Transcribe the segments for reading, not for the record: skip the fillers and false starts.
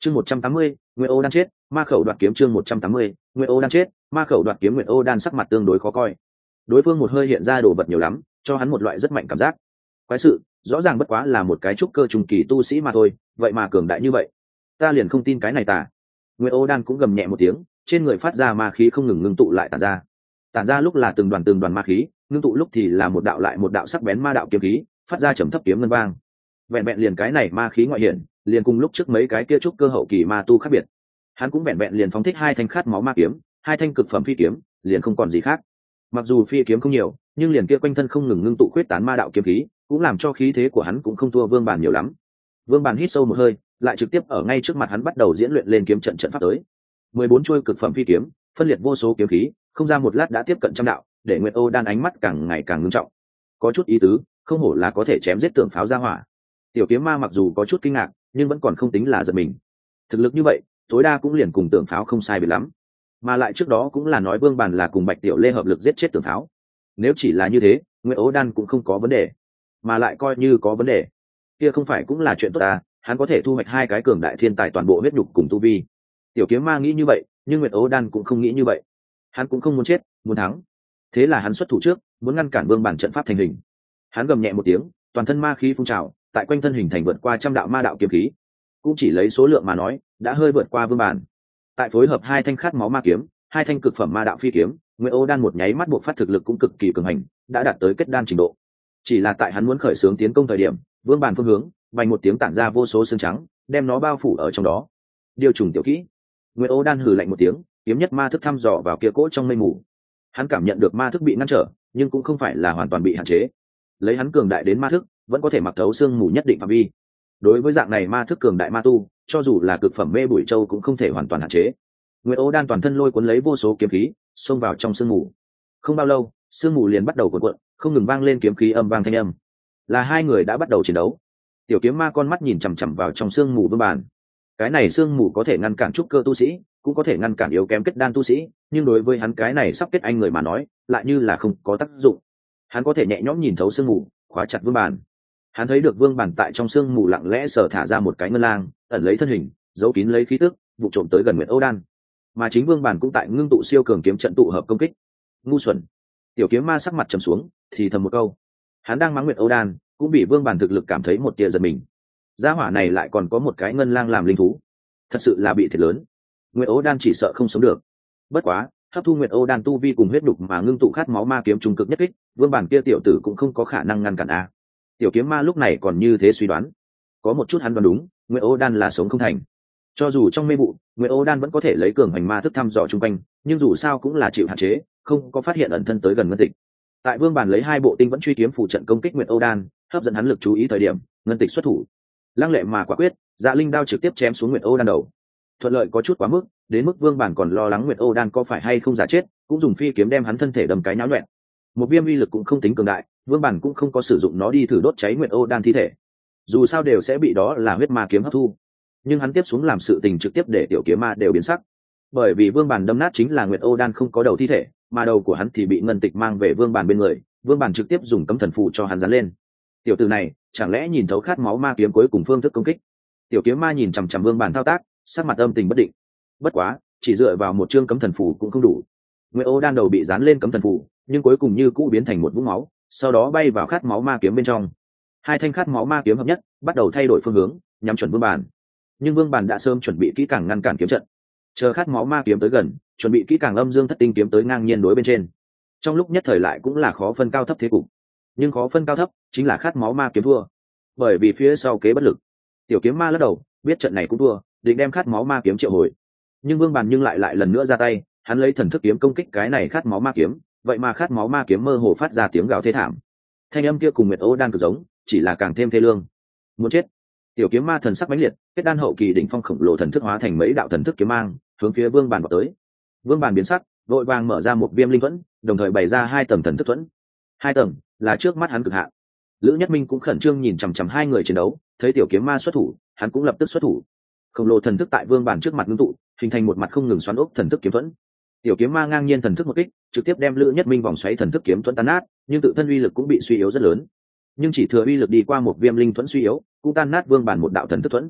chương 180, Nguyệt Ô đan chết, ma khẩu đoạt kiếm. chương 180, Nguyệt Ô đan chết, ma khẩu đoạt kiếm. Nguyệt Ô đan sắc mặt tương đối khó coi, đối phương một hơi hiện ra đồ vật nhiều lắm, cho hắn một loại rất mạnh cảm giác quái sự. Rõ ràng bất quá là một cái trúc cơ trùng kỳ tu sĩ mà thôi, vậy mà cường đại như vậy, ta liền không tin cái này tả. Nguyệt Ô đan cũng gầm nhẹ một tiếng, trên người phát ra ma khí không ngừng ngưng tụ lại tản ra lúc là từng đoàn ma khí, ngưng tụ lúc thì là một đạo lại một đạo sắc bén ma đạo kiếm khí, phát ra trầm thấp kiếm ngân vang. Vẹn vẹn liền cái này ma khí ngoại hiển, liền cùng lúc trước mấy cái kia trúc cơ hậu kỳ ma tu khác biệt. Hắn cũng vẹn vẹn liền phóng thích hai thanh khát máu ma kiếm, hai thanh cực phẩm phi kiếm, liền không còn gì khác. Mặc dù phi kiếm không nhiều, nhưng liền kia quanh thân không ngừng ngưng tụ khuyết tán ma đạo kiếm khí, cũng làm cho khí thế của hắn cũng không thua Vương Bản nhiều lắm. Vương Bản hít sâu một hơi, lại trực tiếp ở ngay trước mặt hắn bắt đầu diễn luyện lên kiếm trận pháp tới. 14 chuôi cực phẩm phi kiếm, phân liệt vô số kiếm khí, không ra một lát đã tiếp cận trăm đạo, để Nguyệt Ô đan ánh mắt càng ngày càng ngưng trọng. Có chút ý tứ, không hổ là có thể chém giết tưởng pháo ra hỏa. Tiểu kiếm ma mặc dù có chút kinh ngạc, nhưng vẫn còn không tính là giật mình. Thực lực như vậy, tối đa cũng liền cùng tưởng pháo không sai biệt lắm. Mà lại trước đó cũng là nói Vương Bản là cùng Bạch Tiểu Lê hợp lực giết chết tưởng pháo. Nếu chỉ là như thế, Nguyệt Ô đan cũng không có vấn đề. Mà lại coi như có vấn đề, kia không phải cũng là chuyện tốt à, hắn có thể thu hoạch hai cái cường đại thiên tài toàn bộ huyết nhục cùng tu vi. Tiểu kiếm ma nghĩ như vậy, nhưng Nguyệt Ô đan cũng không nghĩ như vậy. Hắn cũng không muốn chết, muốn thắng. Thế là hắn xuất thủ trước, muốn ngăn cản Vương Bản trận pháp thành hình. Hắn gầm nhẹ một tiếng, toàn thân ma khí phun trào, tại quanh thân hình thành vượt qua trăm đạo ma đạo kiếm khí, cũng chỉ lấy số lượng mà nói đã hơi vượt qua Vương Bản. Tại phối hợp hai thanh khát máu ma kiếm, hai thanh cực phẩm ma đạo phi kiếm, Nguyệt Ô đan một nháy mắt buộc phát thực lực cũng cực kỳ cường hành, đã đạt tới kết đan trình độ. Chỉ là tại hắn muốn khởi xướng tiến công thời điểm, Vương Bản phương hướng vành một tiếng tản ra vô số xương trắng, đem nó bao phủ ở trong đó. Điều trùng tiểu kỹ. Nguyệt Ô đan hừ lạnh một tiếng, kiếm nhất ma thức thăm dò vào kia cỗ trong mây mù. Hắn cảm nhận được ma thức bị ngăn trở, nhưng cũng không phải là hoàn toàn bị hạn chế. Lấy hắn cường đại đến ma thức, vẫn có thể mặc thấu xương mù nhất định phạm vi. Đối với dạng này ma thức cường đại ma tu, cho dù là cực phẩm mê bụi châu cũng không thể hoàn toàn hạn chế. Nguyệt Ô đan toàn thân lôi cuốn lấy vô số kiếm khí, xông vào trong sương mù. Không bao lâu, sương mù liền bắt đầu cuộn cuộn, không ngừng vang lên kiếm khí âm vang thanh âm. Là hai người đã bắt đầu chiến đấu. Tiểu kiếm ma con mắt nhìn chằm chằm vào trong sương mù Vương Bản. Cái này sương mù có thể ngăn cản trúc cơ tu sĩ, cũng có thể ngăn cản yếu kém kết đan tu sĩ, nhưng đối với hắn cái này sắp kết anh người mà nói, lại như là không có tác dụng. Hắn có thể nhẹ nhõm nhìn thấu sương mù, khóa chặt Vương Bản. Hắn thấy được Vương Bản tại trong sương mù lặng lẽ sở thả ra một cái ngân lang, ẩn lấy thân hình, giấu kín lấy khí tức, vụ trộm tới gần Nguyệt Ô đan. Mà chính Vương Bản cũng tại ngưng tụ siêu cường kiếm trận tụ hợp công kích. Ngu xuẩn. Tiểu kiếm ma sắc mặt trầm xuống, thì thầm một câu. Hắn đang mắng Nguyệt Ô đan, cũng bị Vương Bản thực lực cảm thấy một tia giật mình. Gia hỏa này lại còn có một cái ngân lang làm linh thú, thật sự là bị thiệt lớn. Nguyệt Ô đan chỉ sợ không sống được. Bất quá, hấp thu Nguyệt Ô đan tu vi cùng huyết đục mà ngưng tụ khát máu ma kiếm trung cực nhất kích, Vương Bản kia tiểu tử cũng không có khả năng ngăn cản a. Tiểu kiếm ma lúc này còn như thế suy đoán. Có một chút hắn đoán đúng, Nguyệt Ô đan là sống không thành. Cho dù trong mê vụ, Nguyệt Ô đan vẫn có thể lấy cường hành ma thức thăm dò chung quanh, nhưng dù sao cũng là chịu hạn chế, không có phát hiện ẩn thân tới gần Ngân Tịch. Tại Vương Bản lấy hai bộ tinh vẫn truy kiếm phụ trận công kích Nguyệt Ô đan, hấp dẫn hắn lực chú ý thời điểm, Ngân Tịch xuất thủ. Lăng lệ mà quả quyết, Dạ Linh đao trực tiếp chém xuống Nguyệt Ô đan đầu. Thuận lợi có chút quá mức, đến mức Vương Bản còn lo lắng Nguyệt Ô đan có phải hay không giả chết, cũng dùng phi kiếm đem hắn thân thể đâm cái nháo loạn. Một viêm uy lực cũng không tính cường đại, Vương Bản cũng không có sử dụng nó đi thử đốt cháy Nguyệt Ô đan thi thể. Dù sao đều sẽ bị đó là huyết ma kiếm hấp thu. Nhưng hắn tiếp xuống làm sự tình trực tiếp để tiểu kiếm ma đều biến sắc. Bởi vì Vương Bản đâm nát chính là Nguyệt Ô đan không có đầu thi thể, mà đầu của hắn thì bị Ngân Tịch mang về Vương Bản bên người, Vương Bản trực tiếp dùng cấm thần phù cho hắn dán lên. Tiểu tử này, chẳng lẽ nhìn thấu khát máu ma kiếm cuối cùng phương thức công kích? Tiểu kiếm ma nhìn chằm chằm Vương Bản thao tác, sắc mặt âm tình bất định. Bất quá, chỉ dựa vào một chương cấm thần phù cũng không đủ. Nguyệt Ô đan đầu bị dán lên cấm thần phù, nhưng cuối cùng như cũ biến thành một vũng máu, sau đó bay vào khát máu ma kiếm bên trong. Hai thanh khát máu ma kiếm hợp nhất, bắt đầu thay đổi phương hướng, nhắm chuẩn Vương Bản. Nhưng Vương Bản đã sớm chuẩn bị kỹ càng ngăn cản kiếm trận. Chờ khát máu ma kiếm tới gần, chuẩn bị kỹ càng âm dương thất tinh kiếm tới ngang nhiên đối bên trên. Trong lúc nhất thời lại cũng là khó phân cao thấp thế cục. Nhưng khó phân cao thấp chính là khát máu ma kiếm thua, bởi vì phía sau kế bất lực. Tiểu kiếm ma lắc đầu, biết trận này cũng thua, định đem khát máu ma kiếm triệu hồi. Nhưng Vương Bản nhưng lại lần nữa ra tay, hắn lấy thần thức kiếm công kích cái này khát máu ma kiếm, vậy mà khát máu ma kiếm mơ hồ phát ra tiếng gào thê thảm. Thanh âm kia cùng Nguyệt Ô đan cực giống, chỉ là càng thêm thê lương. Muốn chết. Tiểu kiếm ma thần sắc mãnh liệt, kết đan hậu kỳ đỉnh phong khổng lồ thần thức hóa thành mấy đạo thần thức kiếm mang, hướng phía Vương Bản vào tới. Vương Bản biến sắc, vội vàng mở ra một viêm linh thuẫn, đồng thời bày ra hai tầng thần thức thuẫn. Hai tầng là trước mắt hắn cực hạn. Lữ Nhất Minh cũng khẩn trương nhìn chằm chằm hai người chiến đấu, thấy tiểu kiếm ma xuất thủ, hắn cũng lập tức xuất thủ. Khổng lồ thần thức tại Vương Bản trước mặt ngưng tụ, hình thành một mặt không ngừng xoắn ốc thần thức kiếm thuẫn. Tiểu kiếm ma ngang nhiên thần thức một kích, trực tiếp đem Lữ Nhất Minh vòng xoáy thần thức kiếm thuẫn tan nát, nhưng tự thân uy lực cũng bị suy yếu rất lớn. Nhưng chỉ thừa uy lực đi qua một viêm linh thuẫn suy yếu, cũng tan nát Vương Bản một đạo thần thức thuẫn.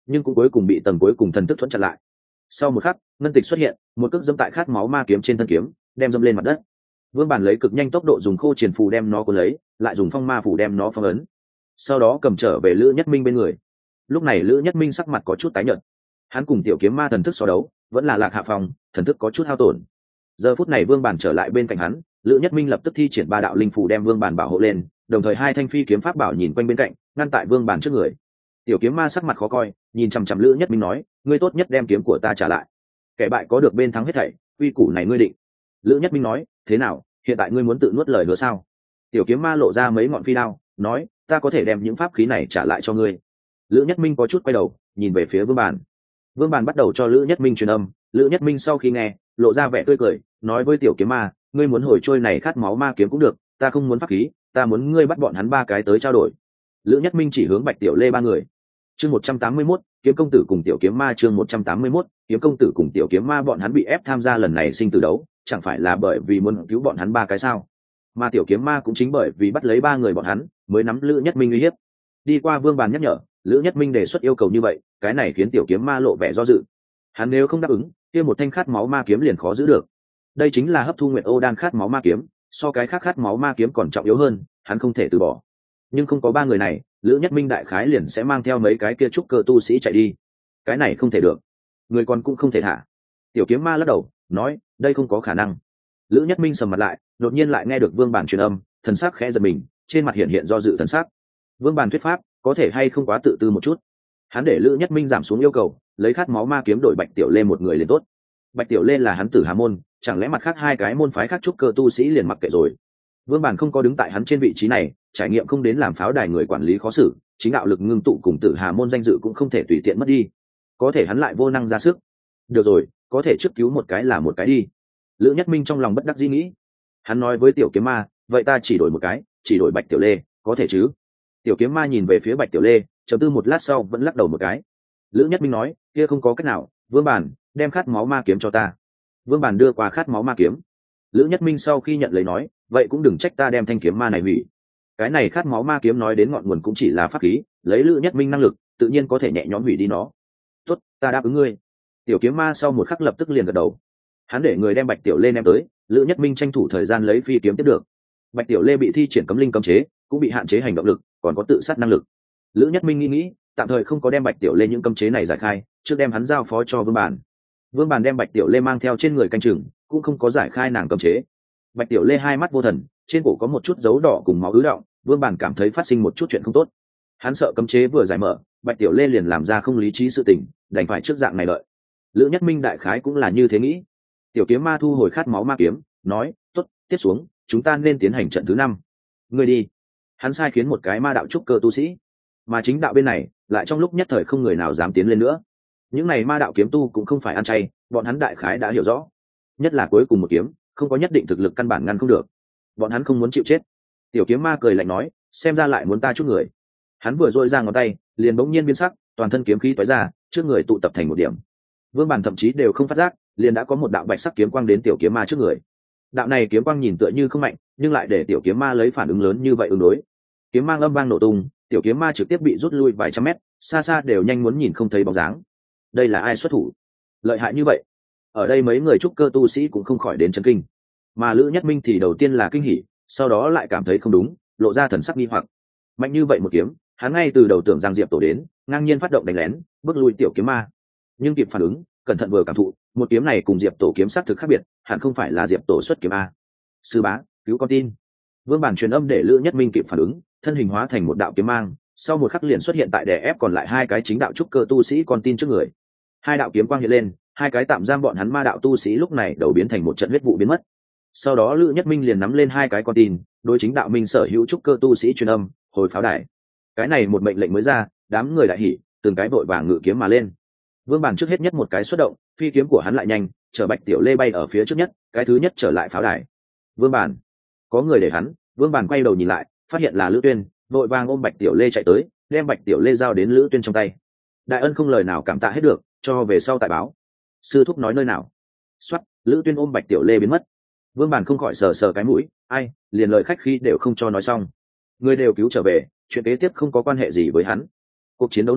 nhưng cũng cuối cùng bị tầng cuối cùng thần thức thuẫn chặn lại. Sau một khắc, ngân tịch xuất hiện, một cước dẫm tại khát máu ma kiếm trên thân kiếm, đem dẫm lên mặt đất. Vương Bản lấy cực nhanh tốc độ dùng khô triển phù đem nó cuốn lấy, lại dùng phong ma phù đem nó phong ấn. Sau đó cầm trở về Lữ Nhất Minh bên người. Lúc này Lữ Nhất Minh sắc mặt có chút tái nhợt. Hắn cùng tiểu kiếm ma thần thức so đấu, vẫn là lạc hạ phòng, thần thức có chút hao tổn. Giờ phút này Vương Bản trở lại bên cạnh hắn, Lữ Nhất Minh lập tức thi triển ba đạo linh phù đem Vương Bản bảo hộ lên, đồng thời hai thanh phi kiếm pháp bảo nhìn quanh bên cạnh, ngăn tại Vương Bản trước người. Tiểu kiếm ma sắc mặt khó coi, nhìn chằm chằm Lữ Nhất Minh nói, ngươi tốt nhất đem kiếm của ta trả lại. Kẻ bại có được bên thắng hết thảy, quy củ này ngươi định. Lữ Nhất Minh nói, thế nào, hiện tại ngươi muốn tự nuốt lời hứa sao? Tiểu kiếm ma lộ ra mấy ngọn phi đao, nói, ta có thể đem những pháp khí này trả lại cho ngươi. Lữ Nhất Minh có chút quay đầu, nhìn về phía Vương Bản. Vương Bản bắt đầu cho Lữ Nhất Minh truyền âm. Lữ Nhất Minh sau khi nghe, lộ ra vẻ tươi cười, nói với tiểu kiếm ma, ngươi muốn hồi trôi này khát máu ma kiếm cũng được, ta không muốn pháp khí, ta muốn ngươi bắt bọn hắn ba cái tới trao đổi. Lữ Nhất Minh chỉ hướng Bạch Tiểu Lê ba người. Chương 181, kiếm công tử cùng tiểu kiếm ma. Chương 181, kiếm công tử cùng tiểu kiếm ma. Bọn hắn bị ép tham gia lần này sinh tử đấu, chẳng phải là bởi vì muốn cứu bọn hắn ba cái sao? Mà tiểu kiếm ma cũng chính bởi vì bắt lấy ba người bọn hắn, mới nắm Lữ Nhất Minh uy hiếp. Đi qua Vương Bàn nhắc nhở, Lữ Nhất Minh đề xuất yêu cầu như vậy, cái này khiến tiểu kiếm ma lộ vẻ do dự. Hắn nếu không đáp ứng, kia một thanh khát máu ma kiếm liền khó giữ được. Đây chính là hấp thu nguyệt ô đan khát máu ma kiếm, so cái khác khát máu ma kiếm còn trọng yếu hơn, hắn không thể từ bỏ. Nhưng không có ba người này, Lữ Nhất Minh đại khái liền sẽ mang theo mấy cái kia trúc cơ tu sĩ chạy đi. Cái này không thể được, người còn cũng không thể thả. Tiểu kiếm ma lắc đầu, nói, đây không có khả năng. Lữ Nhất Minh sầm mặt lại, đột nhiên lại nghe được Vương Bản truyền âm, thần sắc khẽ giật mình, trên mặt hiện hiện do dự thần sắc. Vương Bản thuyết pháp, có thể hay không quá tự tư một chút. Hắn để Lữ Nhất Minh giảm xuống yêu cầu, lấy khát máu ma kiếm đổi Bạch Tiểu Lê một người liền tốt. Bạch Tiểu Lê là hắn Tử Hà môn, chẳng lẽ mặt khác hai cái môn phái khác trúc cơ tu sĩ liền mặc kệ rồi? Vương Bản không có đứng tại hắn trên vị trí này, trải nghiệm không đến làm pháo đài người quản lý khó xử, chính đạo lực ngưng tụ cùng Tử Hà môn danh dự cũng không thể tùy tiện mất đi. Có thể hắn lại vô năng ra sức. Được rồi, có thể trước cứu một cái là một cái đi. Lữ Nhất Minh trong lòng bất đắc dĩ nghĩ. Hắn nói với tiểu kiếm ma, vậy ta chỉ đổi một cái, chỉ đổi Bạch Tiểu Lê, có thể chứ? Tiểu kiếm ma nhìn về phía Bạch Tiểu Lê, trầm tư một lát sau vẫn lắc đầu một cái. Lữ Nhất Minh nói, kia không có cách nào, Vương Bản, đem khát máu ma kiếm cho ta. Vương Bản đưa qua khát máu ma kiếm. Lữ Nhất Minh sau khi nhận lấy nói, vậy cũng đừng trách ta đem thanh kiếm ma này hủy. Cái này khát máu ma kiếm nói đến ngọn nguồn cũng chỉ là pháp khí, lấy Lữ Nhất Minh năng lực, tự nhiên có thể nhẹ nhõm hủy đi nó. Tốt, ta đáp ứng ngươi. Tiểu kiếm ma sau một khắc lập tức liền gật đầu. Hắn để người đem Bạch Tiểu Lê đem tới, Lữ Nhất Minh tranh thủ thời gian lấy phi kiếm tiếp được. Bạch Tiểu Lê bị thi triển cấm linh cấm chế, cũng bị hạn chế hành động lực, còn có tự sát năng lực. Lữ Nhất Minh nghĩ, tạm thời không có đem Bạch Tiểu Lê những cấm chế này giải khai, trước đem hắn giao phó cho Vương Bản. Vương Bản đem Bạch Tiểu Lê mang theo trên người canh chừng, cũng không có giải khai nàng cấm chế. Bạch Tiểu Lê hai mắt vô thần, trên cổ có một chút dấu đỏ cùng máu ứ đọng, Vương Bản cảm thấy phát sinh một chút chuyện không tốt. Hắn sợ cấm chế vừa giải mở, Bạch Tiểu Lê liền làm ra không lý trí sự tình, đành phải trước dạng này đợi. Lữ Nhất Minh đại khái cũng là như thế nghĩ. Tiểu kiếm ma thu hồi khát máu ma kiếm, nói, tốt, tiếp xuống, chúng ta nên tiến hành trận thứ 5. Ngươi đi. Hắn sai khiến một cái ma đạo trúc cơ tu sĩ, mà chính đạo bên này lại trong lúc nhất thời không người nào dám tiến lên nữa. Những này ma đạo kiếm tu cũng không phải ăn chay, bọn hắn đại khái đã hiểu rõ, nhất là cuối cùng một kiếm không có nhất định thực lực căn bản ngăn không được, bọn hắn không muốn chịu chết. Tiểu kiếm ma cười lạnh nói, xem ra lại muốn ta chút người. Hắn vừa dội ra ngón tay, liền bỗng nhiên biến sắc, toàn thân kiếm khí tóe ra, trước người tụ tập thành một điểm. Vương Bản thậm chí đều không phát giác, liền đã có một đạo bạch sắc kiếm quang đến tiểu kiếm ma trước người. Đạo này kiếm quang nhìn tựa như không mạnh, nhưng lại để tiểu kiếm ma lấy phản ứng lớn như vậy ứng đối. Kiếm mang âm vang nổ tung, tiểu kiếm ma trực tiếp bị rút lui vài trăm mét, xa xa đều nhanh muốn nhìn không thấy bóng dáng. Đây là ai xuất thủ lợi hại như vậy? Ở đây mấy người trúc cơ tu sĩ cũng không khỏi đến chấn kinh, mà Lữ Nhất Minh thì đầu tiên là kinh hỉ, sau đó lại cảm thấy không đúng, lộ ra thần sắc nghi hoặc. Mạnh như vậy một kiếm, hắn ngay từ đầu tưởng rằng Diệp Tổ đến, ngang nhiên phát động đánh lén, bước lui tiểu kiếm ma. Nhưng kịp phản ứng, cẩn thận vừa cảm thụ, một kiếm này cùng Diệp Tổ kiếm sắc thực khác biệt, hẳn không phải là Diệp Tổ xuất kiếm a. Sư bá, cứu con tin. Vương Bản truyền âm để Lữ Nhất Minh kịp phản ứng, thân hình hóa thành một đạo kiếm mang, sau một khắc liền xuất hiện tại đè ép còn lại hai cái chính đạo trúc cơ tu sĩ con tin trước người. Hai đạo kiếm quang hiện lên, hai cái tạm giam bọn hắn ma đạo tu sĩ lúc này đầu biến thành một trận huyết vụ biến mất. Sau đó Lữ Nhất Minh liền nắm lên hai cái con tin, đối chính đạo minh sở hữu trúc cơ tu sĩ truyền âm, hồi pháo đài. Cái này một mệnh lệnh mới ra, đám người đại hỉ, từng cái vội vàng ngự kiếm mà lên. Vương Bản trước hết nhất một cái xuất động, phi kiếm của hắn lại nhanh, chở Bạch Tiểu Lê bay ở phía trước nhất, cái thứ nhất trở lại pháo đài. Vương Bản, có người để hắn. Vương Bản quay đầu nhìn lại, phát hiện là Lữ Tuyên, vội vàng ôm Bạch Tiểu Lê chạy tới, đem Bạch Tiểu Lê giao đến Lữ Tuyên trong tay. Đại ân không lời nào cảm tạ hết được, cho về sau tại báo. Sư thúc nói nơi nào? Soát, Lữ Tuyên ôm Bạch Tiểu Lê biến mất. Vương Bản không khỏi sờ sờ cái mũi, ai, liền lời khách khí đều không cho nói xong. Người đều cứu trở về, chuyện kế tiếp không có quan hệ gì với hắn. Cuộc chiến đấu này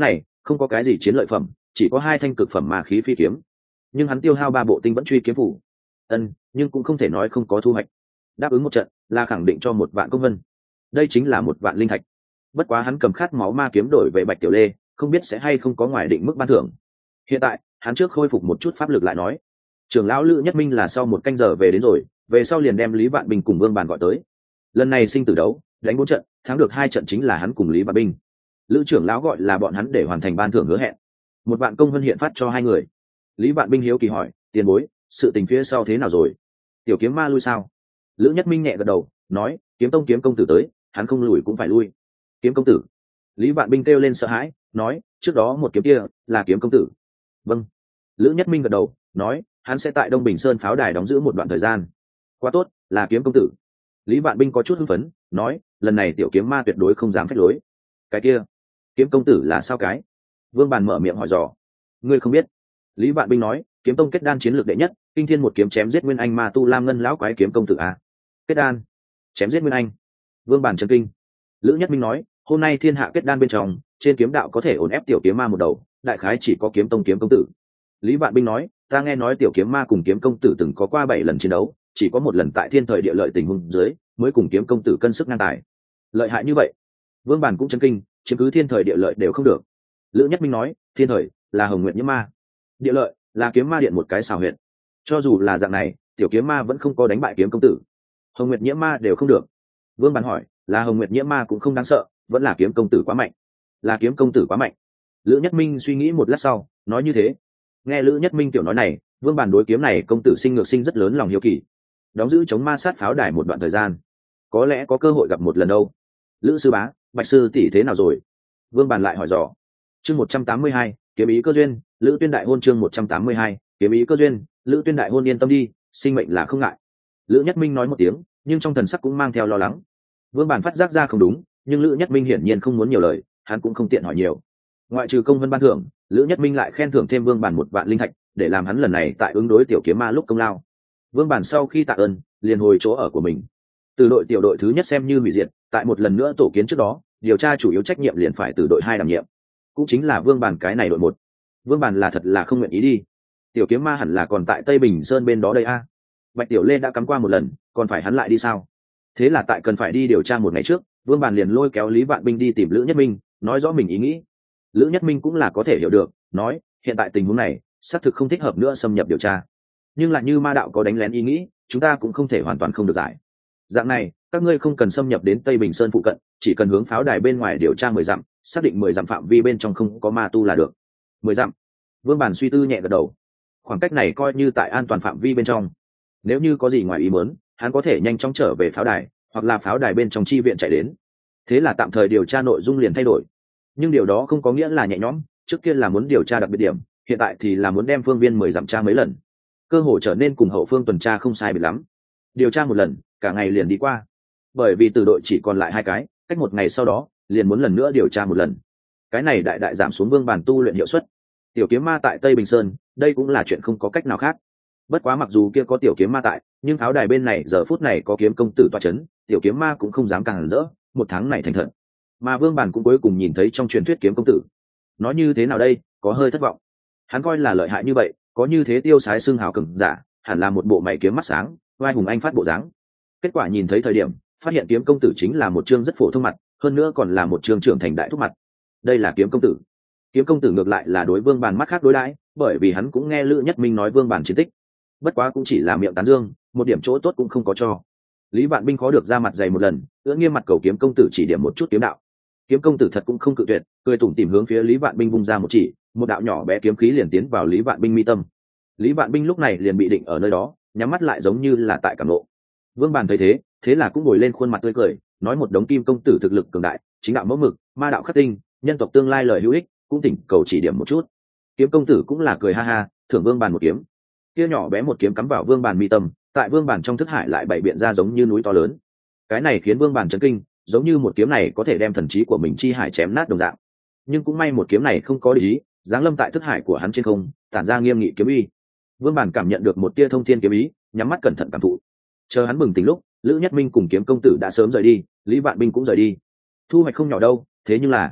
không có cái gì chiến lợi phẩm, chỉ có 2 thanh cực phẩm ma khí phi kiếm. Nhưng hắn tiêu hao 3 bộ tinh vẫn truy kiếm phủ. Nhưng cũng không thể nói không có thu hoạch. Đáp ứng một trận là khẳng định cho 1 vạn công vân. Đây chính là 1 vạn linh thạch. Bất quá hắn cầm khát máu ma kiếm đổi về Bạch Tiểu Lê, không biết sẽ hay không có ngoài định mức ban thưởng. Hiện tại hắn trước khôi phục một chút pháp lực lại nói. Trưởng lão Lữ Nhất Minh là sau 1 canh giờ về đến rồi, về sau liền đem Lý Vạn Bình cùng Vương Bàn gọi tới. Lần này sinh tử đấu, đánh 4 trận, thắng được 2 trận chính là hắn cùng Lý Vạn Bình. Lữ trưởng lão gọi là bọn hắn để hoàn thành ban thưởng hứa hẹn. 1 vạn công vân hiện phát cho 2 người. Lý Vạn Bình hiếu kỳ hỏi, tiền bối, sự tình phía sau thế nào rồi? Tiểu kiếm ma lui sao? Lữ Nhất Minh nhẹ gật đầu, nói, kiếm tông kiếm công tử tới, hắn không lùi cũng phải lui. Kiếm công tử? Lý Vạn Bình kêu lên sợ hãi, nói, trước đó một kiếm kia là kiếm công tử. Vâng. Lữ Nhất Minh gật đầu, nói, hắn sẽ tại Đông Bình Sơn pháo đài đóng giữ một đoạn thời gian. Quá tốt, là kiếm công tử. Lý Vạn Bình có chút hưng phấn, nói, lần này tiểu kiếm ma tuyệt đối không dám phách lối. Cái kia, kiếm công tử là sao cái? Vương Bàn mở miệng hỏi dò. Ngươi không biết? Lý Vạn Bình nói, kiếm tông kết đan chiến lược đệ nhất, kinh thiên một kiếm chém giết nguyên anh ma tu lam ngân lão quái kiếm công tử a. Kết đan, chém giết nguyên anh. Vương Bàn chấn kinh. Lữ Nhất Minh nói, hôm nay thiên hạ kết đan bên trong, trên kiếm đạo có thể ổn ép tiểu kiếm ma một đầu, đại khái chỉ có kiếm tông kiếm công tử. Lý Vạn Bình nói, ta nghe nói tiểu kiếm ma cùng kiếm công tử từng có qua 7 lần chiến đấu, chỉ có 1 lần tại thiên thời địa lợi tình huống dưới mới cùng kiếm công tử cân sức ngang tài. Lợi hại như vậy? Vương Bàn cũng chấn kinh, chiếm cứ thiên thời địa lợi đều không được. Lữ Nhất Minh nói, thiên thời là Hồng Nguyệt Nhiễm Ma, địa lợi là kiếm ma điện một cái xào huyệt. Cho dù là dạng này, tiểu kiếm ma vẫn không có đánh bại kiếm công tử. Hồng Nguyệt Nhiễm Ma đều không được. Vương Bàn hỏi, là Hồng Nguyệt Nhiễm Ma cũng không đáng sợ, vẫn là kiếm công tử quá mạnh? Là kiếm công tử quá mạnh. Lữ Nhất Minh suy nghĩ một lát sau, nói như thế. Nghe Lữ Nhất Minh tiểu nói này, Vương Bàn đối kiếm này công tử sinh ngược sinh rất lớn lòng hiếu kỳ. Đóng giữ chống ma sát pháo đài một đoạn thời gian, có lẽ có cơ hội gặp một lần đâu. Lữ sư bá, Bạch sư tỷ thế nào rồi? Vương Bàn lại hỏi dò. Chương 182, kiếm ý cơ duyên, Lữ Tuyên đại hôn. Chương 182, kiếm ý cơ duyên, Lữ Tuyên đại hôn. Yên tâm đi, sinh mệnh là không ngại. Lữ Nhất Minh nói một tiếng, nhưng trong thần sắc cũng mang theo lo lắng. Vương Bàn phát giác ra không đúng, nhưng Lữ Nhất Minh hiển nhiên không muốn nhiều lời, hắn cũng không tiện hỏi nhiều. Ngoại trừ công vân ban thưởng, Lữ Nhất Minh lại khen thưởng thêm Vương Bàn 1 vạn linh thạch, để làm hắn lần này tại ứng đối tiểu kiếm ma lúc công lao. Vương Bàn sau khi tạ ơn, liền hồi chỗ ở của mình. Từ đội tiểu đội thứ nhất xem như hủy diệt, tại một lần nữa tổ kiến trước đó, điều tra chủ yếu trách nhiệm liền phải từ đội 2 đảm nhiệm, cũng chính là Vương Bàn cái này đội 1. Vương Bàn là thật là không nguyện ý đi. Tiểu kiếm ma hẳn là còn tại Tây Bình Sơn bên đó đây a. Bạch Tiểu Lê đã cắm qua một lần, còn phải hắn lại đi sao? Thế là tại cần phải đi điều tra một ngày trước, Vương Bàn liền lôi kéo Lý Vạn Binh đi tìm Lữ Nhất Minh, nói rõ mình ý nghĩ. Lữ Nhất Minh cũng là có thể hiểu được, nói, hiện tại tình huống này, xác thực không thích hợp nữa xâm nhập điều tra. Nhưng lại như ma đạo có đánh lén ý nghĩ, chúng ta cũng không thể hoàn toàn không được giải. Dạng này, các ngươi không cần xâm nhập đến Tây Bình Sơn phụ cận, chỉ cần hướng pháo đài bên ngoài điều tra 10 dặm, xác định 10 dặm phạm vi bên trong không có ma tu là được. 10 dặm. Vương Bàn suy tư nhẹ gật đầu. Khoảng cách này coi như tại an toàn phạm vi bên trong. Nếu như có gì ngoài ý muốn, hắn có thể nhanh chóng trở về pháo đài, hoặc là pháo đài bên trong chi viện chạy đến. Thế là tạm thời điều tra nội dung liền thay đổi. Nhưng điều đó không có nghĩa là nhẹ nhõm, trước kia là muốn điều tra đặc biệt điểm, hiện tại thì là muốn đem phương viên 10 dặm tra mấy lần. Cơ hội trở nên cùng hậu phương tuần tra không sai biệt lắm. Điều tra một lần, cả ngày liền đi qua. Bởi vì từ đội chỉ còn lại 2 cái, cách 1 ngày sau đó, liền muốn lần nữa điều tra một lần. Cái này đại đại giảm xuống Vương Bàn tu luyện hiệu suất. Tiểu kiếm ma tại Tây Bình Sơn, đây cũng là chuyện không có cách nào khác. Bất quá mặc dù kia có tiểu kiếm ma tại, nhưng pháo đài bên này giờ phút này có kiếm công tử tọa chấn, tiểu kiếm ma cũng không dám càng rỡ, 1 tháng này thành thật. Mà Vương Bàn cũng cuối cùng nhìn thấy trong truyền thuyết kiếm công tử. Nói như thế nào đây, có hơi thất vọng. Hắn coi là lợi hại như vậy, có như thế tiêu sái xưng hào cường giả, hẳn là một bộ mày kiếm mắt sáng, vai hùng anh phát bộ dáng. Kết quả nhìn thấy thời điểm, phát hiện kiếm công tử chính là một chương rất phổ thông mặt, hơn nữa còn là một chương trưởng thành đại thúc mặt. Đây là kiếm công tử. Kiếm công tử ngược lại là đối Vương Bàn mắt khác đối đãi, bởi vì hắn cũng nghe Lữ Nhất Minh nói Vương Bàn chiến tích. Bất quá cũng chỉ là miệng tán dương, một điểm chỗ tốt cũng không có cho. Lý Vạn Binh khó được ra mặt dày một lần, ưỡn nghiêm mặt cầu kiếm công tử chỉ điểm một chút kiếm đạo. Kiếm công tử thật cũng không cự tuyệt, cười tủm tỉm hướng phía Lý Vạn Binh vung ra một chỉ, một đạo nhỏ bé kiếm khí liền tiến vào Lý Vạn Binh mi tâm. Lý Vạn Binh lúc này liền bị định ở nơi đó, nhắm mắt lại giống như là tại cảm ngộ. Vương Bàn thấy thế, thế là cũng ngồi lên khuôn mặt tươi cười, nói một đống kim công tử thực lực cường đại, chính đạo mẫu mực, ma đạo khắc tinh, nhân tộc tương lai lời hữu ích, cũng thỉnh cầu chỉ điểm một chút. Kiếm công tử cũng là cười ha ha, thưởng Vương Bàn một kiếm. Kia nhỏ bé một kiếm cắm vào Vương Bàn mi tâm, tại Vương Bàn trong thức hải lại bảy biện ra giống như núi to lớn. Cái này khiến Vương Bàn chấn kinh, giống như một kiếm này có thể đem thần trí của mình chi hải chém nát đồng dạng. Nhưng cũng may một kiếm này không có ý, giáng lâm tại thức hải của hắn trên không, tản ra nghiêm nghị kiếm uy. Vương Bàn cảm nhận được một tia thông thiên kiếm ý, nhắm mắt cẩn thận cảm thụ. Chờ hắn bừng tỉnh lúc, Lữ Nhất Minh cùng kiếm công tử đã sớm rời đi, Lý Vạn Binh cũng rời đi. Thu hoạch không nhỏ đâu, thế nhưng là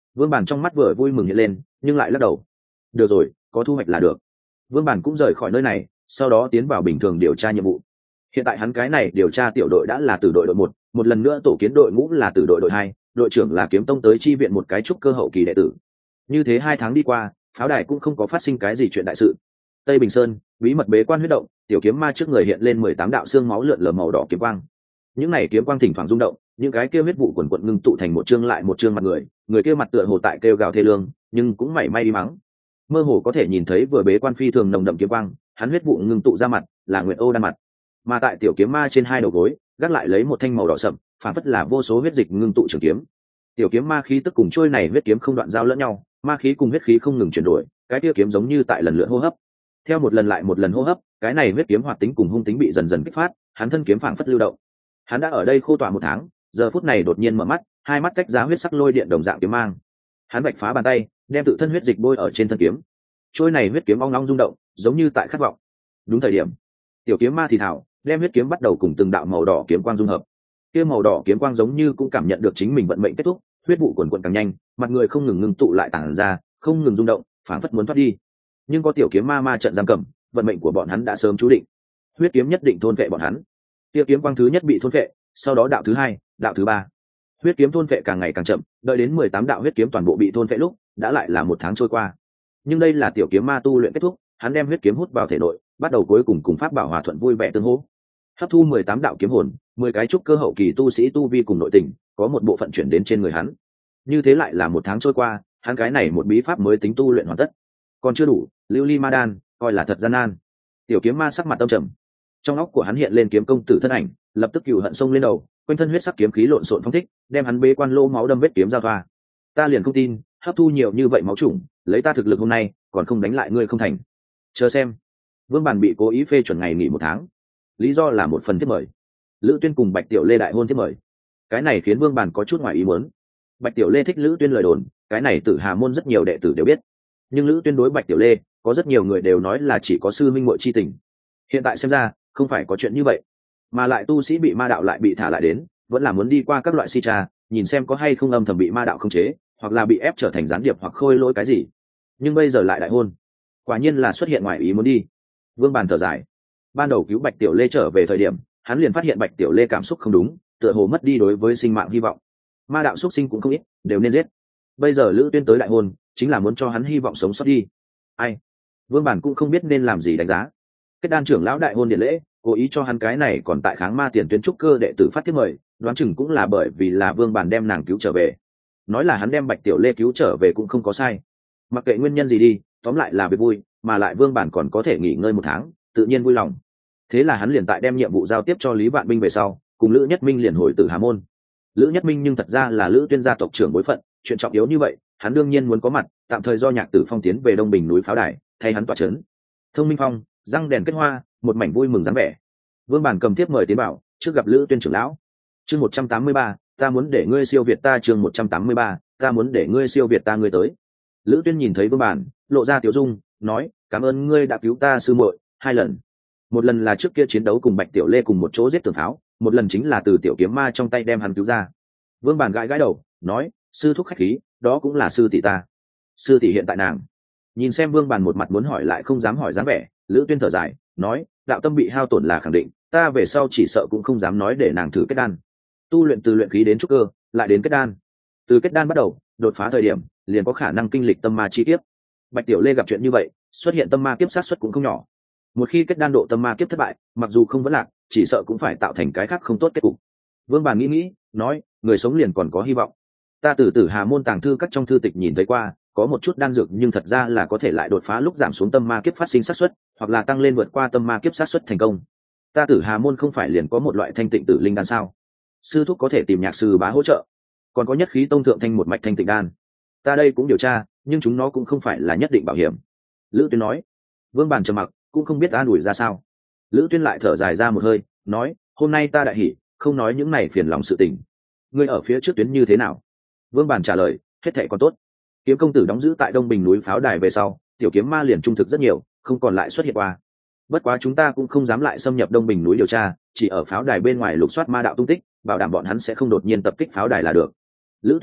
Vương Bản trong mắt vừa vui mừng hiện lên, nhưng lại lắc đầu. Được rồi, có thu hoạch là được. Vương Bản cũng rời khỏi nơi này, sau đó tiến vào bình thường điều tra nhiệm vụ. Hiện tại hắn cái này điều tra tiểu đội đã là từ đội đội một lần nữa tổ kiến đội ngũ là từ đội đội 2, đội trưởng là Kiếm Tông tới chi viện một cái trúc cơ hậu kỳ đệ tử. Như thế 2 tháng đi qua, pháo đài cũng không có phát sinh cái gì chuyện đại sự. Tây Bình Sơn, bí mật bế quan huyết động, tiểu kiếm ma trước người hiện lên 18 đạo xương máu lượn lờ màu đỏ kiếm quang. Những này kiếm quang thỉnh thoảng rung động, những cái kia huyết vụ quần quật ngưng tụ thành một chương lại một chương mặt người kia mặt tựa hồ tại kêu gào thê lương, nhưng cũng mảy may đi mắng. Mơ hồ có thể nhìn thấy vừa bế quan phi thường nồng đậm kiếm quang, hắn huyết vụ ngưng tụ ra mặt, là Nguyệt Ô đan mặt. Mà tại tiểu kiếm ma trên 2 đầu gối, gác lại lấy một thanh màu đỏ sậm, phản phất là vô số huyết dịch ngưng tụ trường kiếm. Tiểu kiếm ma khí tức cùng trôi này huyết kiếm không đoạn giao lẫn nhau, ma khí cùng huyết khí không ngừng chuyển đổi, cái kia kiếm giống như tại lần lượt hô hấp. Theo một lần lại một lần hô hấp, cái này huyết kiếm hoạt tính cùng hung tính bị dần dần kích phát, hắn thân kiếm phảng phất lưu động. Hắn đã ở đây khô tỏa 1 tháng, giờ phút này đột nhiên mở mắt, 2 mắt cách ra huyết sắc lôi điện đồng dạng kiếm mang. Hắn vạch phá bàn tay, đem tự thân huyết dịch bôi ở trên thân kiếm. Trôi này huyết kiếm ong ong rung động, giống như tại khát vọng. Đúng thời điểm, tiểu kiếm ma thì thào, đem huyết kiếm bắt đầu cùng từng đạo màu đỏ kiếm quang dung hợp. Kia màu đỏ kiếm quang giống như cũng cảm nhận được chính mình vận mệnh kết thúc, huyết vụ cuồn cuộn càng nhanh, mặt người không ngừng ngưng tụ lại tản ra, không ngừng rung động, phảng phất muốn thoát đi. Nhưng có tiểu kiếm ma trận giam cầm, vận mệnh của bọn hắn đã sớm chú định. Huyết kiếm nhất định thôn vệ bọn hắn. Kia kiếm quang thứ nhất bị thôn vệ, sau đó đạo thứ 2, đạo thứ 3. Huyết kiếm thôn vệ càng ngày càng chậm, đợi đến 18 đạo huyết kiếm toàn bộ bị thôn vệ lúc, đã lại là 1 tháng trôi qua. Nhưng đây là tiểu kiếm ma tu luyện kết thúc, hắn đem huyết kiếm hút vào thể nội, bắt đầu cuối cùng cùng pháp bảo hòa thuận vui vẻ tương hỗ. Hấp thu 18 đạo kiếm hồn, 10 cái trúc cơ hậu kỳ tu sĩ tu vi cùng nội tình, có một bộ phận chuyển đến trên người hắn. Như thế lại là 1 tháng trôi qua, hắn cái này một bí pháp mới tính tu luyện hoàn tất. Còn chưa đủ, lưu ly ma đan, coi là thật gian nan. Tiểu kiếm ma sắc mặt âm trầm, trong óc của hắn hiện lên kiếm công tử thân ảnh, lập tức cừu hận xông lên đầu, quanh thân huyết sắc kiếm khí lộn xộn phóng thích, đem hắn bế quan lô máu đâm vết kiếm giao thoa. Ta liền không tin, hấp thu nhiều như vậy máu chủng, lấy ta thực lực hôm nay, còn không đánh lại ngươi không thành. Chờ xem. Vương Bản bị cố ý phê chuẩn ngày nghỉ 1 tháng, lý do là một phần thiếp mời, Lữ Tuyên cùng Bạch Tiểu Lê đại hôn thiếp mời. Cái này khiến Vương Bản có chút ngoài ý muốn. Bạch Tiểu Lê thích Lữ Tuyên lời đồn, cái này Tử Hà môn rất nhiều đệ tử đều biết, nhưng Lữ Tuyên đối Bạch Tiểu Lê, có rất nhiều người đều nói là chỉ có sư minh muội chi tình. Hiện tại xem ra, không phải có chuyện như vậy, mà lại tu sĩ bị ma đạo lại bị thả lại đến, vẫn là muốn đi qua các loại si tra, nhìn xem có hay không âm thầm bị ma đạo khống chế, hoặc là bị ép trở thành gián điệp hoặc khôi lỗi cái gì. Nhưng bây giờ lại đại hôn, quả nhiên là xuất hiện ngoài ý muốn đi. Vương Bàn thở dài, ban đầu cứu Bạch Tiểu Lê trở về thời điểm, hắn liền phát hiện Bạch Tiểu Lê cảm xúc không đúng, tựa hồ mất đi đối với sinh mạng hy vọng. Ma đạo xuất sinh cũng không ít, đều nên giết. Bây giờ Lữ Tuyên tới đại hôn, chính là muốn cho hắn hy vọng sống sót đi. Ai? Vương Bản cũng không biết nên làm gì đánh giá. Kết đan trưởng lão đại hôn điện lễ, cố ý cho hắn cái này còn tại kháng ma tiền tuyến trúc cơ đệ tử phát thiết mời, đoán chừng cũng là bởi vì là Vương Bản đem nàng cứu trở về. Nói là hắn đem Bạch Tiểu Lê cứu trở về cũng không có sai. Mặc kệ nguyên nhân gì đi, tóm lại là việc vui, mà lại Vương Bản còn có thể nghỉ ngơi 1 tháng, tự nhiên vui lòng. Thế là hắn liền tại đem nhiệm vụ giao tiếp cho Lý Vạn Minh về sau, cùng Lữ Nhất Minh liền hồi Tử Hà môn. Lữ Nhất Minh nhưng thật ra là Lữ Tuyên gia tộc trưởng bối phận, chuyện trọng yếu như vậy, hắn đương nhiên muốn có mặt, tạm thời do Nhạc Tử Phong tiến về Đông Bình núi pháo đài, thay hắn tọa trấn. Thông Minh Phong, răng đèn kết hoa, một mảnh vui mừng dáng vẻ. Vương Bản cầm tiếp mời tiến bảo, trước gặp Lữ Tuyên trưởng lão. Chương 183, ta muốn để ngươi siêu việt ta. Chương 183, ta muốn để ngươi siêu việt ta, ngươi tới. Lữ Tuyên nhìn thấy Vương Bản, lộ ra tiểu dung, nói: "Cảm ơn ngươi đã cứu ta sư muội 2 lần. Một lần là trước kia chiến đấu cùng Bạch Tiểu Lê cùng một chỗ giết tường pháo, một lần chính là từ tiểu kiếm ma trong tay đem hắn cứu ra." Vương Bản gãi gãi đầu, nói: "Sư thúc khách khí, đó cũng là sư tỷ ta." Sư tỷ hiện tại nàng. Nhìn xem Vương Bản một mặt muốn hỏi lại không dám hỏi dáng vẻ, Lữ Tuyên thở dài, nói: "Đạo tâm bị hao tổn là khẳng định, ta về sau chỉ sợ cũng không dám nói để nàng thử kết đan. Tu luyện từ luyện khí đến trúc cơ, lại đến kết đan. Từ kết đan bắt đầu, đột phá thời điểm, liền có khả năng kinh lịch tâm ma chi kiếp. Bạch Tiểu Lê gặp chuyện như vậy, xuất hiện tâm ma kiếp sát suất cũng không nhỏ. Một khi kết đan độ tâm ma kiếp thất bại, mặc dù không vấn lạc, chỉ sợ cũng phải tạo thành cái khác không tốt kết cục." Vương Bản nghĩ, nói: "Người sống liền còn có hy vọng. Ta từ Tử Hà môn tàng thư các trong thư tịch nhìn thấy qua, có một chút đan dược nhưng thật ra là có thể lại đột phá lúc giảm xuống tâm ma kiếp phát sinh xác suất, hoặc là tăng lên vượt qua tâm ma kiếp xác suất thành công. Ta Tử Hà môn không phải liền có một loại thanh tịnh tử linh đan sao? Sư thúc có thể tìm Nhạc sư bá hỗ trợ. Còn có Nhất khí tông thượng thanh một mạch thanh tịnh đan. Ta đây cũng điều tra, nhưng chúng nó cũng không phải là nhất định bảo hiểm." Lữ Tuyên nói. Vương Bản trầm mặc, cũng không biết an ủi ra sao. Lữ Tuyên lại thở dài ra một hơi, nói: "Hôm nay ta đại hỉ, không nói những này phiền lòng sự tình. Ngươi ở phía trước tuyến như thế nào?" Vương Bản trả lời: "Hết thảy còn tốt. Kiếm công tử đóng giữ tại Đông Bình núi pháo đài về sau, tiểu kiếm ma liền trung thực rất nhiều, không còn lại xuất hiện qua. Bất quá chúng ta cũng không dám lại xâm nhập Đông Bình núi điều tra, chỉ ở pháo đài bên ngoài lục soát ma đạo tung tích, bảo đảm bọn hắn sẽ không đột nhiên tập kích pháo đài là được." Lữ Tuyên nói: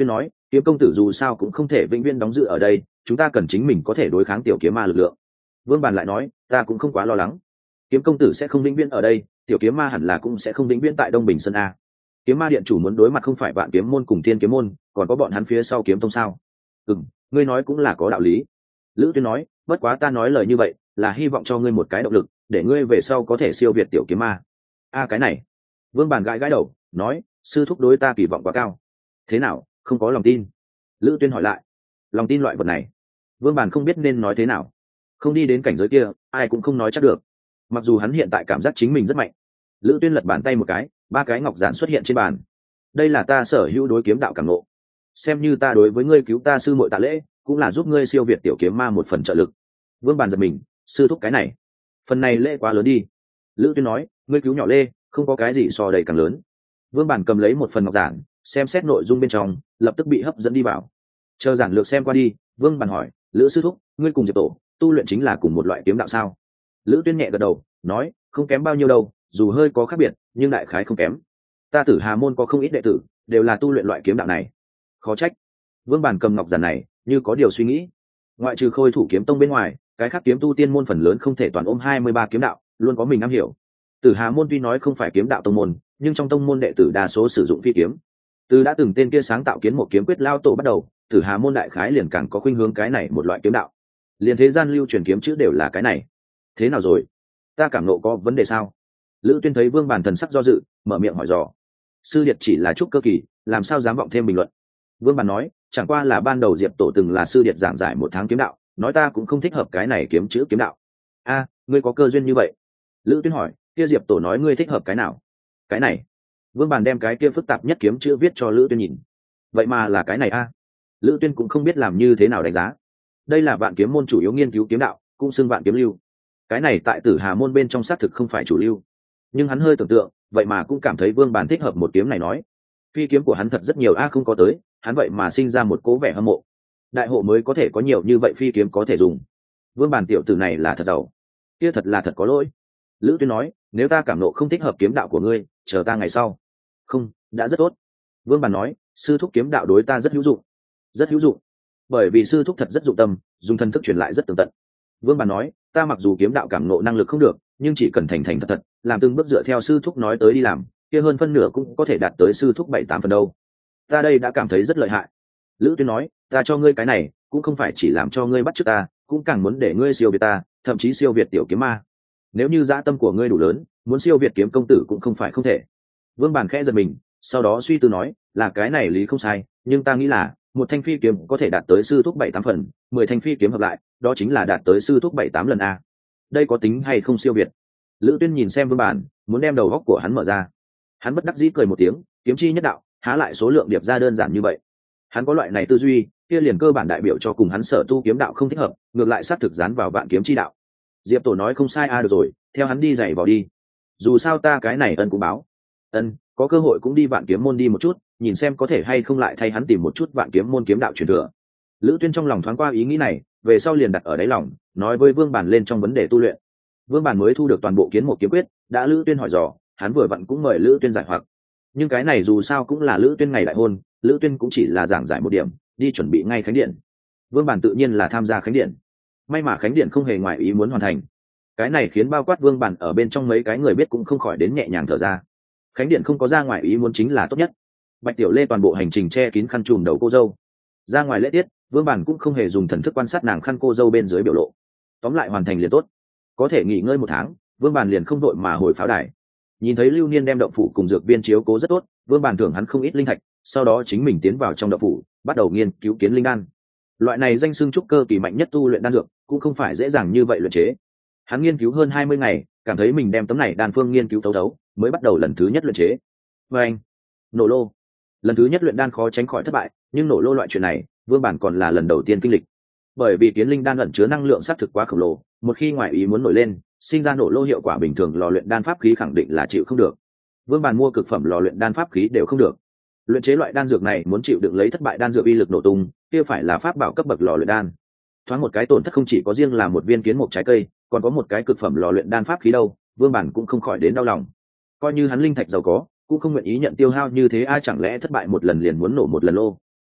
Kiếm công tử dù sao cũng không thể vĩnh viễn đóng giữ ở đây, chúng ta cần chính mình có thể đối kháng tiểu kiếm ma lực lượng. Vương Bàn lại nói, ta cũng không quá lo lắng. Kiếm công tử sẽ không vĩnh viễn ở đây, tiểu kiếm ma hẳn là cũng sẽ không vĩnh viễn tại Đông Bình Sơn a. Kiếm ma điện chủ muốn đối mặt không phải Vạn Kiếm môn cùng Thiên Kiếm môn, còn có bọn hắn phía sau Kiếm tông sao? Ngươi nói cũng là có đạo lý. Lữ Tuyên nói, bất quá ta nói lời như vậy là hy vọng cho ngươi một cái động lực, để ngươi về sau có thể siêu việt tiểu kiếm ma. Cái này. Vương Bàn gãi gãi đầu, nói, sư thúc đối ta kỳ vọng quá cao. Thế nào, không có lòng tin? Lữ Tuyên hỏi lại. Lòng tin loại vật này, Vương Bàn không biết nên nói thế nào. Không đi đến cảnh giới kia, ai cũng không nói chắc được. Mặc dù hắn hiện tại cảm giác chính mình rất mạnh. Lữ Tuyên lật bàn tay một cái, 3 cái ngọc giản xuất hiện trên bàn. Đây là ta sở hữu đối kiếm đạo cảm ngộ, xem như ta đối với ngươi cứu ta sư muội tạ lễ, cũng là giúp ngươi siêu việt tiểu kiếm ma một phần trợ lực. Vương Bàn giật mình, sư thúc cái này, phần này lễ quá lớn đi. Lữ Tuyên nói, ngươi cứu nhỏ lê, không có cái gì so đầy càng lớn. Vương Bàn cầm lấy một phần ngọc giản, xem xét nội dung bên trong, lập tức bị hấp dẫn đi vào. Chờ giản lược xem qua đi, Vương Bàn hỏi, Lữ sư thúc, ngươi cùng Diệp tổ tu luyện chính là cùng một loại kiếm đạo sao? Lữ Tuyên nhẹ gật đầu, nói, không kém bao nhiêu đâu, dù hơi có khác biệt, nhưng đại khái không kém. Ta Tử Hà môn có không ít đệ tử, đều là tu luyện loại kiếm đạo này. Khó trách. Vương Bàn cầm ngọc giản này, như có điều suy nghĩ. Ngoại trừ Khôi Thủ kiếm tông bên ngoài, cái khác kiếm tu tiên môn phần lớn không thể toàn ôm 23 kiếm đạo, luôn có mình am hiểu. Tử Hà môn tuy nói không phải kiếm đạo tông môn, nhưng trong tông môn đệ tử đa số sử dụng phi kiếm. Từ đã từng tên kia sáng tạo kiến một kiếm quyết lao tổ bắt đầu, Tử Hà môn đại khái liền càng có khuynh hướng cái này một loại kiếm đạo. Liền thế gian lưu truyền kiếm chữ đều là cái này. Thế nào rồi? Ta cảm nộ có vấn đề sao? Lữ Tuyên thấy Vương Bàn thần sắc do dự, mở miệng hỏi dò. Sư điệt chỉ là trúc cơ kỳ, làm sao dám vọng thêm bình luận? Vương Bàn nói, chẳng qua là ban đầu Diệp tổ từng là sư điệt giảng giải 1 tháng kiếm đạo, nói ta cũng không thích hợp cái này kiếm chữ kiếm đạo. Ngươi có cơ duyên như vậy? Lữ Tuyên hỏi, kia Diệp tổ nói ngươi thích hợp cái nào? Cái này. Vương Bàn đem cái kia phức tạp nhất kiếm chữ viết cho Lữ Tuyên nhìn. Vậy mà là cái này a? Lữ Tuyên cũng không biết làm như thế nào đánh giá. Đây là Vạn Kiếm môn chủ yếu nghiên cứu kiếm đạo, cũng xưng Vạn Kiếm lưu. Cái này tại Tử Hà môn bên trong xác thực không phải chủ lưu, nhưng hắn hơi tưởng tượng, vậy mà cũng cảm thấy Vương Bàn thích hợp một kiếm này nói. Phi kiếm của hắn thật rất nhiều không có tới, hắn vậy mà sinh ra một cố vẻ hâm mộ. Đại hộ mới có thể có nhiều như vậy phi kiếm có thể dùng. Vương Bàn tiểu tử này là thật giàu. Kia thật là thật có lỗi. Lữ Tuyên nói, nếu ta cảm nộ không thích hợp kiếm đạo của ngươi, chờ ta ngày sau. Không, đã rất tốt. Vương Bàn nói, sư thúc kiếm đạo đối ta rất hữu dụng. Rất hữu dụng. Bởi vì sư thúc thật rất dụng tâm, dùng thân thức truyền lại rất tường tận. Vương Bàn nói, ta mặc dù kiếm đạo cảm nộ năng lực không được, nhưng chỉ cần thành thành thật thật, làm từng bước dựa theo sư thúc nói tới đi làm, kia hơn phân nửa cũng có thể đạt tới sư thúc 7-8 phần đâu. Ta đây đã cảm thấy rất lợi hại. Lữ Tuyên nói, ta cho ngươi cái này, cũng không phải chỉ làm cho ngươi bắt chước ta, cũng càng muốn để ngươi siêu việt ta, thậm chí siêu việt tiểu kiếm ma. Nếu như dã tâm của ngươi đủ lớn, muốn siêu việt kiếm công tử cũng không phải không thể. Vương Bàn khẽ giật mình, sau đó suy tư nói, là cái này lý không sai, nhưng ta nghĩ là một thanh phi kiếm có thể đạt tới sư thúc 7-8 phần, 10 thanh phi kiếm hợp lại, đó chính là đạt tới sư thúc 7-8 lần a. Đây có tính hay không siêu việt? Lữ Tuyên nhìn xem Vương Bàn, muốn đem đầu góc của hắn mở ra. Hắn bất đắc dĩ cười một tiếng, kiếm chi nhất đạo, há lại số lượng điệp ra đơn giản như vậy. Hắn có loại này tư duy, kia liền cơ bản đại biểu cho cùng hắn sở tu kiếm đạo không thích hợp, ngược lại sát thực dán vào Vạn Kiếm chi đạo. Diệp tổ nói không sai được rồi, theo hắn đi dạy vào đi. Dù sao ta cái này ân cũng báo. Có cơ hội cũng đi Vạn Kiếm môn đi một chút, nhìn xem có thể hay không lại thay hắn tìm một chút Vạn Kiếm môn kiếm đạo truyền thừa. Lữ Tuyên trong lòng thoáng qua ý nghĩ này, về sau liền đặt ở đáy lòng, nói với Vương Bàn lên trong vấn đề tu luyện. Vương Bàn mới thu được toàn bộ kiến một kiếm quyết, đã Lữ Tuyên hỏi dò, hắn vừa vặn cũng mời Lữ Tuyên giải hoặc. Nhưng cái này dù sao cũng là Lữ Tuyên ngày đại hôn, Lữ Tuyên cũng chỉ là giảng giải một điểm, đi chuẩn bị ngay khánh điện. Vương Bàn tự nhiên là tham gia khánh điện. May mà khánh điện không hề ngoài ý muốn hoàn thành. Cái này khiến bao quát Vương Bàn ở bên trong mấy cái người biết cũng không khỏi đến nhẹ nhàng thở ra. Khánh điện không có ra ngoài ý muốn chính là tốt nhất. Bạch Tiểu Lê toàn bộ hành trình che kín khăn trùm đầu cô dâu. Ra ngoài lễ tiết, Vương Bàn cũng không hề dùng thần thức quan sát nàng khăn cô dâu bên dưới biểu lộ. Tóm lại hoàn thành liền tốt. Có thể nghỉ ngơi 1 tháng, Vương Bàn liền không đội mà hồi pháo đài. Nhìn thấy Lưu Niên đem động phủ cùng dược viên chiếu cố rất tốt, Vương Bàn thưởng hắn không ít linh thạch, sau đó chính mình tiến vào trong động phủ, bắt đầu nghiên cứu kiến linh đan. Loại này danh xưng trúc cơ kỳ mạnh nhất tu luyện đan dược, cũng không phải dễ dàng như vậy luyện chế. Hắn nghiên cứu hơn 20 ngày, cảm thấy mình đem tấm này đan phương nghiên cứu thấu thấu, mới bắt đầu lần thứ nhất luyện chế. Và anh, nổ lô. Lần thứ nhất luyện đan khó tránh khỏi thất bại, nhưng nổ lô loại chuyện này, Vương Bàn còn là lần đầu tiên kinh lịch. Bởi vì kiến linh đan ẩn chứa năng lượng sát thực quá khổng lồ, một khi ngoại ý muốn nổi lên, sinh ra nổ lô hiệu quả bình thường lò luyện đan pháp khí khẳng định là chịu không được. Vương Bàn mua cực phẩm lò luyện đan pháp khí đều không được. Luyện chế loại đan dược này muốn chịu đựng lấy thất bại đan dược uy lực nổ tung, kia phải là pháp bảo cấp bậc lò luyện đan. Thoáng một cái tổn thất không chỉ có riêng là một viên kiến mục trái cây, còn có một cái cực phẩm lò luyện đan pháp khí đâu, Vương Bàn cũng không khỏi đến đau lòng. Coi như hắn linh thạch giàu có, cũng không nguyện ý nhận tiêu hao như thế, ai chẳng lẽ thất bại một lần liền muốn nổ một lần lô.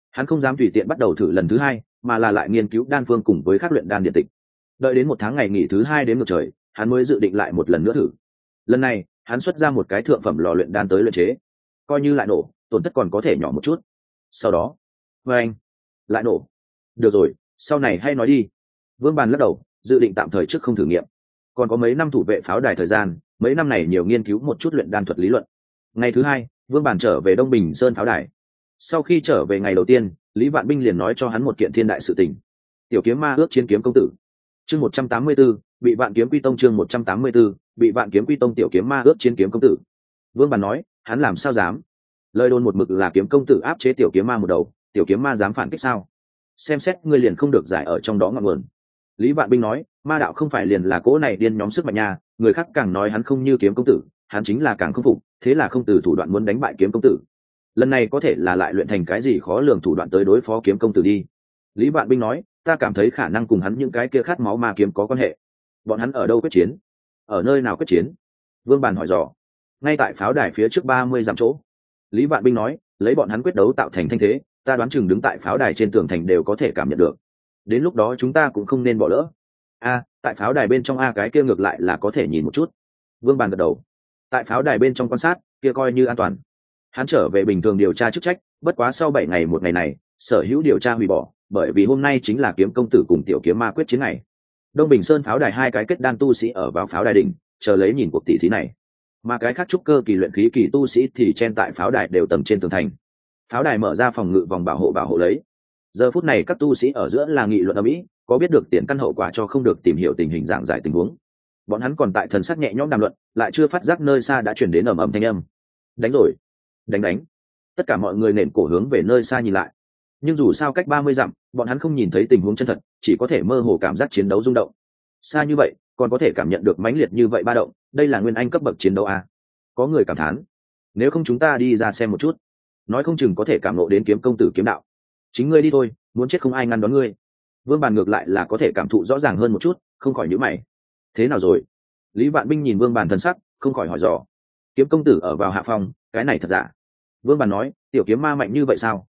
Hắn không dám tùy tiện bắt đầu thử lần thứ hai, mà là lại nghiên cứu đan phương cùng với các luyện đan điện tịch. Đợi đến một tháng ngày nghỉ thứ hai đến ngược trời, hắn mới dự định lại một lần nữa thử. Lần này hắn xuất ra một cái thượng phẩm lò luyện đan tới luyện chế, coi như lại nổ, tổn thất còn có thể nhỏ một chút. Sau đó anh lại nổ. Được rồi, sau này hay nói đi. Vương Bàn lắc đầu, dự định tạm thời trước không thử nghiệm. Còn có mấy năm thủ vệ pháo đài thời gian, mấy năm này nhiều nghiên cứu một chút luyện đan thuật lý luận. Ngày thứ hai, Vương Bàn trở về Đông Bình Sơn pháo đài. Sau khi trở về ngày đầu tiên, Lý Vạn Binh liền nói cho hắn một kiện thiên đại sự tình. Tiểu kiếm ma ước chiến kiếm công tử. Chương 184, bị Vạn Kiếm Quy Tông. Chương 184, bị Vạn Kiếm Quy Tông. Tiểu kiếm ma ước chiến kiếm công tử. Vương Bàn nói, hắn làm sao dám? Lời đồn một mực là kiếm công tử áp chế tiểu kiếm ma một đầu, tiểu kiếm ma dám phản kích sao? Xem xét ngươi liền không được giải ở trong đó ngọn nguồn. Lý Vạn Binh nói, ma đạo không phải liền là cỗ này điên nhóm sức mạnh nha, người khác càng nói hắn không như kiếm công tử, hắn chính là càng không phục, thế là không từ thủ đoạn muốn đánh bại kiếm công tử. Lần này có thể là lại luyện thành cái gì khó lường thủ đoạn tới đối phó kiếm công tử đi. Lý Vạn Binh nói, ta cảm thấy khả năng cùng hắn những cái kia khát máu ma kiếm có quan hệ. Bọn hắn ở đâu quyết chiến? Ở nơi nào quyết chiến? Vương Bàn hỏi dò. Ngay tại pháo đài phía trước 30 dặm chỗ. Lý Vạn Binh nói, lấy bọn hắn quyết đấu tạo thành thanh thế, ta đoán chừng đứng tại pháo đài trên tường thành đều có thể cảm nhận được. Đến lúc đó chúng ta cũng không nên bỏ lỡ. Tại pháo đài bên trong cái kia ngược lại là có thể nhìn một chút. Vương Bàn gật đầu. Tại pháo đài bên trong quan sát, kia coi như an toàn. Hắn trở về bình thường điều tra chức trách, bất quá sau 7 ngày một ngày này, sở hữu điều tra hủy bỏ, bởi vì hôm nay chính là kiếm công tử cùng tiểu kiếm ma quyết chiến ngày. Đông Bình Sơn pháo đài hai cái kết đan tu sĩ ở vào pháo đài đỉnh, chờ lấy nhìn cuộc tỷ thí này. Mà cái khác trúc cơ kỳ luyện khí kỳ tu sĩ thì chen tại pháo đài đều tầng trên tường thành. Pháo đài mở ra phòng ngự vòng bảo hộ lấy. Giờ phút này các tu sĩ ở giữa là nghị luận ầm ĩ, có biết được tiền căn hậu quả cho không được tìm hiểu tình hình dạng giải tình huống. Bọn hắn còn tại thần sắc nhẹ nhõm đàm luận, lại chưa phát giác nơi xa đã chuyển đến ầm ầm thanh âm. Đánh rồi, đánh. Tất cả mọi người nện cổ hướng về nơi xa nhìn lại. Nhưng dù sao cách 30 dặm, bọn hắn không nhìn thấy tình huống chân thật, chỉ có thể mơ hồ cảm giác chiến đấu rung động. Xa như vậy, còn có thể cảm nhận được mãnh liệt như vậy ba động, đây là nguyên anh cấp bậc chiến đấu à? Có người cảm thán, nếu không chúng ta đi ra xem một chút, nói không chừng có thể cảm ngộ đến kiếm công tử kiếm đạo. Chính ngươi đi thôi, muốn chết không ai ngăn đón ngươi. Vương Bàn ngược lại là có thể cảm thụ rõ ràng hơn một chút, không khỏi nhíu mày. Thế nào rồi? Lý Vạn Binh nhìn Vương Bàn thần sắc, không khỏi hỏi dò. Kiếm công tử ở vào hạ phòng, cái này thật giả? Vương Bàn nói, tiểu kiếm ma mạnh như vậy sao?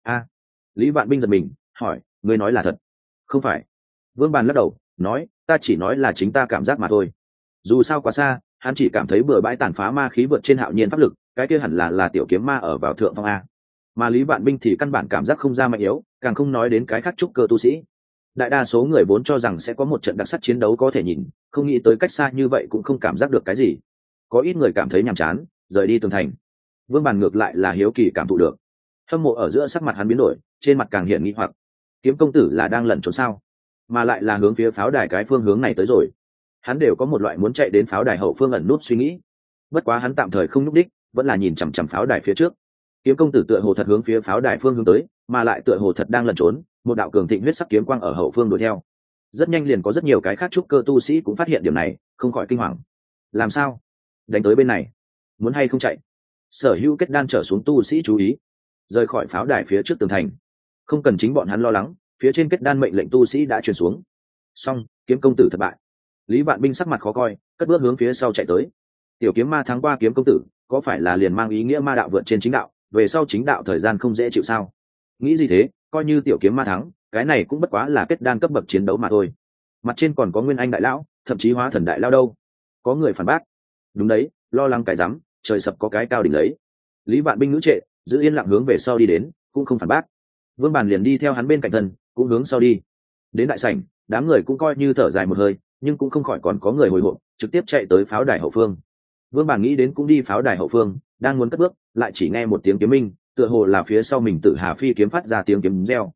Lý Vạn Binh giật mình, hỏi, ngươi nói là thật? Không phải. Vương Bàn lắc đầu, nói, ta chỉ nói là chính ta cảm giác mà thôi. Dù sao quá xa, hắn chỉ cảm thấy bừa bãi tàn phá ma khí vượt trên hạo nhiên pháp lực, cái kia hẳn là tiểu kiếm ma ở vào thượng phong a. Mà Lý Vạn Binh thì căn bản cảm giác không ra mạnh yếu, càng không nói đến cái khác trúc cơ tu sĩ. Đại đa số người vốn cho rằng sẽ có một trận đặc sắc chiến đấu có thể nhìn, không nghĩ tới cách xa như vậy cũng không cảm giác được cái gì. Có ít người cảm thấy nhàm chán, rời đi tường thành. Vương Bàn ngược lại là hiếu kỳ cảm thụ được. Hâm mộ ở giữa sắc mặt hắn biến đổi, trên mặt càng hiện nghi hoặc. Kiếm công tử là đang lẩn trốn sao? Mà lại là hướng phía pháo đài cái phương hướng này tới rồi. Hắn đều có một loại muốn chạy đến pháo đài hậu phương ẩn nút suy nghĩ. Bất quá hắn tạm thời không nhúc đích, vẫn là nhìn chằm chằm pháo đài phía trước. Kiếm công tử tựa hồ thật hướng phía pháo đài phương hướng tới, mà lại tựa hồ thật đang lẩn trốn, một đạo cường thịnh huyết sắc kiếm quang ở hậu phương đuổi theo. Rất nhanh liền có rất nhiều cái khác trúc cơ tu sĩ cũng phát hiện điểm này, không khỏi kinh hoàng. Làm sao? Đánh tới bên này, muốn hay không chạy? Sở hữu kết đan trở xuống tu sĩ chú ý, rời khỏi pháo đài phía trước tường thành. Không cần chính bọn hắn lo lắng, phía trên kết đan mệnh lệnh tu sĩ đã truyền xuống. Xong, kiếm công tử thất bại. Lý Vạn Binh sắc mặt khó coi, cất bước hướng phía sau chạy tới. Tiểu kiếm ma thắng qua kiếm công tử, có phải là liền mang ý nghĩa ma đạo vượt trên chính đạo, về sau chính đạo thời gian không dễ chịu sao? Nghĩ gì thế, coi như tiểu kiếm ma thắng, cái này cũng bất quá là kết đan cấp bậc chiến đấu mà thôi. Mặt trên còn có nguyên anh đại lão, thậm chí hóa thần đại lao đâu. Có người phản bác. Đúng đấy, lo lắng cái rắm, trời sập có cái cao đỉnh lấy. Lý Vạn Binh ngữ trệ, giữ yên lặng hướng về sau đi đến, cũng không phản bác. Vương Bàn liền đi theo hắn bên cạnh thân, cũng hướng sau đi. Đến đại sảnh, đám người cũng coi như thở dài một hơi, nhưng cũng không khỏi còn có người hồi hộp, trực tiếp chạy tới pháo đài hậu phương. Vương Bàn nghĩ đến cũng đi pháo đài hậu phương, đang muốn cất bước, lại chỉ nghe một tiếng kiếm minh, tựa hồ là phía sau mình Tử Hà phi kiếm phát ra tiếng kiếm reo.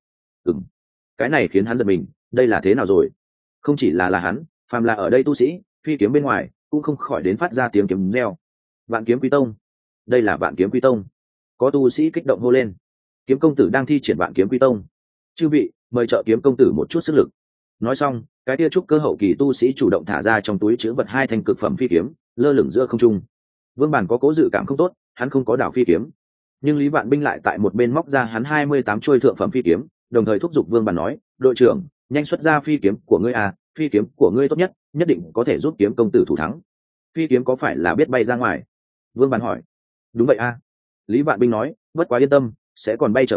Cái này khiến hắn giật mình, đây là thế nào rồi? Không chỉ là hắn, phàm là ở đây tu sĩ, phi kiếm bên ngoài cũng không khỏi đến phát ra tiếng kiếm reo. Vạn Kiếm Quy Tông, đây là Vạn Kiếm Quy Tông. Có tu sĩ kích động hô lên. Kiếm công tử đang thi triển Vạn Kiếm Quy Tông. Chư vị, mời trợ kiếm công tử một chút sức lực. Nói xong, cái tia trúc cơ hậu kỳ tu sĩ chủ động thả ra trong túi chứa vật 2 thanh cực phẩm phi kiếm, lơ lửng giữa không trung. Vương Bàn có cố dự cảm không tốt, hắn không có đảo phi kiếm, nhưng Lý Vạn Binh lại tại một bên móc ra hắn 28 chuôi thượng phẩm phi kiếm, đồng thời thúc giục Vương Bàn nói, đội trưởng, nhanh xuất ra phi kiếm của ngươi phi kiếm của ngươi tốt nhất, nhất định có thể giúp kiếm công tử thủ thắng. Phi kiếm có phải là biết bay ra ngoài? Vương Bàn hỏi. Đúng vậy Lý Vạn Binh nói, bất quá yên tâm, sẽ còn bay trở về,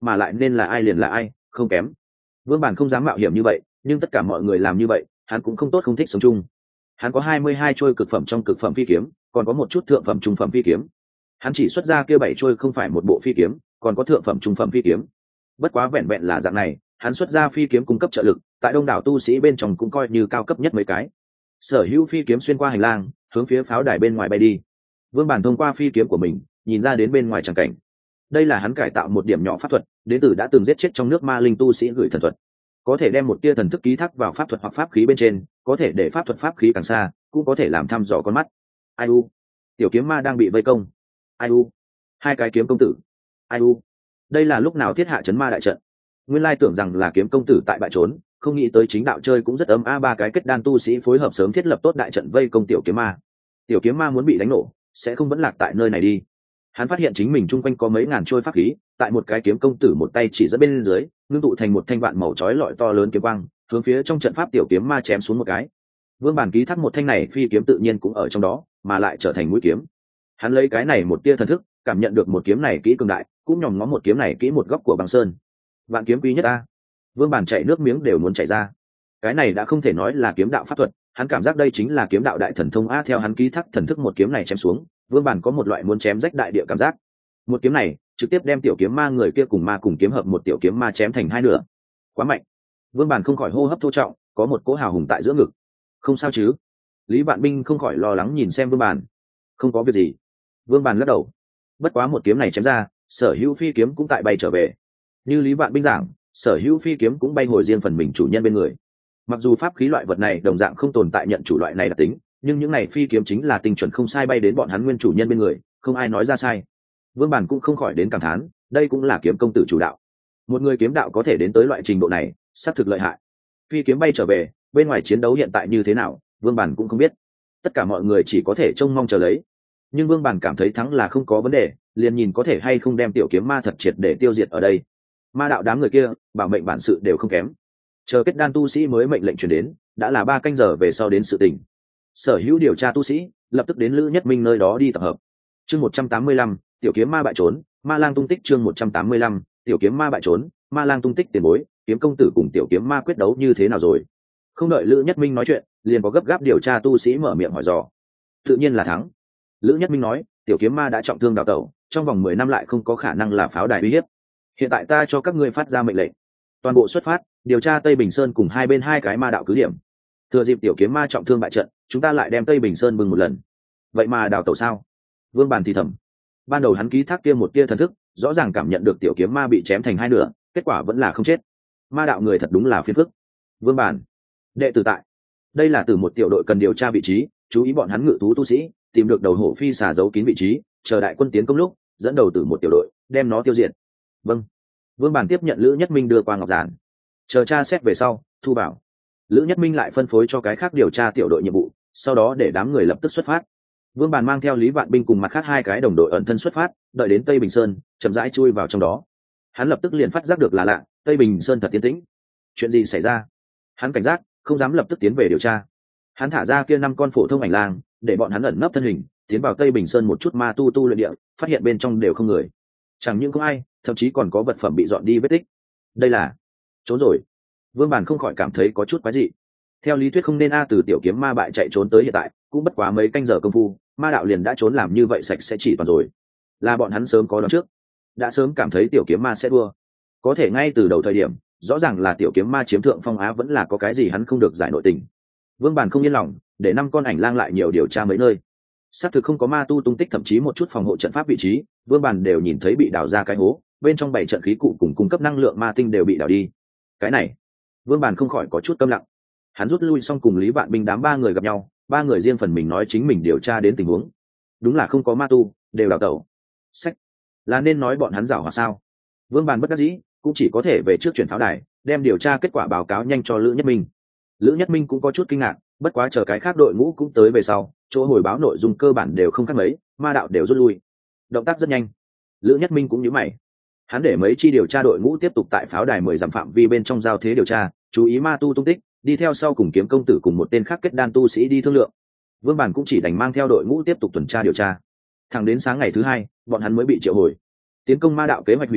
mà lại nên là ai liền là ai, không kém. Vương Bản không dám mạo hiểm như vậy, nhưng tất cả mọi người làm như vậy, hắn cũng không tốt không thích sống chung. Hắn có 22 trôi cực phẩm trong cực phẩm phi kiếm, còn có một chút thượng phẩm trung phẩm phi kiếm. Hắn chỉ xuất ra kia 7 trôi không phải một bộ phi kiếm, còn có thượng phẩm trung phẩm phi kiếm. Bất quá vẹn vẹn là dạng này, hắn xuất ra phi kiếm cung cấp trợ lực, tại đông đảo tu sĩ bên trong cũng coi như cao cấp nhất mấy cái. Sở hữu phi kiếm xuyên qua hành lang, hướng phía pháo đài bên ngoài bay đi. Vương Bản thông qua phi kiếm của mình, nhìn ra đến bên ngoài tràng cảnh. Đây là hắn cải tạo một điểm nhỏ pháp thuật, đến từ đã từng giết chết trong nước ma linh tu sĩ gửi thần thuật, có thể đem một tia thần thức ký thác vào pháp thuật hoặc pháp khí bên trên, có thể để pháp thuật pháp khí càng xa, cũng có thể làm thăm dò con mắt. Ai u, tiểu kiếm ma đang bị vây công. Ai u, hai cái kiếm công tử. Ai u, đây là lúc nào thiết hạ chấn ma đại trận. Nguyên lai tưởng rằng là kiếm công tử tại bại trốn, không nghĩ tới chính đạo chơi cũng rất ấm a. Ba cái kết đan tu sĩ phối hợp sớm thiết lập tốt đại trận vây công tiểu kiếm ma. Tiểu kiếm ma muốn bị đánh nổ, sẽ không vẫn lạc tại nơi này đi. Hắn phát hiện chính mình chung quanh có mấy ngàn trôi pháp khí, tại một cái kiếm công tử một tay chỉ dẫn bên dưới, ngưng tụ thành một thanh vạn màu chói lọi to lớn kiếm quang, hướng phía trong trận pháp tiểu kiếm ma chém xuống một cái. Vương Bản ký thác một thanh này phi kiếm tự nhiên cũng ở trong đó, mà lại trở thành mũi kiếm. Hắn lấy cái này một tia thần thức, cảm nhận được một kiếm này kỹ cường đại, cũng nhòm ngó một kiếm này kỹ một góc của băng sơn. Vạn kiếm quý nhất a. Vương Bản chảy nước miếng đều muốn chảy ra. Cái này đã không thể nói là kiếm đạo pháp thuật, hắn cảm giác đây chính là kiếm đạo đại thần thông a. Theo hắn ký thác thần thức một kiếm này chém xuống, Vương Bản có một loại muốn chém rách đại địa cảm giác. Một kiếm này trực tiếp đem tiểu kiếm ma người kia cùng ma cùng kiếm hợp một tiểu kiếm ma chém thành hai nửa. Quá mạnh. Vương Bản không khỏi hô hấp thô trọng, có một cỗ hào hùng tại giữa ngực. Không sao chứ? Lý Vạn Binh không khỏi lo lắng nhìn xem Vương Bản. Không có việc gì. Vương Bản lắc đầu. Bất quá một kiếm này chém ra, sở hữu phi kiếm cũng tại bay trở về. Như Lý Vạn Binh giảng, sở hữu phi kiếm cũng bay hồi riêng phần mình chủ nhân bên người. Mặc dù pháp khí loại vật này đồng dạng không tồn tại nhận chủ loại này đặc tính, nhưng những này phi kiếm chính là tinh chuẩn không sai bay đến bọn hắn nguyên chủ nhân bên người, không ai nói ra sai. Vương Bản cũng không khỏi đến cảm thán, đây cũng là kiếm công tử chủ đạo. Một người kiếm đạo có thể đến tới loại trình độ này, xác thực lợi hại. Phi kiếm bay trở về, bên ngoài chiến đấu hiện tại như thế nào, Vương Bản cũng không biết. Tất cả mọi người chỉ có thể trông mong chờ lấy. Nhưng Vương Bản cảm thấy thắng là không có vấn đề, liền nhìn có thể hay không đem tiểu kiếm ma thật triệt để tiêu diệt ở đây. Ma đạo đám người kia, bảo mệnh bản sự đều không kém. Chờ kết đan tu sĩ mới mệnh lệnh truyền đến, đã là 3 canh giờ về sau đến sự tình. Sở hữu điều tra tu sĩ lập tức đến Lữ Nhất Minh nơi đó đi tập hợp. Chương 185, tiểu kiếm ma bại trốn, ma lang tung tích. Chương 185, tiểu kiếm ma bại trốn, ma lang tung tích. Tiền bối, kiếm công tử cùng tiểu kiếm ma quyết đấu như thế nào rồi? Không đợi Lữ Nhất Minh nói chuyện, liền có gấp gáp điều tra tu sĩ mở miệng hỏi dò. Tự nhiên là thắng. Lữ Nhất Minh nói, tiểu kiếm ma đã trọng thương đào tẩu, trong vòng 10 năm lại không có khả năng là pháo đài uy hiếp. Hiện tại ta cho các ngươi phát ra mệnh lệnh, toàn bộ xuất phát, điều tra Tây Bình Sơn cùng hai bên hai cái ma đạo cứ điểm. Thừa dịp tiểu kiếm ma trọng thương bại trận, chúng ta lại đem Tây Bình Sơn bừng một lần. Vậy mà đào tẩu sao? Vương Bản thì thầm. Ban đầu hắn ký thác kia một tia thần thức, rõ ràng cảm nhận được tiểu kiếm ma bị chém thành hai nửa, kết quả vẫn là không chết. Ma đạo người thật đúng là phiền phức. Vương Bản, đệ tử tại. Đây là từ một tiểu đội cần điều tra vị trí, chú ý bọn hắn ngự thú tu sĩ, tìm được đầu hổ phi xà giấu kín vị trí, chờ đại quân tiến công lúc, dẫn đầu từ một tiểu đội, đem nó tiêu diệt. Vâng. Vương Bản tiếp nhận Lữ Nhất Minh đưa qua ngọc giản. Chờ tra xét về sau, thu bảo. Lữ Nhất Minh lại phân phối cho cái khác điều tra tiểu đội nhiệm vụ, sau đó để đám người lập tức xuất phát. Vương Bản mang theo Lý Vạn Binh cùng mặt khác hai cái đồng đội ẩn thân xuất phát, đợi đến Tây Bình Sơn, chậm rãi chui vào trong đó. Hắn lập tức liền phát giác được là lạ, Tây Bình Sơn thật yên tĩnh. Chuyện gì xảy ra? Hắn cảnh giác, không dám lập tức tiến về điều tra. Hắn thả ra kia 5 con phổ thông ảnh lang, để bọn hắn ẩn nấp thân hình, tiến vào Tây Bình Sơn một chút ma tu luyện địa, phát hiện bên trong đều không người. Chẳng những không ai, thậm chí còn có vật phẩm bị dọn đi vết tích. Đây là trốn rồi. Vương Bản không khỏi cảm thấy có chút quái dị. Theo lý thuyết không nên từ tiểu kiếm ma bại chạy trốn tới hiện tại, cũng bất quá mấy canh giờ công phu, ma đạo liền đã trốn làm như vậy sạch sẽ chỉ toàn rồi. Là bọn hắn sớm có đoán trước, đã sớm cảm thấy tiểu kiếm ma sẽ thua. Có thể ngay từ đầu thời điểm, rõ ràng là tiểu kiếm ma chiếm thượng phong á, vẫn là có cái gì hắn không được giải nội tình. Vương Bản không yên lòng, để 5 con ảnh lang lại nhiều điều tra mấy nơi. Xác thực không có ma tu tung tích, thậm chí một chút phòng hộ trận pháp vị trí, Vương Bản đều nhìn thấy bị đào ra cái hố, bên trong 7 trận khí cụ cùng cung cấp năng lượng ma tinh đều bị đào đi. Cái này, Vương Bản không khỏi có chút câm lặng. Hắn rút lui xong cùng Lý Vạn Binh đám 3 người gặp nhau, 3 người riêng phần mình nói chính mình điều tra đến tình huống. Đúng là không có ma tu, đều đào tẩu. Sách, là nên nói bọn hắn giảo hòa sao? Vương Bản bất đắc dĩ, cũng chỉ có thể về trước chuyển pháo đài, đem điều tra kết quả báo cáo nhanh cho Lữ Nhất Minh. Lữ Nhất Minh cũng có chút kinh ngạc, bất quá chờ cái khác đội ngũ cũng tới về sau, chỗ hồi báo nội dung cơ bản đều không khác mấy, ma đạo đều rút lui. Động tác rất nhanh. Lữ Nhất Minh cũng nhíu mày. Hắn để mấy chi điều tra đội ngũ tiếp tục tại pháo đài 10 dặm phạm vi bên trong giao thế điều tra, chú ý ma tu tung tích, đi theo sau cùng kiếm công tử cùng một tên khác kết đan tu sĩ đi thương lượng. Vương Bản cũng chỉ đành mang theo đội ngũ tiếp tục tuần tra điều tra. Thẳng đến sáng ngày thứ 2, bọn hắn mới bị triệu hồi. Tiến công ma đạo kế hoạch hủy bỏ,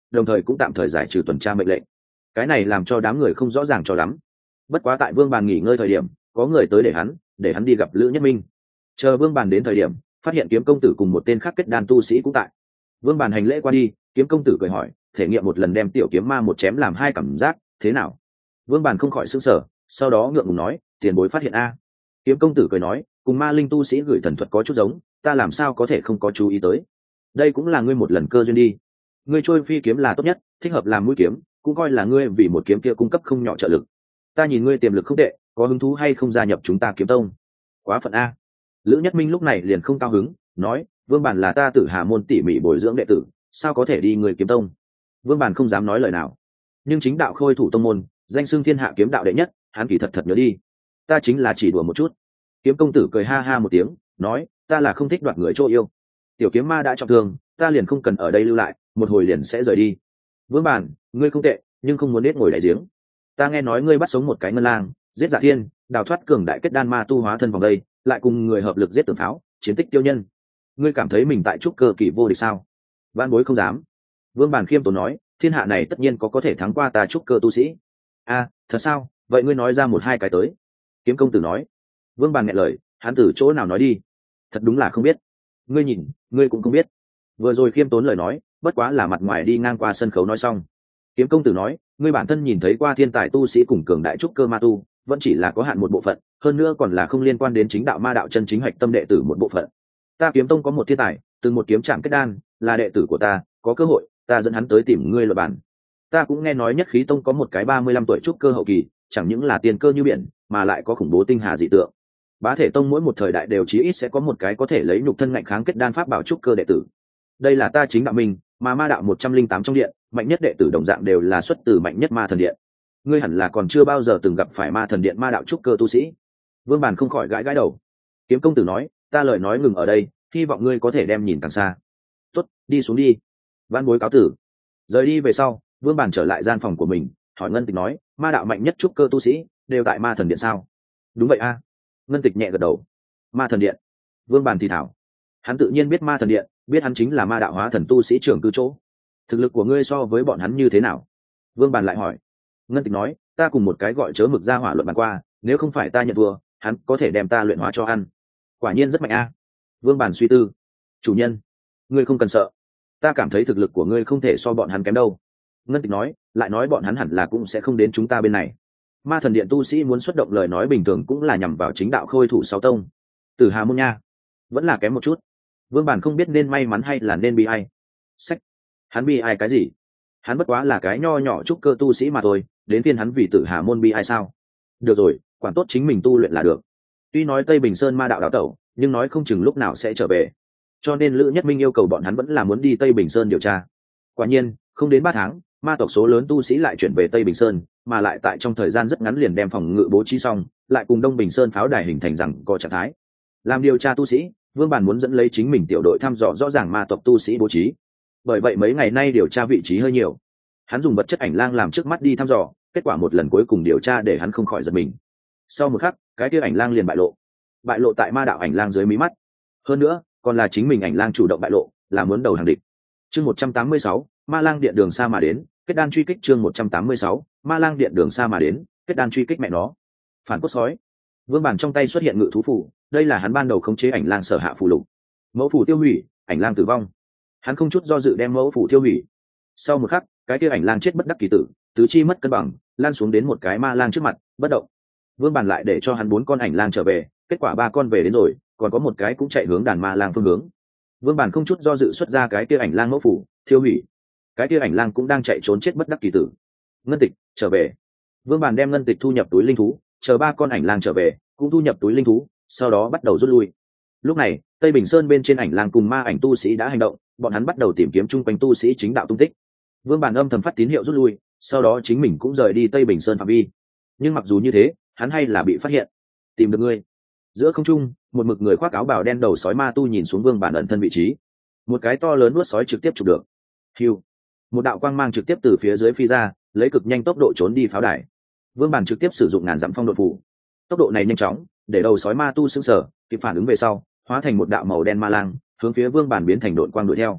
đồng thời cũng tạm thời giải trừ tuần tra mệnh lệnh. Cái này làm cho đám người không rõ ràng cho lắm. Bất quá tại Vương Bàn nghỉ ngơi thời điểm, có người tới để hắn đi gặp Lữ Nhất Minh. Chờ Vương Bàn đến thời điểm, phát hiện Kiếm công tử cùng một tên khác kết đan tu sĩ cũng tại. Vương Bàn hành lễ qua đi, Kiếm công tử cười hỏi, thể nghiệm một lần đem tiểu kiếm ma một chém làm hai cảm giác thế nào? Vương Bàn không khỏi sửng sở, sau đó ngượng ngùng nói, tiền bối phát hiện a. Kiếm công tử cười nói, cùng ma linh tu sĩ gửi thần thuật có chút giống, ta làm sao có thể không có chú ý tới. Đây cũng là ngươi một lần cơ duyên đi. Ngươi trôi phi kiếm là tốt nhất, thích hợp làm mũi kiếm, cũng coi là ngươi vì một kiếm kia cung cấp không nhỏ trợ lực. Ta nhìn ngươi tiềm lực không tệ, có hứng thú hay không gia nhập chúng ta Kiếm tông? Quá phận a. Lữ Nhất Minh lúc này liền không cao hứng, nói, Vương Bàn là ta Tử Hà môn tỉ mỉ bồi dưỡng đệ tử, sao có thể đi người Kiếm tông? Vương Bàn không dám nói lời nào, nhưng chính đạo khôi thủ tông môn, danh xưng thiên hạ kiếm đạo đệ nhất, hắn kỳ thật nhớ đi. Ta chính là chỉ đùa một chút. Kiếm công tử cười ha ha một tiếng, nói, ta là không thích đoạt người chỗ yêu. Tiểu kiếm ma đã trọng thương, ta liền không cần ở đây lưu lại, một hồi liền sẽ rời đi. Vương Bàn, ngươi không tệ, nhưng không muốn nết ngồi đại giếng. Ta nghe nói ngươi bắt sống một cái ngân lang, giết Dạ Thiên, đào thoát cường đại kết đan ma tu hóa thân vòng đây, lại cùng người hợp lực giết tường pháo, chiến tích tiêu nhân. Ngươi cảm thấy mình tại trúc cơ kỳ vô địch sao? Vạn bối không dám. Vương Bàn khiêm tốn nói, thiên hạ này tất nhiên có thể thắng qua ta trúc cơ tu sĩ. A, thật sao? Vậy ngươi nói ra một hai cái tới. Kiếm công tử nói. Vương Bàn nghẹn lời, hắn từ chỗ nào nói đi? Thật đúng là không biết. Ngươi nhìn, ngươi cũng không biết. Vừa rồi khiêm tốn lời nói, bất quá là mặt ngoài đi ngang qua sân khấu nói xong. Kiếm công tử nói, ngươi bản thân nhìn thấy qua thiên tài tu sĩ cùng cường đại trúc cơ ma tu, vẫn chỉ là có hạn một bộ phận, hơn nữa còn là không liên quan đến chính đạo ma đạo chân chính hạch tâm đệ tử một bộ phận. Ta Kiếm tông có một thiên tài, từng một kiếm chạm kết đan, là đệ tử của ta, có cơ hội, ta dẫn hắn tới tìm ngươi luận bản. Ta cũng nghe nói Nhất Khí tông có một cái 35 tuổi trúc cơ hậu kỳ, chẳng những là tiền cơ như biển, mà lại có khủng bố tinh hà dị tượng. Bá Thể tông mỗi một thời đại đều chí ít sẽ có một cái có thể lấy nhục thân ngạnh kháng kết đan pháp bảo trúc cơ đệ tử. Đây là ta chính đạo mình, mà ma đạo 108 trong điện, mạnh nhất đệ tử đồng dạng đều là xuất từ mạnh nhất ma thần điện. Ngươi hẳn là còn chưa bao giờ từng gặp phải ma thần điện ma đạo trúc cơ tu sĩ. Vương Bàn không khỏi gãi gãi đầu. Kiếm công tử nói, ta lời nói ngừng ở đây, hy vọng ngươi có thể đem nhìn càng xa. Tốt, đi xuống đi. Vãn bối cáo tử. Rời đi về sau, Vương Bàn trở lại gian phòng của mình, hỏi Ngân Tịch nói, ma đạo mạnh nhất trúc cơ tu sĩ đều tại ma thần điện sao? Đúng vậy a. Ngân Tịch nhẹ gật đầu. Ma thần điện. Vương Bàn thì thảo. Hắn tự nhiên biết ma thần điện, biết hắn chính là ma đạo hóa thần tu sĩ trưởng cư chỗ. Thực lực của ngươi so với bọn hắn như thế nào? Vương Bàn lại hỏi. Ngân Tịch nói, ta cùng một cái gọi chớ mực ra hỏa luận bàn qua, nếu không phải ta nhận thua, hắn có thể đem ta luyện hóa cho ăn. Quả nhiên rất mạnh a. Vương Bàn suy tư. Chủ nhân, ngươi không cần sợ, ta cảm thấy thực lực của ngươi không thể so bọn hắn kém đâu. Ngân Tịch nói, lại nói bọn hắn hẳn là cũng sẽ không đến chúng ta bên này. Ma thần điện tu sĩ muốn xuất động lời nói bình thường cũng là nhằm vào chính đạo khôi thủ sáu tông. Tử Hà môn nha, vẫn là kém một chút. Vương Bản không biết nên may mắn hay là nên bi ai. Sách, hắn bi ai cái gì? Hắn bất quá là cái nho nhỏ trúc cơ tu sĩ mà thôi, đến phiên hắn vì Tử Hà môn bi ai sao? Được rồi, quản tốt chính mình tu luyện là được. Tuy nói Tây Bình Sơn ma đạo đào tẩu, nhưng nói không chừng lúc nào sẽ trở về. Cho nên Lữ Nhất Minh yêu cầu bọn hắn vẫn là muốn đi Tây Bình Sơn điều tra. Quả nhiên, không đến 3 tháng, ma tộc số lớn tu sĩ lại chuyển về Tây Bình Sơn, mà lại tại trong thời gian rất ngắn liền đem phòng ngự bố trí xong, lại cùng Đông Bình Sơn pháo đài hình thành rằng có trạng thái. Làm điều tra tu sĩ, Vương Bản muốn dẫn lấy chính mình tiểu đội thăm dò rõ ràng ma tộc tu sĩ bố trí. Bởi vậy mấy ngày nay điều tra vị trí hơi nhiều. Hắn dùng vật chất ảnh lang làm trước mắt đi thăm dò, kết quả một lần cuối cùng điều tra để hắn không khỏi giật mình. Sau một khắc, cái kia ảnh lang liền bại lộ. Bại lộ tại ma đạo ảnh lang dưới mí mắt. Hơn nữa, còn là chính mình ảnh lang chủ động bại lộ, là muốn đầu hàng địch. Chương 186, Ma Lang điện đường xa mà đến, kết đan truy kích. Chương 186, Ma Lang điện đường xa mà đến, kết đan truy kích mẹ nó. Phản cốt sói. Vương Bản trong tay xuất hiện ngự thú phù, đây là hắn ban đầu khống chế ảnh lang sở hạ phù lục. Mẫu phù tiêu hủy, ảnh lang tử vong. Hắn không chút do dự đem mẫu phù tiêu hủy. Sau một khắc, cái kia ảnh lang chết bất đắc kỳ tử, tứ chi mất cân bằng, lan xuống đến một cái ma lang trước mặt, bất động. Vương Bản lại để cho hắn 4 con ảnh lang trở về, kết quả 3 con về đến rồi, còn có một cái cũng chạy hướng đàn ma lang phương hướng. Vương Bản không chút do dự xuất ra cái kia ảnh lang mẫu phủ, thiêu hủy. Cái kia ảnh lang cũng đang chạy trốn chết bất đắc kỳ tử. Ngân Tịch trở về. Vương Bản đem Ngân Tịch thu nhập túi linh thú, chờ 3 con ảnh lang trở về, cũng thu nhập túi linh thú, sau đó bắt đầu rút lui. Lúc này, Tây Bình Sơn bên trên ảnh lang cùng ma ảnh tu sĩ đã hành động, bọn hắn bắt đầu tìm kiếm chung quanh tu sĩ chính đạo tung tích. Vương Bản âm thầm phát tín hiệu rút lui, sau đó chính mình cũng rời đi Tây Bình Sơn phạm vi. Nhưng mặc dù như thế, hắn hay là bị phát hiện. Tìm được ngươi. Giữa không trung, một mực người khoác áo bào đen đầu sói ma tu nhìn xuống Vương Bản ẩn thân vị trí. Một cái to lớn nuốt sói trực tiếp chụp được. Hưu. Một đạo quang mang trực tiếp từ phía dưới phi ra, lấy cực nhanh tốc độ trốn đi pháo đài. Vương Bản trực tiếp sử dụng ngàn dặm phong độn phủ. Tốc độ này nhanh chóng, để đầu sói ma tu sững sờ, kịp phản ứng về sau, hóa thành một đạo màu đen ma lang, hướng phía Vương Bản biến thành độn quang đuổi theo.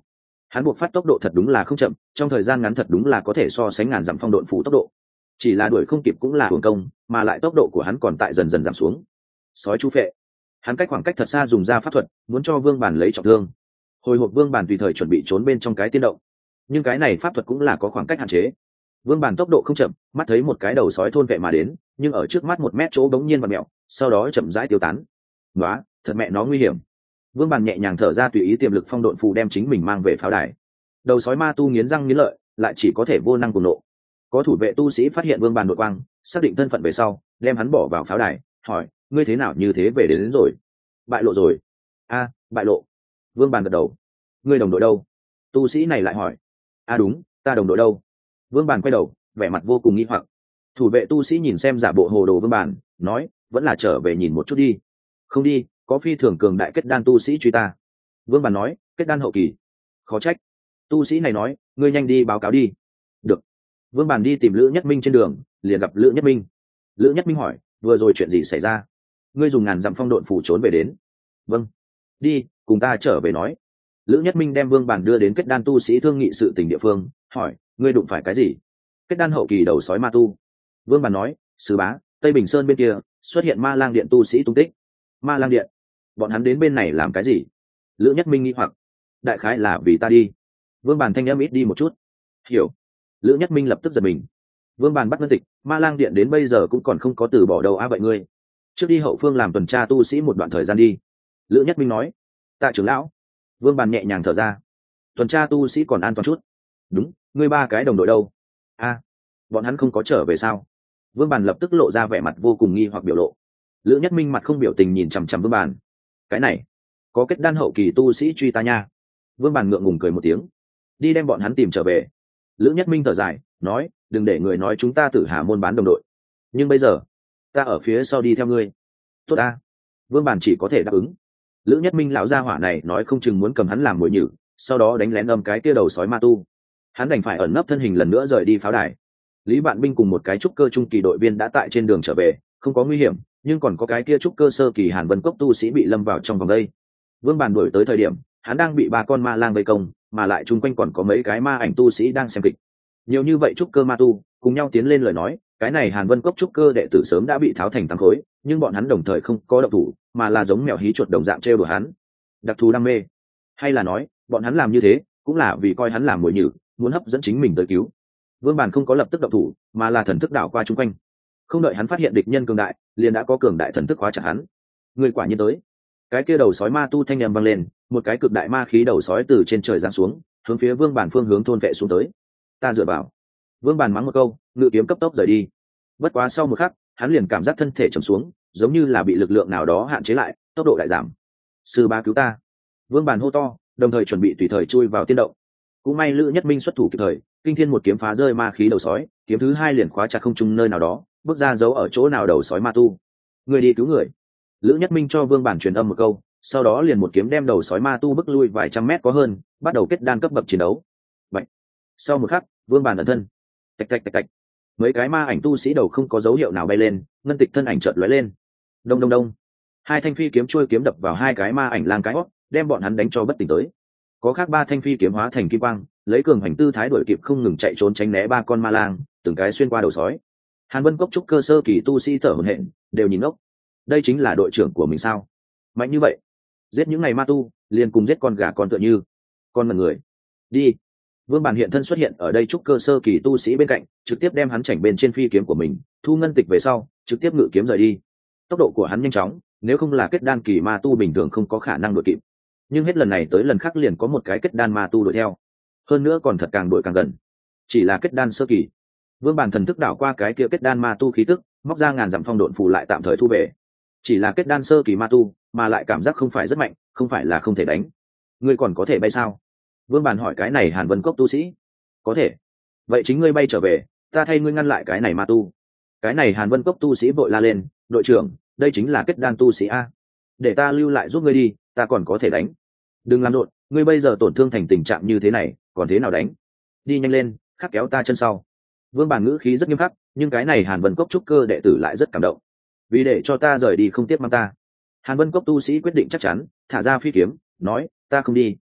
Hắn buộc phát tốc độ thật đúng là không chậm, trong thời gian ngắn thật đúng là có thể so sánh ngàn dặm phong độn phủ tốc độ. Chỉ là đuổi không kịp cũng là hưởng công, mà lại tốc độ của hắn còn tại dần dần giảm xuống. Sói chu phệ. Hắn cách khoảng cách thật xa dùng ra pháp thuật, muốn cho Vương Bản lấy trọng thương. Hồi hộp Vương Bản tùy thời chuẩn bị trốn bên trong cái tiên động, nhưng cái này pháp thuật cũng là có khoảng cách hạn chế. Vương Bản tốc độ không chậm, mắt thấy một cái đầu sói thôn vệ mà đến, nhưng ở trước mắt 1 mét chỗ bỗng nhiên vặn mèo, sau đó chậm rãi tiêu tán. Nóa, thật mẹ nó nguy hiểm. Vương Bản nhẹ nhàng thở ra, tùy ý tiềm lực phong độn phù đem chính mình mang về pháo đài. Đầu sói ma tu nghiến răng nghiến lợi, lại chỉ có thể vô năng cùng nộ. Có thủ vệ tu sĩ phát hiện Vương Bản đột quang, xác định thân phận về sau, đem hắn bỏ vào pháo đài, hỏi: ngươi thế nào như thế về đến rồi? Bại lộ rồi. A, bại lộ. Vương Bản gật đầu. Ngươi đồng đội đâu? Tu sĩ này lại hỏi. A đúng, ta đồng đội đâu? Vương Bản quay đầu, vẻ mặt vô cùng nghi hoặc. Thủ vệ tu sĩ nhìn xem giả bộ hồ đồ Vương Bản, nói: vẫn là trở về nhìn một chút đi. Không đi, có phi thường cường đại kết đan tu sĩ truy ta. Vương Bản nói: kết đan hậu kỳ. Khó trách. Tu sĩ này nói: ngươi nhanh đi báo cáo đi. Được. Vương Bản đi tìm Lữ Nhất Minh trên đường, liền gặp Lữ Nhất Minh. Lữ Nhất Minh hỏi: vừa rồi chuyện gì xảy ra? Ngươi dùng ngàn dặm phong độn phủ trốn về đến. Vâng. Đi, cùng ta trở về nói. Lữ Nhất Minh đem Vương Bản đưa đến kết đan tu sĩ thương nghị sự tình địa phương, hỏi: ngươi đụng phải cái gì? Kết đan hậu kỳ đầu sói ma tu. Vương Bản nói: sứ bá, Tây Bình Sơn bên kia xuất hiện ma lang điện tu sĩ tung tích. Ma lang điện? Bọn hắn đến bên này làm cái gì? Lữ Nhất Minh nghi hoặc. Đại khái là vì ta đi. Vương Bản thanh âm ít đi một chút. Hiểu. Lữ Nhất Minh lập tức giật mình. Vương Bản bắt ngân tịch, ma lang điện đến bây giờ cũng còn không có từ bỏ đầu vậy ngươi trước đi hậu phương làm tuần tra tu sĩ một đoạn thời gian đi. Lữ Nhất Minh nói. Tạ trưởng lão. Vương Bản nhẹ nhàng thở ra. Tuần tra tu sĩ còn an toàn chút. Đúng, ngươi 3 cái đồng đội đâu? A, bọn hắn không có trở về sao? Vương Bản lập tức lộ ra vẻ mặt vô cùng nghi hoặc biểu lộ. Lữ Nhất Minh mặt không biểu tình nhìn chằm chằm Vương Bản. Cái này, có kết đan hậu kỳ tu sĩ truy ta nha. Vương Bản ngượng ngùng cười một tiếng. Đi đem bọn hắn tìm trở về. Lữ Nhất Minh thở dài, nói: đừng để người nói chúng ta Tử Hà môn bán đồng đội. Nhưng bây giờ, ta ở phía sau đi theo ngươi. Tốt ta. Vương Bản chỉ có thể đáp ứng. Lữ Nhất Minh lão gia hỏa này nói không chừng muốn cầm hắn làm mồi nhử, sau đó đánh lén âm cái kia đầu sói ma tu. Hắn đành phải ẩn nấp thân hình lần nữa rời đi pháo đài. Lý Vạn Binh cùng một cái trúc cơ trung kỳ đội viên đã tại trên đường trở về, không có nguy hiểm, nhưng còn có cái kia trúc cơ sơ kỳ Hàn Vân Cốc tu sĩ bị lâm vào trong vòng đây. Vương Bản đuổi tới thời điểm, hắn đang bị 3 con ma lang vây công, mà lại chung quanh còn có mấy cái ma ảnh tu sĩ đang xem kịch. Nhiều như vậy trúc cơ ma tu cùng nhau tiến lên lời nói, cái này Hàn Vân Cốc trúc cơ đệ tử sớm đã bị tháo thành 8 khối, nhưng bọn hắn đồng thời không có động thủ, mà là giống mèo hí chuột đồng dạng trêu đùa hắn. Đặc thù đam mê, hay là nói, bọn hắn làm như thế cũng là vì coi hắn làm mồi nhử, muốn hấp dẫn chính mình tới cứu. Vương Bản không có lập tức động thủ, mà là thần thức đảo qua chung quanh. Không đợi hắn phát hiện địch nhân cường đại, liền đã có cường đại thần thức khóa chặt hắn. Người quả nhiên tới. Cái kia đầu sói ma tu thanh âm vang lên, một cái cực đại ma khí đầu sói từ trên trời giáng xuống, hướng phía Vương Bản phương hướng thôn vệ xuống tới. Ta dựa vào. Vương Bản mắng một câu, ngự kiếm cấp tốc rời đi. Bất quá sau một khắc, hắn liền cảm giác thân thể trầm xuống, giống như là bị lực lượng nào đó hạn chế lại, tốc độ lại giảm. Sư bá cứu ta. Vương Bản hô to, đồng thời chuẩn bị tùy thời chui vào tiên động. Cũng may Lữ Nhất Minh xuất thủ kịp thời, kinh thiên một kiếm phá rơi ma khí đầu sói, kiếm thứ 2 liền khóa chặt không trung nơi nào đó, bước ra giấu ở chỗ nào đầu sói ma tu. Người đi cứu người. Lữ Nhất Minh cho Vương Bản truyền âm một câu, sau đó liền một kiếm đem đầu sói ma tu bước lui vài trăm mét có hơn, bắt đầu kết đan cấp bậc chiến đấu. Bạch. Sau một khắc, Vương Bản ẩn thân. Tạch tạch tạch tạch. Mấy cái ma ảnh tu sĩ đầu không có dấu hiệu nào bay lên, ngân tịch thân ảnh chợt lóe lên. Đông đông đông. 2 thanh phi kiếm chui kiếm đập vào 2 cái ma ảnh lang cái hót, đem bọn hắn đánh cho bất tỉnh tới. Có khác 3 thanh phi kiếm hóa thành kim quang, lấy cường hành tư thái đuổi kịp không ngừng chạy trốn tránh né 3 con ma lang, từng cái xuyên qua đầu sói. Hàn Vân Cốc trúc cơ sơ kỳ tu sĩ thở hổn hển, đều nhìn ngốc. Đây chính là đội trưởng của mình sao? Mạnh như vậy, giết những ngày ma tu, liền cùng giết con gà con tựa như. Con mật người. Đi. Vương Bản hiện thân xuất hiện ở đây trúc cơ sơ kỳ tu sĩ bên cạnh, trực tiếp đem hắn chảnh bên trên phi kiếm của mình, thu ngân tịch về sau, trực tiếp ngự kiếm rời đi. Tốc độ của hắn nhanh chóng, nếu không là kết đan kỳ ma tu bình thường không có khả năng đuổi kịp. Nhưng hết lần này tới lần khác liền có một cái kết đan ma tu đuổi theo, hơn nữa còn thật càng đuổi càng gần. Chỉ là kết đan sơ kỳ. Vương Bản thần thức đảo qua cái kia kết đan ma tu khí tức, móc ra ngàn dặm phong độn phù lại tạm thời thu về. Chỉ là kết đan sơ kỳ ma tu, mà lại cảm giác không phải rất mạnh, không phải là không thể đánh. Ngươi còn có thể bay sao? Vương Bản hỏi cái này Hàn Vân Cốc tu sĩ. Có thể. Vậy chính ngươi bay trở về, ta thay ngươi ngăn lại cái này ma tu. Cái này Hàn Vân Cốc tu sĩ vội la lên, đội trưởng, đây chính là kết đan tu sĩ a. Để ta lưu lại giúp ngươi đi, ta còn có thể đánh. Đừng làm rộn, ngươi bây giờ tổn thương thành tình trạng như thế này, còn thế nào đánh? Đi nhanh lên, khắc kéo ta chân sau. Vương Bản ngữ khí rất nghiêm khắc, nhưng cái này Hàn Vân Cốc trúc cơ đệ tử lại rất cảm động. Vì để cho ta rời đi không tiếp mang ta. Hàn Vân Cốc tu sĩ quyết định chắc chắn, thả ra phi kiếm, nói, ta không đi,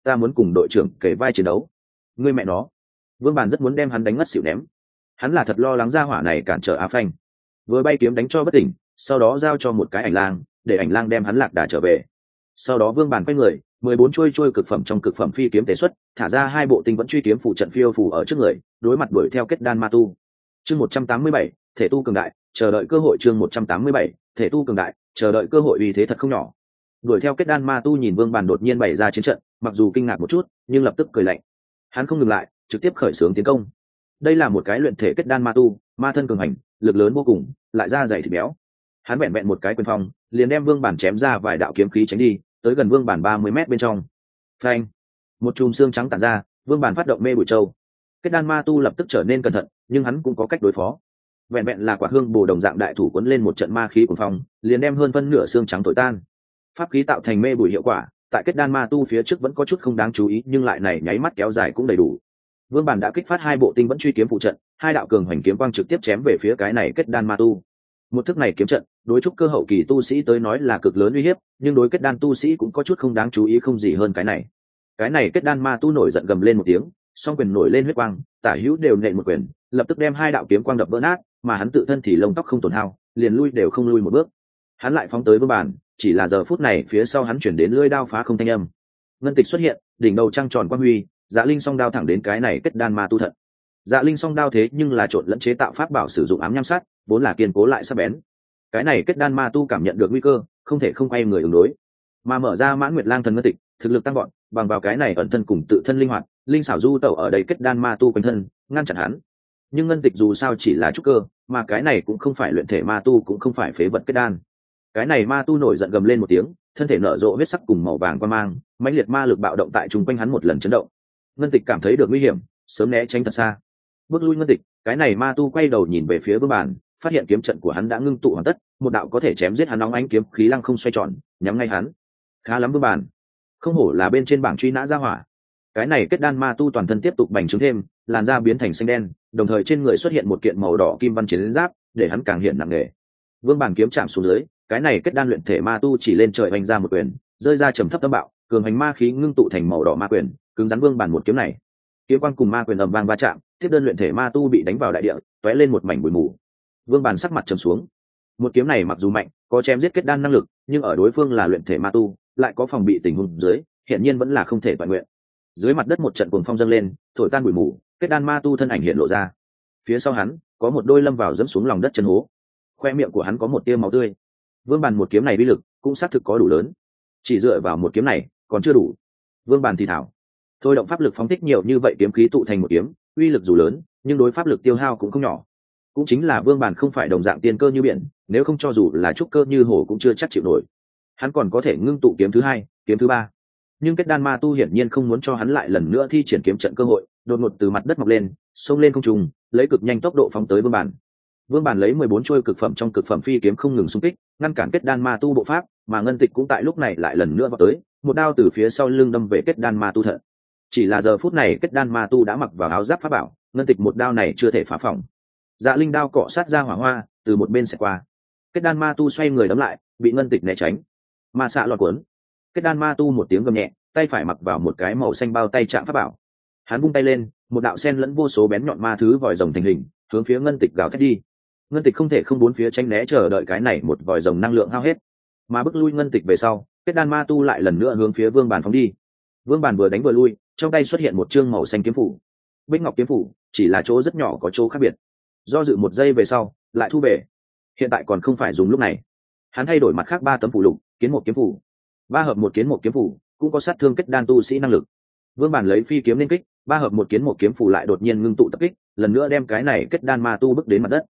ta muốn cùng đội trưởng kể vai chiến đấu. Ngươi mẹ nó. Vương Bàn rất muốn đem hắn đánh ngất xỉu ném. Hắn là thật lo lắng ra hỏa này cản trở A Phanh. Vừa bay kiếm đánh cho bất tỉnh, sau đó giao cho một cái ảnh lang, để ảnh lang đem hắn lạc đà trở về. Sau đó Vương Bàn quay người, 14 chuôi cực phẩm trong cực phẩm phi kiếm tế xuất, thả ra 2 bộ tinh vẫn truy kiếm phụ trận phiêu phù ở trước người, đối mặt đuổi theo kết đan ma tu. Chương 187, thể tu cường đại, chờ đợi cơ hội. Chương 187, thể tu cường đại, chờ đợi cơ hội, uy thế thật không nhỏ. Đuổi theo kết đan ma tu nhìn Vương Bàn đột nhiên bày ra chiến trận, mặc dù kinh ngạc một chút, nhưng lập tức cười lạnh. Hắn không ngừng lại, trực tiếp khởi xướng tiến công. Đây là một cái luyện thể kết đan ma tu, ma thân cường hành, lực lớn vô cùng, lại da dày thịt béo. Hắn vẹn vẹn một cái quyền phong, liền đem Vương Bàn chém ra vài đạo kiếm khí tránh đi, tới gần Vương Bàn 30 mét bên trong. Phanh! Một chùm xương trắng tản ra, Vương Bàn phát động mê bụi châu. Kết đan ma tu lập tức trở nên cẩn thận, nhưng hắn cũng có cách đối phó. Vẹn vẹn là quả hương bồ đồng dạng đại thủ cuốn lên một trận ma khí cuồng phong, liền đem hơn phân nửa xương trắng thổi tan. Pháp khí tạo thành mê bụi hiệu quả, tại kết đan ma tu phía trước vẫn có chút không đáng chú ý, nhưng lại này nháy mắt kéo dài cũng đầy đủ. Vương Bàn đã kích phát 2 bộ tinh vẫn truy kiếm phụ trận, 2 đạo cường hoành kiếm quang trực tiếp chém về phía cái này kết đan ma tu. Một thức này kiếm trận, đối trúc cơ hậu kỳ tu sĩ tới nói là cực lớn uy hiếp, nhưng đối kết đan tu sĩ cũng có chút không đáng chú ý, không gì hơn cái này. Cái này kết đan ma tu nổi giận gầm lên một tiếng, song quyền nổi lên huyết quang, tả hữu đều nện một quyền, lập tức đem 2 đạo kiếm quang đập vỡ nát, mà hắn tự thân thì lông tóc không tổn hao, liền lui đều không lui một bước. Hắn lại phóng tới Vương Bàn, chỉ là giờ phút này phía sau hắn chuyển đến lưỡi đao phá không thanh âm. Ngân tịch xuất hiện, đỉnh đầu trăng tròn quang huy, Dạ Linh song đao thẳng đến cái này kết đan ma tu thận. Dạ Linh song đao thế nhưng là trộn lẫn chế tạo pháp bảo sử dụng ám nham sát, vốn là kiên cố lại sắc bén. Cái này kết đan ma tu cảm nhận được nguy cơ, không thể không quay người ứng đối, mà mở ra Mãn Nguyệt Lang thần ngân tịch, thực lực tăng vọt, bằng vào cái này ẩn thân cùng tự thân linh hoạt, linh xảo du tẩu ở đây kết đan ma tu quanh thân, ngăn chặn hắn. Nhưng ngân tịch dù sao chỉ là trúc cơ, mà cái này cũng không phải luyện thể ma tu, cũng không phải phế vật kết đan. Cái này ma tu nổi giận gầm lên một tiếng, thân thể nở rộ huyết sắc cùng màu vàng quang mang, mãnh liệt ma lực bạo động tại trung quanh hắn một lần chấn động. Ngân tịch cảm thấy được nguy hiểm, sớm né tránh thật xa. Bước lui ngân tịch, cái này ma tu quay đầu nhìn về phía Vương Bàn, phát hiện kiếm trận của hắn đã ngưng tụ hoàn tất, một đạo có thể chém giết hắn nóng ánh kiếm khí lăng không xoay tròn, nhắm ngay hắn. Khá lắm Vương Bàn, không hổ là bên trên bảng truy nã ra hỏa. Cái này kết đan ma tu toàn thân tiếp tục bành trướng thêm, làn da biến thành xanh đen, đồng thời trên người xuất hiện một kiện màu đỏ kim văn chiến giáp, để hắn càng hiện nặng nề. Vương Bàn kiếm chạm xuống dưới, cái này kết đan luyện thể ma tu chỉ lên trời vành ra một quyền, rơi ra trầm thấp tâm bạo, cường hành ma khí ngưng tụ thành màu đỏ ma quyền, cứng rắn Vương Bàn một kiếm này. Kiếm quang cùng ma quyền ầm vang va chạm, tiếp đơn luyện thể ma tu bị đánh vào đại địa, tóe lên một mảnh bụi mù. Vương Bàn sắc mặt trầm xuống. Một kiếm này mặc dù mạnh, có chém giết kết đan năng lực, nhưng ở đối phương là luyện thể ma tu, lại có phòng bị tình huống dưới, hiện nhiên vẫn là không thể toàn nguyện. Dưới mặt đất một trận cuồng phong dâng lên, thổi tan bụi mù, kết đan ma tu thân ảnh hiện lộ ra. Phía sau hắn, có một đôi lâm vào dẫm xuống lòng đất chân hố. Khoe miệng của hắn có một tia máu tươi. Vương Bàn một kiếm này uy lực cũng xác thực có đủ lớn. Chỉ dựa vào một kiếm này, còn chưa đủ. Vương Bàn thì thảo, thôi động pháp lực phóng thích nhiều như vậy kiếm khí tụ thành một kiếm, uy lực dù lớn, nhưng đối pháp lực tiêu hao cũng không nhỏ. Cũng chính là Vương Bàn không phải đồng dạng tiên cơ như biển, nếu không cho dù là trúc cơ như hổ cũng chưa chắc chịu nổi. Hắn còn có thể ngưng tụ kiếm thứ 2, kiếm thứ 3. Nhưng kết đan ma tu hiển nhiên không muốn cho hắn lại lần nữa thi triển kiếm trận cơ hội, đột ngột từ mặt đất mọc lên, xông lên không trung, lấy cực nhanh tốc độ phóng tới Vương Bàn. Vương Bàn lấy 14 chuôi cực phẩm trong cực phẩm phi kiếm không ngừng xung kích, ngăn cản kết đan ma tu bộ pháp, mà ngân tịch cũng tại lúc này lại lần nữa vọt tới, một đao từ phía sau lưng đâm về kết đan ma tu thận. Chỉ là giờ phút này kết đan ma tu đã mặc vào áo giáp pháp bảo, ngân tịch một đao này chưa thể phá phòng. Dạ Linh đao cọ sát ra hỏa hoa, từ một bên xẹt qua. Kết đan ma tu xoay người đấm lại, bị ngân tịch né tránh. Ma xạ lọt cuốn. Kết đan ma tu một tiếng gầm nhẹ, tay phải mặc vào một cái màu xanh bao tay chạm pháp bảo. Hắn vung tay lên, một đạo sen lẫn vô số bén nhọn ma thứ vòi rồng thành hình, hướng phía ngân tịch gào thét đi. Ngân tịch không thể không bốn phía tránh né chờ đợi cái này một vòi rồng năng lượng hao hết, mà bước lui ngân tịch về sau, kết đan ma tu lại lần nữa hướng phía Vương Bàn phóng đi. Vương Bàn vừa đánh vừa lui, trong tay xuất hiện một chương màu xanh kiếm phủ. Bích ngọc kiếm phủ, chỉ là chỗ rất nhỏ có chỗ khác biệt. Do dự một giây về sau, lại thu về. Hiện tại còn không phải dùng lúc này. Hắn thay đổi mặt khác 3 tấm phủ lục, kiến một kiếm phủ. 3 hợp một kiến một kiếm phủ, cũng có sát thương kết đan tu sĩ năng lực. Vương Bàn lấy phi kiếm lên kích, 3 hợp một kiến một kiếm phủ lại đột nhiên ngưng tụ tập kích, lần nữa đem cái này kết đan ma tu bước đến mặt đất.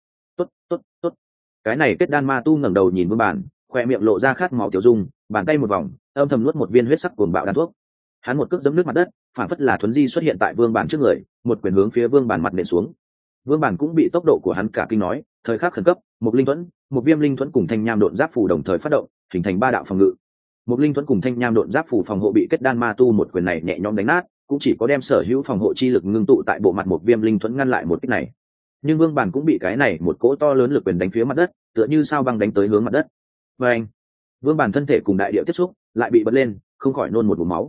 Tốt. Cái này kết đan ma tu ngẩng đầu nhìn Vương Bàn, khoe miệng lộ ra khát máu tiểu dung, bàn tay một vòng, âm thầm nuốt một viên huyết sắc cuồng bạo đan thuốc. Hắn một cước giẫm nước mặt đất, phản phất là thuấn di xuất hiện tại Vương Bàn trước người, một quyền hướng phía Vương Bàn mặt nện xuống. Vương Bàn cũng bị tốc độ của hắn cả kinh nói, thời khắc khẩn cấp, một linh thuẫn, một viêm linh thuẫn cùng thanh nham độn giáp phù đồng thời phát động, hình thành 3 đạo phòng ngự. Một linh thuẫn cùng thanh nham độn giáp phù phòng hộ bị kết đan ma tu một quyền này nhẹ nhõm đánh nát, cũng chỉ có đem sở hữu phòng hộ chi lực ngưng tụ tại bộ mặt một viêm linh thuẫn ngăn lại một kích này. Nhưng Vương Bàn cũng bị cái này một cỗ to lớn lực quyền đánh phía mặt đất, tựa như sao băng đánh tới hướng mặt đất. Và anh, Vương Bàn thân thể cùng đại địa tiếp xúc, lại bị bật lên, không khỏi nôn một ngụm máu.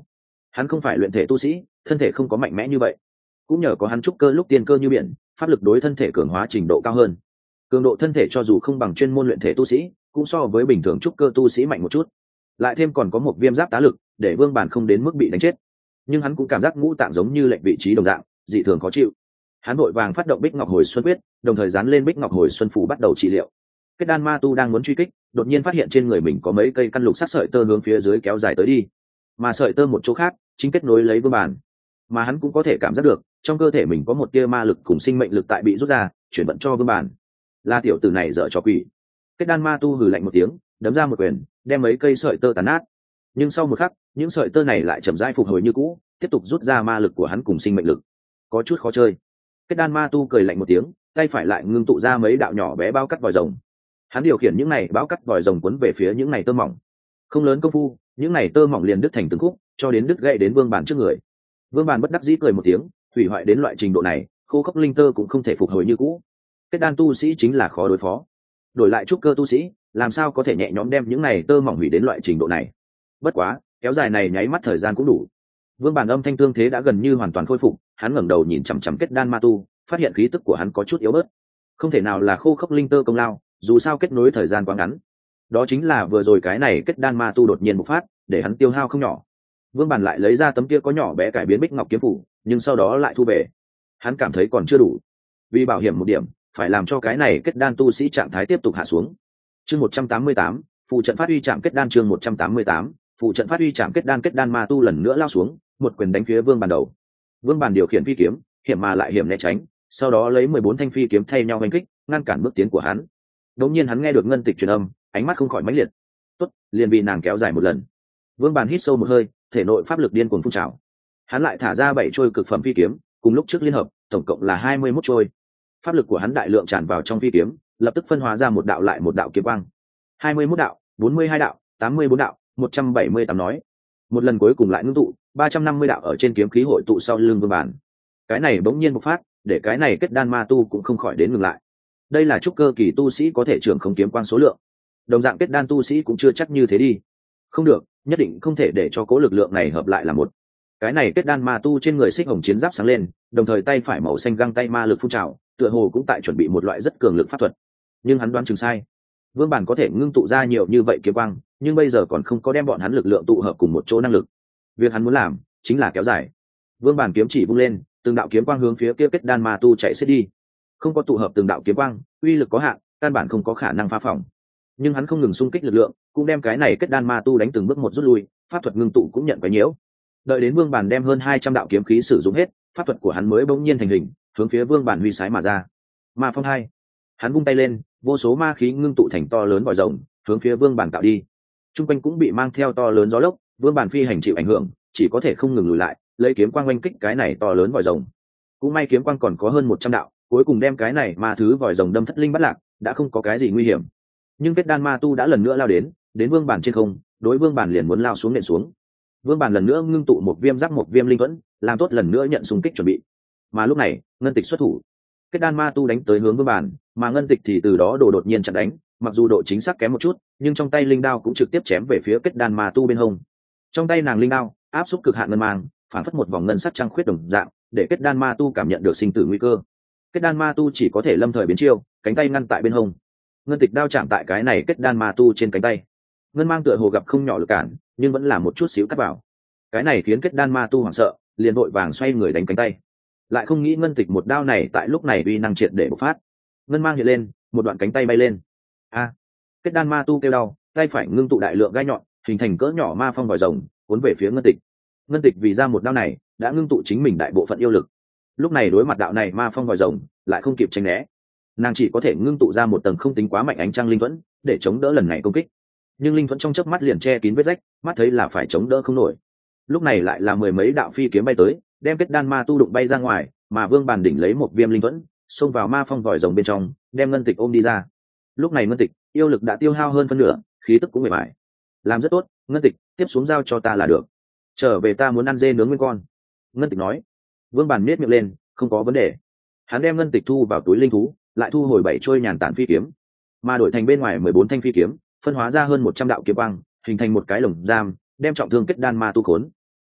Hắn không phải luyện thể tu sĩ, thân thể không có mạnh mẽ như vậy, cũng nhờ có hắn trúc cơ lúc tiên cơ như biển, pháp lực đối thân thể cường hóa trình độ cao hơn. Cường độ thân thể cho dù không bằng chuyên môn luyện thể tu sĩ, cũng so với bình thường trúc cơ tu sĩ mạnh một chút. Lại thêm còn có một viêm giáp tá lực, để Vương Bản không đến mức bị đánh chết. Nhưng hắn cũng cảm giác ngũ tạng giống như lệch vị trí đồng dạng, dị thường khó chịu. Hắn vội vàng phát động Bích Ngọc Hồi Xuân Quyết, đồng thời dán lên Bích Ngọc Hồi Xuân Phủ bắt đầu trị liệu. Kết đan ma tu đang muốn truy kích, đột nhiên phát hiện trên người mình có mấy cây căn lục sắc sợi tơ hướng phía dưới kéo dài tới đi, mà sợi tơ một chỗ khác chính kết nối lấy Vương Bản. Mà hắn cũng có thể cảm giác được trong cơ thể mình có một tia ma lực cùng sinh mệnh lực tại bị rút ra, chuyển vận cho Vương Bản. Là tiểu tử này dở trò quỷ. Kết đan ma tu hừ lạnh một tiếng, đấm ra một quyền, đem mấy cây sợi tơ tàn nát. Nhưng sau một khắc, những sợi tơ này lại chậm rãi phục hồi như cũ, tiếp tục rút ra ma lực của hắn cùng sinh mệnh lực. Có chút khó chơi. Kết đan ma tu cười lạnh một tiếng, tay phải lại ngưng tụ ra mấy đạo nhỏ bé bao cắt vòi rồng. Hắn điều khiển những này bao cắt vòi rồng cuốn về phía những này tơ mỏng. Không lớn công phu, những này tơ mỏng liền đứt thành từng khúc, cho đến đứt gãy đến Vương Bản trước người. Vương Bản bất đắc dĩ cười một tiếng, hủy hoại đến loại trình độ này, khô khốc linh tơ cũng không thể phục hồi như cũ. Kết đan tu sĩ chính là khó đối phó. Đổi lại trúc cơ tu sĩ, làm sao có thể nhẹ nhõm đem những này tơ mỏng hủy đến loại trình độ này. Bất quá, kéo dài này nháy mắt thời gian cũng đủ. Vương Bản âm thanh tương thế đã gần như hoàn toàn khôi phục, hắn ngẩng đầu nhìn chằm chằm kết đan ma tu, phát hiện khí tức của hắn có chút yếu bớt. Không thể nào là khô khốc linh tơ công lao, dù sao kết nối thời gian quá ngắn. Đó chính là vừa rồi cái này kết đan ma tu đột nhiên bộc phát, để hắn tiêu hao không nhỏ. Vương Bản lại lấy ra tấm kia có nhỏ bé cải biến Bích Ngọc kiếm phủ, nhưng sau đó lại thu về. Hắn cảm thấy còn chưa đủ, vì bảo hiểm một điểm, phải làm cho cái này kết đan tu sĩ trạng thái tiếp tục hạ xuống. Chương 188, phụ trận phát uy chạm kết đan. Chương 188, phụ trận phát uy chạm kết đan ma tu lần nữa lao xuống, một quyền đánh phía Vương Bản đầu. Vương Bản điều khiển phi kiếm, hiểm mà lại hiểm né tránh, sau đó lấy 14 thanh phi kiếm thay nhau đánh kích, ngăn cản bước tiến của hắn. Đột nhiên hắn nghe được ngân tịch truyền âm, ánh mắt không khỏi mãnh liệt. Tốt, liền bị nàng kéo dài một lần. Vương Bản hít sâu một hơi, thể nội pháp lực điên cuồng phun trào. Hắn lại thả ra 7 trôi cực phẩm phi kiếm, cùng lúc trước liên hợp, tổng cộng là 21 trôi. Pháp lực của hắn đại lượng tràn vào trong phi kiếm, lập tức phân hóa ra một đạo lại một đạo kiếm quang. 21 đạo, 42 đạo, 84 đạo, 178 nói. Một lần cuối cùng lại ngưng tụ, 350 đạo ở trên kiếm khí hội tụ sau lưng Vương Bản. Cái này bỗng nhiên bộc phát, để cái này kết đan ma tu cũng không khỏi đến ngừng lại. Đây là trúc cơ kỳ tu sĩ có thể trưởng không kiếm quang số lượng. Đồng dạng kết đan tu sĩ cũng chưa chắc như thế đi. Không được, nhất định không thể để cho cố lực lượng này hợp lại là một. Cái này kết đan ma tu trên người xích hồng chiến giáp sáng lên, đồng thời tay phải màu xanh găng tay ma lực phun trào, tựa hồ cũng tại chuẩn bị một loại rất cường lực pháp thuật. Nhưng hắn đoán chừng sai. Vương Bản có thể ngưng tụ ra nhiều như vậy kiếm quang, nhưng bây giờ còn không có đem bọn hắn lực lượng tụ hợp cùng một chỗ năng lực. Việc hắn muốn làm chính là kéo dài. Vương Bản kiếm chỉ vung lên, từng đạo kiếm quang hướng phía kia kết đan ma tu chạy xiết đi. Không có tụ hợp từng đạo kiếm quang, uy lực có hạn, căn bản không có khả năng phá phỏng. Nhưng hắn không ngừng xung kích lực lượng, cũng đem cái này kết đan ma tu đánh từng bước một rút lui, pháp thuật ngưng tụ cũng nhận cái nhiễu. Đợi đến Vương Bản đem hơn 200 đạo kiếm khí sử dụng hết, pháp thuật của hắn mới bỗng nhiên thành hình, hướng phía Vương Bản huy sái mà ra. Ma phong 2. Hắn vung tay lên, vô số ma khí ngưng tụ thành to lớn vòi rồng, hướng phía Vương Bản tạo đi. Trung quanh cũng bị mang theo to lớn gió lốc, Vương Bản phi hành chịu ảnh hưởng, chỉ có thể không ngừng lùi lại, lấy kiếm quang oanh kích cái này to lớn vòi rồng. Cũng may kiếm quang còn có hơn 100 đạo, cuối cùng đem cái này ma thứ vòi rồng đâm thất linh bất lạc, đã không có cái gì nguy hiểm. Nhưng kết đan ma tu đã lần nữa lao đến Vương Bản trên không, đối Vương Bản liền muốn lao xuống nện xuống. Vương Bản lần nữa ngưng tụ một viêm giáp một viêm linh thuẫn, làm tốt lần nữa nhận xung kích chuẩn bị. Mà lúc này, ngân tịch xuất thủ. Kết đan ma tu đánh tới hướng Vương Bản, mà ngân tịch thì từ đó đột nhiên chặn đánh, mặc dù độ chính xác kém một chút, nhưng trong tay linh đao cũng trực tiếp chém về phía kết đan ma tu bên hông. Trong tay nàng linh đao áp xúc cực hạn ngân mang, phản phất một vòng ngân sắc trăng khuyết đồng dạng, để kết đan ma tu cảm nhận được sinh tử nguy cơ. Kết đan ma tu chỉ có thể lâm thời biến chiêu, cánh tay ngăn tại bên hông. Ngân tịch đao chạm tại cái này kết đan ma tu trên cánh tay. Ngân mang tựa hồ gặp không nhỏ lực cản, nhưng vẫn là một chút xíu cắt vào. Cái này khiến kết đan ma tu hoảng sợ, liền vội vàng xoay người đánh cánh tay. Lại không nghĩ ngân tịch một đao này tại lúc này uy năng triệt để bộc phát. Ngân mang hiện lên, một đoạn cánh tay bay lên. A! Kết đan ma tu kêu đau, tay phải ngưng tụ đại lượng gai nhọn, hình thành cỡ nhỏ ma phong vòi rồng, cuốn về phía ngân tịch. Ngân tịch vì ra một đao này, đã ngưng tụ chính mình đại bộ phận yêu lực. Lúc này đối mặt đạo này ma phong vòi rồng, lại không kịp tránh né. Nàng chỉ có thể ngưng tụ ra một tầng không tính quá mạnh ánh trăng linh thuẫn, để chống đỡ lần này công kích. Nhưng linh thuẫn trong chớp mắt liền che kín vết rách, mắt thấy là phải chống đỡ không nổi. Lúc này lại là mười mấy đạo phi kiếm bay tới, đem kết đan ma tu đụng bay ra ngoài, mà Vương Bản đỉnh lấy một viêm linh thuẫn, xông vào ma phong vòi rồng bên trong, đem ngân tịch ôm đi ra. Lúc này ngân tịch yêu lực đã tiêu hao hơn phân nửa, khí tức cũng mệt mỏi. Làm rất tốt, ngân tịch, tiếp xuống giao cho ta là được. Trở về ta muốn ăn dê nướng nguyên con. Ngân tịch nói. Vương Bản nhếch miệng lên, không có vấn đề. Hắn đem ngân tịch thu vào túi linh thú, lại thu hồi 7 trôi nhàn tản phi kiếm, mà đổi thành bên ngoài 14 thanh phi kiếm, phân hóa ra hơn 100 đạo kiếm quang, hình thành một cái lồng giam, đem trọng thương kết đan ma tu khốn.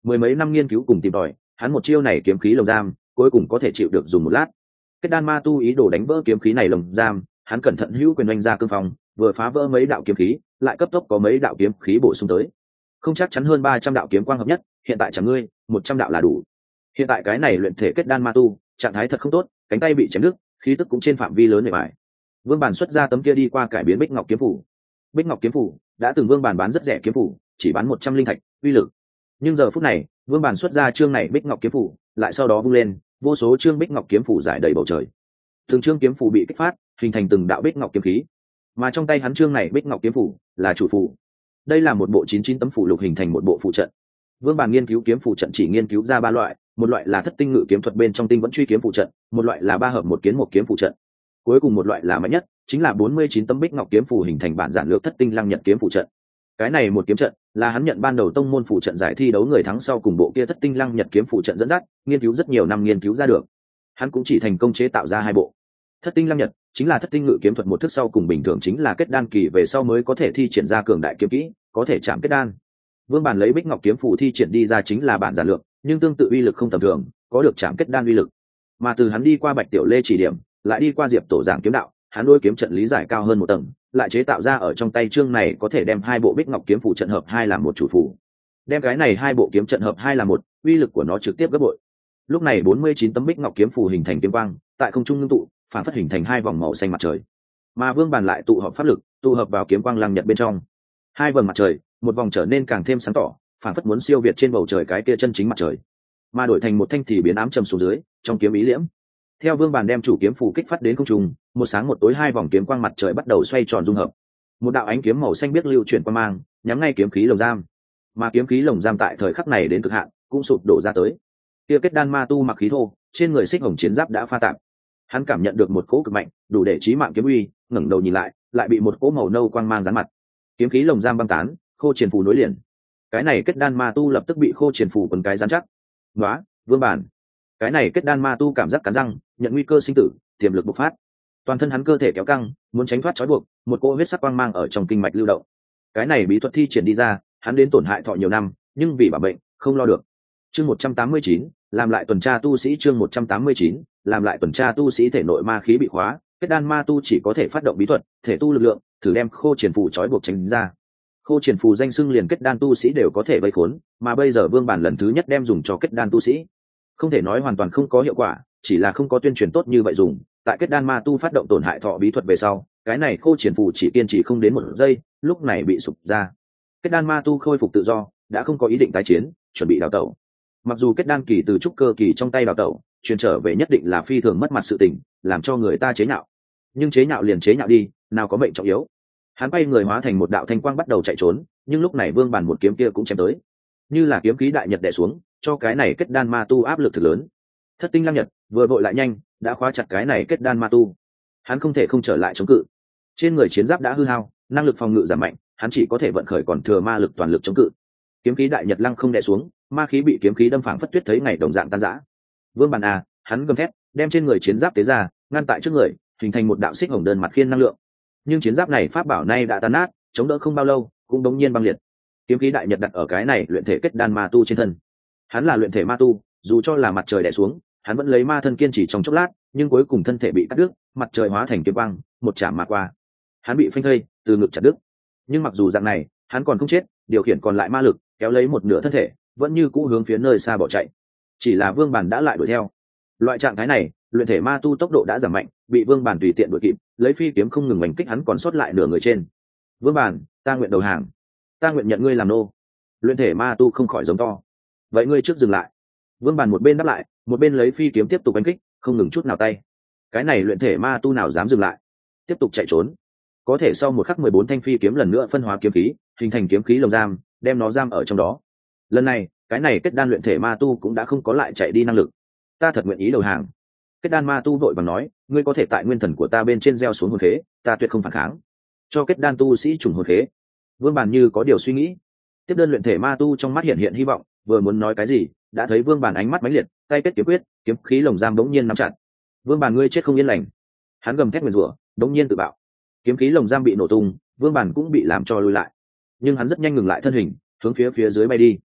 Mười mấy năm nghiên cứu cùng tìm tòi, hắn một chiêu này kiếm khí lồng giam cuối cùng có thể chịu được dùng một lát. Kết đan ma tu ý đồ đánh vỡ kiếm khí này lồng giam, hắn cẩn thận hữu quyền oanh ra cương phong, vừa phá vỡ mấy đạo kiếm khí, lại cấp tốc có mấy đạo kiếm khí bổ sung tới. Không chắc chắn hơn 300 đạo kiếm quang hợp nhất, hiện tại chẳng ngươi, 100 đạo là đủ. Hiện tại cái này luyện thể kết đan ma tu, trạng thái thật không tốt, cánh tay bị chém đứt, khí tức cũng trên phạm vi lớn để bại. Vương Bản xuất ra tấm kia đi qua cải biến Bích Ngọc kiếm phủ. Bích Ngọc kiếm phủ đã từng Vương Bản bán rất rẻ kiếm phủ, chỉ bán 100 linh thạch, uy lực. Nhưng giờ phút này, Vương Bản xuất ra chương này Bích Ngọc kiếm phủ, lại sau đó vung lên, vô số chương Bích Ngọc kiếm phủ rải đầy bầu trời. Từng chương kiếm phủ bị kích phát, hình thành từng đạo Bích Ngọc kiếm khí. Mà trong tay hắn chương này Bích Ngọc kiếm phủ là chủ phủ. Đây là một bộ 99 tấm phủ lục hình thành một bộ phụ trận. Vương Bản nghiên cứu kiếm phủ trận chỉ nghiên cứu ra ba loại, một loại là thất tinh ngự kiếm thuật bên trong tinh vẫn truy kiếm phụ trận, một loại là ba hợp một kiến một kiếm phụ trận, cuối cùng một loại là mạnh nhất, chính là 49 tấm Bích Ngọc kiếm phủ hình thành bản giản lược thất tinh lăng nhật kiếm phụ trận. Cái này một kiếm trận là hắn nhận ban đầu tông môn phụ trận giải thi đấu người thắng sau cùng bộ kia thất tinh lăng nhật kiếm phụ trận dẫn dắt, nghiên cứu rất nhiều năm nghiên cứu ra được. Hắn cũng chỉ thành công chế tạo ra hai bộ. Thất tinh lăng nhật chính là thất tinh ngự kiếm thuật một thức sau cùng bình thường chính là kết đan kỳ về sau mới có thể thi triển ra cường đại kiếm kỹ, có thể chạm kết đan. Vương Bản lấy Bích Ngọc kiếm phủ thi triển đi ra chính là bản giản lược, nhưng tương tự uy lực không tầm thường, có được chạm kết đan uy lực. Mà từ hắn đi qua Bạch Tiểu Lê chỉ điểm, lại đi qua Diệp Tổ giảng kiếm đạo, hắn đôi kiếm trận lý giải cao hơn một tầng, lại chế tạo ra ở trong tay chương này có thể đem hai bộ Bích Ngọc kiếm phủ trận hợp hai làm một chủ phủ. Đem cái này hai bộ kiếm trận hợp hai làm một, uy lực của nó trực tiếp gấp bội. Lúc này 49 tấm Bích Ngọc kiếm phủ hình thành kiếm quang, tại không trung ngưng tụ, phản phất hình thành hai vòng màu xanh mặt trời. Mà Vương Bản lại tụ hợp pháp lực, tụ hợp vào kiếm quang lăng nhật bên trong. Hai vầng mặt trời, một vòng trở nên càng thêm sáng tỏ, phản phất muốn siêu việt trên bầu trời cái kia chân chính mặt trời, mà đổi thành một thanh thì biến ám trầm xuống dưới, trong kiếm ý liễm. Theo Vương Bản đem chủ kiếm phủ kích phát đến không trung, một sáng một tối hai vòng kiếm quang mặt trời bắt đầu xoay tròn dung hợp. Một đạo ánh kiếm màu xanh biếc lưu chuyển qua mang, nhắm ngay kiếm khí lồng giam. Mà kiếm khí lồng giam tại thời khắc này đến cực hạn, cũng sụp đổ ra tới. Kia kết đan ma tu mặc khí thô, trên người xích hồng chiến giáp đã pha tạp. Hắn cảm nhận được một cỗ cực mạnh, đủ để chí mạng kiếm uy, ngẩng đầu nhìn lại bị một cỗ màu nâu quang mang dán mặt. Kiếm khí lồng giam băng tán, khô triển phù nối liền. Cái này kết đan ma tu lập tức bị khô triển phù quấn cái rắn chắc. Nóa, Vương Bản. Cái này kết đan ma tu cảm giác cắn răng, nhận nguy cơ sinh tử, tiềm lực bộc phát. Toàn thân hắn cơ thể kéo căng, muốn tránh thoát trói buộc, một cỗ huyết sắc quang mang ở trong kinh mạch lưu động. Cái này bí thuật thi triển đi ra, hắn đến tổn hại thọ nhiều năm, nhưng vì bảo bệnh, không lo được. Chương 189, làm lại tuần tra tu sĩ chương 189, làm lại tuần tra tu sĩ thể nội ma khí bị khóa, kết đan ma tu chỉ có thể phát động bí thuật, thể tu lực lượng, thử đem khô triển phù trói buộc tránh ra. Khô triển phù danh xưng liền kết đan tu sĩ đều có thể vây khốn, mà bây giờ Vương Bản lần thứ nhất đem dùng cho kết đan tu sĩ, không thể nói hoàn toàn không có hiệu quả, chỉ là không có tuyên truyền tốt như vậy dùng. Tại kết đan ma tu phát động tổn hại thọ bí thuật về sau, cái này khô triển phù chỉ kiên trì không đến một giây, lúc này bị sụp ra. Kết đan ma tu khôi phục tự do, đã không có ý định tái chiến, chuẩn bị đào tẩu. Mặc dù kết đan kỳ từ trúc cơ kỳ trong tay đào tẩu, truyền trở về nhất định là phi thường mất mặt sự tình, làm cho người ta chế nhạo. Nhưng chế nhạo liền chế nhạo đi, nào có mệnh trọng yếu. Hắn bay người hóa thành một đạo thanh quang bắt đầu chạy trốn, nhưng lúc này Vương Bản một kiếm kia cũng chém tới, như là kiếm khí đại nhật đè xuống, cho cái này kết đan ma tu áp lực thực lớn. Thất tinh lăng nhật vừa vội lại nhanh, đã khóa chặt cái này kết đan ma tu. Hắn không thể không trở lại chống cự. Trên người chiến giáp đã hư hao, năng lực phòng ngự giảm mạnh, hắn chỉ có thể vận khởi còn thừa ma lực toàn lực chống cự. Kiếm khí đại nhật lăng không đè xuống, ma khí bị kiếm khí đâm phảng phất tuyết thấy ngày đồng dạng tan rã. Vương Bản hắn gầm thét, đem trên người chiến giáp tế ra, ngăn tại trước người, hình thành một đạo xích hồng đơn mặt khiên năng lượng. Nhưng chiến giáp này pháp bảo nay đã tan nát, chống đỡ không bao lâu, cũng đống nhiên băng liệt. Kiếm khí đại nhật đặt ở cái này luyện thể kết đan ma tu trên thân. Hắn là luyện thể ma tu, dù cho là mặt trời đè xuống, hắn vẫn lấy ma thân kiên trì trong chốc lát, nhưng cuối cùng thân thể bị cắt đứt, mặt trời hóa thành kiếm quang, một chạm mà qua. Hắn bị phanh thây, từ ngực chặt đứt. Nhưng mặc dù dạng này, hắn còn không chết, điều khiển còn lại ma lực, kéo lấy một nửa thân thể, vẫn như cũ hướng phía nơi xa bỏ chạy. Chỉ là Vương Bản đã lại đuổi theo. Loại trạng thái này, luyện thể ma tu tốc độ đã giảm mạnh, bị Vương Bản tùy tiện đuổi kịp, lấy phi kiếm không ngừng đánh kích hắn còn sót lại nửa người trên. Vương Bản, ta nguyện đầu hàng, ta nguyện nhận ngươi làm nô. Luyện thể ma tu không khỏi giống to. Vậy ngươi trước dừng lại. Vương Bản một bên đáp lại, một bên lấy phi kiếm tiếp tục đánh kích, không ngừng chút nào tay. Cái này luyện thể ma tu nào dám dừng lại, tiếp tục chạy trốn. Có thể sau một khắc 14 thanh phi kiếm lần nữa phân hóa kiếm khí, hình thành kiếm khí lồng giam, đem nó giam ở trong đó. Lần này, cái này kết đan luyện thể ma tu cũng đã không có lại chạy đi năng lực. Ta thật nguyện ý đầu hàng. Kết đan ma tu vội vàng nói, ngươi có thể tại nguyên thần của ta bên trên gieo xuống hồn khế, ta tuyệt không phản kháng. Cho kết đan tu sĩ trùng hồn khế. Vương Bản như có điều suy nghĩ. Tiếp đơn luyện thể ma tu trong mắt hiện hiện hy vọng, vừa muốn nói cái gì, đã thấy Vương Bản ánh mắt mãnh liệt, tay kết kiếm quyết, kiếm khí lồng giam bỗng nhiên nắm chặt. Vương Bản ngươi chết không yên lành. Hắn gầm thét nguyền rủa, bỗng nhiên tự bạo. Kiếm khí lồng giam bị nổ tung, Vương Bản cũng bị làm cho lùi lại. Nhưng hắn rất nhanh ngừng lại thân hình, hướng phía dưới bay đi.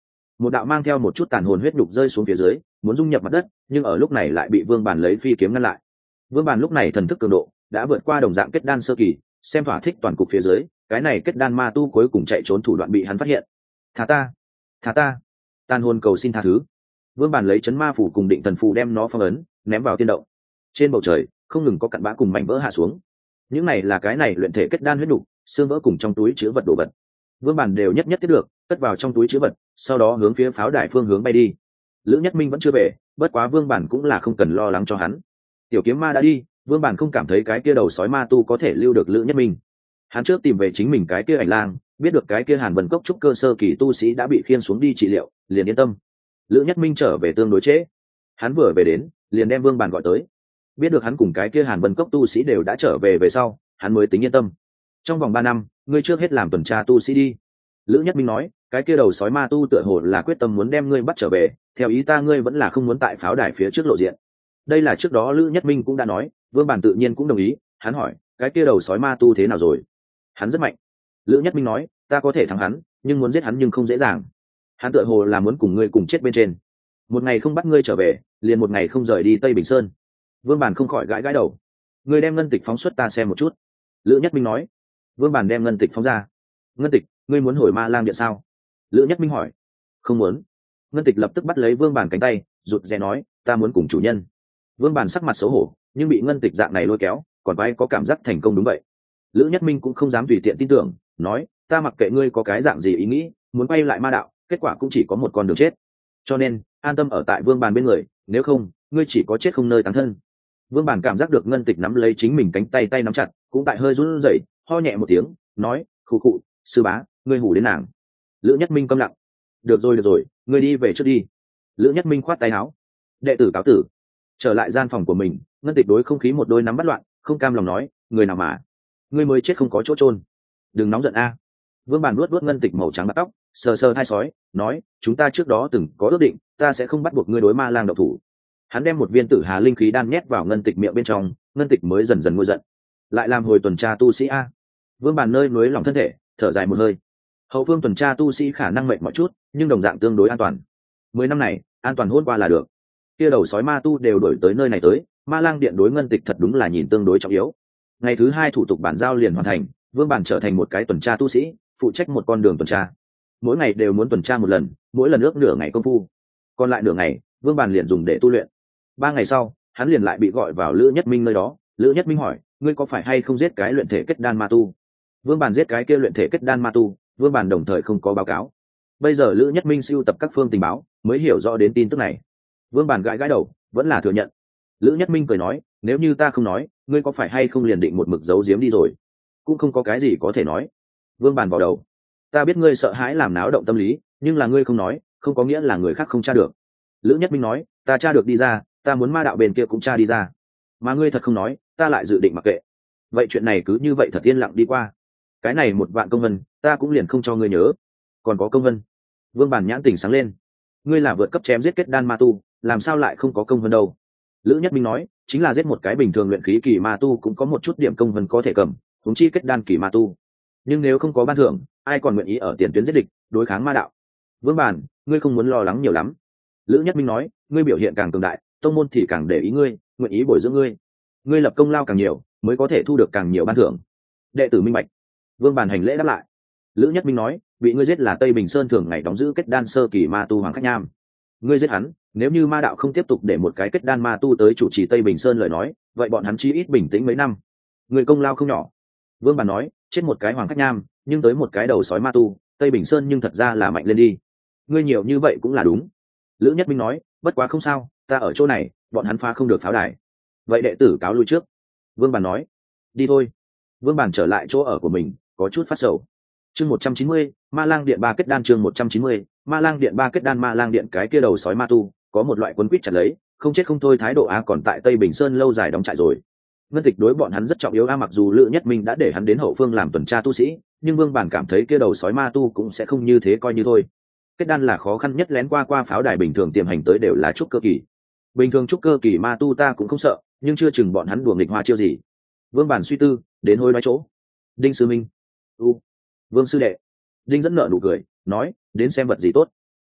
một đạo mang theo một chút tàn hồn huyết nhục rơi xuống phía dưới, muốn dung nhập mặt đất, nhưng ở lúc này lại bị Vương Bản lấy phi kiếm ngăn lại. Vương Bản lúc này thần thức cường độ đã vượt qua đồng dạng kết đan sơ kỳ, xem thỏa thích toàn cục phía dưới, cái này kết đan ma tu cuối cùng chạy trốn thủ đoạn bị hắn phát hiện. Thả ta, thả ta! Tàn hồn cầu xin tha thứ. Vương Bản lấy chấn ma phủ cùng định thần phù đem nó phong ấn, ném vào tiên động. Trên bầu trời không ngừng có cặn bã cùng mảnh vỡ hạ xuống. Những này là cái này luyện thể kết đan huyết nhục, xương vỡ cùng trong túi chứa vật đồ vật. Vương Bản đều nhất nhất tiếp được, cất vào trong túi chứa vật, sau đó hướng phía pháo đài phương hướng bay đi. Lữ Nhất Minh vẫn chưa về, bất quá Vương Bản cũng là không cần lo lắng cho hắn. Tiểu kiếm ma đã đi, Vương Bản không cảm thấy cái kia đầu sói ma tu có thể lưu được Lữ Nhất Minh. Hắn trước tìm về chính mình cái kia ảnh lang, biết được cái kia Hàn Vân Cốc trúc cơ sơ kỳ tu sĩ đã bị khiêng xuống đi trị liệu, liền yên tâm. Lữ Nhất Minh trở về tương đối trễ, hắn vừa về đến, liền đem Vương Bản gọi tới. Biết được hắn cùng cái kia Hàn Vân Cốc tu sĩ đều đã trở về sau, hắn mới tính yên tâm. Trong vòng 3 năm, ngươi trước hết làm tuần tra tu sĩ đi. Lữ Nhất Minh nói, cái kia đầu sói ma tu tựa hồ là quyết tâm muốn đem ngươi bắt trở về, theo ý ta ngươi vẫn là không muốn tại pháo đài phía trước lộ diện. Đây là trước đó Lữ Nhất Minh cũng đã nói, Vương Bản tự nhiên cũng đồng ý. Hắn hỏi, cái kia đầu sói ma tu thế nào rồi? Hắn rất mạnh. Lữ Nhất Minh nói, ta có thể thắng hắn, nhưng muốn giết hắn nhưng không dễ dàng. Hắn tựa hồ là muốn cùng ngươi cùng chết bên trên. Một ngày không bắt ngươi trở về, liền một ngày không rời đi Tây Bình Sơn. Vương Bản không khỏi gãi gãi đầu. Ngươi đem ngân tịch phóng xuất ta xem một chút. Lữ Nhất Minh nói. Vương Bản đem ngân tịch phóng ra. Ngân tịch, ngươi muốn hồi Ma Lang Điện sao? Lữ Nhất Minh hỏi. Không muốn. Ngân tịch lập tức bắt lấy Vương Bản cánh tay, rụt rè nói, ta muốn cùng chủ nhân. Vương Bản sắc mặt xấu hổ, nhưng bị ngân tịch dạng này lôi kéo, còn vai có cảm giác thành công đúng vậy. Lữ Nhất Minh cũng không dám tùy tiện tin tưởng, nói, ta mặc kệ ngươi có cái dạng gì ý nghĩ, muốn quay lại ma đạo, kết quả cũng chỉ có một con đường chết. Cho nên, an tâm ở tại Vương Bản bên người, nếu không, ngươi chỉ có chết không nơi táng thân. Vương Bản cảm giác được ngân tịch nắm lấy chính mình cánh tay, tay nắm chặt, cũng tại hơi run rẩy, ho nhẹ một tiếng, nói, khụ khụ, sư bá, ngươi hù đến nàng. Lữ Nhất Minh câm lặng. Được rồi, ngươi đi về trước đi. Lữ Nhất Minh khoát tay áo. Đệ tử cáo tử. Trở lại gian phòng của mình, ngân tịch đối không khí một đôi nắm bắt loạn, không cam lòng nói, người nào mà, ngươi mới chết không có chỗ chôn. Đừng nóng giận a. Vương Bản luốt ngân tịch màu trắng bạc tóc, sờ sờ hai sói, nói, chúng ta trước đó từng có ước định, ta sẽ không bắt buộc ngươi đối Ma Lang động thủ. Hắn đem một viên tử hà linh khí đan nhét vào ngân tịch miệng bên trong, ngân tịch mới dần dần nguôi giận. Lại làm hồi tuần tra tu sĩ a. Vương Bản nơi núi lòng thân thể, thở dài một hơi. Hậu phương tuần tra tu sĩ khả năng mệt mọi chút, nhưng đồng dạng tương đối an toàn. 10 năm này, an toàn hôn qua là được. Kia đầu sói ma tu đều đổi tới nơi này tới, Ma Lang Điện đối ngân tịch thật đúng là nhìn tương đối trọng yếu. Ngày thứ 2 thủ tục bản giao liền hoàn thành, Vương Bản trở thành một cái tuần tra tu sĩ, phụ trách một con đường tuần tra. Mỗi ngày đều muốn tuần tra một lần, mỗi lần ước nửa ngày công phu. Còn lại nửa ngày, Vương Bản liền dùng để tu luyện. 3 ngày sau, hắn liền lại bị gọi vào Lữ Nhất Minh nơi đó. Lữ Nhất Minh hỏi, ngươi có phải hay không giết cái luyện thể kết đan ma tu? Vương Bản giết cái kia luyện thể kết đan ma tu, Vương Bản đồng thời không có báo cáo. Bây giờ Lữ Nhất Minh sưu tập các phương tình báo, mới hiểu rõ đến tin tức này. Vương Bản gãi gãi đầu, vẫn là thừa nhận. Lữ Nhất Minh cười nói, nếu như ta không nói, ngươi có phải hay không liền định một mực giấu giếm đi rồi? Cũng không có cái gì có thể nói. Vương Bản vào đầu, ta biết ngươi sợ hãi làm náo động tâm lý, nhưng là ngươi không nói, không có nghĩa là người khác không tra được. Lữ Nhất Minh nói, ta tra được đi ra, ta muốn ma đạo bên kia cũng tra đi ra, mà ngươi thật không nói, ta lại dự định mặc kệ. Vậy chuyện này cứ như vậy thật yên lặng đi qua. Cái này 1 vạn công vân, ta cũng liền không cho ngươi nhớ. Còn có công vân. Vương Bản nhãn tỉnh sáng lên. Ngươi là vượt cấp chém giết kết đan ma tu, làm sao lại không có công vân đâu? Lữ Nhất Minh nói, chính là giết một cái bình thường luyện khí kỳ ma tu cũng có một chút điểm công vân có thể cầm, huống chi kết đan kỳ ma tu. Nhưng nếu không có ban thưởng, ai còn nguyện ý ở tiền tuyến giết địch, đối kháng ma đạo? Vương Bản, ngươi không muốn lo lắng nhiều lắm. Lữ Nhất Minh nói, ngươi biểu hiện càng cường đại, tông môn thì càng để ý ngươi, nguyện ý bồi dưỡng ngươi. Ngươi lập công lao càng nhiều, mới có thể thu được càng nhiều ban thưởng. Đệ tử minh bạch. Vương Bản hành lễ đáp lại. Lữ Nhất Minh nói, bị ngươi giết là Tây Bình Sơn thường ngày đóng giữ kết đan sơ kỳ ma tu Hoàng Khách Nham. Ngươi giết hắn, nếu như ma đạo không tiếp tục để một cái kết đan ma tu tới chủ trì Tây Bình Sơn lời nói, vậy bọn hắn chí ít bình tĩnh mấy năm. Người công lao không nhỏ. Vương Bản nói, chết một cái Hoàng Khách Nham, nhưng tới một cái đầu sói ma tu, Tây Bình Sơn nhưng thật ra là mạnh lên đi. Ngươi nhiều như vậy cũng là đúng. Lữ Nhất Minh nói, bất quá không sao, ta ở chỗ này, bọn hắn phá không được pháo đài. Vậy đệ tử cáo lui trước. Vương Bản nói, đi thôi. Vương Bản trở lại chỗ ở của mình, có chút phát sầu. Chương 190, Ma Lang Điện 3 kết đan. Chương 190, Ma Lang Điện 3 kết đan. Ma Lang Điện cái kia đầu sói ma tu, có một loại quấn quýt chặt lấy, không chết không thôi thái độ á, còn tại Tây Bình Sơn lâu dài đóng trại rồi. Ngân tịch đối bọn hắn rất trọng yếu a, mặc dù Lữ Nhất Minh đã để hắn đến hậu phương làm tuần tra tu sĩ, nhưng Vương Bản cảm thấy kia đầu sói ma tu cũng sẽ không như thế coi như thôi. Kết đan là khó khăn nhất, lén qua pháo đài bình thường tiềm hành tới đều là trúc cơ kỳ. Bình thường trúc cơ kỳ ma tu ta cũng không sợ, nhưng chưa chừng bọn hắn đùa nghịch hoa chiêu gì. Vương Bản suy tư, đến hối nói chỗ. Đinh sư minh. Vương sư đệ. Đinh dẫn nợ nụ cười, nói, đến xem vật gì tốt.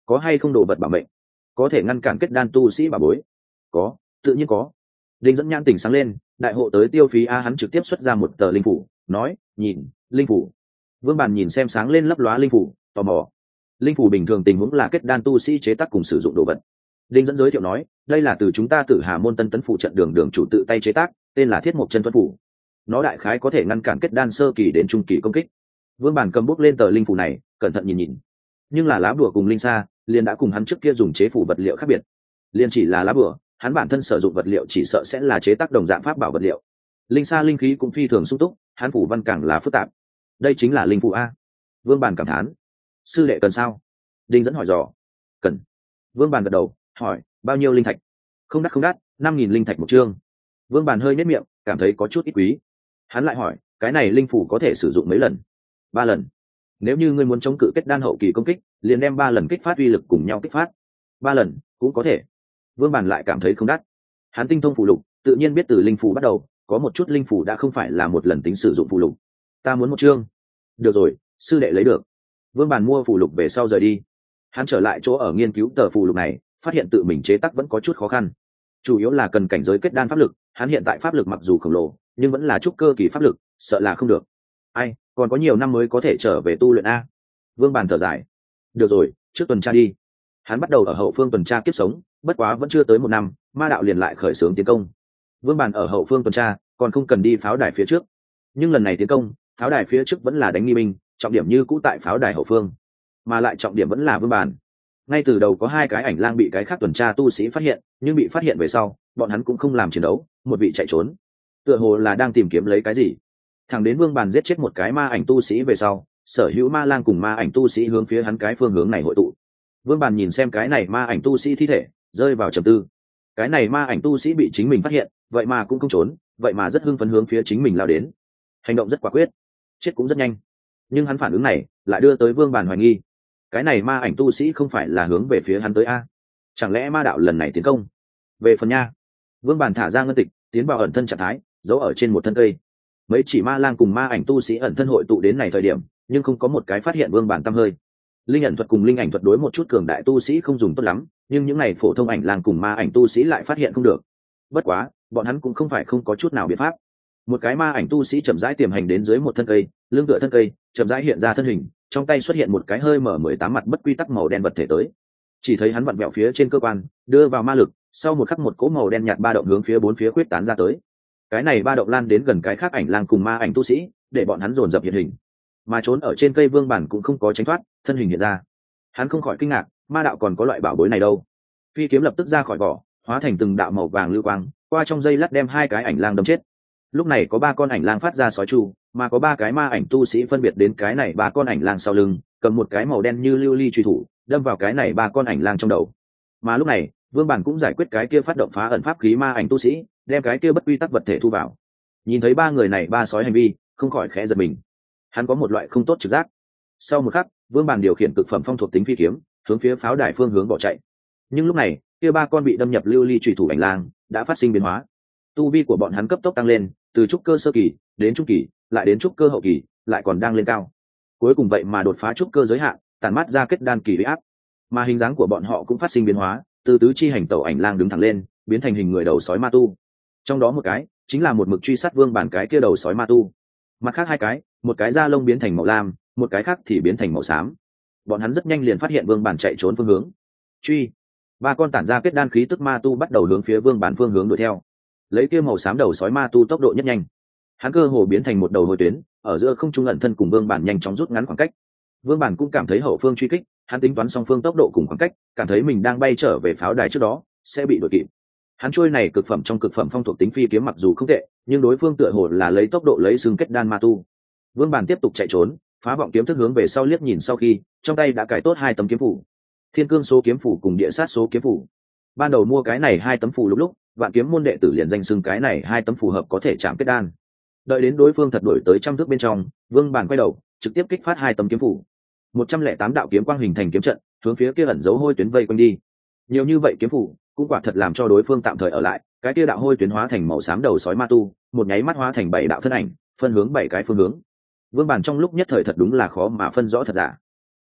có hay không đồ vật bảo mệnh, có thể ngăn cản kết đan tu sĩ bảo bối? Có, tự nhiên có. Đinh dẫn nhãn tỉnh sáng lên, đại hộ tới tiêu phí a, hắn trực tiếp xuất ra một tờ linh phủ, nói, nhìn, linh phủ. Vương Bàn nhìn xem sáng lên lấp lóa linh phủ, tò mò. Linh phủ bình thường tình huống là kết đan tu sĩ chế tác cùng sử dụng đồ vật. Đinh dẫn giới thiệu nói, đây là từ chúng ta Tử Hà môn Tân Tấn phủ trận đường chủ tự tay chế tác, tên là Thiết Mộc Chân Tuấn phủ. Nó đại khái có thể ngăn cản kết đan sơ kỳ đến trung kỳ công kích. Vương Bàn cầm bút lên tờ linh phủ này, cẩn thận nhìn nhìn. Nhưng là lá bùa cùng linh sa, liền đã cùng hắn trước kia dùng chế phủ vật liệu khác biệt. Liền chỉ là lá bùa, hắn bản thân sử dụng vật liệu chỉ sợ sẽ là chế tác đồng dạng pháp bảo vật liệu. Linh sa linh khí cũng phi thường sung túc, hắn phủ văn càng là phức tạp. Đây chính là linh phủ a. Vương Bàn cảm thán. Sư đệ cần sao? Đinh dẫn hỏi dò. Cần. Vương Bàn gật đầu, hỏi, bao nhiêu linh thạch? Không đắt, 5.000 linh thạch một chương. Vương Bàn hơi nhếch miệng, cảm thấy có chút ít quý. Hắn lại hỏi, cái này linh phủ có thể sử dụng mấy lần? 3 lần. Nếu như ngươi muốn chống cự kết đan hậu kỳ công kích, liền đem 3 lần kích phát uy lực cùng nhau kích phát. 3 lần cũng có thể. Vương Bàn lại cảm thấy không đắt. Hắn tinh thông phù lục, tự nhiên biết từ linh phủ bắt đầu, có một chút linh phủ đã không phải là một lần tính sử dụng phù lục. Ta muốn một chương. Được rồi, sư đệ lấy được. Vương Bàn mua phù lục về sau rời đi. Hắn trở lại chỗ ở nghiên cứu tờ phù lục này, phát hiện tự mình chế tác vẫn có chút khó khăn, chủ yếu là cần cảnh giới kết đan pháp lực. Hắn hiện tại pháp lực mặc dù khổng lồ, nhưng vẫn là trúc cơ kỳ pháp lực, sợ là không được. Ai, còn có nhiều năm mới có thể trở về tu luyện a. Vương Bàn thở dài. Được rồi, trước tuần tra đi. Hắn bắt đầu ở hậu phương tuần tra kiếp sống, bất quá vẫn chưa tới 1 năm, ma đạo liền lại khởi xướng tiến công. Vương Bàn ở hậu phương tuần tra, còn không cần đi pháo đài phía trước. Nhưng lần này tiến công, pháo đài phía trước vẫn là đánh nghi binh, trọng điểm như cũ tại pháo đài hậu phương, mà lại trọng điểm vẫn là Vương Bàn. Ngay từ đầu có 2 cái ảnh lang bị cái khác tuần tra tu sĩ phát hiện, nhưng bị phát hiện về sau, bọn hắn cũng không làm chiến đấu, một vị chạy trốn, tựa hồ là đang tìm kiếm lấy cái gì. Thẳng đến Vương Bàn giết chết một cái ma ảnh tu sĩ về sau, sở hữu ma lang cùng ma ảnh tu sĩ hướng phía hắn cái phương hướng này hội tụ. Vương Bàn nhìn xem cái này ma ảnh tu sĩ thi thể, rơi vào trầm tư. Cái này ma ảnh tu sĩ bị chính mình phát hiện, vậy mà cũng không trốn, vậy mà rất hưng phấn hướng phía chính mình lao đến, hành động rất quả quyết, chết cũng rất nhanh. Nhưng hắn phản ứng này lại đưa tới Vương Bàn hoài nghi, cái này ma ảnh tu sĩ không phải là hướng về phía hắn tới a? Chẳng lẽ ma đạo lần này tiến công? Về phần nha. Vương Bàn thả ra ngân tịch, tiến vào ẩn thân trạng thái, giấu ở trên một thân cây. Mấy chỉ ma lang cùng ma ảnh tu sĩ ẩn thân hội tụ đến này thời điểm, nhưng không có một cái phát hiện Vương Bàn tăm hơi. Linh ẩn thuật cùng linh ảnh thuật đối một chút cường đại tu sĩ không dùng tốt lắm, nhưng những này phổ thông ảnh lang cùng ma ảnh tu sĩ lại phát hiện không được. Bất quá, bọn hắn cũng không phải không có chút nào biện pháp. Một cái ma ảnh tu sĩ chậm rãi tiềm hành đến dưới một thân cây, lưng tựa thân cây, chậm rãi hiện ra thân hình, trong tay xuất hiện một cái hơi mở 18 mặt bất quy tắc màu đen vật thể tới. Chỉ thấy hắn vặn vẹo phía trên cơ quan, đưa vào ma lực, sau một khắc một cỗ màu đen nhạt ba động hướng phía 4 phía quyết tán ra tới. Cái này ba động lan đến gần cái khác ảnh lang cùng ma ảnh tu sĩ, để bọn hắn dồn dập hiện hình. Mà trốn ở trên cây Vương Bản cũng không có tránh thoát, thân hình hiện ra. Hắn không khỏi kinh ngạc, ma đạo còn có loại bảo bối này đâu. Phi kiếm lập tức ra khỏi vỏ, hóa thành từng đạo màu vàng lưu quang, qua trong dây lát đem 2 cái ảnh lang đâm chết. Lúc này có 3 con ảnh lang phát ra sói tru, mà có 3 cái ma ảnh tu sĩ phân biệt đến cái này 3 con ảnh lang sau lưng, cầm một cái màu đen như lưu ly truy thủ, đâm vào cái này 3 con ảnh lang trong đầu. Mà lúc này, Vương Bản cũng giải quyết cái kia phát động phá ẩn pháp khí ma ảnh tu sĩ, đem cái kia bất quy tắc vật thể thu vào. Nhìn thấy 3 người này 3 sói hành vi, không khỏi khẽ giật mình. Hắn có một loại không tốt trực giác. Sau một khắc, Vương Bản điều khiển cực phẩm phong thuộc tính phi kiếm, hướng phía pháo đài phương hướng bỏ chạy. Nhưng lúc này, kia 3 con bị đâm nhập lưu ly truy thủ ảnh lang đã phát sinh biến hóa. Tu vi của bọn hắn cấp tốc tăng lên, từ trúc cơ sơ kỳ đến trung kỳ, lại đến trúc cơ hậu kỳ, lại còn đang lên cao. Cuối cùng vậy mà đột phá trúc cơ giới hạn, tản mát ra kết đan kỳ uy áp. Mà hình dáng của bọn họ cũng phát sinh biến hóa, từ tứ chi hành tẩu ảnh lang đứng thẳng lên, biến thành hình người đầu sói ma tu. Trong đó một cái chính là một mực truy sát Vương Bản cái kia đầu sói ma tu. Mặt khác 2 cái, một cái da lông biến thành màu lam, một cái khác thì biến thành màu xám. Bọn hắn rất nhanh liền phát hiện Vương Bản chạy trốn phương hướng. Truy. 3 con tản ra kết đan khí tức ma tu bắt đầu hướng phía Vương Bản phương hướng đuổi theo. Lấy kia màu xám đầu sói ma tu tốc độ nhất nhanh, hắn cơ hồ biến thành một đầu hồi tuyến, ở giữa không trung ẩn thân cùng Vương Bản nhanh chóng rút ngắn khoảng cách. Vương Bản cũng cảm thấy hậu phương truy kích, hắn tính toán song phương tốc độ cùng khoảng cách, cảm thấy mình đang bay trở về pháo đài trước đó sẽ bị đuổi kịp. Hắn trôi này cực phẩm trong cực phẩm phong thuộc tính phi kiếm mặc dù không tệ, nhưng đối phương tựa hồ là lấy tốc độ lấy xương kết đan ma tu. Vương Bản tiếp tục chạy trốn, phá vọng kiếm thức hướng về sau liếc nhìn, sau khi trong tay đã cải tốt 2 tấm kiếm phủ, Thiên Cương số kiếm phủ cùng Địa Sát số kiếm phủ. Ban đầu mua cái này 2 tấm phủ lúc Vạn Kiếm môn đệ tử liền danh xưng cái này 2 tấm phù hợp có thể chạm kết đan. Đợi đến đối phương thật đuổi tới 100 thước bên trong, Vương Bản quay đầu, trực tiếp kích phát 2 tấm kiếm phủ. 108 đạo kiếm quang hình thành kiếm trận, hướng phía kia ẩn dấu hôi tuyến vây quanh đi. Nhiều như vậy kiếm phủ, cũng quả thật làm cho đối phương tạm thời ở lại, cái kia đạo hôi tuyến hóa thành màu xám đầu sói ma tu, một nháy mắt hóa thành 7 đạo thân ảnh, phân hướng 7 cái phương hướng. Vương Bản trong lúc nhất thời thật đúng là khó mà phân rõ thật giả.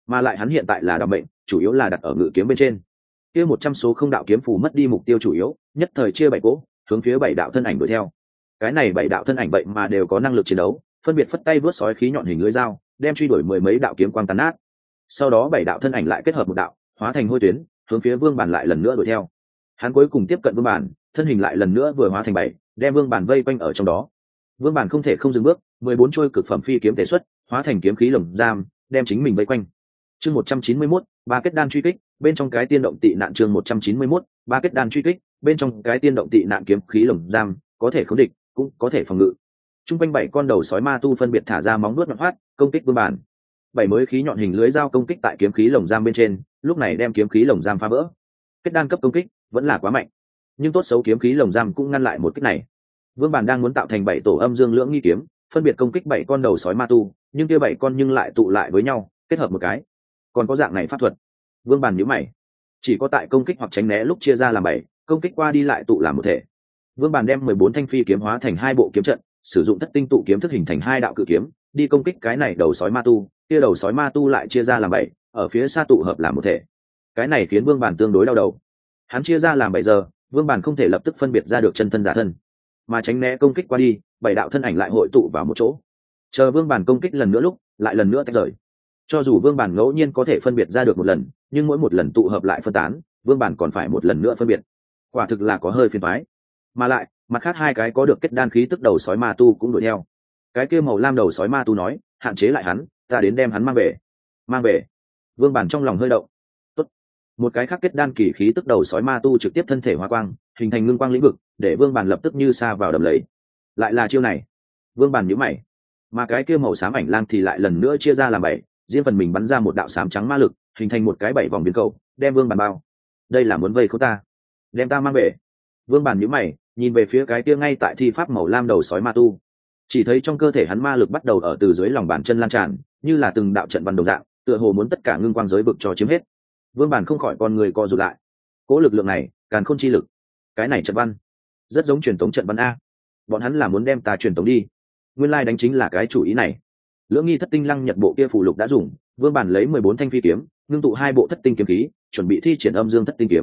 mà lại hắn hiện tại là đạo mệnh, chủ yếu là đặt ở ngự kiếm bên trên. Kia 100 số không đạo kiếm phù mất đi mục tiêu chủ yếu, nhất thời chia 7 cỗ, hướng phía 7 đạo thân ảnh đuổi theo. Cái này 7 đạo thân ảnh vậy mà đều có năng lực chiến đấu, phân biệt phất tay vớt sói khí nhọn hình lưỡi dao, đem truy đuổi mười mấy đạo kiếm quang tàn nát. Sau đó 7 đạo thân ảnh lại kết hợp một đạo, hóa thành hôi tuyến, hướng phía Vương Bản lại lần nữa đuổi theo. Hắn cuối cùng tiếp cận Vương Bản, thân hình lại lần nữa vừa hóa thành 7, đem Vương Bản vây quanh ở trong đó. Vương Bản không thể không dừng bước, 14 trôi cực phẩm phi kiếm thể xuất, hóa thành kiếm khí lồng giam, đem chính mình vây quanh. Chương 191, ba kết đan truy kích, bên trong cái tiên động tị nạn. Chương 191, ba kết đan truy kích, bên trong cái tiên động tị nạn. Kiếm khí lồng giam, có thể khống địch, cũng có thể phòng ngự. Trung quanh 7 con đầu sói ma tu phân biệt thả ra móng vuốt nhọn hoắt, công kích Vương Bản. 7 mới khí nhọn hình lưới dao công kích tại kiếm khí lồng giam bên trên, lúc này đem kiếm khí lồng giam phá vỡ. Kết đan cấp công kích vẫn là quá mạnh, nhưng tốt xấu kiếm khí lồng giam cũng ngăn lại một kích này. Vương Bản đang muốn tạo thành 7 tổ âm dương lưỡng nghi kiếm, phân biệt công kích 7 con đầu sói ma tu, nhưng kia 7 con nhưng lại tụ lại với nhau, kết hợp một cái. Còn có dạng này pháp thuật. Vương Bản nhíu mày. Chỉ có tại công kích hoặc tránh né lúc chia ra làm 7, công kích qua đi lại tụ làm một thể. Vương Bản đem 14 thanh phi kiếm hóa thành 2 bộ kiếm trận, sử dụng thất tinh tụ kiếm thức hình thành 2 đạo cự kiếm, đi công kích cái này đầu sói ma tu, kia đầu sói ma tu lại chia ra làm 7, ở phía xa tụ hợp làm một thể. Cái này khiến Vương Bản tương đối đau đầu. Hắn chia ra làm 7 giờ, Vương Bản không thể lập tức phân biệt ra được chân thân giả thân, mà tránh né công kích qua đi, 7 đạo thân ảnh lại hội tụ vào một chỗ. Chờ Vương Bản công kích lần nữa lúc, lại lần nữa tách rời. Cho dù Vương Bản ngẫu nhiên có thể phân biệt ra được một lần, nhưng mỗi một lần tụ hợp lại phân tán, Vương Bản còn phải một lần nữa phân biệt. Quả thực là có hơi phiền toái. Mà lại, mặt khác 2 cái có được kết đan khí tức đầu sói ma tu cũng đuổi theo. Cái kia màu lam đầu sói ma tu nói, hạn chế lại hắn, ta đến đem hắn mang về. Mang về? Vương Bản trong lòng hơi động. Tốt. Một cái khác kết đan kỳ khí tức đầu sói ma tu trực tiếp thân thể hóa quang, hình thành ngưng quang lĩnh vực, để Vương Bản lập tức như sa vào đầm lầy. Lại là chiêu này. Vương Bản nhíu mày. Mà cái kia màu xám ảnh lang thì lại lần nữa chia ra làm 7, riêng phần mình bắn ra một đạo xám trắng ma lực, hình thành một cái 7 vòng biến cầu, đem Vương Bản bao. Đây là muốn vây khốn ta, đem ta mang về. Vương Bản nhíu mày, nhìn về phía cái kia ngay tại thi pháp màu lam đầu sói ma tu, chỉ thấy trong cơ thể hắn ma lực bắt đầu ở từ dưới lòng bàn chân lan tràn, như là từng đạo trận văn đồng dạng, tựa hồ muốn tất cả ngưng quang giới vực cho chiếm hết. Vương Bản không khỏi con người co rụt lại. Cố lực lượng này, càn khôn chi lực, cái này trận văn rất giống truyền tống trận văn a. Bọn hắn là muốn đem ta truyền tống đi. Nguyên lai đánh chính là cái chủ ý này. Lưỡng nghi thất tinh lăng nhật bộ kia phù lục đã dùng, Vương Bản lấy 14 thanh phi kiếm, ngưng tụ 2 bộ thất tinh kiếm khí, chuẩn bị thi triển âm dương thất tinh kiếm.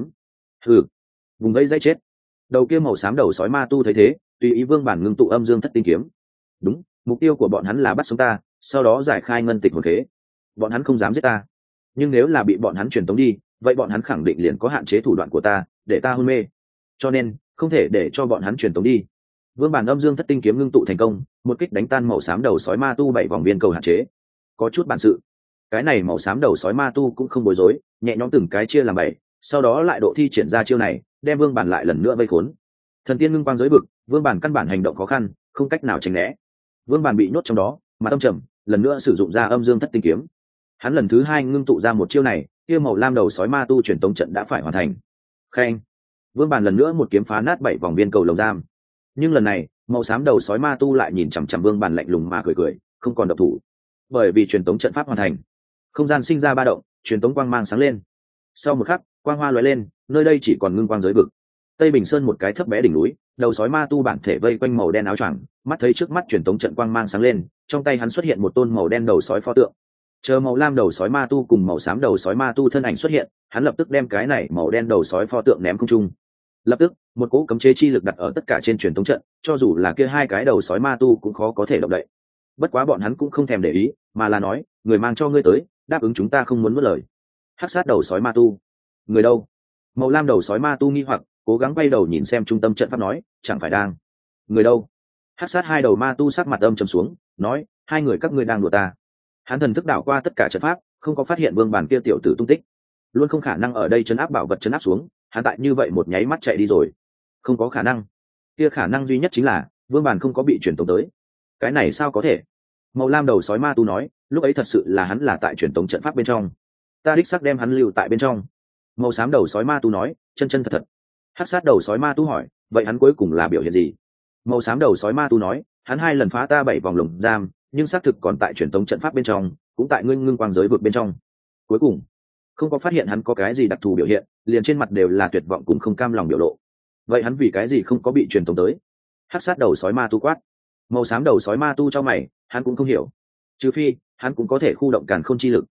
Vùng vây dây chết. Đầu kia màu xám đầu sói ma tu thấy thế, tùy ý Vương Bản ngưng tụ âm dương thất tinh kiếm. Đúng, mục tiêu của bọn hắn là bắt sống ta, sau đó giải khai ngân tịch hồn khế. Bọn hắn không dám giết ta, nhưng nếu là bị bọn hắn truyền tống đi, vậy bọn hắn khẳng định liền có hạn chế thủ đoạn của ta, để ta hôn mê. Cho nên, không thể để cho bọn hắn truyền tống đi. Vương Bản âm dương thất tinh kiếm ngưng tụ thành công, một kích đánh tan màu xám đầu sói ma tu 7 vòng viên cầu hạn chế. Có chút bản sự. Cái này màu xám đầu sói ma tu cũng không bối rối, nhẹ nhõm từng cái chia làm 7, sau đó lại độ thi triển ra chiêu này, đem Vương Bản lại lần nữa vây khốn. Thần tiên ngưng quang giới vực, Vương Bản căn bản hành động khó khăn, không cách nào tránh né. Vương Bản bị nhốt trong đó, mà tâm trầm, lần nữa sử dụng ra âm dương thất tinh kiếm. Hắn lần thứ 2 ngưng tụ ra một chiêu này, kia màu lam đầu sói ma tu truyền tống trận đã phải hoàn thành. Khen. Vương Bản lần nữa một kiếm phá nát 7 vòng viên cầu lồng giam. Nhưng lần này, màu xám đầu sói ma tu lại nhìn chằm chằm Vương Bản lạnh lùng mà cười cười, không còn động thủ. Bởi vì truyền tống trận pháp hoàn thành, không gian sinh ra ba động, truyền tống quang mang sáng lên. Sau một khắc, quang hoa lóe lên, nơi đây chỉ còn ngưng quang giới vực. Tây Bình Sơn một cái thấp bé đỉnh núi, đầu sói ma tu bản thể vây quanh màu đen áo choàng, mắt thấy trước mắt truyền tống trận quang mang sáng lên, trong tay hắn xuất hiện một tôn màu đen đầu sói pho tượng. Chờ màu lam đầu sói ma tu cùng màu xám đầu sói ma tu thân ảnh xuất hiện, hắn lập tức đem cái này màu đen đầu sói pho tượng ném không trung. Lập tức, một cỗ cấm chế chi lực đặt ở tất cả trên truyền tống trận, cho dù là kia 2 cái đầu sói ma tu cũng khó có thể động đậy. Bất quá bọn hắn cũng không thèm để ý, mà là nói, người mang cho ngươi tới, đáp ứng chúng ta không muốn mất lời. Hắc sát đầu sói ma tu, người đâu? Màu lam đầu sói ma tu nghi hoặc, cố gắng quay đầu nhìn xem trung tâm trận pháp nói, chẳng phải đang. Người đâu? Hắc sát 2 đầu ma tu sắc mặt âm trầm xuống, nói, 2 người các ngươi đang đùa ta. Hắn thần thức đảo qua tất cả trận pháp, không có phát hiện Vương Bản kia tiểu tử tung tích. Luôn không khả năng ở đây trấn áp bảo vật trấn áp xuống, hắn tại như vậy một nháy mắt chạy đi rồi. Không có khả năng. Kia khả năng duy nhất chính là Vương Bản không có bị truyền tống tới. Cái này sao có thể? Màu lam đầu sói ma tu nói, lúc ấy thật sự là hắn là tại truyền tống trận pháp bên trong. Ta đích xác đem hắn lưu tại bên trong. Màu xám đầu sói ma tu nói, chân chân thật thật. Hắc sát đầu sói ma tu hỏi, vậy hắn cuối cùng là biểu hiện gì? Màu xám đầu sói ma tu nói, hắn 2 lần phá ta 7 vòng lồng giam, nhưng xác thực còn tại truyền tống trận pháp bên trong, cũng tại ngưng quang giới vực bên trong. Cuối cùng, không có phát hiện hắn có cái gì đặc thù biểu hiện, liền trên mặt đều là tuyệt vọng cùng không cam lòng biểu lộ. Vậy hắn vì cái gì không có bị truyền tống tới? Hắc sát đầu sói ma tu quát. Màu xám đầu sói ma tu cho mày, hắn cũng không hiểu. Trừ phi, hắn cũng có thể khu động càn khôn chi lực.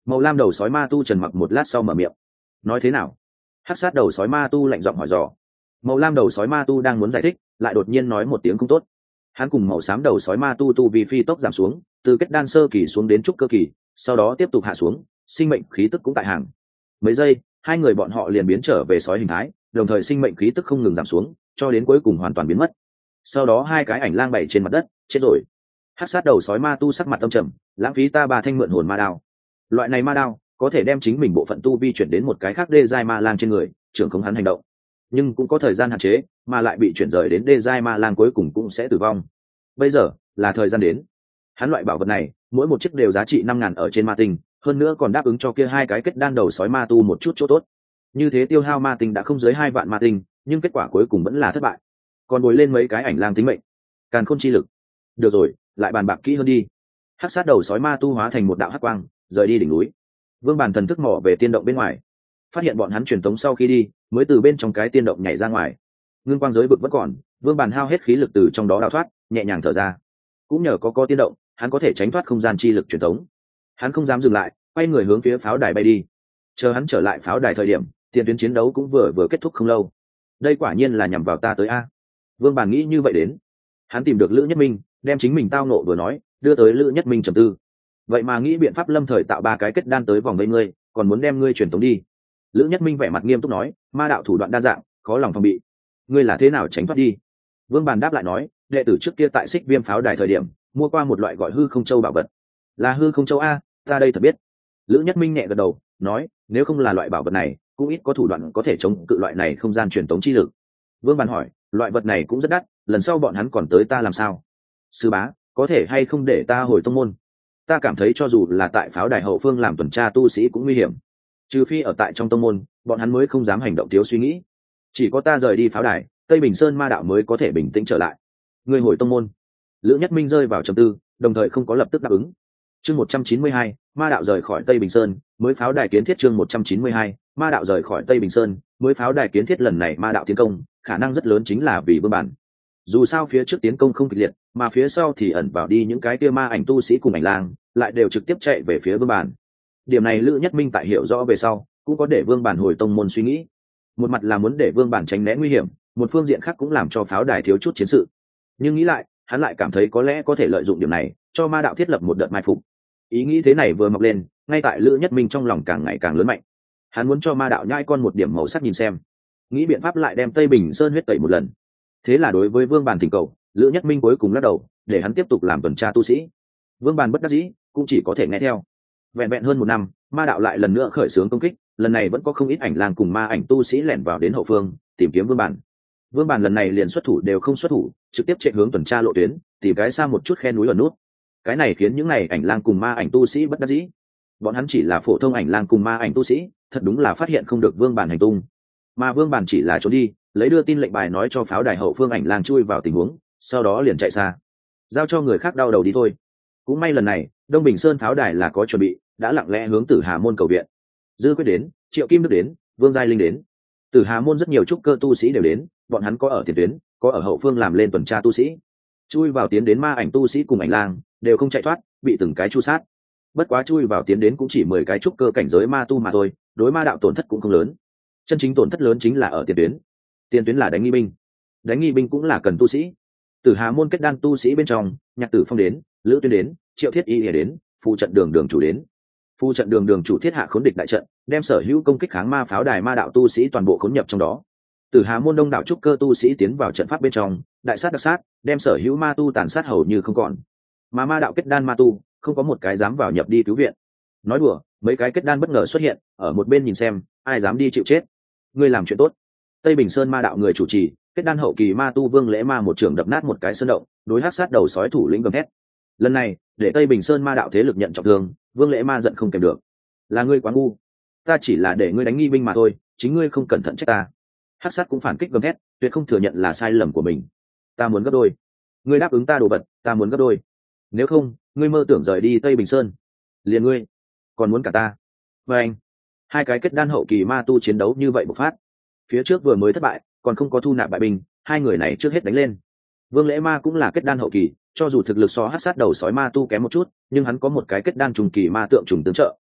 Màu lam đầu sói ma tu trần mặc một lát sau mở miệng nói thế nào. Hắc sát đầu sói ma tu lạnh giọng hỏi dò. Màu lam đầu sói ma tu đang muốn giải thích, lại đột nhiên nói một tiếng không tốt. Hắn cùng màu xám đầu sói ma tu vì phi tốc giảm xuống, từ kết đan sơ kỳ xuống đến trúc cơ kỳ, sau đó tiếp tục hạ xuống, sinh mệnh khí tức cũng tại hàng. Mấy giây, hai người bọn họ liền biến trở về sói hình thái, đồng thời sinh mệnh khí tức không ngừng giảm xuống, cho đến cuối cùng hoàn toàn biến mất. Sau đó hai cái ảnh lang bày trên mặt đất, chết rồi. Hắc sát đầu sói ma tu sắc mặt tâm trầm, lãng phí ta 3 thanh mượn hồn ma đao. Loại này ma đao có thể đem chính mình bộ phận tu vi chuyển đến một cái khác đê giai ma lang trên người, trưởng không hắn hành động, nhưng cũng có thời gian hạn chế, mà lại bị chuyển rời đến đê giai ma lang cuối cùng cũng sẽ tử vong. Bây giờ là thời gian đến. Hắn loại bảo vật này mỗi một chiếc đều giá trị 5.000 ở trên ma tinh, hơn nữa còn đáp ứng cho kia hai cái kết đan đầu sói ma tu một chút chỗ tốt. Như thế tiêu hao ma tinh đã không dưới 2 vạn ma tinh, nhưng kết quả cuối cùng vẫn là thất bại, còn bồi lên mấy cái ảnh lang tính mệnh. Càn khôn chi lực. Được rồi, lại bàn bạc kỹ hơn đi. Hắc sát đầu sói ma tu hóa thành một đạo hắc quang, rời đi đỉnh núi. Vương Bàn thần thức mò về tiên động bên ngoài, phát hiện bọn hắn truyền tống sau khi đi, mới từ bên trong cái tiên động nhảy ra ngoài. Ngưng quang giới vực vẫn còn, Vương Bàn hao hết khí lực từ trong đó đào thoát, nhẹ nhàng thở ra. Cũng nhờ có tiên động, hắn có thể tránh thoát không gian chi lực truyền tống. Hắn không dám dừng lại, quay người hướng phía pháo đài bay đi. Chờ hắn trở lại pháo đài thời điểm, tiền tuyến chiến đấu cũng vừa kết thúc không lâu. Đây quả nhiên là nhằm vào ta tới a. Vương Bàn nghĩ như vậy đến. Hắn tìm được Lữ Nhất Minh, đem chính mình tao nộ vừa nói đưa tới Lữ Nhất Minh trầm tư. Vậy mà nghĩ biện pháp lâm thời tạo 3 cái kết đan tới vòng vây ngươi, còn muốn đem ngươi truyền tống đi. Lữ Nhất Minh vẻ mặt nghiêm túc nói, ma đạo thủ đoạn đa dạng, khó lòng phòng bị, ngươi là thế nào tránh thoát đi. Vương Bàn đáp lại nói, đệ tử trước kia tại Xích Viêm pháo đài thời điểm mua qua một loại gọi hư không châu bảo vật. Là hư không châu a? Ta đây thật biết. Lữ Nhất Minh nhẹ gật đầu nói, nếu không là loại bảo vật này cũng ít có thủ đoạn có thể chống cự loại này không gian truyền tống chi lực. Vương Bàn hỏi, loại vật này cũng rất đắt, lần sau bọn hắn còn tới ta làm sao? Sư bá, có thể hay không để ta hồi tông môn? Ta cảm thấy cho dù là tại pháo đài hậu phương làm tuần tra tu sĩ cũng nguy hiểm, trừ phi ở tại trong tông môn bọn hắn mới không dám hành động thiếu suy nghĩ. Chỉ có ta rời đi pháo đài, Tây Bình Sơn ma đạo mới có thể bình tĩnh trở lại. Ngươi hồi tông môn. Lữ Nhất Minh rơi vào trầm tư, đồng thời không có lập tức đáp ứng. Chương 192, ma đạo rời khỏi Tây Bình Sơn, mới pháo đài kiến thiết. Chương 192, ma đạo rời khỏi Tây Bình Sơn, mới pháo đài kiến thiết. Lần này ma đạo tiến công khả năng rất lớn chính là vì Vương Bản. Dù sao phía trước tiến công không kịch liệt, mà phía sau thì ẩn vào đi những cái kia ma ảnh tu sĩ cùng ảnh lang, lại đều trực tiếp chạy về phía Vương Bản. Điểm này Lữ Nhất Minh tại hiểu rõ về sau, cũng có để Vương Bản hồi tông môn suy nghĩ. Một mặt là muốn để Vương Bản tránh né nguy hiểm, một phương diện khác cũng làm cho pháo đài thiếu chút chiến sự. Nhưng nghĩ lại, hắn lại cảm thấy có lẽ có thể lợi dụng điểm này cho ma đạo thiết lập một đợt mai phục. Ý nghĩ thế này vừa mọc lên, ngay tại Lữ Nhất Minh trong lòng càng ngày càng lớn mạnh. Hắn muốn cho ma đạo nhai con một điểm màu sắc nhìn xem, nghĩ biện pháp lại đem Tây Bình Sơn huyết tẩy một lần. Thế là đối với Vương Bàn thỉnh cầu, Lữ Nhất Minh cuối cùng lắc đầu, để hắn tiếp tục làm tuần tra tu sĩ. Vương Bàn bất đắc dĩ, cũng chỉ có thể nghe theo. Vẹn hơn 1 năm, ma đạo lại lần nữa khởi xướng công kích, lần này vẫn có không ít ảnh lang cùng ma ảnh tu sĩ lẻn vào đến hậu phương tìm kiếm Vương Bàn. Vương Bàn lần này liền xuất thủ đều không xuất thủ, trực tiếp chạy hướng tuần tra lộ tuyến, tìm cái xa một chút khe núi ẩn nút. Cái này khiến những này ảnh lang cùng ma ảnh tu sĩ bất đắc dĩ. Bọn hắn chỉ là phổ thông ảnh lang cùng ma ảnh tu sĩ, thật đúng là phát hiện không được Vương Bàn hành tung. Mà Vương Bàn chỉ là trốn đi, lấy đưa tin lệnh bài nói cho pháo đài hậu phương ảnh lang chui vào tình huống, sau đó liền chạy xa, giao cho người khác đau đầu đi thôi. Cũng may lần này Đông Bình Sơn pháo đài là có chuẩn bị, đã lặng lẽ hướng Tử Hà môn cầu viện. Dư Quyết đến, Triệu Kim Đức đến, Vương Giai Linh đến. Tử Hà môn rất nhiều trúc cơ tu sĩ đều đến, bọn hắn có ở tiền tuyến, có ở hậu phương làm lên tuần tra tu sĩ. Chui vào tiến đến ma ảnh tu sĩ cùng ảnh lang đều không chạy thoát, bị từng cái chu sát. Bất quá chui vào tiến đến cũng chỉ 10 cái trúc cơ cảnh giới ma tu mà thôi, đối ma đạo tổn thất cũng không lớn. Chân chính tổn thất lớn chính là ở tiền tuyến. Tiền tuyến là đánh nghi binh, đánh nghi binh cũng là cần tu sĩ. Tử Hà môn kết đan tu sĩ bên trong, Nhạc Tử Phong đến, Lữ Tuyên đến, Triệu Thiết Y đến, Phù trận đường chủ đến. Phù trận đường chủ thiết hạ khốn địch đại trận, đem sở hữu công kích kháng ma pháo đài ma đạo tu sĩ toàn bộ khốn nhập trong đó. Tử Hà môn đông đảo trúc cơ tu sĩ tiến vào trận pháp bên trong, đại sát đặc sát, đem sở hữu ma tu tàn sát hầu như không còn. Mà ma đạo kết đan ma tu, không có một cái dám vào nhập đi cứu viện. Nói đùa, mấy cái kết đan bất ngờ xuất hiện, ở một bên nhìn xem, ai dám đi chịu chết. Ngươi làm chuyện tốt. Tây Bình Sơn ma đạo người chủ trì, kết đan hậu kỳ ma tu Vương Lễ Ma một trường đập nát một cái sơn động, đối hắc sát đầu sói thủ lĩnh gầm thét. Lần này, để Tây Bình Sơn ma đạo thế lực nhận trọng thương, Vương Lễ Ma giận không kèm được. Là ngươi quá ngu, ta chỉ là để ngươi đánh nghi binh mà thôi, chính ngươi không cẩn thận trách ta. Hắc sát cũng phản kích gầm thét, tuyệt không thừa nhận là sai lầm của mình. Ta muốn gấp đôi. Ngươi đáp ứng ta đồ vật, ta muốn gấp đôi. Nếu không, ngươi mơ tưởng rời đi Tây Bình Sơn. Liền ngươi, còn muốn cả ta. Và anh, hai cái kết đan hậu kỳ ma tu chiến đấu như vậy bộc phát. Phía trước vừa mới thất bại, còn không có thu nạp bại binh, hai người này trước hết đánh lên. Vương Lễ Ma cũng là kết đan hậu kỳ, cho dù thực lực so hắc sát đầu sói ma tu kém một chút, nhưng hắn có một cái kết đan trùng kỳ ma tượng trùng tương trợ,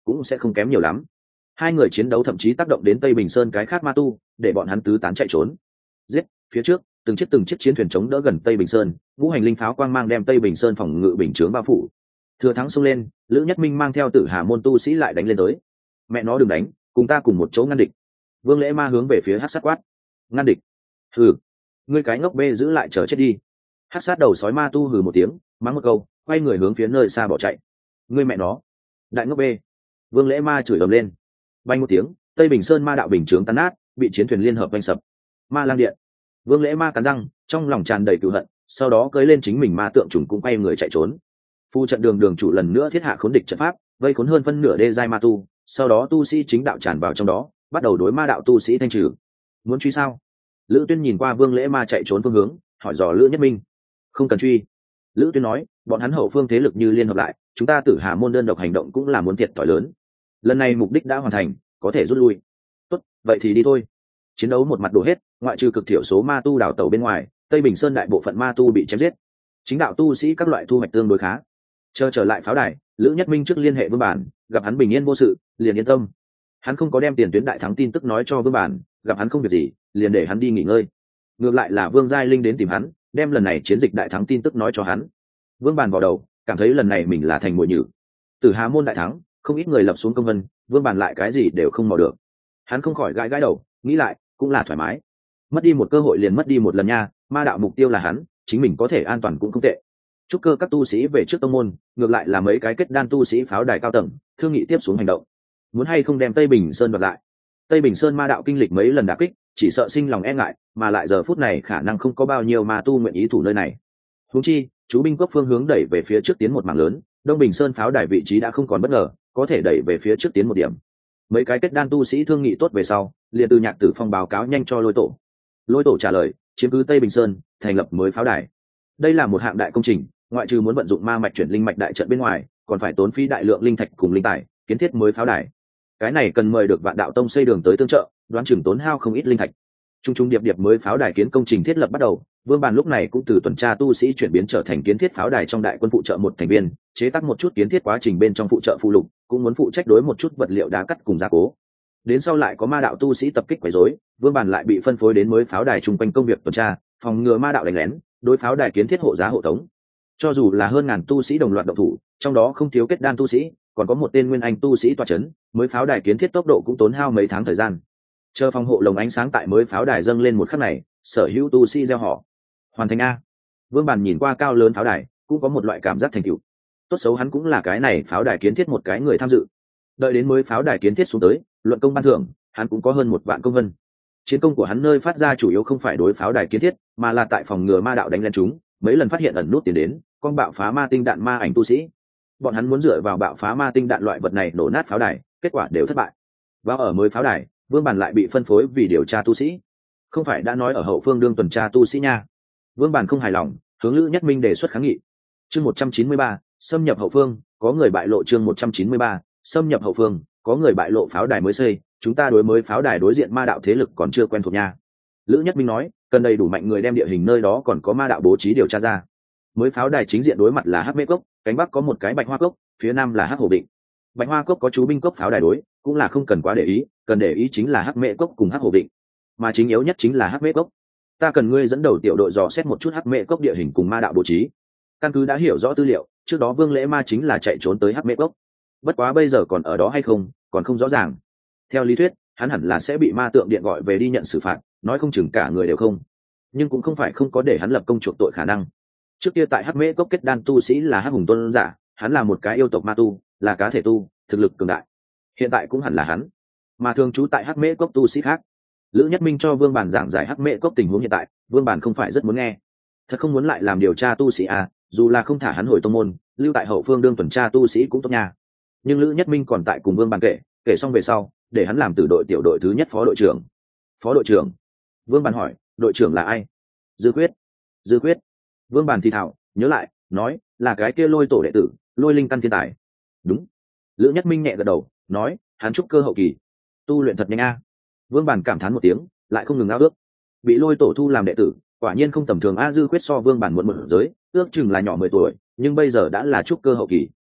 cũng sẽ không kém nhiều lắm. Hai người chiến đấu thậm chí tác động đến Tây Bình Sơn cái khác ma tu, để bọn hắn tứ tán chạy trốn. Giết, phía trước, từng chiếc chiến thuyền chống đỡ gần Tây Bình Sơn, ngũ hành linh pháo quang mang đem Tây Bình Sơn phòng ngự bình chướng bao phủ. Thừa thắng xông lên, Lữ Nhất Minh mang theo Tử Hà môn tu sĩ lại đánh lên tới. Mẹ nó đừng đánh, cùng ta cùng một chỗ ngăn địch. Vương Lễ Ma hướng về phía Hắc Sát quát. Ngăn địch? Hừ, ngươi cái ngốc bê giữ lại chờ chết đi. Hắc Sát đầu sói ma tu hừ một tiếng, mắng một câu, quay người hướng phía nơi xa bỏ chạy. Ngươi mẹ nó, đại ngốc bê. Vương Lễ Ma chửi ầm lên. Bay một tiếng, Tây Bình Sơn ma đạo bình chướng tan nát, bị chiến thuyền liên hợp vây sập. Ma lang điện. Vương Lễ Ma cắn răng, trong lòng tràn đầy cừu hận, sau đó cưỡi lên chính mình ma tượng trùng cũng quay người chạy trốn. Phu trận đường chủ lần nữa thiết hạ khốn địch trận pháp, vây khốn hơn phân nửa đê giai ma tu, sau đó tu sĩ chính đạo tràn vào trong đó, bắt đầu đối ma đạo tu sĩ thanh trừ. Muốn truy sao? Lữ Tuyên nhìn qua Vương Lễ Ma chạy trốn phương hướng, hỏi dò Lữ Nhất Minh. Không cần truy. Lữ Tuyên nói, bọn hắn hậu phương thế lực như liên hợp lại, chúng ta Tử Hà môn đơn độc hành động cũng là muốn thiệt thòi lớn. Lần này mục đích đã hoàn thành, có thể rút lui. Tốt, vậy thì đi thôi. Chiến đấu một mặt đổ hết, ngoại trừ cực thiểu số ma tu đảo tàu bên ngoài, Tây Bình Sơn đại bộ phận ma tu bị chém giết. Chính đạo tu sĩ các loại thu hoạch tương đối khá. Trở lại pháo đài, Lữ Nhất Minh trước liên hệ Vương Bản, gặp hắn bình yên vô sự, liền yên tâm. Hắn không có đem tiền tuyến đại thắng tin tức nói cho Vương Bản, gặp hắn không việc gì, liền để hắn đi nghỉ ngơi. Ngược lại là Vương Giai Linh đến tìm hắn, đem lần này chiến dịch đại thắng tin tức nói cho hắn. Vương Bản vào đầu, cảm thấy lần này mình là thành mồi nhử. Từ Hà môn đại thắng, không ít người lập xuống công vân, Vương Bản lại cái gì đều không mò được. Hắn không khỏi gãi đầu, nghĩ lại, cũng là thoải mái. Mất đi một cơ hội liền mất đi một lần nha, ma đạo mục tiêu là hắn, chính mình có thể an toàn cũng không tệ. Chúc cơ các tu sĩ về trước tông môn, ngược lại là mấy cái kết đan tu sĩ pháo đài cao tầng, thương nghị tiếp xuống hành động. Muốn hay không đem Tây Bình Sơn đoạt lại. Tây Bình Sơn ma đạo kinh lịch mấy lần đả kích, chỉ sợ sinh lòng e ngại, mà lại giờ phút này khả năng không có bao nhiêu ma tu nguyện ý thủ nơi này. Huống chi, chú binh quốc phương hướng đẩy về phía trước tiến một mảng lớn, Đông Bình Sơn pháo đài vị trí đã không còn bất ngờ, có thể đẩy về phía trước tiến một điểm. Mấy cái kết đan tu sĩ thương nghị tốt về sau, liền từ Nhạc Tử Phong báo cáo nhanh cho Lôi Tổ. Lôi Tổ trả lời, chiếm cứ Tây Bình Sơn, thành lập mới pháo đài. Đây là một hạng đại công trình, ngoại trừ muốn vận dụng ma mạch chuyển linh mạch đại trận bên ngoài, còn phải tốn phí đại lượng linh thạch cùng linh tài, kiến thiết mới pháo đài. Cái này cần mời được Vạn Đạo Tông xây đường tới tương trợ, đoán chừng tốn hao không ít linh thạch. Trung điệp điệp mới pháo đài kiến công trình thiết lập bắt đầu, Vương Bàn lúc này cũng từ tuần tra tu sĩ chuyển biến trở thành kiến thiết pháo đài trong đại quân phụ trợ một thành viên, chế tác một chút kiến thiết quá trình bên trong phụ trợ phụ lục, cũng muốn phụ trách đối một chút vật liệu đá cắt cùng gia cố. Đến sau lại có ma đạo tu sĩ tập kích quấy rối, Vương Bàn lại bị phân phối đến mới pháo đài trung quanh công việc tuần tra, phòng ngừa ma đạo đánh lén, đối pháo đài kiến thiết hộ giá hộ tống. Cho dù là hơn ngàn tu sĩ đồng loạt động thủ, trong đó không thiếu kết đan tu sĩ, còn có một tên nguyên anh tu sĩ tọa chấn, mới pháo đài kiến thiết tốc độ cũng tốn hao mấy tháng thời gian. Chờ phòng hộ lồng ánh sáng tại mới pháo đài dâng lên một khắc này, sở hữu tu sĩ gieo họ hoàn thành a. Vương Bàn nhìn qua cao lớn pháo đài, cũng có một loại cảm giác thành tựu. Tốt xấu hắn cũng là cái này pháo đài kiến thiết một cái người tham dự. Đợi đến mới pháo đài kiến thiết xuống tới, luận công ban thưởng, hắn cũng có hơn 1 vạn công vân. Chiến công của hắn nơi phát ra chủ yếu không phải đối pháo đài kiến thiết, mà là tại phòng ngừa ma đạo đánh lên chúng, mấy lần phát hiện ẩn nút tiền đến, con bạo phá ma tinh đạn ma ảnh tu sĩ. Bọn hắn muốn dựa vào bạo phá ma tinh đạn loại vật này nổ nát pháo đài, kết quả đều thất bại. Vào ở mới pháo đài, Vương Bàn lại bị phân phối vì điều tra tu sĩ. Không phải đã nói ở hậu phương đương tuần tra tu sĩ nha. Vương Bàn không hài lòng, hướng Lữ Nhất Minh đề xuất kháng nghị. Chương 193, xâm nhập hậu phương, có người bại lộ. Chương 193, xâm nhập hậu phương, có người bại lộ, pháo đài mới xây, chúng ta đối mới pháo đài đối diện ma đạo thế lực còn chưa quen thuộc nha. Lữ Nhất Minh nói, cần đầy đủ mạnh người đem địa hình nơi đó còn có ma đạo bố trí điều tra ra. Mới pháo đài chính diện đối mặt là Hắc Mễ Cốc, cánh bắc có một cái Bạch Hoa Cốc, phía nam là Hắc Hổ Định. Bạch Hoa Cốc có chú binh cốc pháo đài đối, cũng là không cần quá để ý, cần để ý chính là Hắc Mễ Cốc cùng Hắc Hổ Định, mà chính yếu nhất chính là Hắc Mễ Cốc. Ta cần ngươi dẫn đầu tiểu đội dò xét một chút Hắc Mễ Cốc địa hình cùng ma đạo bố trí. Căn cứ đã hiểu rõ tư liệu, trước đó Vương Lễ Ma chính là chạy trốn tới Hắc Mễ Cốc, bất quá bây giờ còn ở đó hay không, còn không rõ ràng. Theo lý thuyết, hắn hẳn là sẽ bị ma tượng điện gọi về đi nhận xử phạt, nói không chừng cả người đều không, nhưng cũng không phải không có để hắn lập công chuộc tội khả năng. Trước kia tại Hắc Mễ Cốc kết đan tu sĩ là Hắc Hùng Tôn giả, hắn là một cái yêu tộc ma tu, là cá thể tu, thực lực cường đại. Hiện tại cũng hẳn là hắn, mà thường trú tại Hắc Mễ Cốc tu sĩ khác. Lữ Nhất Minh cho Vương Bàn giảng giải Hắc Mễ Cốc tình huống hiện tại, Vương Bàn không phải rất muốn nghe, thật không muốn lại làm điều tra tu sĩ à, dù là không thả hắn hồi tông môn, lưu tại hậu phương đương tuần tra tu sĩ cũng tốt nha. Nhưng Lữ Nhất Minh còn tại cùng Vương Bàn kể xong về sau, để hắn làm từ đội tiểu đội thứ nhất phó đội trưởng. Phó đội trưởng? Vương Bàn hỏi, đội trưởng là ai? Dư Quyết. Dư Quyết? Vương Bàn thì thào, nhớ lại, nói, là cái kia Lôi Tổ đệ tử, Lôi Linh căn thiên tài. Đúng. Lữ Nhất Minh nhẹ gật đầu, nói, hắn trúc cơ hậu kỳ, tu luyện thật nhanh a. Vương Bàn cảm thán một tiếng, lại không ngừng ao ước, bị Lôi Tổ thu làm đệ tử, quả nhiên không tầm thường a. Dư Quyết so Vương Bàn muộn một giới, ước chừng là nhỏ 10 tuổi, nhưng bây giờ đã là trúc cơ hậu kỳ.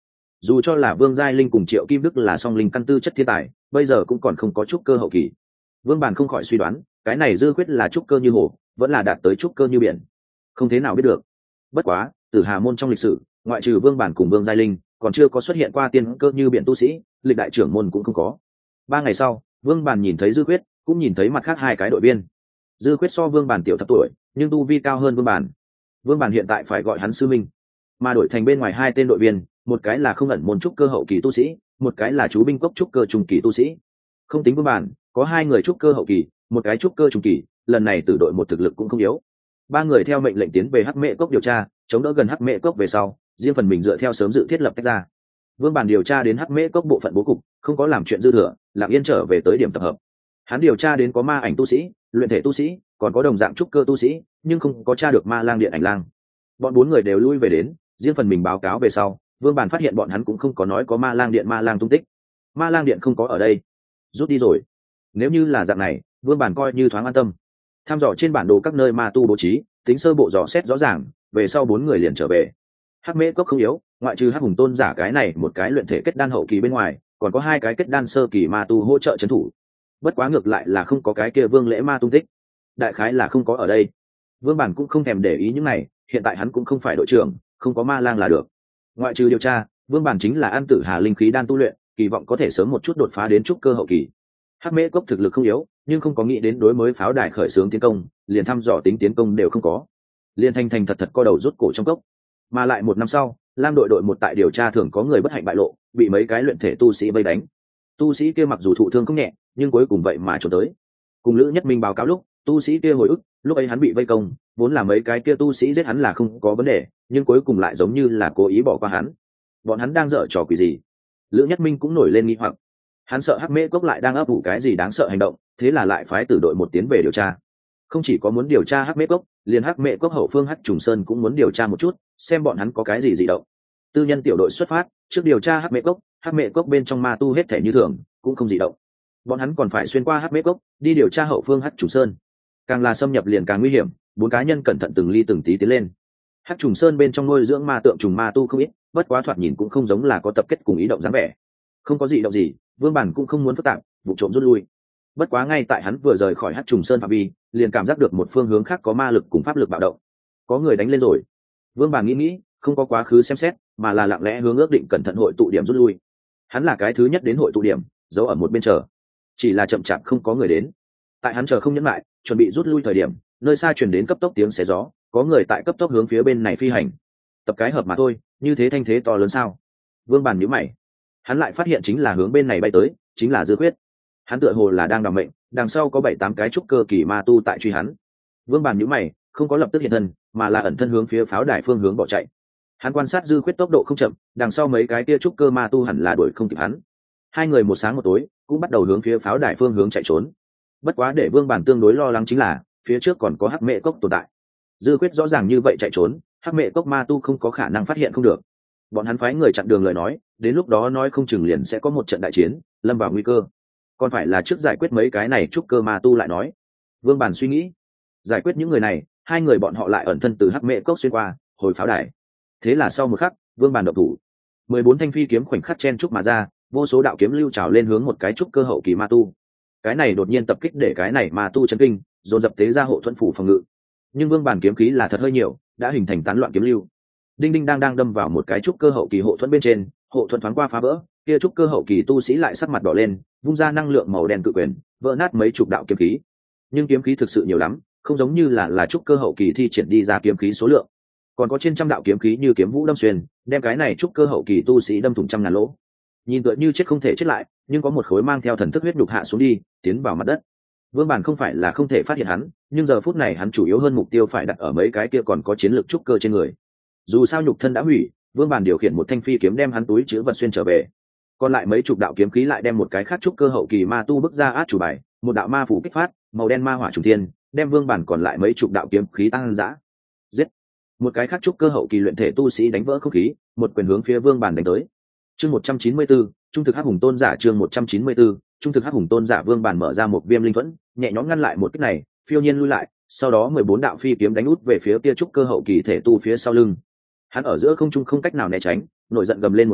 Dù cho là Vương Giai Linh cùng Triệu Kim Đức là song linh căn tư chất thiên tài, bây giờ cũng còn không có trúc cơ hậu kỳ. Vương Bản không khỏi suy đoán, cái này Dư Khuyết là trúc cơ như hồ, vẫn là đạt tới trúc cơ như biển. Không thế nào biết được. Bất quá, Tử Hà môn trong lịch sử, ngoại trừ Vương Bản cùng Vương Giai Linh, còn chưa có xuất hiện qua tiên cơ như biển tu sĩ, lịch đại trưởng môn cũng không có. 3 ngày sau, Vương Bản nhìn thấy Dư Khuyết, cũng nhìn thấy mặt khác hai cái đội viên. Dư Khuyết so Vương Bản tiểu thập tuổi, nhưng tu vi cao hơn Vương Bản. Vương Bản hiện tại phải gọi hắn sư minh, mà đổi thành bên ngoài hai tên đội viên, một cái là không ẩn môn trúc cơ hậu kỳ tu sĩ, một cái là chú binh cốc trúc cơ trung kỳ tu sĩ. Không tính Vương Bản, có 2 người trúc cơ hậu kỳ, một cái trúc cơ trung kỳ, lần này tử đội một thực lực cũng không yếu. 3 người theo mệnh lệnh tiến về Hắc Mệ Cốc điều tra, chống đỡ gần Hắc Mệ Cốc về sau, riêng phần mình dựa theo sớm dự thiết lập tách ra. Vương Bản điều tra đến Hắc Mệ Cốc bộ phận bố cục, không có làm chuyện dư thừa, lặng yên trở về tới điểm tập hợp. Hắn điều tra đến có ma ảnh tu sĩ, luyện thể tu sĩ, còn có đồng dạng trúc cơ tu sĩ, nhưng không có tra được ma lang điện ảnh lang. Bọn 4 người đều lui về đến, riêng phần mình báo cáo về sau, Vương Bản phát hiện bọn hắn cũng không có nói có ma lang điện ma lang tung tích. Ma lang điện không có ở đây, rút đi rồi. Nếu như là dạng này, Vương Bản coi như thoáng an tâm. Tham dò trên bản đồ các nơi ma tu bố trí, tính sơ bộ dò xét rõ ràng, về sau 4 người liền trở về. Hắc Mễ Cốc không yếu, ngoại trừ Hắc Hùng Tôn giả cái này một cái luyện thể kết đan hậu kỳ bên ngoài, còn có 2 cái kết đan sơ kỳ ma tu hỗ trợ trấn thủ. Bất quá ngược lại là không có cái kia Vương Lễ ma tung tích, đại khái là không có ở đây. Vương Bản cũng không thèm để ý những này, hiện tại hắn cũng không phải đội trưởng, không có ma lang là được. Ngoại trừ điều tra, Vương Bản chính là ăn Tử Hà linh khí đan tu luyện, kỳ vọng có thể sớm một chút đột phá đến trúc cơ hậu kỳ. Hắc Mễ Cốc thực lực không yếu, nhưng không có nghĩ đến đối mới pháo đài khởi xướng tiến công, liền thăm dò tính tiến công đều không có, liền thành thật co đầu rút cổ trong cốc. Mà lại 1 năm sau, Lam đội đội 1 tại điều tra thường có người bất hạnh bại lộ, bị mấy cái luyện thể tu sĩ vây đánh. Tu sĩ kia mặc dù thụ thương không nhẹ, nhưng cuối cùng vậy mà trốn tới. Cùng Lữ Nhất Minh báo cáo lúc, tu sĩ kia hồi ức, lúc ấy hắn bị vây công, vốn là mấy cái kia tu sĩ giết hắn là không có vấn đề, nhưng cuối cùng lại giống như là cố ý bỏ qua hắn. Bọn hắn đang dở trò quỷ gì? Lữ Nhất Minh cũng nổi lên nghi hoặc. Hắn sợ Hắc Mễ Cốc lại đang ấp ủ cái gì đáng sợ hành động, thế là lại phái tử đội 1 tiến về điều tra. Không chỉ có muốn điều tra Hắc Mễ Cốc, liền Hắc Mễ Cốc hậu phương Hắc Trùng Sơn cũng muốn điều tra một chút, xem bọn hắn có cái gì dị động. Tư nhân tiểu đội xuất phát, trước điều tra Hắc Mễ Cốc bên trong ma tu hết thể như thường, cũng không dị động. Bọn hắn còn phải xuyên qua Hắc Mễ Cốc, đi điều tra hậu phương Hắc Trùng Sơn. Càng là xâm nhập liền càng nguy hiểm, 4 cá nhân cẩn thận từng ly từng tí tiến lên. Hắc Trùng Sơn bên trong nuôi dưỡng ma tượng trùng ma tu không ít, bất quá thoạt nhìn cũng không giống là có tập kết cùng ý động dáng vẻ. Không có dị động gì, Vương Bản cũng không muốn phức tạp, vụ trộm rút lui. Bất quá ngay tại hắn vừa rời khỏi Hắc Trùng Sơn phạm vi, liền cảm giác được một phương hướng khác có ma lực cùng pháp lực bạo động. Có người đánh lên rồi. Vương Bản nghĩ, không có quá khứ xem xét, mà là lặng lẽ hướng ước định cẩn thận hội tụ điểm rút lui. Hắn là cái thứ nhất đến hội tụ điểm, giấu ở một bên chờ. Chỉ là chậm chạp không có người đến. Tại hắn chờ không nhẫn lại, chuẩn bị rút lui thời điểm, nơi xa truyền đến cấp tốc tiếng xé gió, có người tại cấp tốc hướng phía bên này phi hành. Tập cái hợp mà thôi, như thế thanh thế to lớn sao? Vương Bản nhíu mày. Hắn lại phát hiện chính là hướng bên này bay tới, chính là Dư Khuyết. Hắn tựa hồ là đang đảm mệnh, đằng sau có 7-8 cái trúc cơ kỳ ma tu tại truy hắn. Vương Bản nhíu mày, không có lập tức hiện thân, mà là ẩn thân hướng phía pháo đài phương hướng bỏ chạy. Hắn quan sát Dư Khuyết tốc độ không chậm, đằng sau mấy cái kia trúc cơ ma tu hẳn là đuổi không kịp hắn. 2 người một sáng một tối, cũng bắt đầu hướng phía pháo đài phương hướng chạy trốn. Bất quá để Vương Bản tương đối lo lắng chính là, phía trước còn có Hắc Mễ Cốc tồn tại. Dư Khuyết rõ ràng như vậy chạy trốn, Hắc Mễ Cốc ma tu không có khả năng phát hiện không được. Bọn hắn phái người chặn đường lời nói, đến lúc đó nói không chừng liền sẽ có một trận đại chiến, lâm vào nguy cơ. Còn phải là trước giải quyết mấy cái này trúc cơ ma tu lại nói. Vương Bản suy nghĩ, giải quyết những người này, 2 người bọn họ lại ẩn thân từ Hắc Mễ Cốc xuyên qua, hồi pháo đài. Thế là sau một khắc, Vương Bản động thủ. 14 thanh phi kiếm khoảnh khắc chen trúc mà ra, vô số đạo kiếm lưu trào lên hướng một cái trúc cơ hậu kỳ ma tu. Cái này đột nhiên tập kích để cái này ma tu chấn kinh, dồn dập tế ra hộ thuẫn phủ phòng ngự. Nhưng Vương Bản kiếm khí là thật hơi nhiều, đã hình thành tán loạn kiếm lưu. Đinh đinh đang đâm vào một cái trúc cơ hậu kỳ hộ thuẫn bên trên, hộ thuẫn thoáng qua phá vỡ, kia trúc cơ hậu kỳ tu sĩ lại sắc mặt đỏ lên, vung ra năng lượng màu đen cự quyền, vỡ nát mấy chục đạo kiếm khí. Nhưng kiếm khí thực sự nhiều lắm, không giống như là trúc cơ hậu kỳ thi triển đi ra kiếm khí số lượng. Còn có trên trăm đạo kiếm khí như kiếm vũ đâm xuyên, đem cái này trúc cơ hậu kỳ tu sĩ đâm thủng trăm ngàn lỗ. Nhìn tựa như chết không thể chết lại, nhưng có một khối mang theo thần thức huyết nhục hạ xuống đi, tiến vào mặt đất. Vương Bản không phải là không thể phát hiện hắn, nhưng giờ phút này hắn chủ yếu hơn mục tiêu phải đặt ở mấy cái kia còn có chiến lược trúc cơ trên người. Dù sao nhục thân đã hủy, Vương Bản điều khiển một thanh phi kiếm đem hắn túi chứa vật xuyên trở về. Còn lại mấy chục đạo kiếm khí lại đem một cái khác trúc cơ hậu kỳ ma tu bức ra át chủ bài, một đạo ma phủ kích phát, màu đen ma hỏa trùng thiên, đem Vương Bản còn lại mấy chục đạo kiếm khí tăng dã. Giết! Một cái khác trúc cơ hậu kỳ luyện thể tu sĩ đánh vỡ không khí, một quyền hướng phía Vương Bản đánh tới. Chương 194, trung thực Hắc Hùng Tôn giả chương 194, trung thực Hắc Hùng Tôn giả. Vương Bản mở ra một viêm linh thuẫn, nhẹ nhõm ngăn lại một kích này, phiêu nhiên lui lại, sau đó 14 đạo phi kiếm đánh út về phía kia trúc cơ hậu kỳ thể tu phía sau lưng. Hắn ở giữa không trung không cách nào né tránh, nổi giận gầm lên một tiếng,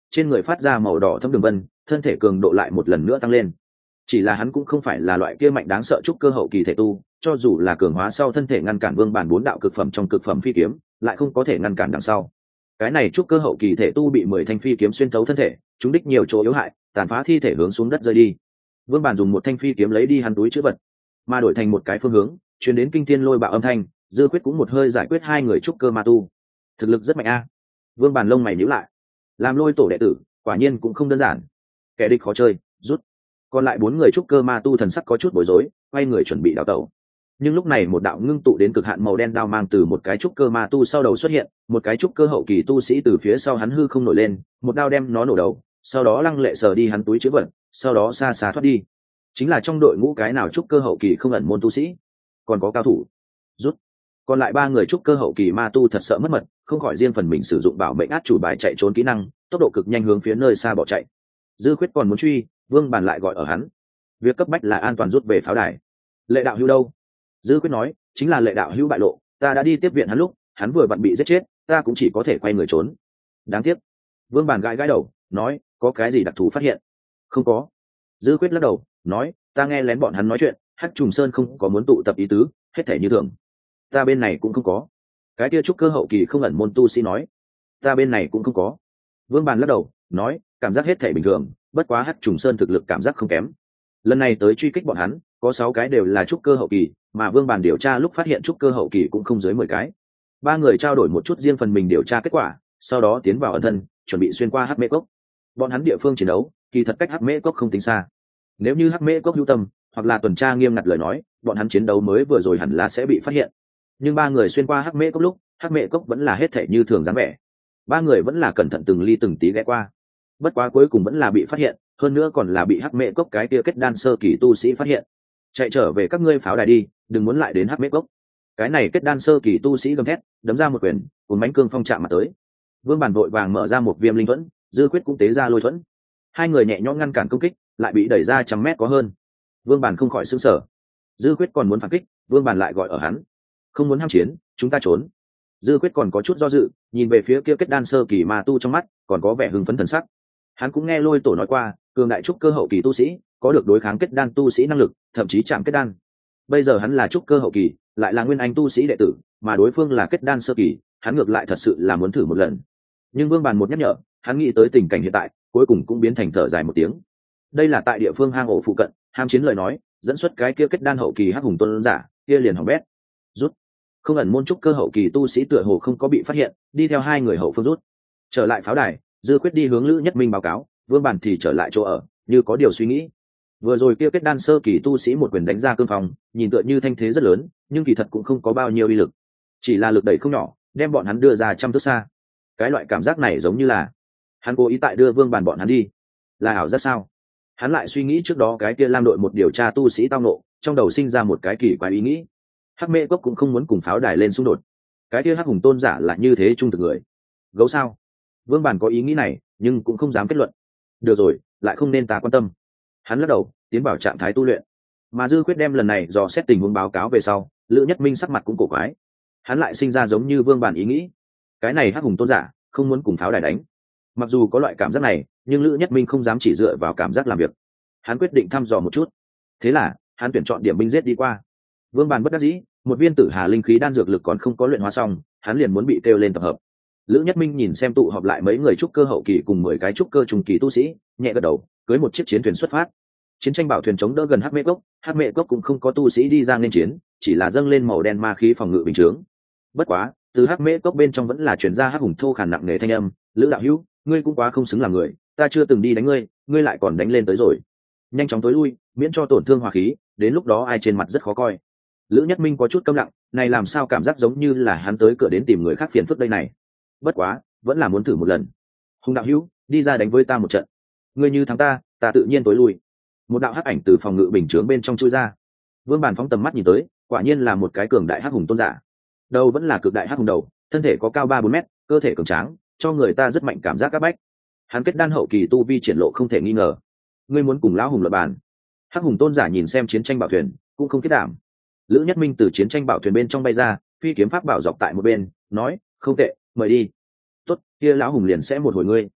trên người phát ra màu đỏ thâm đường vân, thân thể cường độ lại một lần nữa tăng lên. Chỉ là hắn cũng không phải là loại kia mạnh đáng sợ trúc cơ hậu kỳ thể tu, cho dù là cường hóa sau thân thể ngăn cản Vương Bản 4 đạo cực phẩm trong cực phẩm phi kiếm, lại không có thể ngăn cản đằng sau. Cái này trúc cơ hậu kỳ thể tu bị 10 thanh phi kiếm xuyên thấu thân thể, chúng đích nhiều chỗ yếu hại, tàn phá thi thể hướng xuống đất rơi đi. Vương Bản dùng một thanh phi kiếm lấy đi hắn túi trữ vật, mà đổi thành một cái phương hướng, truyền đến kinh thiên lôi bạo âm thanh, Dư Quyết cũng một hơi giải quyết hai người trúc cơ ma tu. Thực lực rất mạnh a. Vương Bản lông mày nhíu lại. Làm Lôi tổ đệ tử, quả nhiên cũng không đơn giản. Kẻ địch khó chơi, rút. Còn lại 4 người trúc cơ ma tu thần sắc có chút bối rối, quay người chuẩn bị đào tẩu. Nhưng lúc này một đạo ngưng tụ đến cực hạn màu đen đao mang từ một cái trúc cơ ma tu sau đầu xuất hiện, một cái trúc cơ hậu kỳ tu sĩ từ phía sau hắn hư không nổi lên, một đao đem nó nổ đầu, sau đó lăng lệ sờ đi hắn túi trữ vật, sau đó xa xa thoát đi. Chính là trong đội ngũ cái nào trúc cơ hậu kỳ không ẩn môn tu sĩ, còn có cao thủ. Rút. Còn lại 3 người trúc cơ hậu kỳ ma tu thật sợ mất mật, không khỏi riêng phần mình sử dụng bảo mệnh át chủ bài chạy trốn kỹ năng, tốc độ cực nhanh hướng phía nơi xa bỏ chạy. Dư Khuyết còn muốn truy, Vương Bản lại gọi ở hắn. Việc cấp bách là an toàn rút về pháo đài. Lệ đạo hữu đâu? Dư Quyết nói, chính là Lệ đạo hữu bại lộ, ta đã đi tiếp viện hắn lúc, hắn vừa vặn bị giết chết, ta cũng chỉ có thể quay người trốn. Đáng tiếc. Vương Bản gãi gãi đầu, nói, có cái gì đặc thù phát hiện? Không có. Dư Quyết lắc đầu, nói, ta nghe lén bọn hắn nói chuyện, Hắc Trùng Sơn không có muốn tụ tập ý tứ, hết thể như thường. Ta bên này cũng không có. Cái kia trúc cơ hậu kỳ không ẩn môn tu sĩ nói, ta bên này cũng không có. Vương Bản lắc đầu, nói, cảm giác hết thể bình thường, bất quá Hắc Trùng Sơn thực lực cảm giác không kém. Lần này tới truy kích bọn hắn, có 6 cái đều là trúc cơ hậu kỳ, mà Vương Bản điều tra lúc phát hiện trúc cơ hậu kỳ cũng không dưới 10 cái. 3 người trao đổi một chút riêng phần mình điều tra kết quả, sau đó tiến vào ẩn thân, chuẩn bị xuyên qua Hắc Mễ Cốc. Bọn hắn địa phương chiến đấu, kỳ thật cách Hắc Mễ Cốc không tính xa. Nếu như Hắc Mễ Cốc hữu tâm, hoặc là tuần tra nghiêm ngặt lời nói, bọn hắn chiến đấu mới vừa rồi hẳn là sẽ bị phát hiện. Nhưng 3 người xuyên qua Hắc Mễ Cốc lúc, Hắc Mễ Cốc vẫn là hết thảy như thường dáng vẻ. 3 người vẫn là cẩn thận từng ly từng tí ghé qua. Bất quá cuối cùng vẫn là bị phát hiện, hơn nữa còn là bị Hắc Mễ Cốc cái kia kết đan sơ kỳ tu sĩ phát hiện. Chạy trở về các ngươi pháo đài đi, đừng muốn lại đến Hắc Mễ Cốc. Cái này kết đan sơ kỳ tu sĩ gầm thét, đấm ra một quyền, cuốn bánh cương phong chạm mặt tới. Vương Bản vội vàng mở ra một viêm linh thuẫn, Dư Quyết cũng tế ra lôi thuẫn. 2 người nhẹ nhõm ngăn cản công kích, lại bị đẩy ra trăm mét có hơn. Vương Bản không khỏi sửng sở. Dư Quyết còn muốn phản kích, Vương Bản lại gọi ở hắn, không muốn ham chiến, chúng ta trốn. Dư Quyết còn có chút do dự, nhìn về phía kia kết đan sơ kỳ ma tu trong mắt còn có vẻ hưng phấn thần sắc. Hắn cũng nghe Lôi tổ nói qua, cường đại trúc cơ hậu kỳ tu sĩ có được đối kháng kết đan tu sĩ năng lực, thậm chí chạm kết đan. Bây giờ hắn là trúc cơ hậu kỳ, lại là nguyên anh tu sĩ đệ tử, mà đối phương là kết đan sơ kỳ, hắn ngược lại thật sự là muốn thử một lần. Nhưng Vương Bản một nhắc nhở, hắn nghĩ tới tình cảnh hiện tại, cuối cùng cũng biến thành thở dài một tiếng. Đây là tại địa phương hang ổ phụ cận, ham chiến lời nói, dẫn xuất cái kia kết đan hậu kỳ hắc hùng tôn giả, kia liền hỏng bét. Rút. Không ẩn môn trúc cơ hậu kỳ tu sĩ tựa hồ không có bị phát hiện, đi theo 2 người hậu phương rút. Trở lại pháo đài, Dư Quyết đi hướng Lữ Nhất Minh báo cáo, Vương Bản thì trở lại chỗ ở, như có điều suy nghĩ. Vừa rồi kia kết đan sơ kỳ tu sĩ một quyền đánh ra cương phong, nhìn tựa như thanh thế rất lớn, nhưng kỳ thật cũng không có bao nhiêu uy lực, chỉ là lực đẩy không nhỏ, đem bọn hắn đưa ra trăm thước xa. Cái loại cảm giác này giống như là hắn cố ý tại đưa Vương Bản bọn hắn đi, là ảo giác sao? Hắn lại suy nghĩ trước đó cái kia Lam đội một điều tra tu sĩ tao nộ, trong đầu sinh ra một cái kỳ quái ý nghĩ. Hắc Mễ Cốc cũng không muốn cùng pháo đài lên xung đột, cái kia hắc hùng tôn giả là như thế trung thực người, gấu sao? Vương Bản có ý nghĩ này, nhưng cũng không dám kết luận. Được rồi, lại không nên ta quan tâm. Hắn lắc đầu, tiến vào trạng thái tu luyện. Mà Dư Quyết đem lần này dò xét tình huống báo cáo về sau, Lữ Nhất Minh sắc mặt cũng cổ quái. Hắn lại sinh ra giống như Vương Bản ý nghĩ, cái này hắc hùng tôn giả không muốn cùng pháo đài đánh. Mặc dù có loại cảm giác này, nhưng Lữ Nhất Minh không dám chỉ dựa vào cảm giác làm việc. Hắn quyết định thăm dò một chút. Thế là hắn tuyển chọn điểm binh giết đi qua. Vương Bản bất đắc dĩ, một viên tử hà linh khí đan dược lực còn không có luyện hóa xong, hắn liền muốn bị kêu lên tập hợp. Lữ Nhất Minh nhìn xem tụ họp lại mấy người trúc cơ hậu kỳ cùng 10 cái trúc cơ trung kỳ tu sĩ, nhẹ gật đầu, cưới một chiếc chiến thuyền xuất phát. Chiến tranh bảo thuyền chống đỡ gần Hắc Mễ Cốc, Hắc Mễ Cốc cũng không có tu sĩ đi ra nên chiến, chỉ là dâng lên màu đen ma khí phòng ngự bình chướng. Bất quá, từ Hắc Mễ Cốc bên trong vẫn là truyền ra hắc hùng thô khàn nặng nề thanh âm, "Lữ đạo hữu, ngươi cũng quá không xứng làm người, ta chưa từng đi đánh ngươi, ngươi lại còn đánh lên tới rồi. Nhanh chóng tối lui, miễn cho tổn thương hòa khí, đến lúc đó ai trên mặt rất khó coi." Lữ Nhất Minh có chút câm lặng, này làm sao cảm giác giống như là hắn tới cửa đến tìm người khác phiền phức đây này. Bất quá, vẫn là muốn thử một lần. "Hùng đạo hữu, đi ra đánh với ta một trận. Ngươi như thắng ta, ta tự nhiên tối lui." Một đạo hắc ảnh từ phòng ngự bình chướng bên trong chui ra. Vương Bản phóng tầm mắt nhìn tới, quả nhiên là một cái cường đại hắc hùng tôn giả. Đầu vẫn là cực đại hắc hùng đầu, thân thể có cao 3-4 mét, cơ thể cường tráng, cho người ta rất mạnh cảm giác áp bách. Hắn kết đan hậu kỳ tu vi triển lộ không thể nghi ngờ. "Ngươi muốn cùng lão hùng luận bàn?" Hắc hùng tôn giả nhìn xem chiến tranh bảo thuyền, cũng không kết đảm. Lữ Nhất Minh từ chiến tranh bảo thuyền bên trong bay ra, phi kiếm pháp bảo dọc tại một bên, nói, "Không tệ, mời đi." "Tốt, kia lão hùng liền sẽ một hồi ngươi."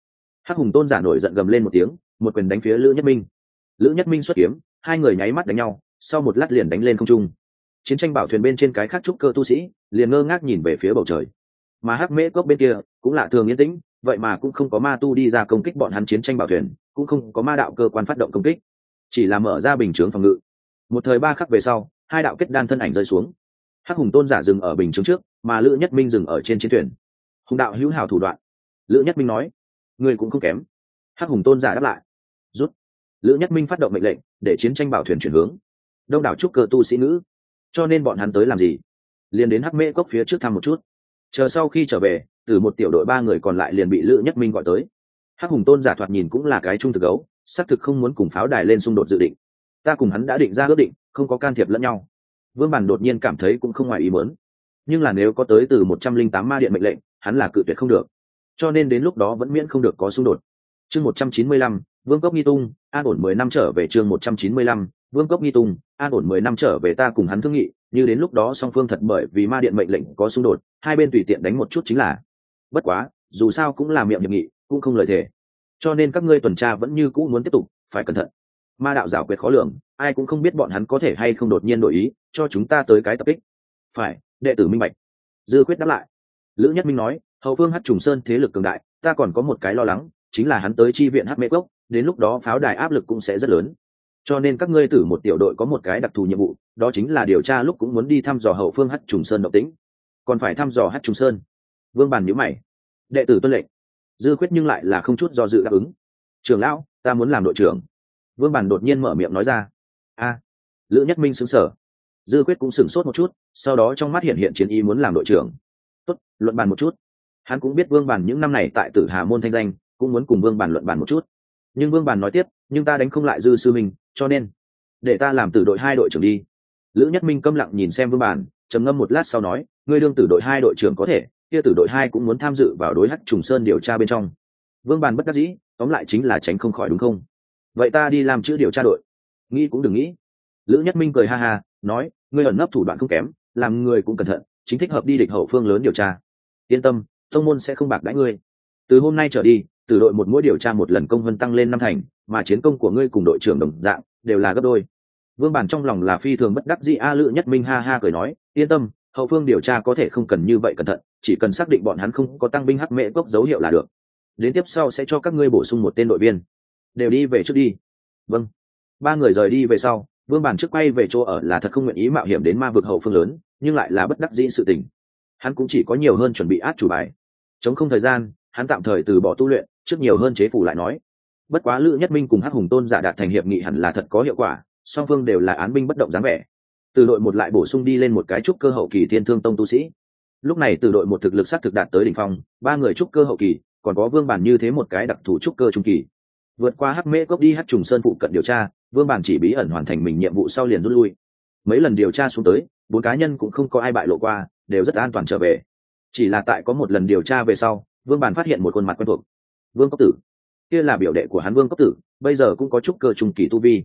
Hắc hùng tôn giả nổi giận gầm lên một tiếng, một quyền đánh phía Lữ Nhất Minh. Lữ Nhất Minh xuất kiếm, hai người nháy mắt đánh nhau, sau một lát liền đánh lên không trung. Chiến tranh bảo thuyền bên trên cái khác trúc cơ tu sĩ liền ngơ ngác nhìn về phía bầu trời, mà Hắc Mễ Cốc bên kia cũng lạ thường yên tĩnh, vậy mà cũng không có ma tu đi ra công kích bọn hắn chiến tranh bảo thuyền, cũng không có ma đạo cơ quan phát động công kích, chỉ là mở ra bình chướng phòng ngự. Một thời ba khắc về sau, hai đạo kết đan thân ảnh rơi xuống. Hắc hùng tôn giả dừng ở bình chướng trước, mà Lữ Nhất Minh dừng ở trên chiến thuyền. Hùng đạo hữu hảo thủ đoạn. Lữ Nhất Minh nói, người cũng không kém. Hắc hùng tôn giả đáp lại, rút. Lữ Nhất Minh phát động mệnh lệnh để chiến tranh bảo thuyền chuyển hướng. Đông đảo trúc cơ tu sĩ nữ, cho nên bọn hắn tới làm gì? Liền đến Hắc Mễ Cốc phía trước thăm một chút, chờ sau khi trở về, từ một tiểu đội ba người còn lại liền bị Lữ Nhất Minh gọi tới. Hắc hùng tôn giả thoạt nhìn cũng là cái trung thực gấu, xác thực không muốn cùng pháo đài lên xung đột dự định. Ta cùng hắn đã định ra ước định, không có can thiệp lẫn nhau. Vương Bản đột nhiên cảm thấy cũng không ngoài ý muốn, nhưng là nếu có tới từ 108 ma điện mệnh lệnh, hắn là cự tuyệt không được, cho nên đến lúc đó vẫn miễn không được có xung đột. Chương 195, Vương Cốc Nghi Tung, an ổn 10 năm trở về. Chương 195, Vương Cốc Nghi Tung, an ổn 10 năm trở về. Ta cùng hắn thương nghị, như đến lúc đó song phương thật bởi vì ma điện mệnh lệnh có xung đột, hai bên tùy tiện đánh một chút chính là. Bất quá, dù sao cũng là miệng hiệp nghị, cũng không lời thề, cho nên các ngươi tuần tra vẫn như cũ muốn tiếp tục, phải cẩn thận. Ma đạo giảo quyệt khó lường, ai cũng không biết bọn hắn có thể hay không đột nhiên đổi ý, cho chúng ta tới cái tập kích. Phải, đệ tử minh bạch. Dư Khuyết đáp lại. Lữ Nhất Minh nói, hậu phương Hắc Trùng Sơn thế lực cường đại, ta còn có một cái lo lắng, chính là hắn tới chi viện Hắc Mễ Cốc, đến lúc đó pháo đài áp lực cũng sẽ rất lớn. Cho nên các ngươi tử một tiểu đội có một cái đặc thù nhiệm vụ, đó chính là điều tra lúc cũng muốn đi thăm dò hậu phương Hắc Trùng Sơn động tĩnh. Còn phải thăm dò Hắc Trùng Sơn. Vương Bàn nhíu mày. Đệ tử tuân lệnh. Dư Khuyết nhưng lại là không chút do dự đáp ứng. Trưởng lão, ta muốn làm đội trưởng. Vương Bàn đột nhiên mở miệng nói ra. A. Lữ Nhất Minh sững sờ. Dư Khuyết cũng sửng sốt một chút, sau đó trong mắt hiện hiện chiến ý muốn làm đội trưởng. Tốt, luận bàn một chút. Hắn cũng biết Vương Bàn những năm này tại Tử Hà môn thanh danh, cũng muốn cùng Vương Bàn luận bàn một chút. Nhưng Vương Bàn nói tiếp, nhưng ta đánh không lại Dư sư minh, cho nên để ta làm tử đội 2 đội trưởng đi. Lữ Nhất Minh câm lặng nhìn xem Vương Bàn, trầm ngâm một lát sau nói, ngươi đương tử đội 2 đội trưởng có thể, kia tử đội 2 cũng muốn tham dự vào đối Hắc Trùng Sơn điều tra bên trong. Vương Bàn bất đắc dĩ, tóm lại chính là tránh không khỏi đúng không? Vậy ta đi làm chữ điều tra đội. Nghĩ cũng đừng nghĩ. Lữ Nhất Minh cười ha ha, nói, ngươi ẩn nấp thủ đoạn không kém, làm người cũng cẩn thận, chính thích hợp đi địch hậu phương lớn điều tra. Yên tâm, tông môn sẽ không bạc đãi ngươi. Từ hôm nay trở đi, tử đội một mỗi điều tra một lần công vân tăng lên 5 thành, mà chiến công của ngươi cùng đội trưởng đồng dạng đều là gấp đôi. Vương Bản trong lòng là phi thường bất đắc dĩ. Lữ Nhất Minh ha ha cười nói, yên tâm, hậu phương điều tra có thể không cần như vậy cẩn thận, chỉ cần xác định bọn hắn không có tăng binh Hắc Mễ Cốc dấu hiệu là được. Đến tiếp sau sẽ cho các ngươi bổ sung một tên đội viên. Đều đi về trước đi. Vâng. Ba người rời đi về sau, Vương Bản trước quay về chỗ ở là thật không nguyện ý mạo hiểm đến ma vực hậu phương lớn, nhưng lại là bất đắc dĩ sự tình. Hắn cũng chỉ có nhiều hơn chuẩn bị át chủ bài. Chống không thời gian, hắn tạm thời từ bỏ tu luyện, trước nhiều hơn chế phủ lại nói. Bất quá Lữ Nhất Minh cùng Hắc Hùng Tôn giả đạt thành hiệp nghị hẳn là thật có hiệu quả, song phương đều là án binh bất động dáng vẻ. Từ đội một lại bổ sung đi lên một cái trúc cơ hậu kỳ Thiên Thương Tông tu sĩ. Lúc này từ đội một thực lực sát thực đạt tới đỉnh phong, ba người trúc cơ hậu kỳ, còn có Vương Bản như thế một cái đặc thù trúc cơ trung kỳ. Vượt qua Hắc Mễ Cốc đi Hắc Trùng Sơn phụ cận điều tra, Vương Bản chỉ bí ẩn hoàn thành mình nhiệm vụ sau liền rút lui. Mấy lần điều tra xuống tới, 4 cá nhân cũng không có ai bại lộ qua, đều rất an toàn trở về. Chỉ là tại có một lần điều tra về sau, Vương Bản phát hiện một khuôn mặt quen thuộc. Vương Cốc Tử. Kia là biểu đệ của hắn Vương Cốc Tử, bây giờ cũng có trúc cơ trung kỳ tu vi.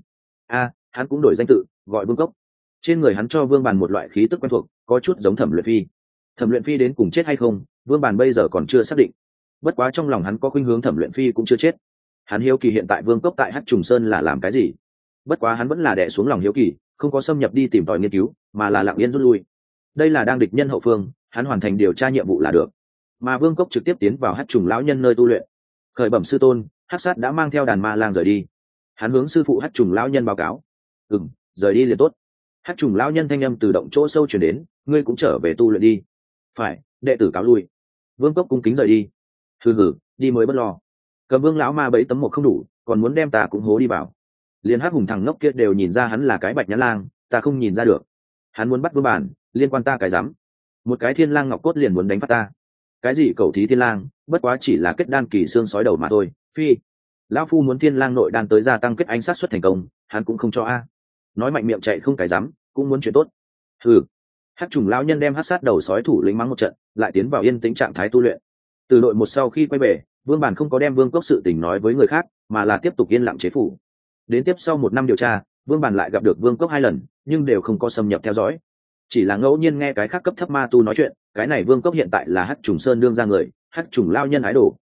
Hắn cũng đổi danh tự, gọi Vương Cốc. Trên người hắn cho Vương Bản một loại khí tức quen thuộc, có chút giống Thẩm Luyện Phi. Thẩm Luyện Phi đến cùng chết hay không, Vương Bản bây giờ còn chưa xác định. Bất quá trong lòng hắn có khuynh hướng Thẩm Luyện Phi cũng chưa chết. Hắn hiếu kỳ hiện tại Vương Cốc tại Hắc Trùng Sơn là làm cái gì. Bất quá hắn vẫn là đè xuống lòng hiếu kỳ, không có xâm nhập đi tìm tòi nghiên cứu, mà là lặng yên rút lui. Đây là đang địch nhân hậu phương, hắn hoàn thành điều tra nhiệm vụ là được. Mà Vương Cốc trực tiếp tiến vào Hắc Trùng lão nhân nơi tu luyện. Khởi bẩm sư tôn, Hắc Sát đã mang theo đàn ma lang rời đi. Hắn hướng sư phụ Hắc Trùng lão nhân báo cáo. Rời đi liền tốt. Hắc Trùng lão nhân thanh âm từ động chỗ sâu truyền đến, ngươi cũng trở về tu luyện đi. Phải, đệ tử cáo lui. Vương Cốc cung kính rời đi. Hừ, đi mới bất lo. Cầm Vương lão ma bẫy tấm một không đủ, còn muốn đem ta cũng hố đi vào. Liên Hắc Hùng thằng ngốc kia đều nhìn ra hắn là cái bạch nhãn lang, ta không nhìn ra được. Hắn muốn bắt Vương Bản, liên quan ta cái rắm. Một cái thiên lang ngọc cốt liền muốn đánh phát ta. Cái gì cầu thí thiên lang, bất quá chỉ là kết đan kỳ xương sói đầu mà thôi. Phi, lão phu muốn thiên lang nội đan tới gia tăng kết ánh sát xuất thành công, hắn cũng không cho a. Nói mạnh miệng chạy không cái rắm, cũng muốn chuyện tốt. Hắc Trùng lão nhân đem Hắc Sát đầu sói thủ lĩnh mắng một trận, lại tiến vào yên tĩnh trạng thái tu luyện. Từ đội một sau khi quay về, Vương Bản không có đem Vương Cốc sự tình nói với người khác, mà là tiếp tục yên lặng chế phủ. Đến tiếp sau 1 năm điều tra, Vương Bản lại gặp được Vương Cốc 2 lần, nhưng đều không có xâm nhập theo dõi. Chỉ là ngẫu nhiên nghe cái khác cấp thấp ma tu nói chuyện, cái này Vương Cốc hiện tại là Hắc Trùng Sơn đương ra người, Hắc Trùng lão nhân ái đồ.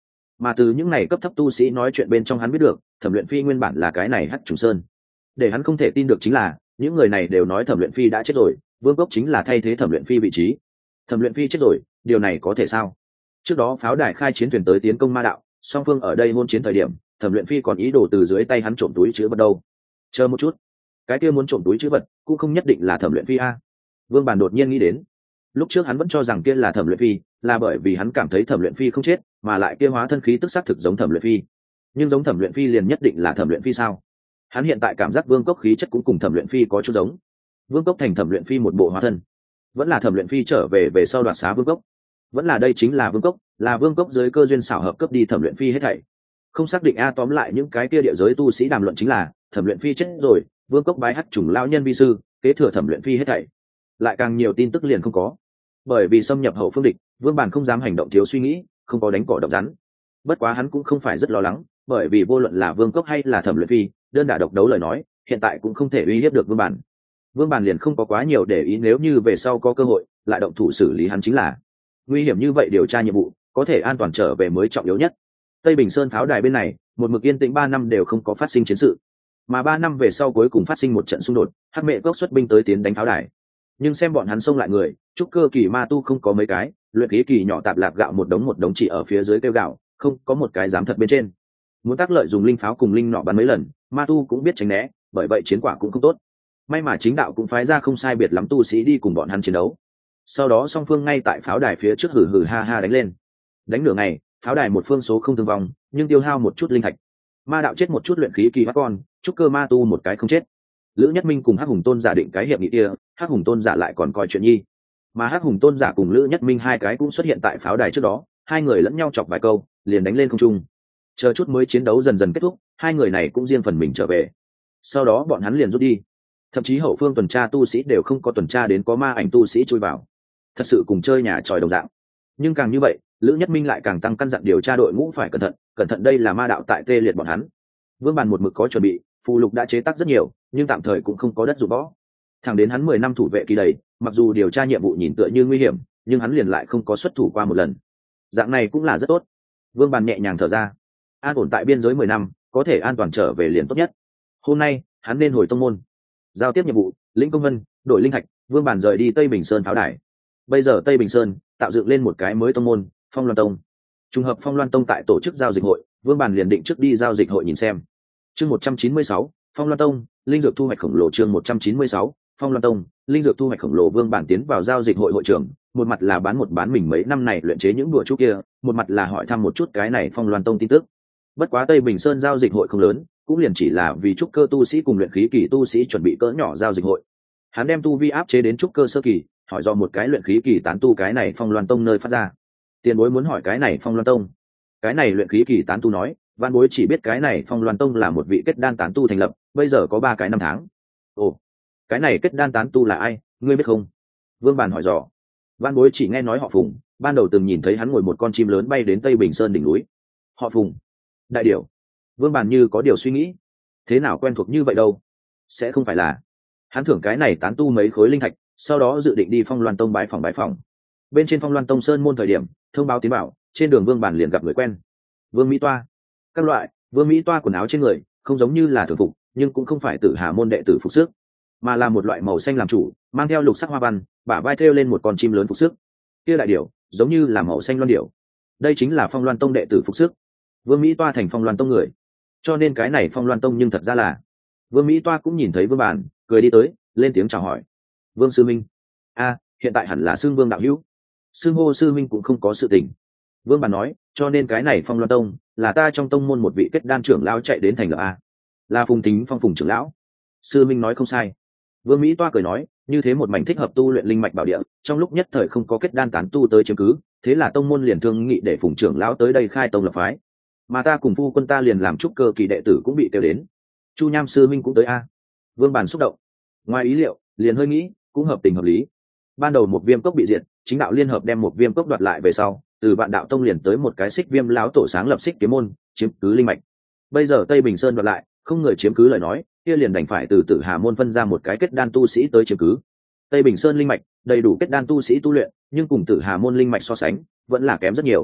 Mà từ những này cấp thấp tu sĩ nói chuyện bên trong hắn biết được Thẩm Luyện Phi nguyên bản là cái này Hắc Trùng Sơn. Để hắn không thể tin được chính là những người này đều nói Thẩm Luyện Phi đã chết rồi, Vương Cốc chính là thay thế Thẩm Luyện Phi vị trí. Thẩm Luyện Phi chết rồi, điều này có thể sao? Trước đó pháo đài khai chiến thuyền tới tiến công ma đạo, song phương ở đây hôn chiến thời điểm, Thẩm Luyện Phi còn ý đồ từ dưới tay hắn trộm túi chứa vật đâu. Chờ một chút, cái kia muốn trộm túi chứa vật cũng không nhất định là Thẩm Luyện Phi a. Vương Bản đột nhiên nghĩ đến, lúc trước hắn vẫn cho rằng kia là Thẩm Luyện Phi, là bởi vì hắn cảm thấy Thẩm Luyện Phi không chết, mà lại kia hóa thân khí tức xác thực giống Thẩm Luyện Phi. Nhưng giống Thẩm Luyện Phi liền nhất định là Thẩm Luyện Phi sao? Hắn hiện tại cảm giác Vương Cốc khí chất cũng cùng Thẩm Luyện Phi có chút giống. Vương Cốc thành Thẩm Luyện Phi một bộ hóa thân, vẫn là Thẩm Luyện Phi trở về sau đoạt xá Vương Cốc, vẫn là đây chính là Vương Cốc, là Vương Cốc dưới cơ duyên xảo hợp cấp đi Thẩm Luyện Phi hết thảy. Không xác định a, tóm lại những cái kia địa giới tu sĩ đàm luận chính là Thẩm Luyện Phi chết rồi, Vương Cốc bái Hắc Trùng lão nhân vi sư, kế thừa Thẩm Luyện Phi hết thảy. Lại càng nhiều tin tức liền không có, bởi vì xâm nhập hậu phương địch, Vương Bản không dám hành động thiếu suy nghĩ, không có đánh cỏ động rắn. Bất quá hắn cũng không phải rất lo lắng, bởi vì vô luận là Vương Cốc hay là Thẩm Luyện Phi, đơn đả độc đấu lời nói, hiện tại cũng không thể uy hiếp được Vương Bản. Vương Bản liền không có quá nhiều để ý, nếu như về sau có cơ hội lại động thủ xử lý hắn chính là. Nguy hiểm như vậy điều tra nhiệm vụ, có thể an toàn trở về mới trọng yếu nhất. Tây Bình Sơn pháo đài bên này, một mực yên tĩnh 3 năm đều không có phát sinh chiến sự, mà 3 năm về sau cuối cùng phát sinh một trận xung đột, Hắc Mệ Cốc xuất binh tới tiến đánh pháo đài. Nhưng xem bọn hắn xông lại người, trúc cơ kỳ ma tu không có mấy cái, luyện khí kỳ nhỏ tạp lạp gạo một đống chỉ ở phía dưới kêu gạo, không có một cái dám thật bên trên. Muốn tác lợi dùng linh pháo cùng linh nọ bắn mấy lần, ma tu cũng biết tránh né, bởi vậy chiến quả cũng không tốt. May mà chính đạo cũng phái ra không sai biệt lắm tu sĩ đi cùng bọn hắn chiến đấu. Sau đó song phương ngay tại pháo đài phía trước hử hử ha ha đánh lên. Đánh nửa ngày, pháo đài một phương số không thương vong, nhưng tiêu hao một chút linh thạch. Ma đạo chết một chút luyện khí kỳ bắt con, trúc cơ ma tu một cái không chết. Lữ Nhất Minh cùng Hắc Hùng Tôn giả định cái hiệp nghị kia, Hắc Hùng Tôn giả lại còn coi chuyện nhi. Mà Hắc Hùng Tôn giả cùng Lữ Nhất Minh hai cái cũng xuất hiện tại pháo đài trước đó, hai người lẫn nhau chọc vài câu, liền đánh lên không trung. Chờ chút mới chiến đấu dần dần kết thúc, hai người này cũng riêng phần mình trở về. Sau đó bọn hắn liền rút đi. Thậm chí hậu phương tuần tra tu sĩ đều không có tuần tra đến có ma ảnh tu sĩ chui vào. Thật sự cùng chơi nhà tròi đồng dạng. Nhưng càng như vậy, Lữ Nhất Minh lại càng tăng căn dặn điều tra đội ngũ phải cẩn thận đây là ma đạo tại tê liệt bọn hắn. Vương Bàn một mực có chuẩn bị, phù lục đã chế tác rất nhiều, nhưng tạm thời cũng không có đất dụng võ. Thẳng đến hắn 10 năm thủ vệ kỳ đầy, mặc dù điều tra nhiệm vụ nhìn tựa như nguy hiểm, nhưng hắn liền lại không có xuất thủ qua một lần. Dạng này cũng là rất tốt. Vương Bàn nhẹ nhàng thở ra, an ổn tại biên giới 10 năm, có thể an toàn trở về liền tốt nhất. Hôm nay, hắn nên hồi tông môn, giao tiếp nhiệm vụ, lĩnh công vân, đổi linh thạch. Vương Bàn rời đi Tây Bình Sơn pháo đài. Bây giờ Tây Bình Sơn tạo dựng lên một cái mới tông môn, Phong Loan Tông. Trùng hợp Phong Loan Tông tại tổ chức giao dịch hội, Vương Bàn liền định trước đi giao dịch hội nhìn xem. Chương 196, Phong Loan Tông, linh dược thu hoạch khổng lồ. Chương 196, Phong Loan Tông, linh dược thu hoạch khổng lồ. Vương Bản tiến vào giao dịch hội hội trưởng, một mặt là bán mình mấy năm này luyện chế những đùa chú kia, một mặt là hỏi thăm một chút cái này Phong Loan Tông tin tức. Bất quá Tây Bình Sơn giao dịch hội không lớn, cũng liền chỉ là vì trúc cơ tu sĩ cùng luyện khí kỳ tu sĩ chuẩn bị cỡ nhỏ giao dịch hội. Hắn đem tu vi áp chế đến trúc cơ sơ kỳ, hỏi do một cái luyện khí kỳ tán tu cái này Phong Loan Tông nơi phát ra. Tiền bối muốn hỏi cái này Phong Loan Tông. Cái này luyện khí kỳ tán tu nói, văn bối chỉ biết cái này Phong Loan Tông là một vị kết đan tán tu thành lập, bây giờ có 3 cái năm tháng. Ồ, cái này kết đan tán tu là ai, ngươi biết không? Vương Bàn hỏi dò. Văn bối chỉ nghe nói họ Phùng, ban đầu từng nhìn thấy hắn ngồi một con chim lớn bay đến Tây Bình Sơn đỉnh núi. Họ Phùng, đại điểu. Vương Bàn như có điều suy nghĩ, thế nào quen thuộc như vậy đâu? Sẽ không phải là hắn thưởng cái này tán tu mấy khối linh thạch, sau đó dự định đi Phong Loan Tông bái phỏng. Bên trên Phong Loan Tông sơn môn thời điểm, thông báo tiến bảo, trên đường Vương Bàn liền gặp người quen. Vương Mỹ Toa. Các loại, Vương Mỹ Toa quần áo trên người không giống như là thường phục, nhưng cũng không phải Tử Hà môn đệ tử phục sức, mà là một loại màu xanh làm chủ, mang theo lục sắc hoa văn, bả vai thêu lên một con chim lớn phục sức. Kia đại điểu, giống như là màu xanh loan điểu. Đây chính là Phong Loan Tông đệ tử phục sức. Vương Mỹ Toa thành Phong Loan Tông người, cho nên cái này Phong Loan Tông nhưng thật ra là. Vương Mỹ Toa cũng nhìn thấy Vương Bản, cười đi tới, lên tiếng chào hỏi. Vương sư minh. A, hiện tại hẳn là xưng Vương đạo hữu. Xưng hô sư minh cũng không có sự tình. Vương Bản nói, cho nên cái này Phong Loan Tông là ta trong tông môn một vị kết đan trưởng lão chạy đến thành lập a. Là Phùng Tính Phong Phùng trưởng lão. Sư minh nói không sai. Vương Mỹ Toa cười nói, như thế một mảnh thích hợp tu luyện linh mạch bảo địa, trong lúc nhất thời không có kết đan tán tu tới chiếm cứ, thế là tông môn liền thương nghị để Phùng trưởng lão tới đây khai tông lập phái. Mà ta cùng phu quân ta liền làm trúc cơ kỳ đệ tử cũng bị kêu đến. Chu Nham sư minh cũng tới a. Vương Bản xúc động. Ngoài ý liệu, liền hơi nghĩ, cũng hợp tình hợp lý. Ban đầu một viêm cốc bị diệt, chính đạo liên hợp đem một viêm cốc đoạt lại về sau, từ Vạn Đạo Tông liền tới một cái Xích Viêm lão tổ sáng lập Xích Kiếm môn, chiếm cứ linh mạch. Bây giờ Tây Bình Sơn đoạt lại, không người chiếm cứ lời nói, kia liền đành phải từ Tử Hà môn phân ra một cái kết đan tu sĩ tới chiếm cứ. Tây Bình Sơn linh mạch đầy đủ kết đan tu sĩ tu luyện, nhưng cùng Tử Hà môn linh mạch so sánh, vẫn là kém rất nhiều.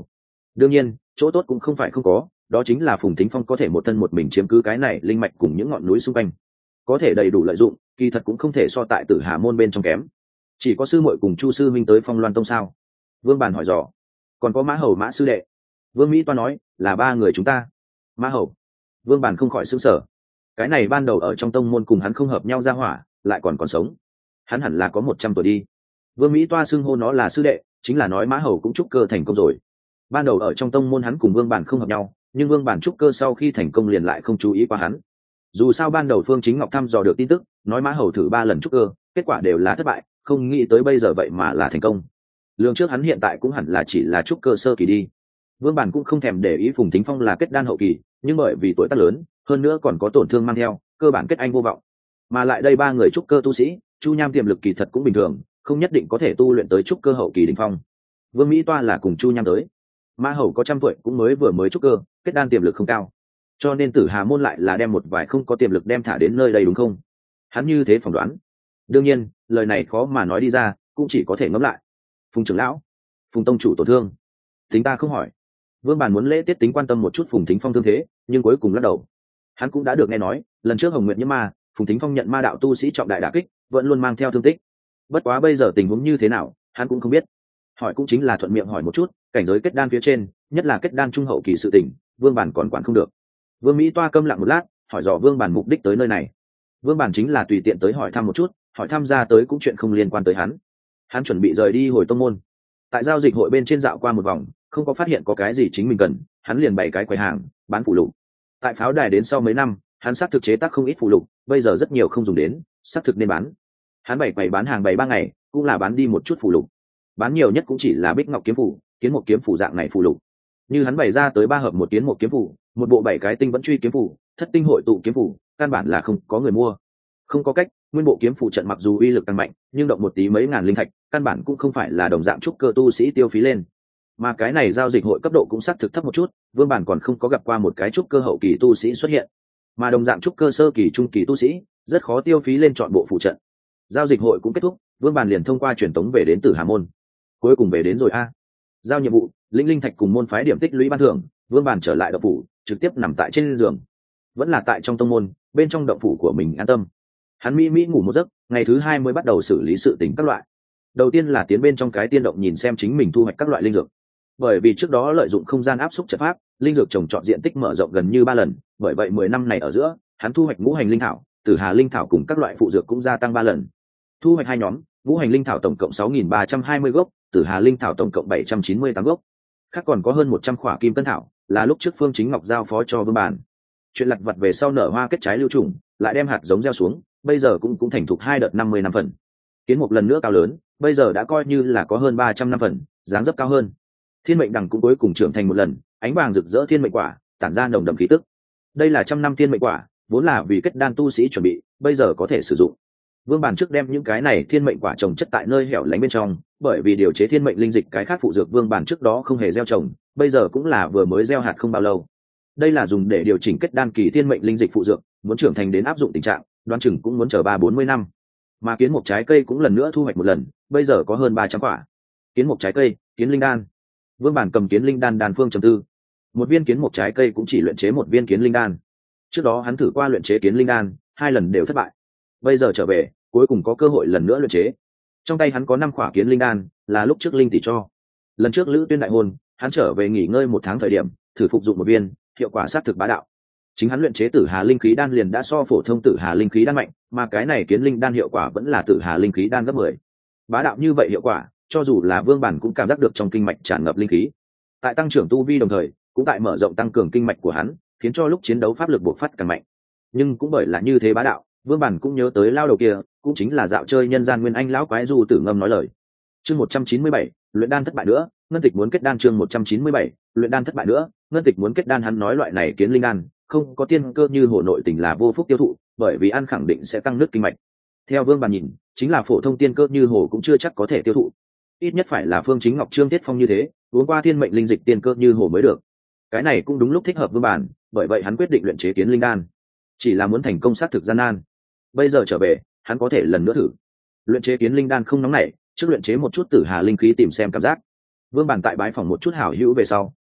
đương nhiên chỗ tốt cũng không phải không có, đó chính là Phùng Thính Phong có thể một thân một mình chiếm cứ cái này linh mạch cùng những ngọn núi xung quanh, có thể đầy đủ lợi dụng, kỳ thật cũng không thể so tại Tử Hà môn bên trong kém. Chỉ có sư muội cùng Chu sư minh tới Phong Loan tông sao? Vương Bản hỏi dò. Còn có Mã Hầu Mã sư đệ. Vương Mỹ Toa nói, là ba người chúng ta. Mã Hầu. Vương Bản không khỏi sửng sở. Cái này ban đầu ở trong tông môn cùng hắn không hợp nhau ra hỏa, lại còn sống. Hắn hẳn là có 100 tuổi đi. Vương Mỹ Toa xưng hô nó là sư đệ, chính là nói Mã Hầu cũng trúc cơ thành công rồi. Ban đầu ở trong tông môn hắn cùng Vương Bản không hợp nhau, nhưng Vương Bản trúc cơ sau khi thành công liền lại không chú ý qua hắn. Dù sao ban đầu Phương Chính Ngọc thăm dò được tin tức, nói Mã Hầu thử 3 lần trúc cơ, kết quả đều là thất bại, không nghĩ tới bây giờ vậy mà là thành công. Lương trước hắn hiện tại cũng hẳn là chỉ là trúc cơ sơ kỳ đi. Vương Bản cũng không thèm để ý Phùng Thính Phong là kết đan hậu kỳ, nhưng bởi vì tuổi tác lớn, hơn nữa còn có tổn thương mang theo, cơ bản kết anh vô vọng. Mà lại đây ba người trúc cơ tu sĩ, Chu Nham tiềm lực kỳ thật cũng bình thường, không nhất định có thể tu luyện tới trúc cơ hậu kỳ đỉnh phong. Vương Mỹ Toa là cùng Chu Nham tới. Mã Hầu có 100 tuổi cũng vừa mới trúc cơ, kết đan tiềm lực không cao. Cho nên Tử Hà môn lại là đem một vài không có tiềm lực đem thả đến nơi đây đúng không? Hắn như thế phỏng đoán. Đương nhiên, lời này khó mà nói đi ra, cũng chỉ có thể ngẫm lại. Phùng trưởng lão, Phùng tông chủ tổn thương, tính ta không hỏi. Vương Bản muốn lễ tiết tính quan tâm một chút Phùng Thính Phong thương thế, nhưng cuối cùng lắc đầu. Hắn cũng đã được nghe nói, lần trước Hồng Nguyệt nhiễm ma, Phùng Thính Phong nhận ma đạo tu sĩ trọng đại đả kích, vẫn luôn mang theo thương tích. Bất quá bây giờ tình huống như thế nào, hắn cũng không biết. Hỏi cũng chính là thuận miệng hỏi một chút, cảnh giới kết đan phía trên, nhất là kết đan trung hậu kỳ sự tình, Vương Bản còn quản không được. Vương Mỹ Toa câm lặng một lát, hỏi dò Vương Bản mục đích tới nơi này. Vương Bản chính là tùy tiện tới hỏi thăm một chút, hỏi thăm ra tới cũng chuyện không liên quan tới hắn. Hắn chuẩn bị rời đi hồi tông môn. Tại giao dịch hội bên trên dạo qua một vòng, không có phát hiện có cái gì chính mình cần, hắn liền bày cái quầy hàng, bán phụ lục. Tại pháo đài đến sau mấy năm, hắn xác thực chế tác không ít phụ lục, bây giờ rất nhiều không dùng đến, xác thực nên bán. Hắn bày quầy bán hàng 3 ngày, cũng là bán đi một chút phụ lục. Bán nhiều nhất cũng chỉ là Bích Ngọc kiếm phủ, Kiến Một kiếm phủ dạng này phụ lục. Như hắn bày ra tới 3 hợp một Kiến Một kiếm phủ, một bộ 7 cái tinh vẫn truy kiếm phủ, thất tinh hội tụ kiếm phủ, căn bản là không có người mua. Không có cách, nguyên bộ kiếm phủ trận mặc dù uy lực tăng mạnh, nhưng động một tí mấy ngàn linh thạch, căn bản cũng không phải là đồng dạng trúc cơ tu sĩ tiêu phí lên. Mà cái này giao dịch hội cấp độ cũng xác thực thấp một chút, Vương Bản còn không có gặp qua một cái trúc cơ hậu kỳ tu sĩ xuất hiện. Mà đồng dạng trúc cơ sơ kỳ trung kỳ tu sĩ, rất khó tiêu phí lên chọn bộ phụ trận. Giao dịch hội cũng kết thúc, Vương Bản liền thông qua truyền tống về đến Tử Hà môn. Cuối cùng về đến rồi a. Giao nhiệm vụ, lĩnh linh thạch cùng môn phái điểm tích lũy ban thưởng, Vương Bản trở lại động phủ, trực tiếp nằm tại trên giường. Vẫn là tại trong tông môn, bên trong động phủ của mình an tâm. Hắn mỹ ngủ một giấc, ngày thứ 2 mới bắt đầu xử lý sự tình các loại. Đầu tiên là tiến bên trong cái tiên động nhìn xem chính mình thu hoạch các loại linh dược. Bởi vì trước đó lợi dụng không gian áp xúc trận pháp, linh dược trồng trọt diện tích mở rộng gần như 3 lần, bởi vậy 10 năm này ở giữa, hắn thu hoạch ngũ hành linh thảo, Tử Hà linh thảo cùng các loại phụ dược cũng gia tăng 3 lần. Thu hoạch 2 nhóm, ngũ hành linh thảo tổng cộng 6.320 gốc, Tử Hà linh thảo tổng cộng 798 gốc. Khác còn có hơn 100 khỏa kim cân thảo, là lúc trước Phương Chính Ngọc giao phó cho Vương Bản. Chuyện lặt vặt về sau nở hoa kết trái lưu trùng, lại đem hạt giống gieo xuống, bây giờ cũng thành thục 2 đợt 50 năm phần. Kiến một lần nữa cao lớn, bây giờ đã coi như là có hơn 300 năm phần, dáng dấp cao hơn. Thiên mệnh đằng cũng cuối cùng trưởng thành một lần, ánh vàng rực rỡ thiên mệnh quả, tản ra nồng đậm khí tức. Đây là 100 năm thiên mệnh quả, vốn là vì kết đan tu sĩ chuẩn bị, bây giờ có thể sử dụng. Vương Bản trước đem những cái này thiên mệnh quả trồng chất tại nơi hẻo lánh bên trong, bởi vì điều chế thiên mệnh linh dịch cái khác phụ dược Vương Bản trước đó không hề gieo trồng, bây giờ cũng là vừa mới gieo hạt không bao lâu. Đây là dùng để điều chỉnh kết đan kỳ thiên mệnh linh dịch phụ dược, muốn trưởng thành đến áp dụng tình trạng, đoán chừng cũng muốn chờ 3-40 năm. Mà kiến một trái cây cũng lần nữa thu hoạch một lần, bây giờ có hơn 300 quả. Kiến một trái cây, kiến linh đan. Vương Bản cầm kiến linh đan đan phương trầm tư. Một viên kiến một trái cây cũng chỉ luyện chế một viên kiến linh đan. Trước đó hắn thử qua luyện chế kiến linh đan, 2 lần đều thất bại. Bây giờ trở về, cuối cùng có cơ hội lần nữa luyện chế. Trong tay hắn có 5 quả kiến linh đan, là lúc trước linh tỷ cho. Lần trước Lữ Tuyên đại hôn, hắn trở về nghỉ ngơi 1 tháng thời điểm, thử phục dụng một viên, hiệu quả sát thực bá đạo. Chính hắn luyện chế Tử Hà linh khí đan liền đã so phổ thông Tử Hà linh khí đan mạnh, mà cái này kiến linh đan hiệu quả vẫn là Tử Hà linh khí đan gấp 10. Bá đạo như vậy hiệu quả, cho dù là Vương Bản cũng cảm giác được trong kinh mạch tràn ngập linh khí. Tại tăng trưởng tu vi đồng thời, cũng tại mở rộng tăng cường kinh mạch của hắn, khiến cho lúc chiến đấu pháp lực bộc phát càng mạnh. Nhưng cũng bởi là như thế bá đạo, Vương Bản cũng nhớ tới lao đầu kia, cũng chính là dạo chơi nhân gian nguyên anh lão quái Du Tử Ngâm nói lời. Chương 197, luyện đan thất bại nữa, Ngân Tịch muốn kết đan. Chương 197, luyện đan thất bại nữa, Ngân Tịch muốn kết đan. Hắn nói loại này kiến linh đan, không có tiên cơ như hồ nội tình là vô phúc tiêu thụ, bởi vì ăn khẳng định sẽ tăng nước kinh mạch. Theo Vương Bản nhìn, chính là phổ thông tiên cơ như hồ cũng chưa chắc có thể tiêu thụ. Ít nhất phải là Phương Chính Ngọc Trương Tiết Phong như thế, uống qua thiên mệnh linh dịch tiên cơ như hồ mới được. Cái này cũng đúng lúc thích hợp Vương Bản, bởi vậy hắn quyết định luyện chế kiến linh đan. Chỉ là muốn thành công sát thực gian nan. Bây giờ trở về, hắn có thể lần nữa thử. Luyện chế kiến linh đan không nóng nảy, trước luyện chế một chút Tử Hà linh khí tìm xem cảm giác. Vương Bản tại bái phòng một chút hảo hữu về sau,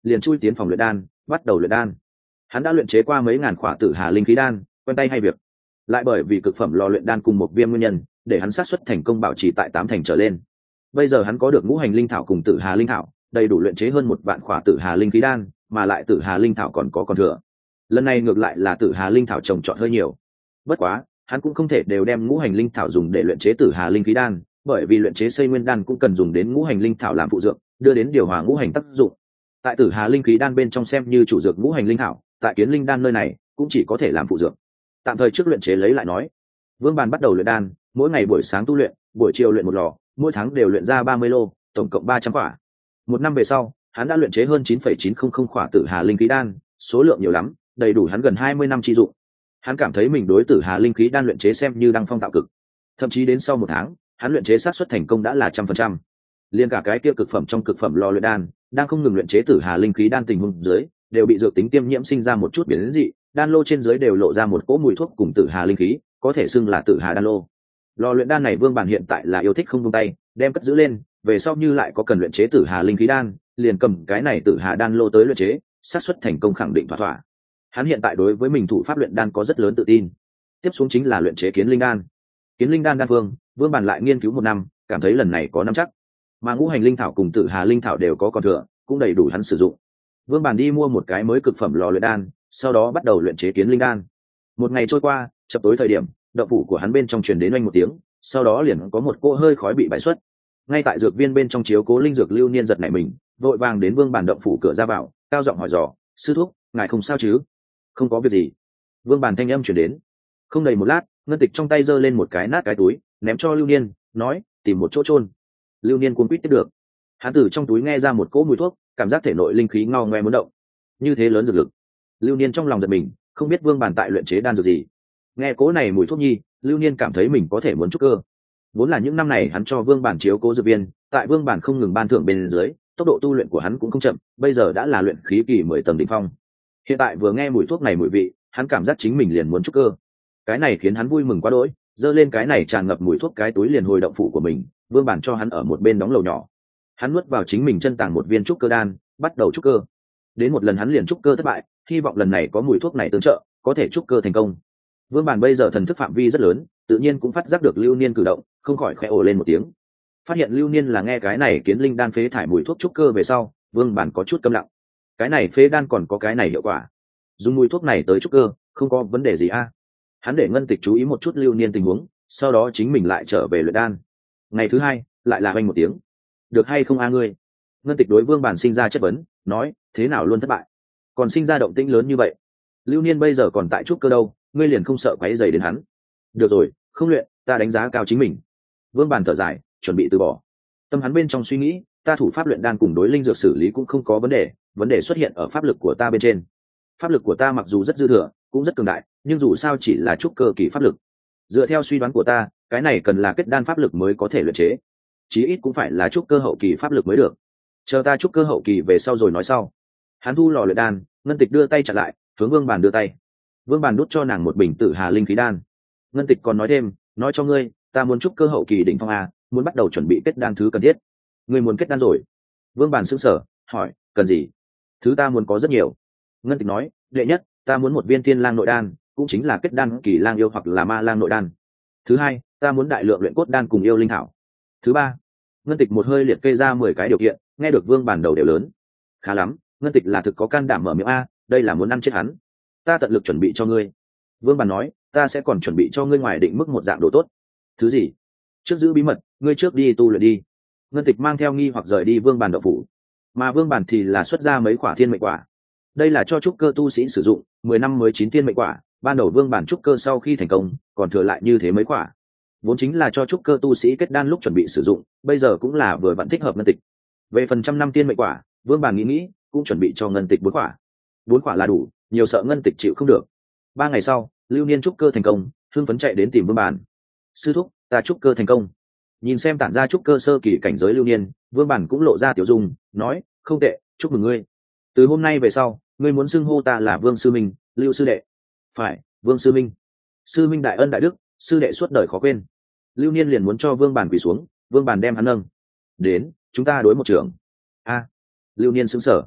liền chui tiến phòng luyện đan bắt đầu luyện đan. Hắn đã luyện chế qua mấy ngàn khỏa tử hà linh khí đan, quen tay hay việc. Lại bởi vì cực phẩm lò luyện đan cùng một viêm nguyên nhân, để hắn xác suất thành công bảo trì tại 8 thành trở lên. Bây giờ hắn có được ngũ hành linh thảo cùng tử hà linh thảo, đầy đủ luyện chế hơn 1 vạn khỏa tử hà linh khí đan, mà lại tử hà linh thảo còn thừa. Lần này ngược lại là tử hà linh thảo trồng trọt hơi nhiều. Bất quá, hắn cũng không thể đều đem ngũ hành linh thảo dùng để luyện chế tử hà linh khí đan, bởi vì luyện chế xây nguyên đan cũng cần dùng đến ngũ hành linh thảo làm phụ dược, đưa đến điều hòa ngũ hành tác dụng. Tại tử hà linh khí đan bên trong xem như chủ dược ngũ hành linh thảo, tại kiến linh đan nơi này cũng chỉ có thể làm phụ dược. Tạm thời trước luyện chế lấy lại nói. Vương Bàn bắt đầu luyện đan, mỗi ngày buổi sáng tu luyện, buổi chiều luyện 1 lò, mỗi tháng đều luyện ra 30 lô, tổng cộng 300 quả. 1 năm về sau, hắn đã luyện chế hơn 9,900 quả tử hà linh khí đan, số lượng nhiều lắm, đầy đủ hắn gần 20 năm chi dụng. Hắn cảm thấy mình đối tử hà linh khí đan luyện chế xem như đăng phong tạo cực. Thậm chí đến sau 1 tháng, hắn luyện chế xác suất thành công đã là 100%. Liên cả cái kia cực phẩm trong cực phẩm lò luyện đan, đang không ngừng luyện chế tử hà linh khí đan tình huống dưới, đều bị dược tính tiêm nhiễm sinh ra một chút biến dị, đan lô trên dưới đều lộ ra một cỗ mùi thuốc cùng tử hà linh khí, có thể xưng là tử hà đan lô. Lò luyện đan này Vương Bản hiện tại là yêu thích không buông tay, đem cất giữ lên, về sau như lại có cần luyện chế tử hà linh khí đan, liền cầm cái này tử hà đan lô tới luyện chế, xác suất thành công khẳng định thỏa thỏa. Hắn hiện tại đối với mình thủ pháp luyện đan có rất lớn tự tin. Tiếp xuống chính là luyện chế kiến linh đan. Kiến linh đan đan phương, Vương Bản lại nghiên cứu 1 năm, cảm thấy lần này có nắm chắc. Mà ngũ hành linh thảo cùng tử hà linh thảo đều có còn thừa, cũng đầy đủ hắn sử dụng. Vương Bản đi mua một cái mới cực phẩm lò luyện đan, sau đó bắt đầu luyện chế kiến linh đan. Một ngày trôi qua, chập tối thời điểm, động phủ của hắn bên trong truyền đến oanh một tiếng, sau đó liền có một cỗ hơi khói bị bại xuất. Ngay tại dược viên bên trong chiếu cố linh dược Lưu Niên giật nảy mình, vội vàng đến Vương Bản động phủ cửa ra vào, cao giọng hỏi dò: "Sư thúc, ngài không sao chứ?" "Không có việc gì." Vương Bản thanh âm truyền đến. Không đầy một lát, ngân tịch trong tay giơ lên một cái nát cái túi, ném cho Lưu Niên, nói: "Tìm một chỗ chôn." Lưu Niên cuống quýt tiếp được. Hắn từ trong túi nghe ra một cỗ mùi thuốc, cảm giác thể nội linh khí ngao ngoe muốn động. Như thế lớn dược lực. Lưu Niên trong lòng giật mình, không biết Vương Bản tại luyện chế đan dược gì. Nghe cỗ này mùi thuốc nhi, Lưu Niên cảm thấy mình có thể muốn trúc cơ. Vốn là những năm này hắn cho Vương Bản chiếu cố dược viên, tại Vương Bản không ngừng ban thưởng bên dưới, tốc độ tu luyện của hắn cũng không chậm, bây giờ đã là luyện khí kỳ 10 tầng đỉnh phong. Hiện tại vừa nghe mùi thuốc này mùi vị, hắn cảm giác chính mình liền muốn trúc cơ. Cái này khiến hắn vui mừng quá đỗi, giơ lên cái này tràn ngập mùi thuốc cái túi liền hồi động phủ của mình, Vương Bản cho hắn ở một bên đóng lầu nhỏ. Hắn nuốt vào chính mình chân tàng một viên trúc cơ đan, bắt đầu trúc cơ. Đến một lần hắn liền trúc cơ thất bại, hy vọng lần này có mùi thuốc này tương trợ, có thể trúc cơ thành công. Vương Bản bây giờ thần thức phạm vi rất lớn, tự nhiên cũng phát giác được Lưu Niên cử động, không khỏi khẽ ồ lên một tiếng. Phát hiện Lưu Niên là nghe cái này kiến linh đan phế thải mùi thuốc trúc cơ về sau, Vương Bản có chút câm lặng. Cái này phế đan còn có cái này hiệu quả, dùng mùi thuốc này tới trúc cơ, không có vấn đề gì a? Hắn để Ngân Tịch chú ý một chút Lưu Niên tình huống, sau đó chính mình lại trở về luyện đan. Ngày thứ 2, lại là oanh một tiếng. "Được hay không a ngươi?" Ngân Tịch đối Vương Bản sinh ra chất vấn, nói: "Thế nào luôn thất bại, còn sinh ra động tĩnh lớn như vậy? Lưu Niên bây giờ còn tại trúc cơ đâu, ngươi liền không sợ quấy rầy đến hắn?" "Được rồi, không luyện, ta đánh giá cao chính mình." Vương Bản thở dài, chuẩn bị từ bỏ. Tâm hắn bên trong suy nghĩ, ta thủ pháp luyện đan cùng đối linh dược xử lý cũng không có vấn đề xuất hiện ở pháp lực của ta bên trên. Pháp lực của ta mặc dù rất dư thừa, cũng rất cường đại, nhưng dù sao chỉ là trúc cơ kỳ pháp lực. Dựa theo suy đoán của ta, cái này cần là kết đan pháp lực mới có thể luyện chế, chí ít cũng phải là trúc cơ hậu kỳ pháp lực mới được. Chờ ta trúc cơ hậu kỳ về sau rồi nói sau. Hắn thu lò luyện đan, Ngân Tịch đưa tay chặn lại, hướng Vương Bản đưa tay. Vương Bản đút cho nàng một bình tử hà linh khí đan. Ngân Tịch còn nói thêm, nói cho ngươi, ta muốn trúc cơ hậu kỳ đỉnh phong a, muốn bắt đầu chuẩn bị kết đan thứ cần thiết. Ngươi muốn kết đan rồi? Vương Bản sững sờ, hỏi, cần gì? Thứ ta muốn có rất nhiều. Ngân Tịch nói, đệ nhất, ta muốn một viên thiên lang nội đan, cũng chính là kết đan kỳ lang yêu hoặc là ma lang nội đan. Thứ hai, ta muốn đại lượng luyện cốt đan cùng yêu linh thảo. Thứ ba. Ngân Tịch một hơi liệt kê ra 10 cái điều kiện, nghe được Vương Bản đầu đều lớn. Khá lắm, Ngân Tịch là thực có can đảm mở miệng a, đây là muốn ăn chết hắn. Ta tận lực chuẩn bị cho ngươi. Vương Bản nói, ta sẽ còn chuẩn bị cho ngươi ngoài định mức một dạng đồ tốt. Thứ gì? Trước giữ bí mật, ngươi trước đi tu luyện đi. Ngân Tịch mang theo nghi hoặc rời đi Vương Bản động phủ, mà Vương Bản thì là xuất ra mấy quả thiên mệnh quả. Đây là cho trúc cơ tu sĩ sử dụng, 10 năm mới 9 thiên mệnh quả, ban đầu Vương Bản trúc cơ sau khi thành công, còn thừa lại như thế mấy quả. Vốn chính là cho trúc cơ tu sĩ kết đan lúc chuẩn bị sử dụng, bây giờ cũng là vừa vặn thích hợp Ngân Tịch. Về phần 100 năm thiên mệnh quả, Vương Bản nghĩ, cũng chuẩn bị cho Ngân Tịch 4 quả. 4 quả là đủ, nhiều sợ Ngân Tịch chịu không được. 3 ngày sau, Lưu Niên trúc cơ thành công, hưng phấn chạy đến tìm Vương Bản. Sư thúc, ta trúc cơ thành công. Nhìn xem tản ra trúc cơ sơ kỳ cảnh giới Lưu Niên, Vương Bản cũng lộ ra tiểu dung, nói, không tệ, chúc mừng ngươi. Từ hôm nay về sau, ngươi muốn xưng hô ta là Vương sư minh, Lưu sư đệ. Phải, Vương sư minh. Sư minh đại ân đại đức, sư đệ suốt đời khó quên. Lưu Niên liền muốn cho Vương Bản quỳ xuống, Vương Bản đem hắn nâng. Đến, chúng ta đối một trưởng. A. Lưu Niên sững sờ.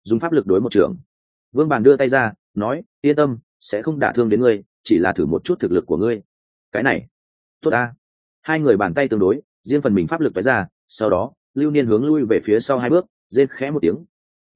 dùng pháp lực đối một trưởng. Vương Bàn đưa tay ra nói, yên tâm, sẽ không đả thương đến ngươi, chỉ là thử một chút thực lực của ngươi. Cái này tốt ta. Hai người bàn tay tương đối, riêng phần mình pháp lực vẽ ra, sau đó Lưu Niên hướng lui về phía sau 2 bước, rên khẽ một tiếng.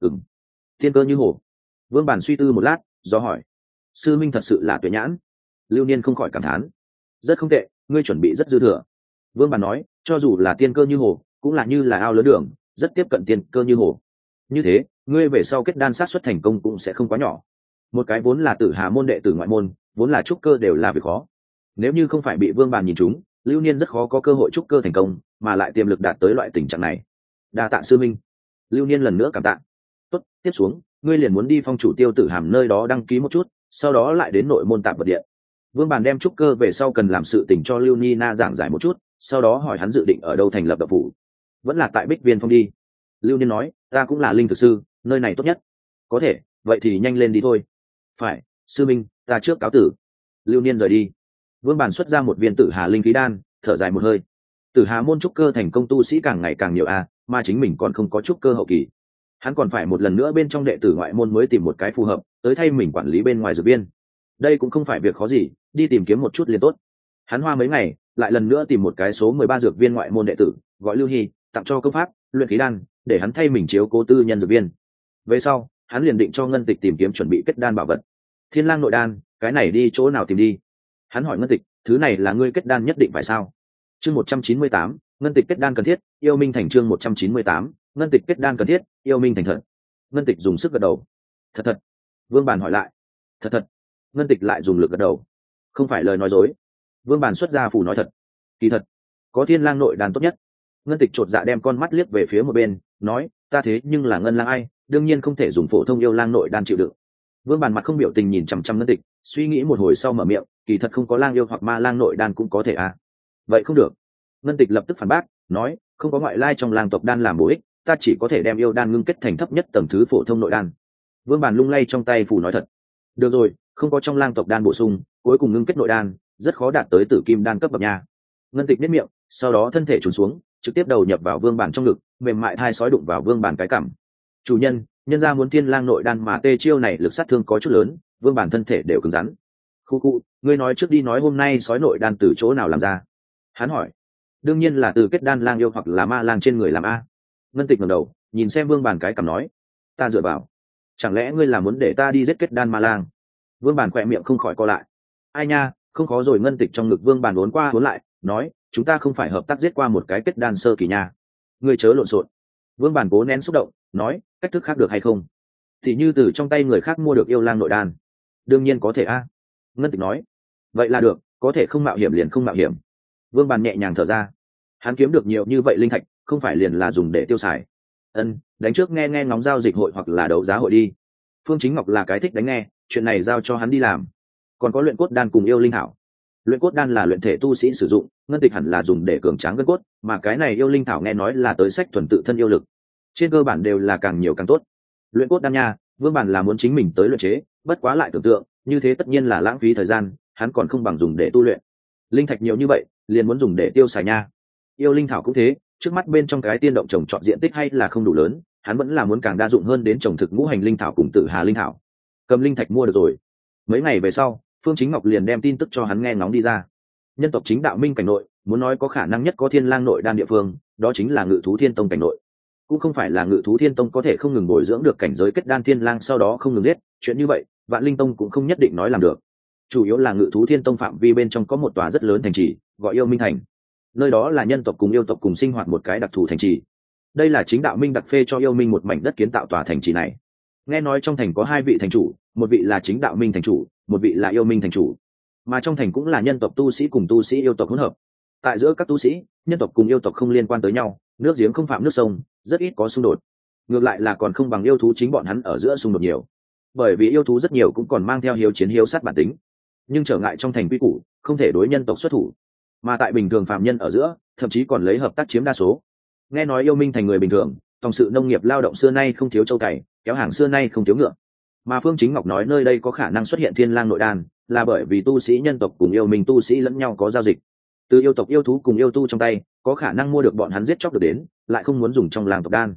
Thiên cơ như hổ. Vương Bàn suy tư một lát, do hỏi, sư minh thật sự là tuệ nhãn. Lưu Niên không khỏi cảm thán, rất không tệ, ngươi chuẩn bị rất dư thừa. Vương Bàn nói, cho dù là tiên cơ như hồ cũng là như là ao lớn đường, rất tiếp cận tiên cơ như hồ. Như thế ngươi về sau kết đan sát xuất thành công cũng sẽ không quá nhỏ. Một cái vốn là Tử Hà môn đệ tử ngoại môn, vốn là trúc cơ đều là việc khó. Nếu như không phải bị Vương Bàn nhìn trúng, Lưu Niên rất khó có cơ hội trúc cơ thành công, mà lại tiềm lực đạt tới loại tình trạng này. Đa tạ sư minh. Lưu Niên lần nữa cảm tạ. Tốt, tiếp xuống ngươi liền muốn đi Phong chủ Tiêu Tử Hàm nơi đó đăng ký một chút, sau đó lại đến nội môn Tạp Vật Điện. Vương Bàn đem trúc cơ về sau cần làm sự tình cho Lưu Ni Na giảng giải một chút, sau đó hỏi hắn dự định ở đâu thành lập đạo phủ. Vẫn là tại Bích Viên Phong đi. Lưu Niên nói, ta cũng là linh thực sư, nơi này tốt nhất. Có thể, vậy thì nhanh lên đi thôi. Phải, sư minh, ta trước cáo tử. Lưu Niên rời đi. Vương Bàn xuất ra một viên Tử Hà linh khí đan, thở dài một hơi. Tử Hà môn trúc cơ thành công tu sĩ càng ngày càng nhiều mà chính mình còn không có trúc cơ hậu kỳ. Hắn còn phải một lần nữa bên trong đệ tử ngoại môn mới tìm một cái phù hợp, tới thay mình quản lý bên ngoài dược viên. Đây cũng không phải việc khó gì, đi tìm kiếm một chút liền tốt. Hắn hoa mấy ngày, lại lần nữa tìm một cái số 13 dược viên ngoại môn đệ tử, gọi Lưu Hy, tặng cho công pháp, luyện khí đan, để hắn thay mình chiếu cố tư nhân dược viên. Về sau, hắn liền định cho Ngân Tịch tìm kiếm chuẩn bị kết đan bảo vật. Thiên Lang nội đan, cái này đi chỗ nào tìm đi? Hắn hỏi Ngân Tịch, thứ này là ngươi kết đan nhất định phải sao? Chương 198, Ngân Tịch kết đan cần thiết, yêu minh thành. Chương 198, Ngân Tịch kết đan cần thiết, yêu minh thành thật. Ngân Tịch dùng sức gật đầu. Thật thật. Vương Bàn hỏi lại. Thật thật. Ngân Tịch lại dùng lực gật đầu. Không phải lời nói dối. Vương Bàn xuất ra phù nói thật. Kỳ thật, có Thiên Lang nội đan tốt nhất. Ngân Tịch chột dạ đem con mắt liếc về phía một bên, nói, ta thế nhưng là Ngân Lang ai, đương nhiên không thể dùng phổ thông yêu lang nội đan chịu đựng. Vương Bàn mặt không biểu tình nhìn chằm chằm Ngân Tịch, suy nghĩ một hồi sau mở miệng, kỳ thật không có lang yêu hoặc ma lang nội đan cũng có thể Vậy không được. Ngân Tịch lập tức phản bác, nói, không có ngoại lai trong lang tộc đan làm bổ ích, ta chỉ có thể đem yêu đan ngưng kết thành thấp nhất tầng thứ phổ thông nội đan. Vương Bàn lung lay trong tay phù nói thật. Được rồi, không có trong lang tộc đan bổ sung, cuối cùng ngưng kết nội đan, rất khó đạt tới tử kim đan cấp bậc nha. Ngân Tịch nhếch miệng, sau đó thân thể trùng xuống, trực tiếp đầu nhập vào Vương Bàn trong ngực, mềm mại thai sói đụng vào Vương Bàn cái cằm. Chủ nhân, nhân ra muốn Thiên Lang nội đan mà tê chiêu này lực sát thương có chút lớn, Vương Bàn thân thể đều cứng rắn. Khu, ngươi nói trước đi, nói hôm nay sói nội đan từ chỗ nào làm ra? Hắn hỏi. Đương nhiên là từ kết đan lang yêu hoặc là ma lang trên người làm Ngân Tịch ngẩng đầu, nhìn xem Vương Bàn cái cằm nói, ta dựa vào. Chẳng lẽ ngươi là muốn để ta đi giết kết đan ma lang? Vương Bàn khỏe miệng không khỏi co lại. Ai nha, không khó rồi. Ngân Tịch trong ngực Vương Bàn uốn qua uốn lại, nói, chúng ta không phải hợp tác giết qua một cái kết đan sơ kỳ nha. Ngươi chớ lộn xộn. Vương Bàn cố nén xúc động, nói, cách thức khác được hay không? Thì như từ trong tay người khác mua được yêu lang nội đan. Đương nhiên có thể Ngân Tịch nói, vậy là được, có thể không mạo hiểm liền không mạo hiểm. Vương Bàn nhẹ nhàng thở ra. Hắn kiếm được nhiều như vậy linh thạch, không phải liền là dùng để tiêu xài. Đánh trước nghe ngóng giao dịch hội hoặc là đấu giá hội đi. Phương Chính Ngọc là cái thích đánh nghe, chuyện này giao cho hắn đi làm. Còn có luyện cốt đan cùng yêu linh thảo. Luyện cốt đan là luyện thể tu sĩ sử dụng, Ngân Tịch hẳn là dùng để cường tráng gân cốt, mà cái này yêu linh thảo nghe nói là tới sách thuần tự thân yêu lực. Trên cơ bản đều là càng nhiều càng tốt. Luyện cốt đan nha, Vương Bản là muốn chính mình tới luyện chế, bất quá lại tưởng tượng, như thế tất nhiên là lãng phí thời gian, hắn còn không bằng dùng để tu luyện. Linh thạch nhiều như vậy, liền muốn dùng để tiêu xài nha. Yêu linh thảo cũng thế, trước mắt bên trong cái tiên động trồng trọt diện tích hay là không đủ lớn, hắn vẫn là muốn càng đa dụng hơn đến trồng thực ngũ hành linh thảo cùng Tử Hà linh thảo. Cầm linh thạch mua được rồi. Mấy ngày về sau, Phương Chính Ngọc liền đem tin tức cho hắn nghe ngóng đi ra. Nhân tộc chính đạo minh cảnh nội, muốn nói có khả năng nhất có Thiên Lang nội đan địa phương, đó chính là Ngự Thú Thiên Tông cảnh nội. Cũng không phải là Ngự Thú Thiên Tông có thể không ngừng bồi dưỡng được cảnh giới kết đan Thiên Lang sau đó không ngừng giết, chuyện như vậy, Vạn Linh Tông cũng không nhất định nói làm được. Chủ yếu là Ngự Thú Thiên Tông phạm vi bên trong có một tòa rất lớn thành trì, gọi Yêu Minh thành. Nơi đó là nhân tộc cùng yêu tộc cùng sinh hoạt một cái đặc thù thành trì. Đây là chính đạo minh đặc phê cho yêu minh một mảnh đất kiến tạo tòa thành trì này. Nghe nói trong thành có 2 vị thành chủ, một vị là chính đạo minh thành chủ, một vị là yêu minh thành chủ. Mà trong thành cũng là nhân tộc tu sĩ cùng tu sĩ yêu tộc hỗn hợp. Tại giữa các tu sĩ, nhân tộc cùng yêu tộc không liên quan tới nhau, nước giếng không phạm nước sông, rất ít có xung đột. Ngược lại là còn không bằng yêu thú chính bọn hắn ở giữa xung đột nhiều. Bởi vì yêu thú rất nhiều cũng còn mang theo hiếu chiến hiếu sát bản tính. Nhưng trở ngại trong thành quy củ, không thể đối nhân tộc xuất thủ. Mà tại bình thường phàm nhân ở giữa, thậm chí còn lấy hợp tác chiếm đa số. Nghe nói yêu minh thành người bình thường, tổng sự nông nghiệp lao động xưa nay không thiếu trâu cày, kéo hàng xưa nay không thiếu ngựa. Mà Phương Chính Ngọc nói nơi đây có khả năng xuất hiện Thiên Lang nội đan, là bởi vì tu sĩ nhân tộc cùng yêu minh tu sĩ lẫn nhau có giao dịch. Từ yêu tộc yêu thú cùng yêu tu trong tay, có khả năng mua được bọn hắn giết chóc được đến, lại không muốn dùng trong làng tộc đan.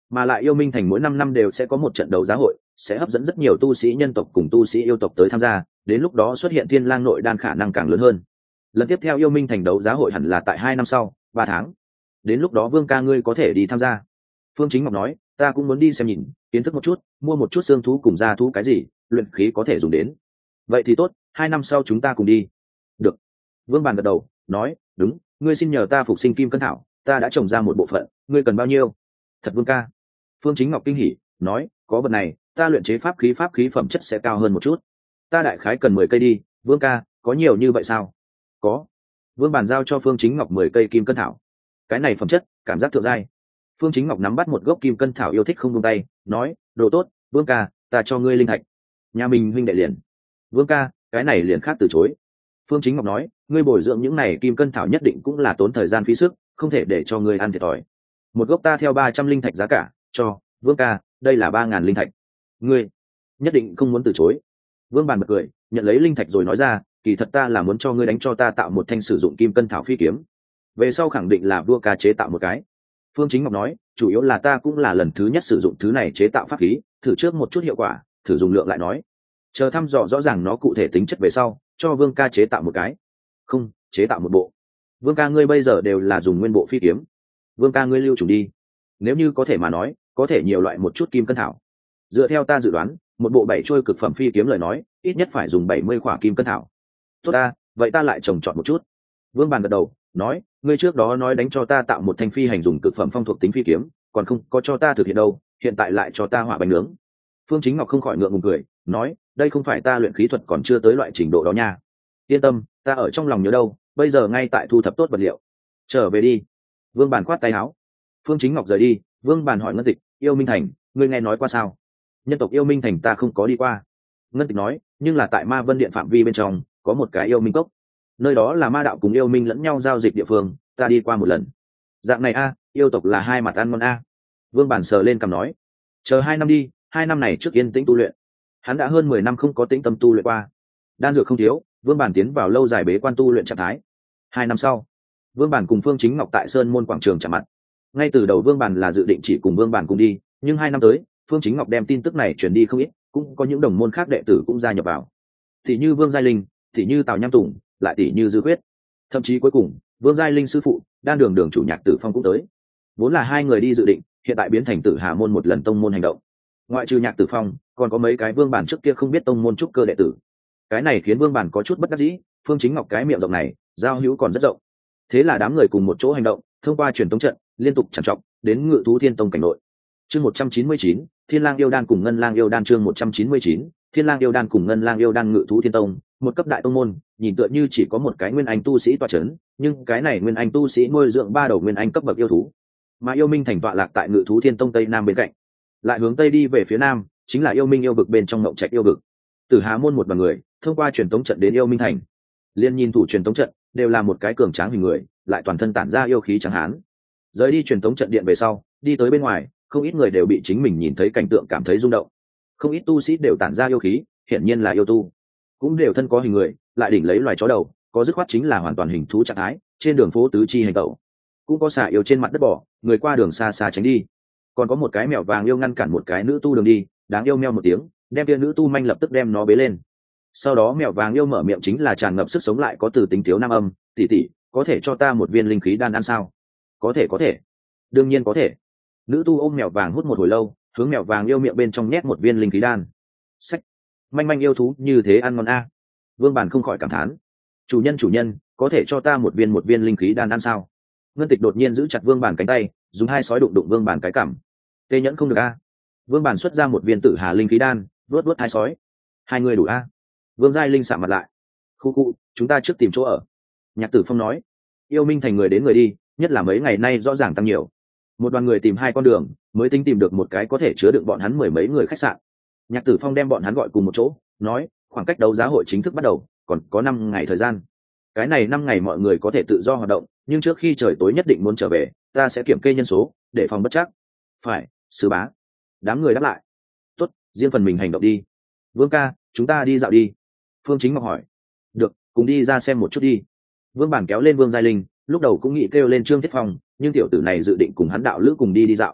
mà lại yêu minh thành mỗi 5 năm đều sẽ có một trận đấu giá hội, sẽ hấp dẫn rất nhiều tu sĩ nhân tộc cùng tu sĩ yêu tộc tới tham gia, đến lúc đó xuất hiện thiên lang nội đan khả năng càng lớn hơn. Lần tiếp theo yêu minh thành đấu giá hội hẳn là tại 2 năm sau, 3 tháng. Đến lúc đó Vương ca ngươi có thể đi tham gia. Phương Chính Ngọc nói, ta cũng muốn đi xem nhìn, kiến thức một chút, mua một chút xương thú cùng da thú cái gì, luyện khí có thể dùng đến. Vậy thì tốt, 2 năm sau chúng ta cùng đi. Được. Vương Bàn gật đầu, nói, đúng, ngươi xin nhờ ta phục sinh kim cân thảo, ta đã trồng ra một bộ phận, ngươi cần bao nhiêu? Thật Vương ca. Phương Chính Ngọc kinh hỉ, nói, có vật này, ta luyện chế pháp khí phẩm chất sẽ cao hơn một chút. Ta đại khái cần 10 cây đi, Vương ca, có nhiều như vậy sao? Có. Vương Bàn giao cho Phương Chính Ngọc 10 cây kim cân thảo. Cái này phẩm chất, cảm giác thượng giai. Phương Chính Ngọc nắm bắt một gốc kim cân thảo yêu thích không buông tay, nói, đồ tốt, Vương ca, ta cho ngươi linh thạch. Nhà mình huynh đệ liền. Vương ca, cái này liền khác từ chối. Phương Chính Ngọc nói, ngươi bồi dưỡng những này kim cân thảo nhất định cũng là tốn thời gian phí sức, không thể để cho ngươi ăn thiệt thòi. Một gốc ta theo 300 linh thạch giá cả, cho, Vương ca, đây là 3.000 linh thạch. Ngươi nhất định không muốn từ chối. Vương Bàn bật cười, nhận lấy linh thạch rồi nói ra, kỳ thật ta là muốn cho ngươi đánh cho ta tạo một thanh sử dụng kim cân thảo phi kiếm. Về sau khẳng định là vua ca chế tạo một cái. Phương Chính Ngọc nói, chủ yếu là ta cũng là lần thứ nhất sử dụng thứ này chế tạo pháp khí, thử trước một chút hiệu quả, thử dùng lượng lại nói. Chờ thăm dò rõ ràng nó cụ thể tính chất về sau, cho Vương ca chế tạo một cái. Không, chế tạo một bộ. Vương ca ngươi bây giờ đều là dùng nguyên bộ phi kiếm. Vương ca ngươi lưu trùng đi. Nếu như có thể mà nói, có thể nhiều loại một chút kim cân thảo. Dựa theo ta dự đoán, một bộ 7 trôi cực phẩm phi kiếm lời nói, ít nhất phải dùng 70 khỏa kim cân thảo. Tốt ta, vậy ta lại trồng chọn một chút. Vương Bàn gật đầu, nói, ngươi trước đó nói đánh cho ta tạo một thanh phi hành dùng cực phẩm phong thuộc tính phi kiếm, còn không có cho ta thực hiện đâu, hiện tại lại cho ta hỏa bánh nướng. Phương Chính Ngọc không khỏi ngượng ngùng cười, nói, đây không phải ta luyện khí thuật còn chưa tới loại trình độ đó nha. Yên tâm, ta ở trong lòng nhớ đâu, bây giờ ngay tại thu thập tốt vật liệu. Trở về đi. Vương Bàn khoát tay áo. Phương Chính Ngọc rời đi. Vương Bàn hỏi Ngân Tịch, yêu minh thành, ngươi nghe nói qua sao? Nhân tộc yêu minh thành ta không có đi qua. Ngân Tịch nói, nhưng là tại Ma Vân Điện phạm vi bên trong có một cái yêu minh cốc, nơi đó là ma đạo cùng yêu minh lẫn nhau giao dịch địa phương, ta đi qua một lần. Dạng này a, yêu tộc là hai mặt ăn ngon a. Vương Bản sờ lên cằm nói, chờ 2 năm đi, 2 năm này trước yên tĩnh tu luyện. Hắn đã hơn 10 năm không có tĩnh tâm tu luyện qua, đan dược không thiếu, Vương Bản tiến vào lâu dài bế quan tu luyện trạng thái. 2 năm sau, Vương Bản cùng Phương Chính Ngọc tại Sơn Môn quảng trường chạm mặt. Ngay từ đầu Vương Bản là dự định chỉ cùng Vương Bản cùng đi, nhưng 2 năm tới, Phương Chính Ngọc đem tin tức này truyền đi không ít, cũng có những đồng môn khác đệ tử cũng gia nhập vào. Thì như Vương Giai Linh, thì như Tào Nham Tùng, lại tỷ như Dư Quyết. Thậm chí cuối cùng, Vương Giai Linh sư phụ, Đan Đường Đường chủ Nhạc Tử Phong cũng tới. Vốn là 2 người đi dự định, hiện tại biến thành Tử Hà môn một lần tông môn hành động. Ngoại trừ Nhạc Tử Phong, còn có mấy cái Vương Bản trước kia không biết tông môn trúc cơ đệ tử. Cái này khiến Vương Bản có chút bất đắc dĩ, Phương Chính Ngọc cái miệng rộng này, giao hữu còn rất rộng. Thế là đám người cùng một chỗ hành động, thông qua truyền tống trận, liên tục trằn trọc, đến Ngự Thú Thiên Tông cảnh nội. Chương 199, Thiên Lang yêu đan cùng Ngân Lang yêu đan chương 199, Thiên Lang yêu đan cùng Ngân Lang yêu đan Ngự Thú Thiên Tông, một cấp đại tông môn, nhìn tựa như chỉ có một cái nguyên anh tu sĩ tọa chấn, nhưng cái này nguyên anh tu sĩ nuôi dưỡng 3 đầu nguyên anh cấp bậc yêu thú. Mà yêu minh thành tọa lạc tại Ngự Thú Thiên Tông tây nam bên cạnh. Lại hướng tây đi về phía nam, chính là yêu minh yêu vực bên trong Ngộng Trạch yêu vực. Tử Hà môn một đoàn người, thông qua truyền tống trận đến yêu minh thành. Liên nhìn thủ truyền tống trận, đều là một cái cường tráng hình người, lại toàn thân tản ra yêu khí trắng hán. Rời đi truyền tống trận điện về sau, đi tới bên ngoài, không ít người đều bị chính mình nhìn thấy cảnh tượng cảm thấy rung động. Không ít tu sĩ đều tản ra yêu khí, hiển nhiên là yêu tu, cũng đều thân có hình người, lại đỉnh lấy loài chó đầu, có dứt khoát chính là hoàn toàn hình thú trạng thái, trên đường phố tứ chi hành tẩu. Cũng có xà yêu trên mặt đất bỏ, người qua đường xa xa tránh đi. Còn có một cái mèo vàng yêu ngăn cản một cái nữ tu đường đi, đáng yêu meo một tiếng, đem kia nữ tu manh lập tức đem nó bế lên. Sau đó mèo vàng yêu mở miệng chính là tràn ngập sức sống lại có từ tính thiếu nam âm, tỷ tỷ, có thể cho ta một viên linh khí đan ăn sao? Có thể, đương nhiên có thể. Nữ tu ôm mèo vàng hút một hồi lâu, hướng mèo vàng yêu miệng bên trong nhét một viên linh khí đan. Sách, manh manh yêu thú như thế ăn ngon a. Vương Bản không khỏi cảm thán, chủ nhân, có thể cho ta một viên linh khí đan ăn sao? Ngân Tịch đột nhiên giữ chặt Vương Bản cánh tay, dùng hai sói đụng Vương Bản cái cằm. Tê nhẫn không được a. Vương Bản xuất ra một viên Tử Hà linh khí đan, vuốt hai sói. 2 người đủ a. Vương Giai Linh sạm mặt lại. Khu, chúng ta trước tìm chỗ ở. Nhạc Tử Phong nói, yêu minh thành người đến người đi, nhất là mấy ngày nay rõ ràng tăng nhiều. Một đoàn người tìm 2 con đường, mới tính tìm được một cái có thể chứa đựng bọn hắn 10 mấy người khách sạn. Nhạc Tử Phong đem bọn hắn gọi cùng một chỗ, nói, khoảng cách đấu giá hội chính thức bắt đầu, còn có 5 ngày thời gian. Cái này 5 ngày mọi người có thể tự do hoạt động, nhưng trước khi trời tối nhất định muốn trở về, ta sẽ kiểm kê nhân số, để phòng bất trắc. Phải, sư bá. Đám người đáp lại. Tốt, riêng phần mình hành động đi. Vương ca, chúng ta đi dạo đi. Phương Chính Ngọc hỏi. Được, cùng đi ra xem một chút đi. Vương Bản kéo lên Vương Giai Linh, lúc đầu cũng nghĩ kêu lên Trương Thiết Phong, nhưng tiểu tử này dự định cùng hắn đạo lữ cùng đi dạo.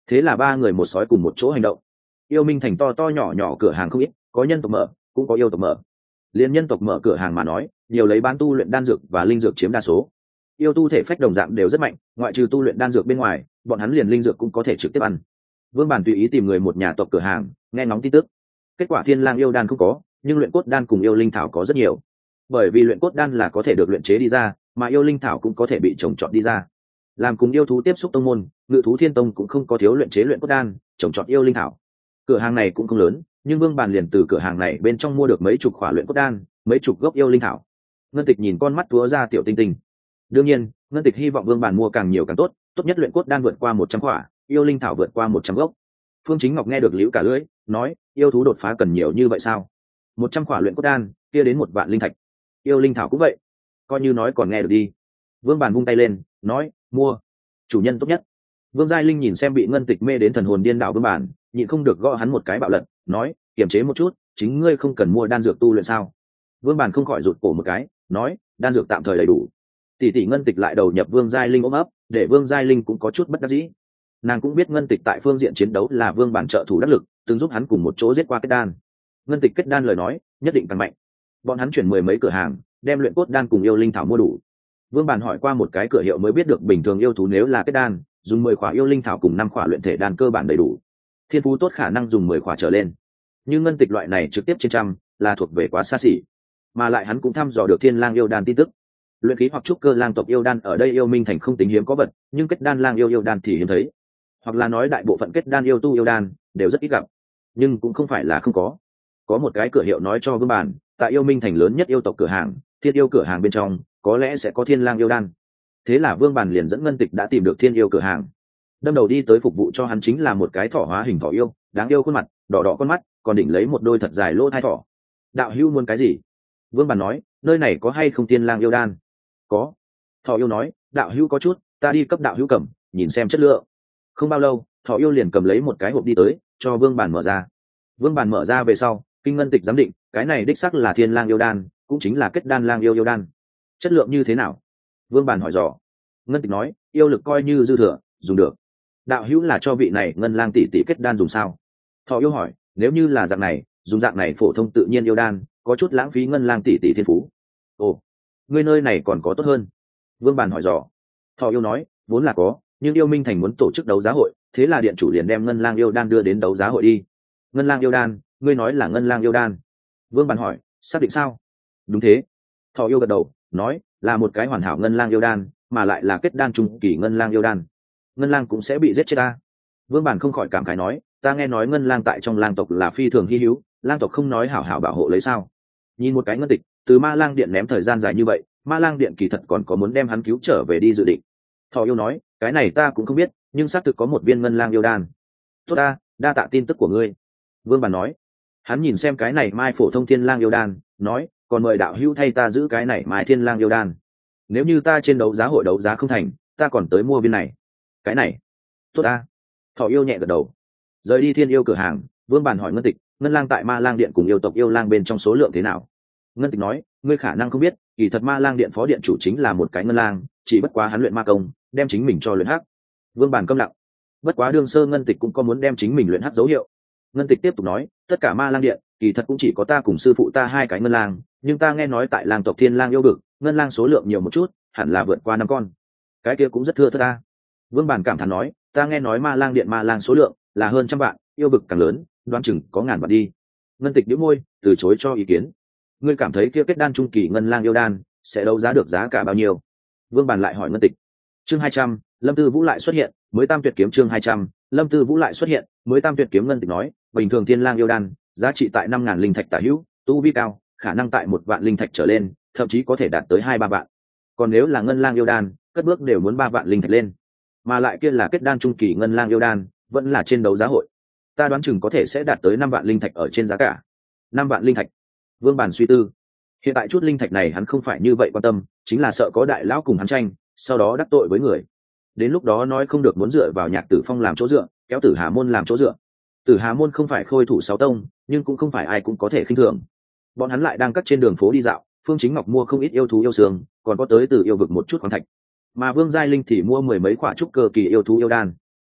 Thế là ba người một sói cùng một chỗ hành động. Yêu Minh thành to to nhỏ nhỏ cửa hàng không ít, có nhân tộc mở cũng có yêu tộc mở. Liên nhân tộc mở cửa hàng mà nói, nhiều lấy bán tu luyện đan dược và linh dược chiếm đa số. Yêu tu thể phách đồng dạng đều rất mạnh, ngoại trừ tu luyện đan dược bên ngoài, bọn hắn liền linh dược cũng có thể trực tiếp ăn. Vương Bản tùy ý tìm người một nhà tộc cửa hàng, nghe ngóng tin tức. Kết quả Thiên Lang yêu đan không có, nhưng luyện cốt đan cùng yêu linh thảo có rất nhiều. Bởi vì luyện cốt đan là có thể được luyện chế đi ra, mà yêu linh thảo cũng có thể bị trồng trọt đi ra. Làm cùng yêu thú tiếp xúc tông môn, Ngự thú Thiên Tông cũng không có thiếu luyện chế luyện cốt đan, trồng trọt yêu linh thảo. Cửa hàng này cũng không lớn, nhưng Vương Bản liền từ cửa hàng này bên trong mua được mấy chục khỏa luyện cốt đan, mấy chục gốc yêu linh thảo. Ngân Tịch nhìn con mắt túa ra tiểu tinh tinh. Đương nhiên, Ngân Tịch hy vọng Vương Bản mua càng nhiều càng tốt, tốt nhất luyện cốt đan vượt qua 100 khỏa, yêu linh thảo vượt qua 100 gốc. Phương Chính Ngọc nghe được liễu cả lưỡi, nói, yêu thú đột phá cần nhiều như vậy sao? 100 khỏa luyện cốt đan, kia đến 1 vạn linh thạch. Yêu linh thảo cũng vậy. Coi như nói còn nghe được đi. Vương Bản vung tay lên, nói, mua. Chủ nhân tốt nhất. Vương Giai Linh nhìn xem bị Ngân Tịch mê đến thần hồn điên đảo Vương Bản, nhịn không được gõ hắn một cái bạo lật, nói, kiềm chế một chút, chính ngươi không cần mua đan dược tu luyện sao? Vương Bản không khỏi rụt cổ một cái, nói, đan dược tạm thời đầy đủ. Tỷ tỷ Ngân Tịch lại đầu nhập Vương Giai Linh ôm ấp, để Vương Giai Linh cũng có chút bất đắc dĩ. Nàng cũng biết Ngân Tịch tại phương diện chiến đấu là Vương Bản trợ thủ đắc lực, từng giúp hắn cùng một chỗ giết qua kết đan. Ngân Tịch kết đan lời nói, nhất định càng mạnh. Bọn hắn chuyển 10 mấy cửa hàng, đem luyện cốt đan cùng yêu linh thảo mua đủ. Vương Bản hỏi qua một cái cửa hiệu mới biết được bình thường yêu thú nếu là kết đan, dùng 10 khỏa yêu linh thảo cùng 5 khỏa luyện thể đan cơ bản đầy đủ. Thiên phú tốt khả năng dùng 10 khỏa trở lên. Nhưng Ngân Tịch loại này trực tiếp trên trăm, là thuộc về quá xa xỉ. Mà lại hắn cũng thăm dò được Thiên Lang yêu đan tin tức. Luyện khí hoặc trúc cơ lang tộc yêu đan ở đây yêu minh thành không tính hiếm có vật, nhưng kết đan lang yêu đan thì hiếm thấy. Hoặc là nói đại bộ phận kết đan yêu tu yêu đan đều rất ít gặp, nhưng cũng không phải là không có. Có một cái cửa hiệu nói cho Vương Bản, tại yêu minh thành lớn nhất yêu tộc cửa hàng, Thiên yêu cửa hàng bên trong có lẽ sẽ có Thiên Lang yêu đan. Thế là Vương Bản liền dẫn Ngân Tịch đã tìm được Thiên yêu cửa hàng. Đâm đầu đi tới phục vụ cho hắn chính là một cái thỏ hóa hình thỏ yêu, đáng yêu khuôn mặt, đỏ đỏ con mắt, còn đỉnh lấy một đôi thật dài lỗ thai thỏ. Đạo hữu muốn cái gì? Vương Bản nói, nơi này có hay không Thiên Lang yêu đan? Có. Thỏ yêu nói, đạo hữu có chút, ta đi cấp đạo hữu cầm, nhìn xem chất lượng. Không bao lâu, thỏ yêu liền cầm lấy một cái hộp đi tới, cho Vương Bản mở ra. Vương Bản mở ra về sau, kinh Ngân Tịch giám định, cái này đích xác là Thiên Lang yêu đan, cũng chính là kết đan lang yêu đan. Chất lượng như thế nào? Vương Bản hỏi dò. Ngân Tịch nói, yêu lực coi như dư thừa, dùng được. Đạo hữu là cho vị này Ngân Lang tỷ tỷ kết đan dùng sao? Thỏ yêu hỏi, nếu như là dạng này, dùng dạng này phổ thông tự nhiên yêu đan, có chút lãng phí Ngân Lang tỷ tỷ thiên phú. Ồ, ngươi nơi này còn có tốt hơn. Vương Bản hỏi dò. Thỏ yêu nói, vốn là có, nhưng yêu minh thành muốn tổ chức đấu giá hội, thế là điện chủ liền đem Ngân Lang yêu đan đưa đến đấu giá hội đi. Ngân Lang yêu đan, ngươi nói là Ngân Lang yêu đan? Vương Bản hỏi, xác định sao? Đúng thế. Thỏ yêu gật đầu, nói, là một cái hoàn hảo Ngân Lang yêu đan, mà lại là kết đan trung kỳ Ngân Lang yêu đan. Ngân Lang cũng sẽ bị giết chết ta. Vương Bản không khỏi cảm khái nói, ta nghe nói Ngân Lang tại trong lang tộc là phi thường hy hữu, lang tộc không nói hảo hảo bảo hộ lấy sao? Nhìn một cái Ngân Tịch, từ Ma Lang Điện ném thời gian dài như vậy, Ma Lang Điện kỳ thật còn có muốn đem hắn cứu trở về đi dự định. Thỏ yêu nói, cái này ta cũng không biết, nhưng xác thực có một viên Ngân Lang yêu đan. Tốt ta, đa tạ tin tức của ngươi. Vương Bản nói. Hắn nhìn xem cái này mai phổ thông Thiên Lang yêu đan, nói, còn mời đạo hữu thay ta giữ cái này mai Thiên Lang yêu đan. Nếu như ta trên đấu giá hội đấu giá không thành, ta còn tới mua viên này. Cái này. Tốt ta. Thỏ yêu nhẹ gật đầu. Rời đi Thiên yêu cửa hàng, Vương Bản hỏi Ngân Tịch, Ngân Lang tại Ma Lang Điện cùng yêu tộc yêu lang bên trong số lượng thế nào? Ngân Tịch nói, ngươi khả năng không biết, kỳ thật Ma Lang Điện phó điện chủ chính là một cái ngân lang, chỉ bất quá hắn luyện ma công, đem chính mình cho luyện hắc. Vương Bản câm lặng. Bất quá đương sơ Ngân Tịch cũng có muốn đem chính mình luyện hắc dấu hiệu. Ngân Tịch tiếp tục nói, tất cả Ma Lang Điện, kỳ thật cũng chỉ có ta cùng sư phụ ta 2 cái ngân lang, nhưng ta nghe nói tại lang tộc Thiên Lang yêu vực, ngân lang số lượng nhiều một chút, hẳn là vượt qua 5 con. Cái kia cũng rất thưa thớt ta. Vương Bản cảm thán nói, ta nghe nói Ma Lang Điện ma lang số lượng là hơn trăm vạn, yêu vực càng lớn, đoán chừng có ngàn vạn đi. Ngân Tịch nhíu môi, từ chối cho ý kiến. Ngươi cảm thấy kia kết đan trung kỳ ngân lang yêu đan sẽ đấu giá được giá cả bao nhiêu? Vương Bản lại hỏi Ngân Tịch. Chương 200, Lâm Tư Vũ lại xuất hiện, mới tam tuyệt kiếm chương 200, Lâm Tư Vũ lại xuất hiện, mới tam tuyệt kiếm. Ngân Tịch nói, bình thường Thiên Lang yêu đan, giá trị tại 5.000 linh thạch tả hữu, tu vi cao, khả năng tại 1 vạn linh thạch trở lên, thậm chí có thể đạt tới 2-3 vạn. Còn nếu là Ngân Lang yêu đan, cất bước đều muốn 3 vạn linh thạch lên. Mà lại kia là kết đan trung kỳ Ngân Lang yêu đan, vẫn là trên đấu giá hội. Ta đoán chừng có thể sẽ đạt tới 5 vạn linh thạch ở trên giá cả. 5 vạn linh thạch. Vương Bản suy tư. Hiện tại chút linh thạch này hắn không phải như vậy quan tâm, chính là sợ có đại lão cùng hắn tranh, sau đó đắc tội với người. Đến lúc đó nói không được muốn dựa vào Nhạc Tử Phong làm chỗ dựa, kéo Tử Hà môn làm chỗ dựa. Tử Hà môn không phải khôi thủ 6 tông, nhưng cũng không phải ai cũng có thể khinh thường. Bọn hắn lại đang cắt trên đường phố đi dạo, Phương Chính Ngọc mua không ít yêu thú yêu xương, còn có tới từ yêu vực một chút khoáng thạch. Mà Vương Giai Linh thì mua 10 mấy quả trúc cơ kỳ yêu thú yêu đan.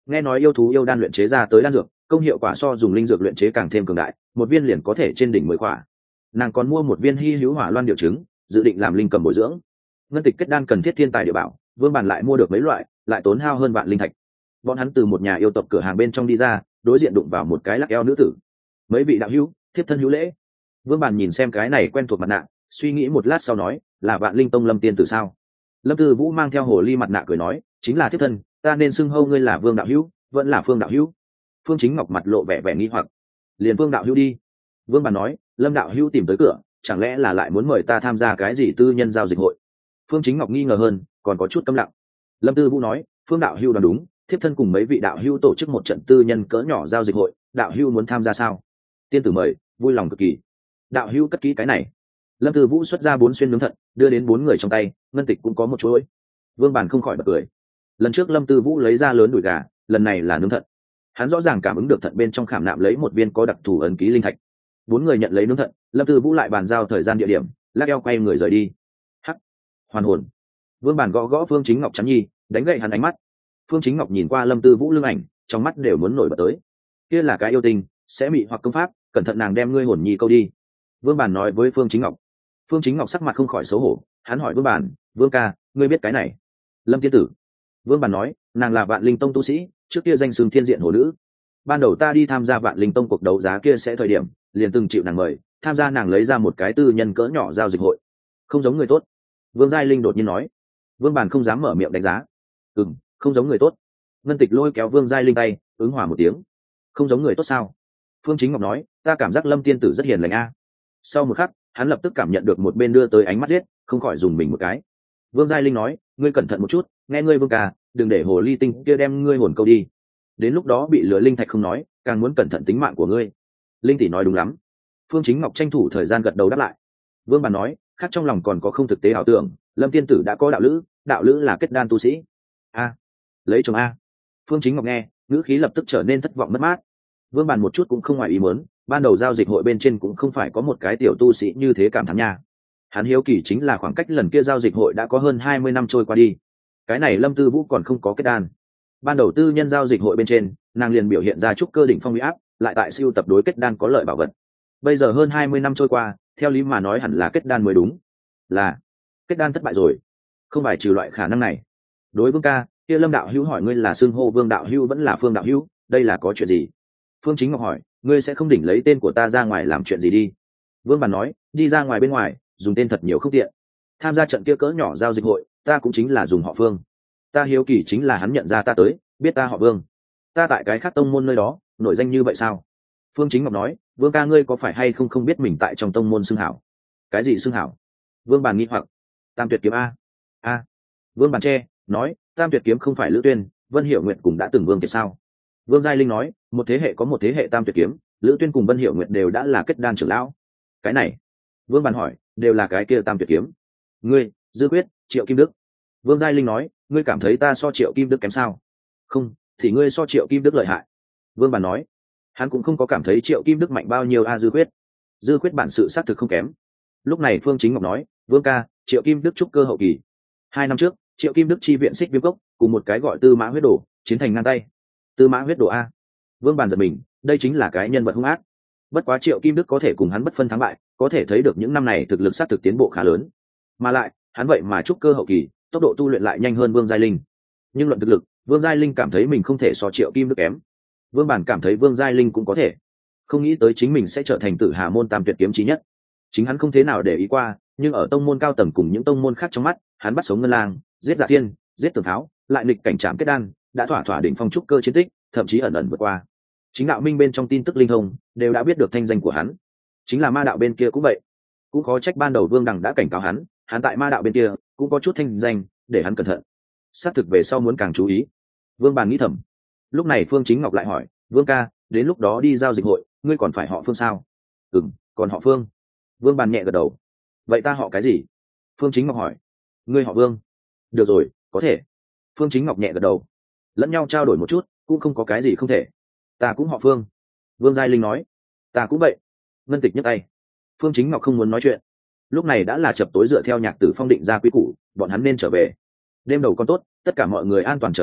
nghe nói yêu thú yêu đan luyện chế ra tới đan dược công hiệu quả so dùng linh dược luyện chế càng thêm cường đại, một viên liền có thể trên đỉnh 10 quả. Nàng còn mua một viên hy hữu hỏa loan điệu trứng, dự định làm linh cầm bồi dưỡng. Ngân tịch kết đan cần thiết thiên tài địa bảo, Vương Bàn lại mua được mấy loại, lại tốn hao hơn vạn linh thạch. Bọn hắn từ một nhà yêu tộc cửa hàng bên trong đi ra, đối diện đụng vào một cái lắc eo nữ tử. Mấy vị đạo hữu, thiếp thân hữu lễ. Vương Bàn nhìn xem cái này quen thuộc mặt nạ, suy nghĩ một lát sau nói, là Vạn Linh Tông Lâm tiên tử sao? Lâm Tư Vũ mang theo hồ ly mặt nạ cười nói, chính là thiếp thân, ta nên xưng hô ngươi là Vương đạo hữu, vẫn là Phương đạo hữu? Phương Chính Ngọc mặt lộ vẻ vẻ nghi hoặc. Liền Vương đạo hữu đi. Vương Bàn nói, Lâm đạo hữu tìm tới cửa, chẳng lẽ là lại muốn mời ta tham gia cái gì tư nhân giao dịch hội? Phương Chính Ngọc nghi ngờ hơn, còn có chút câm lặng. Lâm Tư Vũ nói, Phương đạo hữu đoán đúng, thiếp thân cùng mấy vị đạo hữu tổ chức một trận tư nhân cỡ nhỏ giao dịch hội, đạo hữu muốn tham gia sao? Tiên tử mời, vui lòng cực kỳ. Đạo hữu cất kỹ cái này. Lâm Tư Vũ xuất ra 4 xuyên nướng thận, đưa đến 4 người trong tay, Ngân Tịch cũng có một chuỗi. Vương Bàn không khỏi bật cười. Lần trước Lâm Tư Vũ lấy ra lớn đùi gà, lần này là nướng thận. Hắn rõ ràng cảm ứng được thận bên trong khảm nạm lấy một viên có đặc thù ấn ký linh thạch. 4 người nhận lấy nướng thận, Lâm Tư Vũ lại bàn giao thời gian địa điểm, lắc eo quay người rời đi. Hắc, hoàn hồn. Vương Bàn gõ gõ Phương Chính Ngọc chắn nhi, đánh gậy hắn ánh mắt. Phương Chính Ngọc nhìn qua Lâm Tư Vũ lưng ảnh, trong mắt đều muốn nổi bật tới. Kia là cái yêu tình, sẽ mị hoặc công pháp, cẩn thận nàng đem ngươi hồn nhi câu đi. Vương Bàn nói với Phương Chính Ngọc. Phương Chính Ngọc sắc mặt không khỏi xấu hổ, hắn hỏi Vương Bàn, Vương ca, ngươi biết cái này? Lâm tiên tử. Vương Bàn nói, nàng là Vạn Linh Tông tu sĩ, trước kia danh xưng thiên diện hồ nữ. Ban đầu ta đi tham gia Vạn Linh Tông cuộc đấu giá kia sẽ thời điểm, liền từng chịu nàng mời, tham gia nàng lấy ra một cái tư nhân cỡ nhỏ giao dịch hội. Không giống người tốt. Vương Giai Linh đột nhiên nói. Vương Bàn không dám mở miệng đánh giá. Không giống người tốt. Ngân Tịch lôi kéo Vương Giai Linh tay, ứng hòa một tiếng. Không giống người tốt sao? Phương Chính Ngọc nói, ta cảm giác Lâm tiên tử rất hiền lành a. Sau một khắc, hắn lập tức cảm nhận được một bên đưa tới ánh mắt giết, không khỏi dùng mình một cái. Vương Giai Linh nói, ngươi cẩn thận một chút, nghe ngươi Vương ca, đừng để hồ ly tinh kia đem ngươi hồn câu đi. Đến lúc đó bị lừa linh thạch không nói, càng muốn cẩn thận tính mạng của ngươi. Linh tỷ nói đúng lắm. Phương Chính Ngọc tranh thủ thời gian gật đầu đáp lại. Vương Bàn nói, khác trong lòng còn có không thực tế ảo tưởng, Lâm tiên tử đã có đạo lữ là kết đan tu sĩ. A, lấy chồng a. Phương Chính Ngọc nghe, ngữ khí lập tức trở nên thất vọng mất mát. Vương Bàn một chút cũng không ngoài ý muốn, ban đầu giao dịch hội bên trên cũng không phải có một cái tiểu tu sĩ như thế cảm thán nha. Hắn hiếu kỳ chính là khoảng cách lần kia giao dịch hội đã có hơn 20 năm trôi qua đi. Cái này Lâm Tư Vũ còn không có kết đan. Ban đầu tư nhân giao dịch hội bên trên, nàng liền biểu hiện ra trúc cơ đỉnh phong uy áp, lại tại siêu tập đối kết đan có lợi bảo vật. Bây giờ hơn 20 năm trôi qua, theo lý mà nói hẳn là kết đan mới đúng. Là kết đan thất bại rồi. Không bài trừ loại khả năng này. Đối Vương ca, kia Lâm đạo hữu hỏi ngươi là xưng hô Vương đạo hữu vẫn là Phương đạo hữu, đây là có chuyện gì? Phương Chính Ngọc hỏi, ngươi sẽ không đỉnh lấy tên của ta ra ngoài làm chuyện gì đi? Vương Bàn nói, đi ra ngoài bên ngoài, dùng tên thật nhiều không tiện. Tham gia trận kia cỡ nhỏ giao dịch hội, ta cũng chính là dùng họ Phương. Ta hiếu kỳ chính là hắn nhận ra ta tới, biết ta họ Vương. Ta tại cái khác tông môn nơi đó, nổi danh như vậy sao? Phương Chính Ngọc nói, Vương ca ngươi có phải hay không biết mình tại trong tông môn xưng hảo? Cái gì xưng hảo? Vương Bàn nghi hoặc. Tam Tuyệt Kiếm a. Vương Bàn che, nói, Tam Tuyệt Kiếm không phải Lữ Tuyên, Vân Hiểu Nguyệt cũng đã từng Vương Kiệt sao? Vương Giai Linh nói, một thế hệ có một thế hệ Tam Tuyệt Kiếm, Lữ Tuyên cùng Vân Hiểu Nguyệt đều đã là kết đan trưởng lão. Cái này, Vương Bàn hỏi, đều là cái kia Tam Tuyệt Kiếm. Ngươi, Dư Quyết, Triệu Kim Đức. Vương Giai Linh nói, ngươi cảm thấy ta so Triệu Kim Đức kém sao? Không, thì ngươi so Triệu Kim Đức lợi hại. Vương Bàn nói, hắn cũng không có cảm thấy Triệu Kim Đức mạnh bao nhiêu a. Dư Quyết bản sự xác thực không kém. Lúc này Phương Chính Ngọc nói, Vương ca, Triệu Kim Đức trúc cơ hậu kỳ. 2 năm trước, Triệu Kim Đức chi viện Xích Viêm Cốc, cùng một cái gọi Tư Mã Huyết Đồ, chiến thành ngang tay. Tư Mã Huyết Đồ a. Vương Bàn giật mình, đây chính là cái nhân vật hung ác. Bất quá Triệu Kim Đức có thể cùng hắn bất phân thắng bại, có thể thấy được những năm này thực lực sát thực tiến bộ khá lớn. Mà lại, hắn vậy mà trúc cơ hậu kỳ, tốc độ tu luyện lại nhanh hơn Vương Giai Linh. Nhưng luận thực lực, Vương Giai Linh cảm thấy mình không thể so Triệu Kim Đức kém. Vương Bàn cảm thấy Vương Giai Linh cũng có thể. Không nghĩ tới chính mình sẽ trở thành Tử Hà môn Tam Tuyệt Kiếm chí nhất. Chính hắn không thế nào để ý qua, nhưng ở tông môn cao tầng cùng những tông môn khác trong mắt, hắn bắt sống ngân lang, giết Dạ Thiên, giết Tường Tháo, lại nghịch cảnh trảm kết đan, đã thỏa đỉnh phong trúc cơ chiến tích, thậm chí ẩn vượt qua. Chính đạo minh bên trong tin tức linh thông đều đã biết được thanh danh của hắn. Chính là ma đạo bên kia cũng vậy. Cũng khó trách ban đầu Vương Đằng đã cảnh cáo hắn, hắn tại ma đạo bên kia cũng có chút thanh danh, để hắn cẩn thận. Xác thực về sau muốn càng chú ý. Vương Bàn nghĩ thầm. Lúc này Phương Chính Ngọc lại hỏi, Vương ca, đến lúc đó đi giao dịch hội, ngươi còn phải họ Phương sao? Còn họ Phương. Vương Bàn nhẹ gật đầu. Vậy ta họ cái gì? Phương Chính Ngọc hỏi. Ngươi họ Vương. Được rồi, có thể. Phương Chính Ngọc nhẹ gật đầu. Lẫn nhau trao đổi một chút, cũng không có cái gì không thể. Ta cũng họ Phương. Vương Giai Linh nói. Ta cũng vậy. Ngân Tịch nhấc tay. Phương Chính Ngọc không muốn nói chuyện. Lúc này đã là chập tối, dựa theo Nhạc Tử Phong định ra quy củ, bọn hắn nên trở về. Đêm đầu còn tốt, tất cả mọi người an toàn trở về,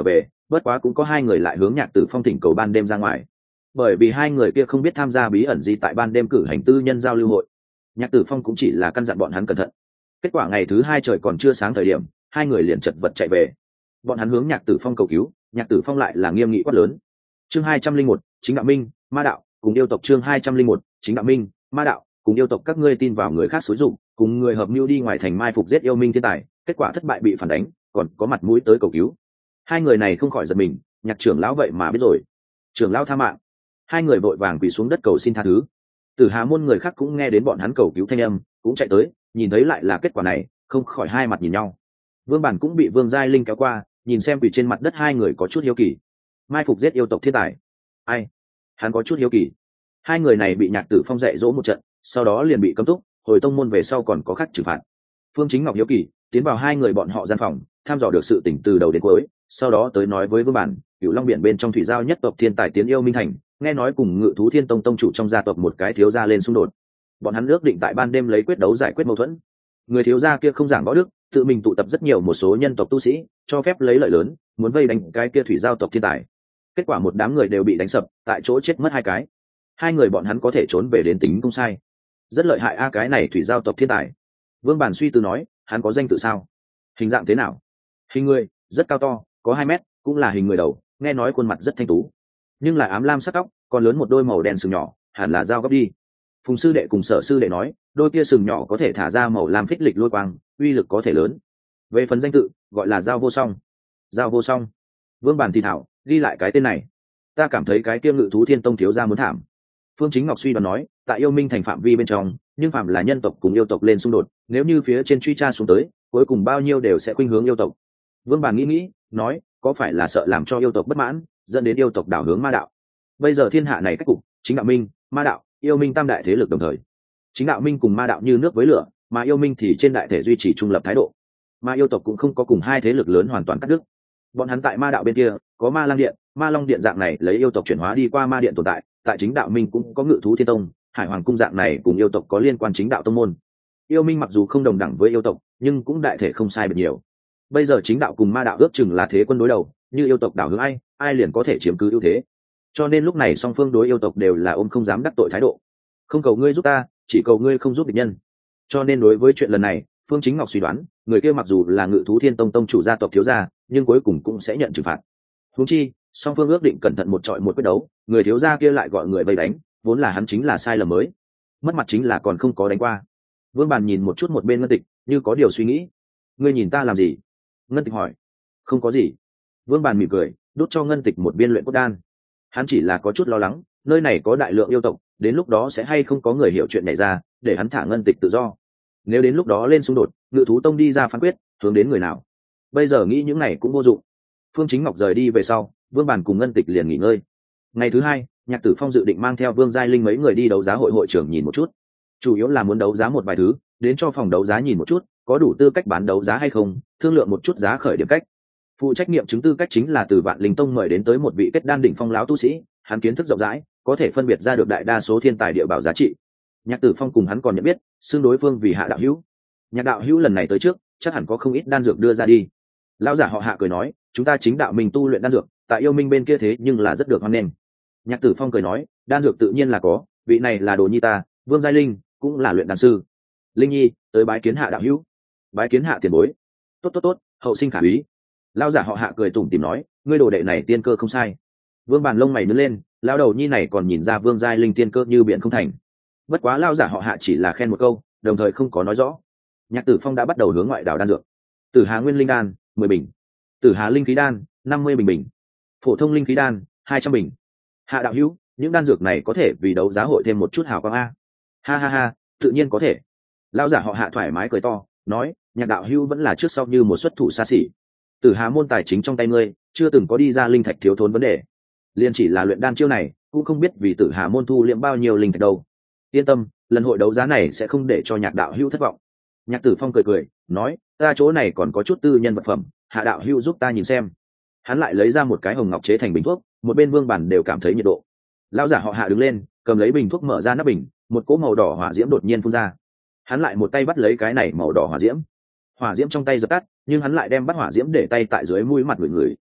bất quá cũng có hai người lại hướng Nhạc Tử Phong thỉnh cầu ban đêm ra ngoài, bởi vì hai người kia không biết tham gia bí ẩn gì tại ban đêm cử hành tư nhân giao lưu hội. Nhạc Tử Phong cũng chỉ là căn dặn bọn hắn cẩn thận. Kết quả ngày thứ hai trời còn chưa sáng thời điểm, hai người liền chật vật chạy về. Bọn hắn hướng Nhạc Tử Phong cầu cứu, Nhạc Tử Phong lại là nghiêm nghị quát lớn. Chương 201, chính đạo minh, ma đạo, cùng yêu tộc. Chương 201, chính đạo minh, ma đạo, cùng yêu tộc. Các ngươi tin vào người khác xúi dụng, cùng người hợp mưu đi ngoài thành mai phục giết yêu minh thiên tài, kết quả thất bại bị phản đánh, còn có mặt mũi tới cầu cứu. Hai người này không khỏi giật mình, Nhạc trưởng lão vậy mà biết rồi. Trưởng lão tha mạng. Hai người vội vàng quỳ xuống đất cầu xin tha thứ. Tử Hà môn người khác cũng nghe đến bọn hắn cầu cứu thanh âm, cũng chạy tới, nhìn thấy lại là kết quả này, không khỏi hai mặt nhìn nhau. Vương Bản cũng bị Vương Giai Linh kéo qua, nhìn xem quỳ trên mặt đất hai người có chút hiếu kỳ. Mai phục giết yêu tộc thiên tài. Ai? Hắn có chút hiếu kỳ. Hai người này bị Nhạc Tử Phong dạy dỗ một trận, sau đó liền bị cấm túc, hồi tông môn về sau còn có khác trừng phạt. Phương Chính Ngọc hiếu kỳ, tiến vào hai người bọn họ gian phòng, thăm dò được sự tình từ đầu đến cuối, sau đó tới nói với Vương Bản, Cửu Long biển bên trong thủy giao nhất tộc thiên tài tiến yêu minh thành, nghe nói cùng Ngự thú Thiên Tông tông chủ trong gia tộc một cái thiếu gia lên xung đột. Bọn hắn ước định tại ban đêm lấy quyết đấu giải quyết mâu thuẫn. Người thiếu gia kia không giảng võ đức, tự mình tụ tập rất nhiều một số nhân tộc tu sĩ, cho phép lấy lợi lớn, muốn vây đánh cái kia thủy giao tộc thiên tài. Kết quả một đám người đều bị đánh sập, tại chỗ chết mất hai cái. Hai người bọn hắn có thể trốn về đến tính công sai. Rất lợi hại a, cái này thủy giao tộc thiên tài. Vương Bản suy tư nói, hắn có danh tự sao? Hình dạng thế nào? Hình người, rất cao to, có 2 mét, cũng là hình người đầu, nghe nói khuôn mặt rất thanh tú, nhưng là ám lam sắc tóc, còn lớn một đôi màu đen sừng nhỏ, hẳn là dao gấp đi. Phùng sư đệ cùng Sở sư đệ nói, đôi kia sừng nhỏ có thể thả ra màu lam phích lịch lôi quang, uy lực có thể lớn. Về phần danh tự, gọi là Giao Vô Song. Giao Vô Song. Vương Bản thì thảo, ghi lại cái tên này. Ta cảm thấy cái kia Ngự thú Thiên Tông thiếu gia muốn thảm. Phương Chính Ngọc suy đoán nói, tại yêu minh thành phạm vi bên trong, nhưng phạm là nhân tộc cùng yêu tộc lên xung đột, nếu như phía trên truy tra xuống tới, cuối cùng bao nhiêu đều sẽ khuynh hướng yêu tộc. Vương Bản nghĩ, nói, có phải là sợ làm cho yêu tộc bất mãn, dẫn đến yêu tộc đảo hướng ma đạo? Bây giờ thiên hạ này cách cục, chính đạo minh, ma đạo, yêu minh tam đại thế lực đồng thời. Chính đạo minh cùng ma đạo như nước với lửa, mà yêu minh thì trên đại thể duy trì trung lập thái độ. Mà yêu tộc cũng không có cùng hai thế lực lớn hoàn toàn cắt đứt. Bọn hắn tại ma đạo bên kia có Ma Lang Điện, Ma Long Điện dạng này lấy yêu tộc chuyển hóa đi qua ma điện tồn tại, tại chính đạo minh cũng có Ngự thú Thiên Tông, Hải Hoàng cung dạng này cùng yêu tộc có liên quan chính đạo tông môn. Yêu minh mặc dù không đồng đẳng với yêu tộc, nhưng cũng đại thể không sai biệt nhiều. Bây giờ chính đạo cùng ma đạo ước chừng là thế quân đối đầu, như yêu tộc đảo hướng ai liền có thể chiếm cứ ưu thế. Cho nên lúc này song phương đối yêu tộc đều là ôm không dám đắc tội thái độ. Không cầu ngươi giúp ta, chỉ cầu ngươi không giúp địch nhân. Cho nên đối với chuyện lần này, Phương Chính Ngọc suy đoán, người kia mặc dù là Ngự thú Thiên Tông tông chủ gia tộc thiếu gia, nhưng cuối cùng cũng sẽ nhận trừng phạt. Huống chi, song phương ước định cẩn thận một trọi một quyết đấu, người thiếu gia kia lại gọi người vây đánh, vốn là hắn chính là sai lầm mới. Mất mặt chính là còn không có đánh qua. Vương Bàn nhìn một chút một bên Ngân Tịch, như có điều suy nghĩ. Ngươi nhìn ta làm gì? Ngân Tịch hỏi. Không có gì. Vương Bàn mỉm cười, đút cho Ngân Tịch một viên luyện cốt đan. Hắn chỉ là có chút lo lắng, nơi này có đại lượng yêu tộc, đến lúc đó sẽ hay không có người hiểu chuyện này ra, để hắn thả Ngân Tịch tự do. Nếu đến lúc đó lên xung đột, Ngự thú tông đi ra phán quyết, hướng đến người nào? Bây giờ nghĩ những này cũng vô dụng. Phương Chính Ngọc rời đi về sau, Vương Bàn cùng Ngân Tịch liền nghỉ ngơi. Ngày thứ hai, Nhạc Tử Phong dự định mang theo Vương Giai Linh mấy người đi đấu giá hội trưởng nhìn một chút. Chủ yếu là muốn đấu giá một vài thứ, đến cho phòng đấu giá nhìn một chút, có đủ tư cách bán đấu giá hay không, thương lượng một chút giá khởi điểm cách. Phụ trách nhiệm chứng tư cách chính là từ Vạn Linh Tông mời đến tới một vị kết đan đỉnh phong lão tu sĩ, hắn kiến thức rộng rãi, có thể phân biệt ra được đại đa số thiên tài địa bảo giá trị. Nhạc Tử Phong cùng hắn còn nhận biết, xưng đối phương vì Hạ đạo hữu. Nhạc đạo hữu lần này tới trước, chắc hẳn có không ít đan dược đưa ra đi. Lão giả họ Hạ cười nói, chúng ta chính đạo mình tu luyện đan dược, tại yêu minh bên kia thế nhưng là rất được hoan nghênh. Nhạc Tử Phong cười nói, đan dược tự nhiên là có, vị này là đồ nhi ta, Vương Giai Linh, cũng là luyện đan sư. Linh nhi, tới bái kiến Hạ đạo hữu. Bái kiến Hạ tiền bối. Tốt, hậu sinh khả úy. Lão giả họ Hạ cười tủm tỉm nói, ngươi đồ đệ này tiên cơ không sai. Vương Bàn lông mày nhướng lên, lão đầu nhi này còn nhìn ra Vương Giai Linh tiên cơ như biển không thành. Bất quá lão giả họ Hạ chỉ là khen một câu, đồng thời không có nói rõ. Nhạc Tử Phong đã bắt đầu hướng ngoại đảo đan dược. Tử Hà Nguyên Linh đan, 10 bình. Tử Hà Linh khí đan, 50 bình. Phổ thông linh khí đan, 200 bình. Hạ đạo hữu, những đan dược này có thể vì đấu giá hội thêm một chút hào quang a. Ha, tự nhiên có thể. Lão giả họ Hạ thoải mái cười to, nói, Nhạc đạo hữu vẫn là trước sau như một xuất thủ xa xỉ. Tử Hà môn tài chính trong tay ngươi, chưa từng có đi ra linh thạch thiếu thốn vấn đề. Liên chỉ là luyện đan chiêu này, cũng không biết vì Tử Hà môn thu liệm bao nhiêu linh thạch đâu. Yên tâm, lần hội đấu giá này sẽ không để cho Nhạc đạo hữu thất vọng. Nhạc Tử Phong cười, nói, ta chỗ này còn có chút tư nhân vật phẩm, Hạ đạo hữu giúp ta nhìn xem. Hắn lại lấy ra một cái hồng ngọc chế thành bình thuốc, một bên Vương Bản đều cảm thấy nhiệt độ. Lão giả họ Hạ đứng lên, cầm lấy bình thuốc mở ra nắp bình, một cỗ màu đỏ hỏa diễm đột nhiên phun ra. Hắn lại một tay bắt lấy cái này màu đỏ hỏa diễm trong tay dập tắt, nhưng hắn lại đem bắt hỏa diễm để tay tại dưới mũi mặt người,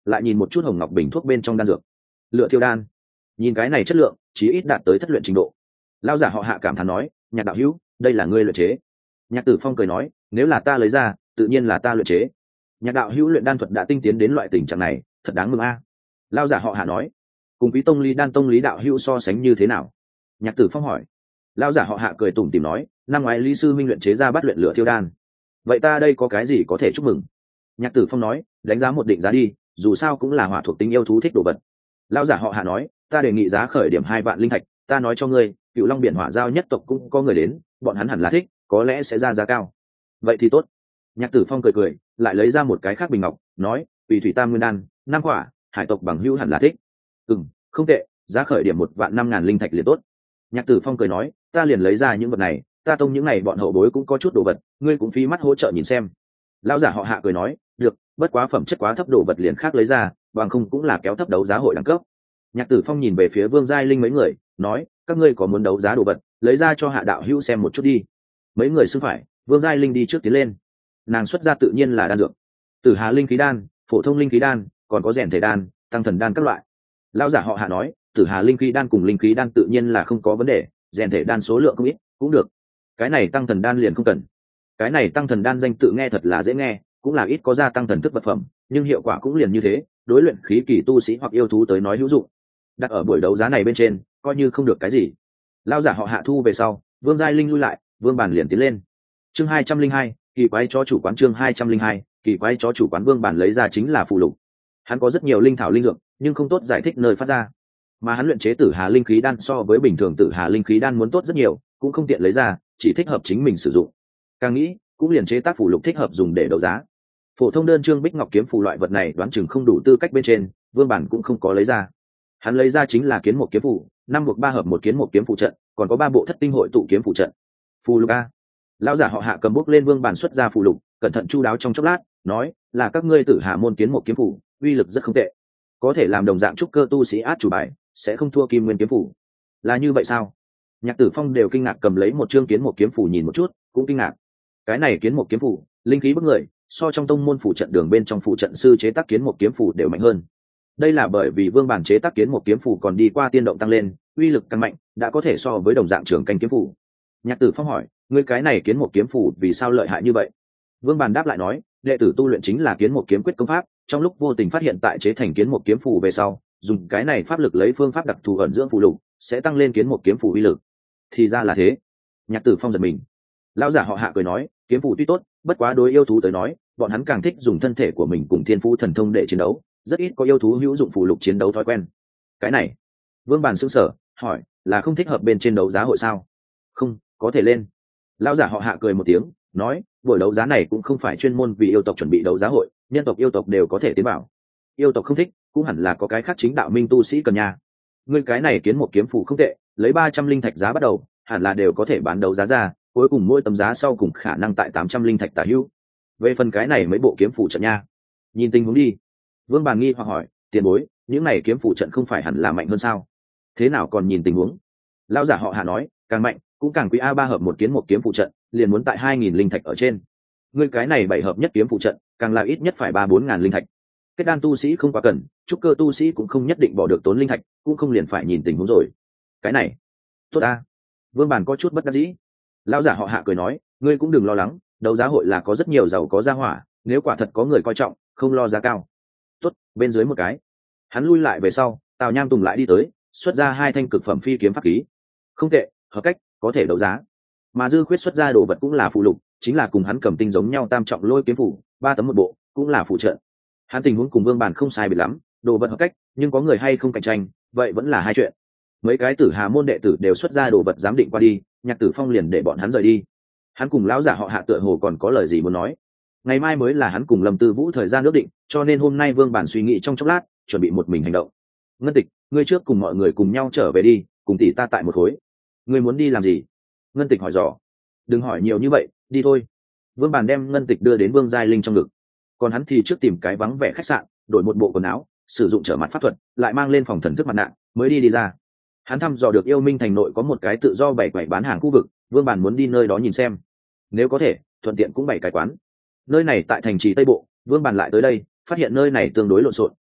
lại nhìn một chút hồng ngọc bình thuốc bên trong đan dược. Lựa thiêu đan, nhìn cái này chất lượng chí ít đạt tới thất luyện trình độ. Lão giả họ Hạ cảm thán nói, Nhạc đạo hữu, đây là ngươi luyện chế. Nhạc Tử Phong cười nói, nếu là ta lấy ra, tự nhiên là ta luyện chế. Nhạc đạo hữu luyện đan thuật đã tinh tiến đến loại tình trạng này, thật đáng mừng a. Lão giả họ Hạ nói, cùng Quý Tông Lý Đan Tông Lý đạo hữu so sánh như thế nào? Nhạc Tử Phong hỏi. Lão giả họ Hạ cười tủm tỉm nói, năm ngoái Lý sư minh luyện chế ra bát luyện lửa thiêu đan, vậy ta đây có cái gì có thể chúc mừng? Nhạc Tử Phong nói, đánh giá một định giá đi, dù sao cũng là hỏa thuộc tính yêu thú thích đồ vật. Lão giả họ Hạ nói, ta đề nghị giá khởi điểm 2 vạn linh thạch, ta nói cho ngươi, Cựu Long Biển Hỏa Giao nhất tộc cũng có người đến, bọn hắn hẳn là thích, có lẽ sẽ ra giá cao. Vậy thì tốt. Nhạc Tử Phong cười cười, lại lấy ra một cái khác bình ngọc, nói, Tùy Thủy Tam Nguyên Đan, 5 quả, hải tộc bằng hữu hẳn là thích. Không tệ, giá khởi điểm 1.500.000 linh thạch liền tốt. Nhạc Tử Phong cười nói, ta liền lấy ra những vật này, ta tông những này bọn hậu bối cũng có chút đồ vật, ngươi cũng phí mắt hỗ trợ nhìn xem. Lão giả họ Hạ cười nói, được, bất quá phẩm chất quá thấp đồ vật liền khác lấy ra, bằng không cũng là kéo thấp đấu giá hội đẳng cấp. Nhạc Tử Phong nhìn về phía Vương Giai Linh mấy người, nói, các ngươi có muốn đấu giá đồ vật, lấy ra cho Hạ đạo hữu xem một chút đi. Mấy người xưng phải, Vương Giai Linh đi trước tiến lên. Nàng xuất ra tự nhiên là đan dược, Tử Hà linh khí đan, phổ thông linh khí đan, còn có rèn thể đan, tăng thần đan các loại. Lão giả họ Hạ nói, Tử Hà linh khí đan cùng linh khí đan tự nhiên là không có vấn đề, rèn thể đan số lượng không ít, cũng được. Cái này tăng thần đan liền không cần. Cái này tăng thần đan danh tự nghe thật là dễ nghe, cũng là ít có gia tăng thần thức vật phẩm, nhưng hiệu quả cũng liền như thế, đối luyện khí kỳ tu sĩ hoặc yêu thú tới nói hữu dụng. Đặt ở buổi đấu giá này bên trên, coi như không được cái gì. Lão giả họ Hạ thu về sau, Vương Giai Linh lui lại, Vương Bản liền tiến lên. Chương 202, kỳ quái chó chủ quán. Chương 202, kỳ quái chó chủ quán. Vương Bản lấy ra chính là phù lục. Hắn có rất nhiều linh thảo linh dược, nhưng không tốt giải thích nơi phát ra. Mà hắn luyện chế Tử Hà linh khí đan so với bình thường Tử Hà linh khí đan muốn tốt rất nhiều, cũng không tiện lấy ra, chỉ thích hợp chính mình sử dụng. Càng nghĩ, cũng liền chế tác phù lục thích hợp dùng để đấu giá. Phổ thông đơn chương bích ngọc kiếm phù loại vật này đoán chừng không đủ tư cách bên trên, Vương Bản cũng không có lấy ra. Hắn lấy ra chính là kiến một kiếm phù, 5+3 hợp một kiến một kiếm phù trận, còn có 3 bộ thất tinh hội tụ kiếm phù trận. Phù lục a. Lão giả họ Hạ cầm bút lên Vương Bản xuất ra phù lục, cẩn thận chu đáo trong chốc lát, nói, là các ngươi Tử Hà môn kiến một kiếm phù, uy lực rất không tệ, có thể làm đồng dạng trúc cơ tu sĩ át chủ bài, sẽ không thua Kim Nguyên kiếm phù. Là như vậy sao? Nhạc Tử Phong đều kinh ngạc cầm lấy một chương kiến một kiếm phù nhìn một chút, cũng kinh ngạc. Cái này kiến một kiếm phù, linh khí bức người, so trong tông môn phù trận đường bên trong phù trận sư chế tác kiến một kiếm phù đều mạnh hơn. Đây là bởi vì Vương Bản chế tác kiến một kiếm phù còn đi qua tiên động tăng lên, uy lực càng mạnh, đã có thể so với đồng dạng trường canh kiếm phù. Nhạc Tử Phong hỏi, ngươi cái này kiến một kiếm phù vì sao lợi hại như vậy? Vương Bản đáp lại nói, đệ tử tu luyện chính là kiến một kiếm quyết công pháp, trong lúc vô tình phát hiện tại chế thành kiến một kiếm phù về sau, dùng cái này pháp lực lấy phương pháp đặc thù ẩn dưỡng phù lục, sẽ tăng lên kiến một kiếm phù uy lực. Thì ra là thế. Nhạc Tử Phong giật mình. Lão giả họ Hạ cười nói, kiếm phù tuy tốt, bất quá đối yêu thú tới nói, bọn hắn càng thích dùng thân thể của mình cùng thiên phú thần thông để chiến đấu, rất ít có yêu thú hữu dụng phù lục chiến đấu thói quen. Cái này, Vương Bản sững sờ, hỏi, là không thích hợp bên trên đấu giá hội sao? Không, có thể lên. Lão giả họ Hạ cười một tiếng, nói, buổi đấu giá này cũng không phải chuyên môn vì yêu tộc chuẩn bị đấu giá hội, nhân tộc yêu tộc đều có thể tiến vào. Yêu tộc không thích, cũng hẳn là có cái khác chính đạo minh tu sĩ cần nhà. Ngươi cái này kiến một kiếm phù không tệ, lấy 300 linh thạch giá bắt đầu, hẳn là đều có thể bán đấu giá ra, cuối cùng mỗi tấm giá sau cùng khả năng tại 800 linh thạch tả hữu. Về phần cái này mấy bộ kiếm phù trận nha, nhìn tình huống đi. Vương Bàn nghi hoặc hỏi, tiền bối, những này kiếm phù trận không phải hẳn là mạnh hơn sao? Thế nào còn nhìn tình huống? Lão giả họ Hạ nói, càng mạnh, cũng càng quý. A3 hợp một kiến một kiếm phù trận, liền muốn tại 2000 linh thạch ở trên. Ngươi cái này 7 hợp nhất kiếm phù trận, càng là ít nhất phải 3-4 ngàn linh thạch. Kết đan tu sĩ không quá cần, trúc cơ tu sĩ cũng không nhất định bỏ được tốn linh thạch, cũng không liền phải nhìn tình huống rồi. Cái này, tốt a. Vương Bàn có chút bất đắc dĩ. Lão giả họ Hạ cười nói, ngươi cũng đừng lo lắng, đấu giá hội là có rất nhiều giàu có gia hỏa, nếu quả thật có người coi trọng, không lo giá cao. Tốt, bên dưới một cái. Hắn lui lại về sau, Tào Nham Tùng lại đi tới, xuất ra 2 thanh cực phẩm phi kiếm pháp khí. Không tệ, hợp cách, có thể đấu giá. Mà Dư Khuyết xuất ra đồ vật cũng là phù lục, chính là cùng hắn cầm tinh giống nhau tam trọng lôi kiếm phủ, 3 tấm một bộ, cũng là phụ trợ. Hắn tình huống cùng Vương Bàn không sai biệt lắm, đồ vật hợp cách, nhưng có người hay không cạnh tranh, vậy vẫn là hai chuyện. Mấy cái Tử Hà môn đệ tử đều xuất ra đồ vật giám định qua đi, Nhạc Tử Phong liền để bọn hắn rời đi. Hắn cùng lão giả họ Hạ tựa hồ còn có lời gì muốn nói. Ngày mai mới là hắn cùng Lâm Tư Vũ thời gian ước định, cho nên hôm nay Vương Bản suy nghĩ trong chốc lát, chuẩn bị một mình hành động. Ngân Tịch, ngươi trước cùng mọi người cùng nhau trở về đi, cùng tỷ ta tại một khối. Ngươi muốn đi làm gì? Ngân Tịch hỏi dò. Đừng hỏi nhiều như vậy, đi thôi. Vương Bản đem Ngân Tịch đưa đến Vương Giai Linh trong ngực, còn hắn thì trước tìm cái vắng vẻ khách sạn, đổi một bộ quần áo, sử dụng trở mặt pháp thuật, lại mang lên phòng thần thức mặt nạ, mới đi ra. Hắn thăm dò được Yêu Minh thành nội có một cái tự do bày quầy bán hàng khu vực, Vương Bản muốn đi nơi đó nhìn xem, nếu có thể thuận tiện cũng bày cái quán. Nơi này tại thành trì Tây Bộ, Vương Bản lại tới đây, phát hiện nơi này tương đối lộn xộn,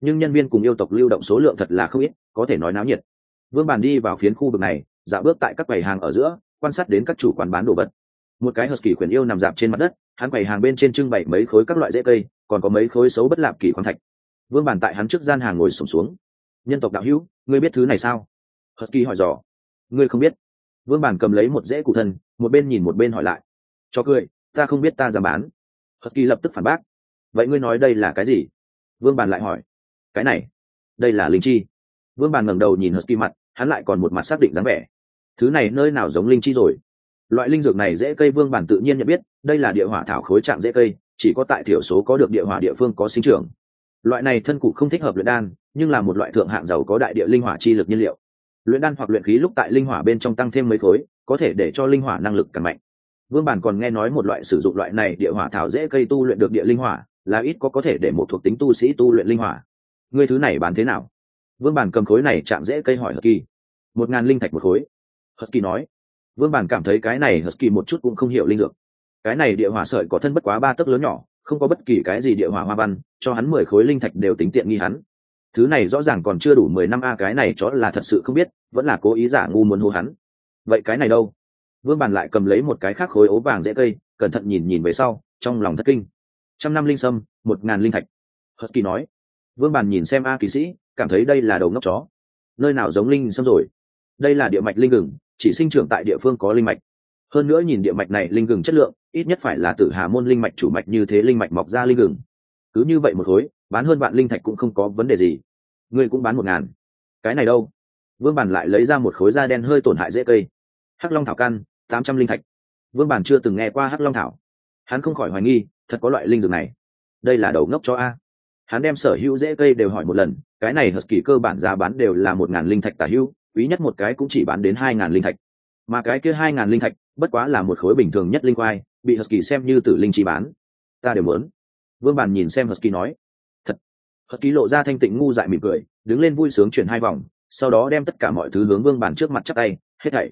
nhưng nhân viên cùng yêu tộc lưu động số lượng thật là không ít, có thể nói náo nhiệt. Vương Bàn đi vào phiến khu vực này, dạo bước tại các quầy hàng ở giữa, quan sát đến các chủ quán bán đồ vật. Một cái husky khuyển yêu nằm dạp trên mặt đất, hắn quầy hàng bên trên trưng bày mấy khối các loại rễ cây, còn có mấy khối xấu bất lạp kỳ khoáng thạch. Vương Bàn tại hắn trước gian hàng ngồi xổm xuống. Nhân tộc đạo hữu, ngươi biết thứ này sao? Husky hỏi dò. Ngươi không biết? Vương Bàn cầm lấy một rễ cụ thân, một bên nhìn một bên hỏi lại. Cho cười, ta không biết ta dám bán. Husky lập tức phản bác. Vậy ngươi nói đây là cái gì? Vương Bàn lại hỏi. Cái này, đây là linh chi. Vương Bàn ngẩng đầu nhìn Husky mặt, hắn lại còn một mặt xác định dáng vẻ. Thứ này nơi nào giống linh chi rồi? Loại linh dược này rễ cây Vương Bàn tự nhiên nhận biết, đây là địa hỏa thảo khối trạng rễ cây, chỉ có tại thiểu số có được địa hỏa địa phương có sinh trưởng. Loại này thân cụ không thích hợp luyện đan, nhưng là một loại thượng hạng giàu có đại địa linh hỏa chi lực nhiên liệu. Luyện đan hoặc luyện khí lúc tại linh hỏa bên trong tăng thêm mấy khối, có thể để cho linh hỏa năng lực càng mạnh. Vương Bàn còn nghe nói một loại sử dụng loại này địa hỏa thảo rễ cây tu luyện được địa linh hỏa, là ít có thể để một thuộc tính tu sĩ tu luyện linh hỏa. Ngươi thứ này bán thế nào? Vương Bàn cầm khối này chạm rễ cây hỏi Husky. 1000 linh thạch một khối. Husky nói. Vương Bàn cảm thấy cái này Husky một chút cũng không hiểu linh dược. Cái này địa hỏa sợi có thân bất quá 3 tấc lớn nhỏ, không có bất kỳ cái gì địa hỏa hoa văn, cho hắn 10 khối linh thạch đều tính tiện nghi hắn. Thứ này rõ ràng còn chưa đủ 10 năm a, cái này chó là thật sự không biết, vẫn là cố ý giả ngu muốn hô hắn. Vậy cái này đâu? Vương Bàn lại cầm lấy một cái khác khối ố vàng rễ cây, cẩn thận nhìn nhìn về sau, trong lòng thất kinh. 100 năm linh sâm, 1000 linh thạch. Husky nói. Vương Bàn nhìn xem a kỳ sĩ, cảm thấy đây là đầu ngốc chó. Nơi nào giống linh sâm rồi? Đây là địa mạch linh gừng, chỉ sinh trưởng tại địa phương có linh mạch. Hơn nữa nhìn địa mạch này linh gừng chất lượng, ít nhất phải là Tử Hà môn linh mạch chủ mạch như thế linh mạch mọc ra linh gừng. Cứ như vậy một khối, bán hơn vạn linh thạch cũng không có vấn đề gì. Ngươi cũng bán 1000. Cái này đâu? Vương Bàn lại lấy ra một khối da đen hơi tổn hại rễ cây. Hắc Long thảo căn, 800 linh thạch. Vương Bàn chưa từng nghe qua Hắc Long thảo, hắn không khỏi hoài nghi, thật có loại linh dược này. Đây là đầu ngốc cho a. Hắn đem sở hữu rễ cây đều hỏi một lần, cái này Husky cơ bản giá bán đều là 1000 linh thạch tả hữu, quý nhất một cái cũng chỉ bán đến 2000 linh thạch. Mà cái kia 2000 linh thạch, bất quá là một khối bình thường nhất linh quai, bị Husky xem như tử linh chi bán. Ta đều muốn. Vương Bàn nhìn xem Husky nói. Thật. Husky lộ ra thanh tịnh ngu dại mỉm cười, đứng lên vui sướng chuyển 2 vòng, sau đó đem tất cả mọi thứ hướng Vương Bàn trước mặt chắp tay,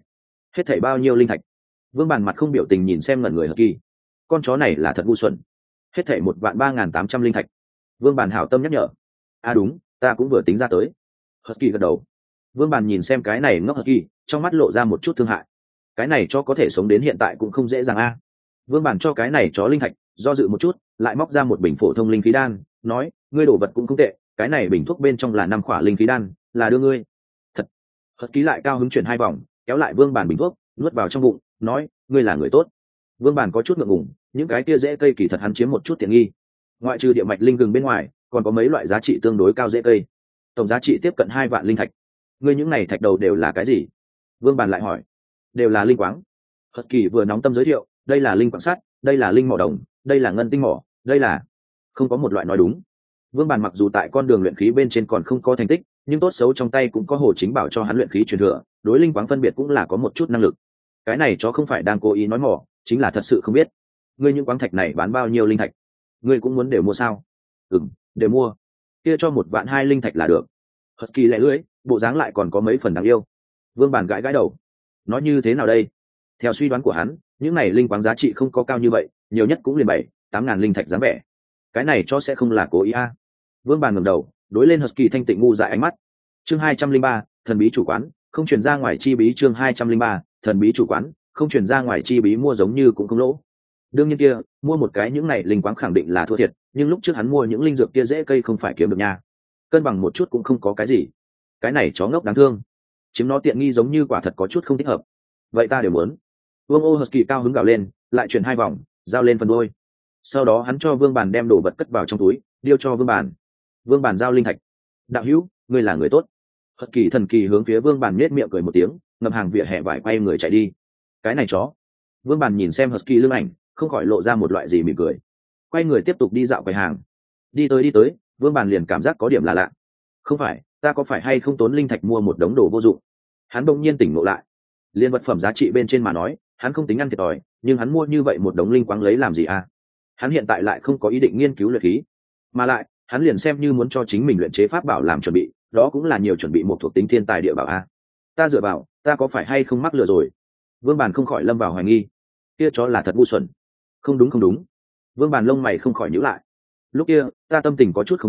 hết thảy bao nhiêu linh thạch? Vương Bàn mặt không biểu tình nhìn xem ngẩn người Husky. Con chó này là thật ngu xuẩn. Hết thảy 13800 linh thạch. Vương Bàn hảo tâm nhắc nhở. Đúng, ta cũng vừa tính ra tới. Husky gật đầu. Vương Bàn nhìn xem cái này ngốc Husky, trong mắt lộ ra một chút thương hại. Cái này chó có thể sống đến hiện tại cũng không dễ dàng a. Vương Bàn cho cái này chó linh thạch, do dự một chút, lại móc ra một bình phổ thông linh khí đan, nói, ngươi đổ vật cũng không tệ, cái này bình thuốc bên trong là 5 khỏa linh khí đan, là đưa ngươi. Thật. Husky lại cao hứng chuyển 2 vòng, kéo lại Vương Bàn bình thuốc, nuốt vào trong bụng, nói, ngươi là người tốt. Vương Bàn có chút ngượng ngùng, những cái kia rễ cây kỳ thật hắn chiếm một chút tiện nghi. Ngoại trừ địa mạch linh gừng bên ngoài, còn có mấy loại giá trị tương đối cao rễ cây, tổng giá trị tiếp cận 2 vạn linh thạch. Ngươi những này thạch đầu đều là cái gì? Vương Bàn lại hỏi. Đều là linh quáng. Husky vừa nóng tâm giới thiệu, đây là linh quáng sắt, đây là linh mỏ đồng, đây là ngân tinh mỏ, đây là... Không có một loại nói đúng. Vương Bàn mặc dù tại con đường luyện khí bên trên còn không có thành tích, nhưng tốt xấu trong tay cũng có Hồ Chính Bảo cho hắn luyện khí truyền thừa, đối linh quáng phân biệt cũng là có một chút năng lực. Cái này chó không phải đang cố ý nói mỏ, chính là thật sự không biết. Ngươi những quáng thạch này bán bao nhiêu linh thạch? Ngươi cũng muốn đều mua sao? Đều mua. Kia cho 12000 linh thạch là được. Husky lẹ lưỡi, bộ dáng lại còn có mấy phần đáng yêu. Vương Bàn gãi gãi đầu. Nói như thế nào đây? Theo suy đoán của hắn, những này linh quáng giá trị không có cao như vậy, nhiều nhất cũng liền 7-8 ngàn linh thạch dáng vẻ. Cái này cho sẽ không là cố ý a. Vương Bàn ngẩng đầu, đối lên Husky thanh tịnh ngu dại ánh mắt. Chương 203, thần bí chủ quán, không truyền ra ngoài chi bí. Chương 203, thần bí chủ quán, không truyền ra ngoài chi bí. Mua giống như cũng không lỗ. Đương nhiên kia, mua một cái những này linh quáng khẳng định là thua thiệt, nhưng lúc trước hắn mua những linh dược kia dễ cây không phải kiếm được nha. Cân bằng một chút cũng không có cái gì. Cái này chó ngốc đáng thương, chiếm nó tiện nghi giống như quả thật có chút không thích hợp. Vậy ta đều muốn. Vương Ô Husky cao hứng gào lên, lại chuyển 2 vòng, giao lên phần đôi. Sau đó hắn cho Vương Bàn đem đồ vật cất vào trong túi, điêu cho Vương Bàn. Vương Bàn giao linh thạch. Đạo hữu, ngươi là người tốt. Husky thần kỳ hướng phía Vương Bàn nhếch miệng cười một tiếng, ngậm hàng vỉa hè vải quay người chạy đi. Cái này chó. Vương Bàn nhìn xem Husky lưng ảnh, không khỏi lộ ra một loại gì mỉm cười, quay người tiếp tục đi dạo quầy hàng. Đi tới, Vương Bàn liền cảm giác có điểm là lạ. Không phải, ta có phải hay không tốn linh thạch mua một đống đồ vô dụng? Hắn bỗng nhiên tỉnh ngộ lại. Liên vật phẩm giá trị bên trên mà nói, hắn không tính ăn thiệt thòi, nhưng hắn mua như vậy một đống linh quáng lấy làm gì à? Hắn hiện tại lại không có ý định nghiên cứu luyện khí, mà lại, hắn liền xem như muốn cho chính mình luyện chế pháp bảo làm chuẩn bị, đó cũng là nhiều chuẩn bị một thuộc tính thiên tài địa bảo a. Ta dựa vào, ta có phải hay không mắc lừa rồi? Vương Bàn không khỏi lâm vào hoài nghi. Kia chó là thật ngu xuẩn. Không đúng. Vương Bàn lông mày không khỏi nhíu lại. Lúc kia, ta tâm tình có chút không đúng,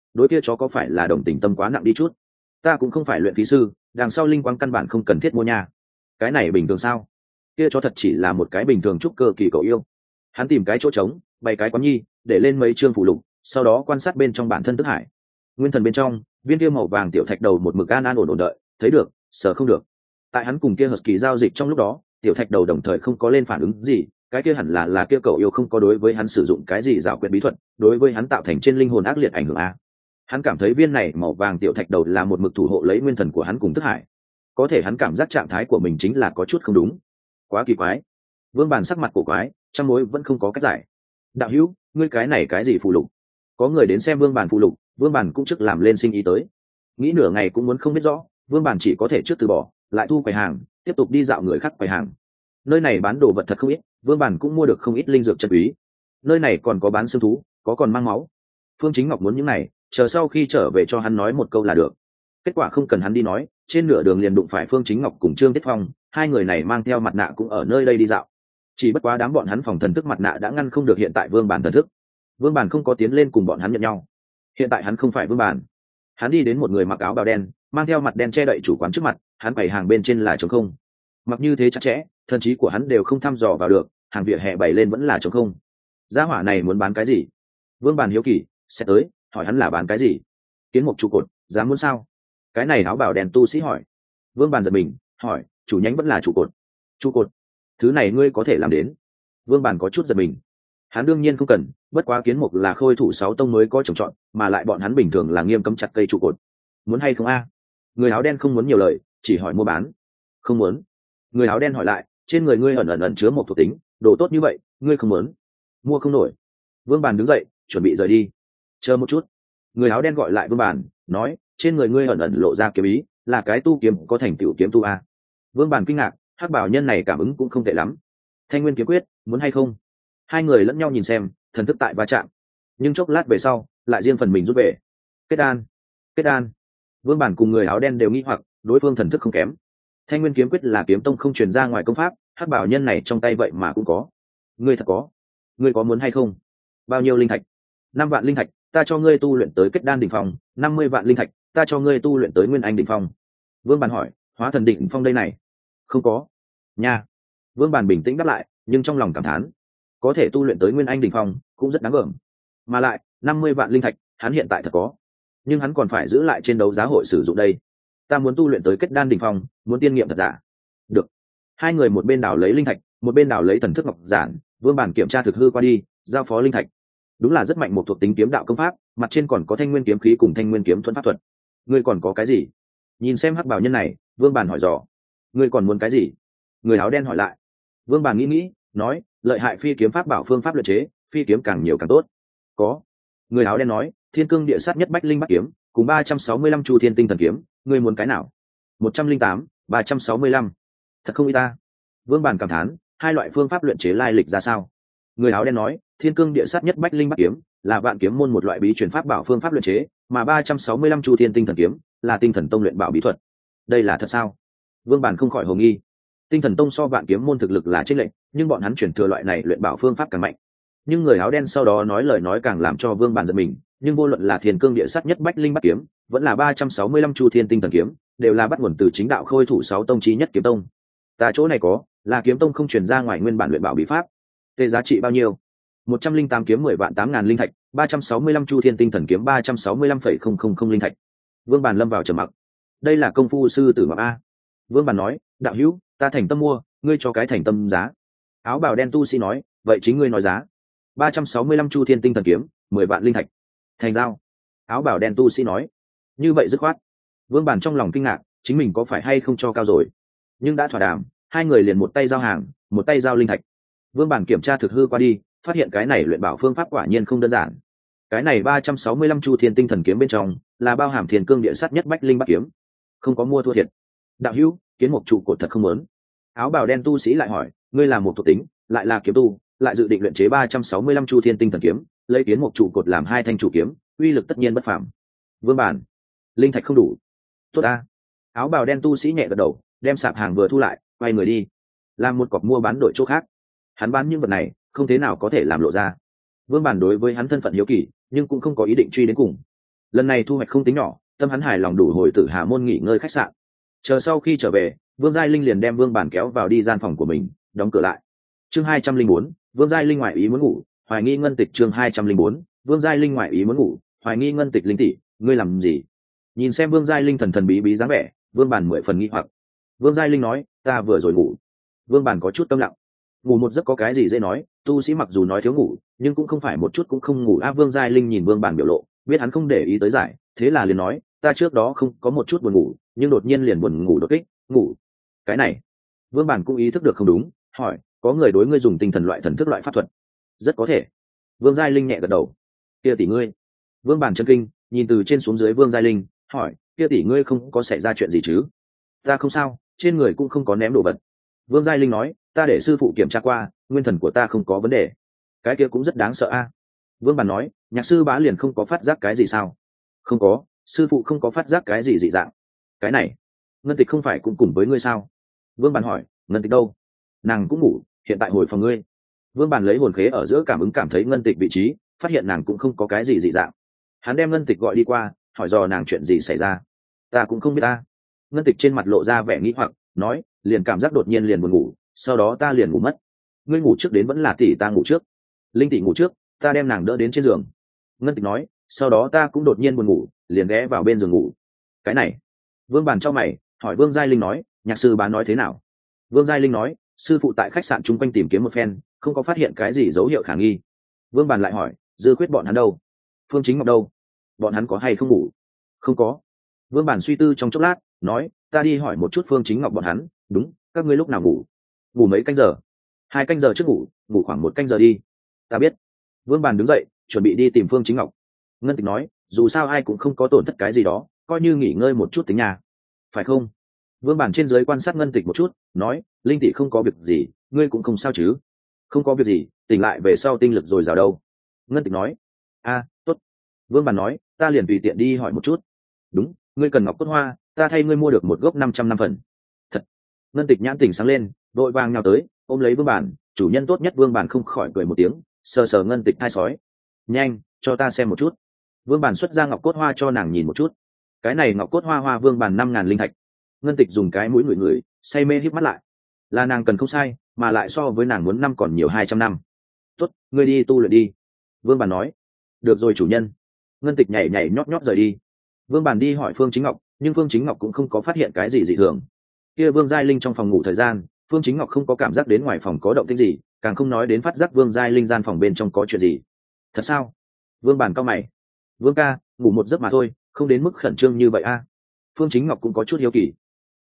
đối kia chó có phải là đồng tình tâm quá nặng đi chút. Ta cũng không phải luyện khí sư, đằng sau linh quang căn bản không cần thiết mua nha. Cái này bình thường sao? Kia chó thật chỉ là một cái bình thường trúc cơ kỳ cậu yêu. Hắn tìm cái chỗ trống, bày cái quán nhi, để lên mấy chương phụ lục, sau đó quan sát bên trong bản thân thức hải. Nguyên thần bên trong, viên kia màu vàng tiểu thạch đầu một mực an ổn đợi, thấy được, sợ không được. Tại hắn cùng kia hợp kỳ giao dịch trong lúc đó, tiểu thạch đầu đồng thời không có lên phản ứng gì, cái kia hẳn là kia cậu yêu không có đối với hắn sử dụng cái gì giảo quyệt bí thuật, đối với hắn tạo thành trên linh hồn ác liệt ảnh hưởng a. Hắn cảm thấy viên này màu vàng tiểu thạch đầu là một mực thủ hộ lấy nguyên thần của hắn cùng thức hải. Có thể hắn cảm giác trạng thái của mình chính là có chút không đúng, quá kỳ quái. Vương Bàn sắc mặt cổ quái, trăm mối vẫn không có cách giải. Đạo hữu, ngươi cái này cái gì phù lục? Có người đến xem Vương Bàn phù lục, Vương Bàn cũng trước làm lên sinh ý tới. Nghĩ nửa ngày cũng muốn không biết rõ, Vương Bàn chỉ có thể trước từ bỏ, lại thu quầy hàng, tiếp tục đi dạo người khác quầy hàng. Nơi này bán đồ vật thật không ít, Vương Bàn cũng mua được không ít linh dược chân quý. Nơi này còn có bán xương thú, có còn mang máu. Phương Chính Ngọc muốn những này, chờ sau khi trở về cho hắn nói một câu là được. Kết quả không cần hắn đi nói, trên nửa đường liền đụng phải Phương Chính Ngọc cùng Trương Tiết Phong, hai người này mang theo mặt nạ cũng ở nơi đây đi dạo. Chỉ bất quá đám bọn hắn phòng thần thức mặt nạ đã ngăn không được hiện tại Vương Bàn thần thức. Vương Bàn không có tiến lên cùng bọn hắn nhận nhau. Hiện tại hắn không phải Vương Bàn. Hắn đi đến một người mặc áo bào đen, mang theo mặt đen che đậy chủ quán trước mặt, hắn bày hàng bên trên là trống không. Mặc như thế chặt chẽ, thần trí của hắn đều không thăm dò vào được, hàng vỉa hè bày lên vẫn là trống không. Gia hỏa này muốn bán cái gì? Vương Bàn hiếu kỳ, sẽ tới, hỏi hắn là bán cái gì? Kiến một trụ cột, dám muốn sao? Cái này áo bào đen tu sĩ hỏi. Vương Bàn giật mình, hỏi, chủ nhánh vẫn là trụ cột? Trụ cột? Thứ này ngươi có thể làm đến? Vương Bàn có chút giật mình. Hắn đương nhiên không cần, bất quá kiến mục là khôi thủ 6 tông mới có trồng trọt, mà lại bọn hắn bình thường là nghiêm cấm chặt cây trụ cột. Muốn hay không a? Người áo đen không muốn nhiều lời, chỉ hỏi mua bán. Không muốn. Người áo đen hỏi lại, trên người ngươi ẩn chứa một thuộc tính, đồ tốt như vậy, ngươi không muốn? Mua không nổi. Vương Bàn đứng dậy, chuẩn bị rời đi. Chờ một chút. Người áo đen gọi lại Vương Bàn, nói, trên người ngươi ẩn lộ ra kiếm ý, là cái tu kiếm có thành tựu kiếm tu a. Vương Bàn kinh ngạc, hắc bảo nhân này cảm ứng cũng không tệ lắm. Thanh Nguyên kiếm quyết, muốn hay không? Hai người lẫn nhau nhìn xem, thần thức tại va chạm, nhưng chốc lát về sau lại riêng phần mình rút về. Kết đan, kết đan. Vương Bản cùng người áo đen đều nghi hoặc, đối phương thần thức không kém. Thanh Nguyên kiếm quyết là kiếm tông không truyền ra ngoài công pháp, hắc bảo nhân này trong tay vậy mà cũng có. Ngươi thật có? Ngươi có muốn hay không? Bao nhiêu linh thạch? 5 vạn linh thạch, ta cho ngươi tu luyện tới kết đan đỉnh phong. 50 vạn linh thạch, ta cho ngươi tu luyện tới nguyên anh đỉnh phong. Vương Bản hỏi, hóa thần đỉnh phong đây này? Không có. Nha. Vương Bản bình tĩnh đáp lại, nhưng trong lòng cảm thán, có thể tu luyện tới nguyên anh đỉnh phong cũng rất đáng gờm. Mà lại 50 vạn linh thạch hắn hiện tại thật có, nhưng hắn còn phải giữ lại trên đấu giá hội sử dụng đây. Ta muốn tu luyện tới kết đan đỉnh phong, muốn tiên nghiệm thật giả. Được. Hai người một bên đảo lấy linh thạch, một bên đảo lấy thần thức ngọc giản. Vương Bản kiểm tra thực hư qua đi, giao phó linh thạch. Đúng là rất mạnh một thuộc tính kiếm đạo công pháp, mặt trên còn có thanh nguyên kiếm khí cùng thanh nguyên kiếm thuẫn pháp thuật. Ngươi còn có cái gì? Nhìn xem hắc bảo nhân này, Vương Bản hỏi dò. Ngươi còn muốn cái gì? Người áo đen hỏi lại. Vương Bản nghĩ, nói, lợi hại phi kiếm pháp bảo phương pháp luyện chế, phi kiếm càng nhiều càng tốt. Có. Người áo đen nói, thiên cương địa sát nhất bách linh bát kiếm cùng 365 chu thiên tinh thần kiếm, ngươi muốn cái nào? 108, 365. Thật không ý ta. Vương Bản cảm thán, hai loại phương pháp luyện chế lai lịch ra sao? Người áo đen nói, thiên cương địa sát nhất bách linh bát kiếm là vạn kiếm môn một loại bí truyền pháp bảo phương pháp luyện chế, mà 365 chu thiên tinh thần kiếm là tinh thần tông luyện bảo bí thuật. Đây là thật sao? Vương Bản không khỏi hồ nghi. Tinh thần tông so vạn kiếm môn thực lực là chênh lệch, nhưng bọn hắn chuyển thừa loại này luyện bảo phương pháp càng mạnh. Nhưng người áo đen sau đó nói lời nói càng làm cho Vương Bản giật mình, nhưng vô luận là thiên cương địa sát nhất bách linh bát kiếm, vẫn là 365 chu thiên tinh thần kiếm, đều là bắt nguồn từ chính đạo khôi thủ 6 tông chí nhất kiếm tông. Ta chỗ này có, là kiếm tông không truyền ra ngoài nguyên bản luyện bảo bí pháp. Tê giá trị bao nhiêu? 108 kiếm 10 vạn 8.000 linh thạch, 365 chu thiên tinh thần kiếm 365,000 linh thạch. Vương Bản lâm vào trầm mặc. Đây là công phu sư tử mặc a. Vương Bản nói, đạo hữu, ta thành tâm mua, ngươi cho cái thành tâm giá. Áo bào đen tu sĩ nói, vậy chính ngươi nói giá. 365 chu thiên tinh thần kiếm, 10 vạn linh thạch. Thành giao. Áo bào đen tu sĩ nói, như vậy dứt khoát. Vương Bản trong lòng kinh ngạc, chính mình có phải hay không cho cao rồi. Nhưng đã thỏa đàm, hai người liền một tay giao hàng, một tay giao linh thạch. Vương Bản kiểm tra thực hư qua đi, phát hiện cái này luyện bảo phương pháp quả nhiên không đơn giản. Cái này 365 chu thiên tinh thần kiếm bên trong là bao hàm thiên cương địa sát nhất bách linh bát kiếm, không có mua thua thiệt. Đạo hữu, kiến mục trụ cột thật không muốn. Áo bào đen tu sĩ lại hỏi, ngươi là một thuộc tính, lại là kiếm tu, lại dự định luyện chế 365 chu thiên tinh thần kiếm, lấy kiến mục trụ cột làm 2 thanh chủ kiếm, uy lực tất nhiên bất phàm. Vương Bản, linh thạch không đủ. Tốt a. Áo bào đen tu sĩ nhẹ gật đầu, đem sạp hàng vừa thu lại, quay người đi, làm một cọc mua bán đổi chỗ khác. Hắn bán những vật này, không thế nào có thể làm lộ ra. Vương Bản đối với hắn thân phận hiếu kỳ, nhưng cũng không có ý định truy đến cùng. lần này thu hoạch không tính nhỏ, tâm hắn hài lòng đủ hồi tử Hà Môn nghỉ ngơi khách sạn. Chờ sau khi trở về, Vương Giai Linh liền đem Vương Bản kéo vào đi gian phòng của mình, đóng cửa lại. Chương 204, Vương Giai Linh ngoại ý muốn ngủ, hoài nghi ngân tịch. Chương 204, Vương Giai Linh ngoại ý muốn ngủ, hoài nghi ngân tịch. Linh tỷ, ngươi làm gì? Nhìn xem Vương Giai Linh thần thần bí bí dáng vẻ, Vương Bản mười phần nghi hoặc. Vương Giai Linh nói, ta vừa rồi ngủ. Vương Bản có chút câm lặng. Ngủ một giấc có cái gì dễ nói, tu sĩ mặc dù nói thiếu ngủ, nhưng cũng không phải một chút cũng không ngủ. Vương Giai Linh nhìn Vương Bản biểu lộ, biết hắn không để ý tới giải, thế là liền nói, ta trước đó không có một chút buồn ngủ, nhưng đột nhiên liền buồn ngủ đột kích, ngủ. Cái này, Vương Bản cũng ý thức được không đúng, hỏi, có người đối ngươi dùng tinh thần loại thần thức loại pháp thuật? Rất có thể. Vương Giai Linh nhẹ gật đầu. Kia tỷ ngươi? Vương Bản chân kinh, nhìn từ trên xuống dưới Vương Giai Linh, hỏi, kia tỷ ngươi không có xảy ra chuyện gì chứ? Ta không sao, trên người cũng không có ném đồ vật. Vương Giai Linh nói, ta để sư phụ kiểm tra qua, nguyên thần của ta không có vấn đề. Cái kia cũng rất đáng sợ a. Vương Bản nói, nhạc sư bá liền không có phát giác cái gì sao? Không có, sư phụ không có phát giác cái gì dị dạng. Cái này, ngân tịch không phải cũng cùng với ngươi sao? Vương Bản hỏi, ngân tịch đâu? Nàng cũng ngủ, hiện tại hồi phòng ngươi. Vương Bản lấy hồn khế ở giữa cảm ứng cảm thấy ngân tịch vị trí, phát hiện nàng cũng không có cái gì dị dạng. Hắn đem ngân tịch gọi đi qua, hỏi dò nàng chuyện gì xảy ra. Ta cũng không biết ta. Ngân tịch trên mặt lộ ra vẻ nghĩ hoặc, nói, liền cảm giác đột nhiên liền buồn ngủ, sau đó ta liền ngủ mất. Ngươi ngủ trước đến vẫn là tỷ ta ngủ trước? Linh tỷ ngủ trước, ta đem nàng đỡ đến trên giường. Ngân tịch nói, sau đó ta cũng đột nhiên buồn ngủ, liền ghé vào bên giường ngủ. Cái này, Vương Bản cho mày, hỏi Vương Giai Linh nói, nhạc sư bá nói thế nào? Vương Giai Linh nói, sư phụ tại khách sạn chung quanh tìm kiếm một phen, không có phát hiện cái gì dấu hiệu khả nghi. Vương Bản lại hỏi, Dư Khuyết bọn hắn đâu? Phương Chính Ngọc đâu? Bọn hắn có hay không ngủ? Không có. Vương Bản suy tư trong chốc lát, nói, ta đi hỏi một chút Phương Chính Ngọc bọn hắn. Đúng, các ngươi lúc nào ngủ? Ngủ mấy canh giờ? 2 canh giờ trước ngủ, ngủ khoảng 1 canh giờ đi. Ta biết. Vương Bản đứng dậy, chuẩn bị đi tìm Phương Chính Ngọc. Ngân Tịch nói, dù sao ai cũng không có tổn thất cái gì đó, coi như nghỉ ngơi một chút tính nhà. Phải không? Vương Bản trên dưới quan sát Ngân Tịch một chút, nói, Linh tỷ không có việc gì, ngươi cũng không sao chứ? Không có việc gì, tỉnh lại về sau tinh lực rồi rào đâu. Ngân Tịch nói, tốt. Vương Bản nói, ta liền tùy tiện đi hỏi một chút. Đúng, ngươi cần ngọc cốt hoa, ta thay ngươi mua được một gốc 500 năm phần. Thật. Ngân Tịch nhãn tỉnh sáng lên, vội vàng nhào tới, ôm lấy Vương Bản, chủ nhân tốt nhất. Vương Bản không khỏi cười một tiếng, sờ sờ Ngân Tịch thai sói. Nhanh, cho ta xem một chút. Vương Bản xuất ra ngọc cốt hoa cho nàng nhìn một chút. Cái này ngọc cốt hoa hoa Vương Bản 5.000 linh thạch. Ngân Tịch dùng cái mũi ngửi, say mê híp mắt lại. Là nàng cần không sai, mà lại so với nàng muốn năm còn nhiều 200 năm. Tốt, ngươi đi tu luyện đi. Vương Bản nói. Được rồi chủ nhân. Ngân Tịch nhảy nhảy nhót nhót rời đi. Vương Bản đi hỏi Phương Chính Ngọc, nhưng Phương Chính Ngọc cũng không có phát hiện cái gì dị thường. Kia Vương Giai Linh trong phòng ngủ thời gian, Phương Chính Ngọc không có cảm giác đến ngoài phòng có động tĩnh gì, càng không nói đến phát giác Vương Giai Linh gian phòng bên trong có chuyện gì. Thật sao? Vương Bản cau mày. Vương ca, ngủ một giấc mà thôi, không đến mức khẩn trương như vậy a. Phương Chính Ngọc cũng có chút hiếu kỳ.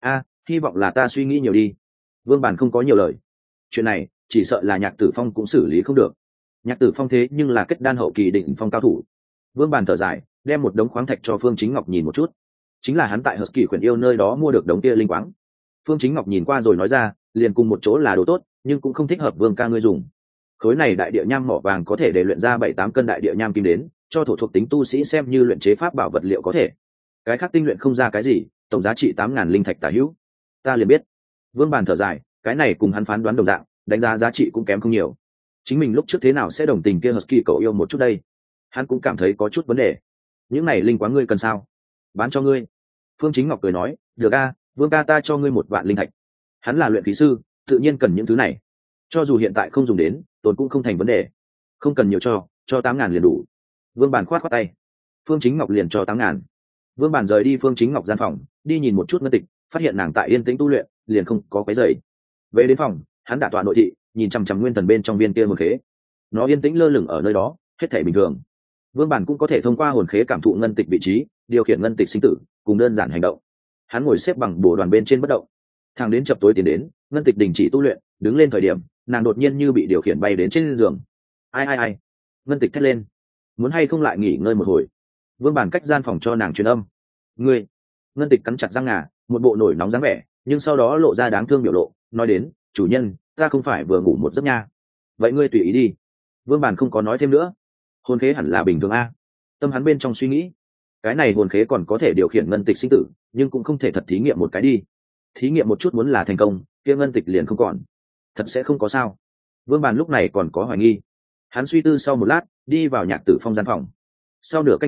Hy vọng là ta suy nghĩ nhiều đi. Vương Bản không có nhiều lời. Chuyện này chỉ sợ là Nhạc Tử Phong cũng xử lý không được. Nhạc Tử Phong thế nhưng là kết đan hậu kỳ đỉnh phong cao thủ. Vương Bản thở dài, đem một đống khoáng thạch cho Phương Chính Ngọc nhìn một chút. Chính là hắn tại Husky Khuyển Yêu nơi đó mua được đống kia linh quáng. Phương Chính Ngọc nhìn qua rồi nói ra, liền cùng một chỗ là đồ tốt, nhưng cũng không thích hợp Vương ca ngươi dùng. Khối này đại địa nham mỏ vàng có thể để luyện ra 7-8 cân đại địa nham kim đến, cho thổ thuộc tính tu sĩ xem như luyện chế pháp bảo vật liệu có thể. Cái khác tinh luyện không ra cái gì, tổng giá trị 8.000 linh thạch tả hữu. Ta liền biết. Vương Bản thở dài, cái này cùng hắn phán đoán đồng dạng, đánh giá giá trị cũng kém không nhiều. Chính mình lúc trước thế nào sẽ đồng tình kia Husky cậu yêu một chút đây? Hắn cũng cảm thấy có chút vấn đề. Những này linh quáng ngươi cần sao? Bán cho ngươi. Phương Chính Ngọc cười nói, được a, Vương ca ta cho ngươi 1 vạn linh thạch. Hắn là luyện khí sư, tự nhiên cần những thứ này. Cho dù hiện tại không dùng đến, tồn cũng không thành vấn đề. Không cần nhiều cho 8.000 liền đủ. Vương Bản khoát tay. Phương Chính Ngọc liền cho 8.000. Vương Bản rời đi Phương Chính Ngọc gian phòng, đi nhìn một chút Ngân Tịch, phát hiện nàng tại yên tĩnh tu luyện, liền không có quấy rầy. Về đến phòng, hắn đả tọa nội thị, nhìn chằm chằm nguyên thần bên trong viên kia hồn khế. Nó yên tĩnh lơ lửng ở nơi đó, hết thảy bình thường. Vương Bản cũng có thể thông qua hồn khế cảm thụ Ngân Tịch vị trí, điều khiển Ngân Tịch sinh tử, cùng đơn giản hành động. Hắn ngồi xếp bằng bổ đoàn bên trên bất động. Thằng đến chập tối tiến đến, Ngân Tịch đình chỉ tu luyện, đứng lên thời điểm, nàng đột nhiên như bị điều khiển bay đến trên giường. Ai? Ngân Tịch thét lên. Muốn hay không lại nghỉ ngơi một hồi? Vương Bản cách gian phòng cho nàng truyền âm. Ngươi. Ngân Tịch cắn chặt răng ngà, một bộ nổi nóng dáng vẻ, nhưng sau đó lộ ra đáng thương biểu lộ, nói đến, chủ nhân, ta không phải vừa ngủ một giấc nha. Vậy ngươi tùy ý đi. Vương Bản không có nói thêm nữa. Hồn khế hẳn là bình thường a. Tâm hắn bên trong suy nghĩ, cái này hồn khế còn có thể điều khiển Ngân Tịch sinh tử, nhưng cũng không thể thật thí nghiệm một cái đi. Thí nghiệm một chút muốn là thành công, kia Ngân Tịch liền không còn. Thật sẽ không có sao. Vương Bản lúc này còn có hoài nghi. Hắn suy tư sau một lát, đi vào Nhạc Tử Phong gian phòng. Sau nửa canh giờ,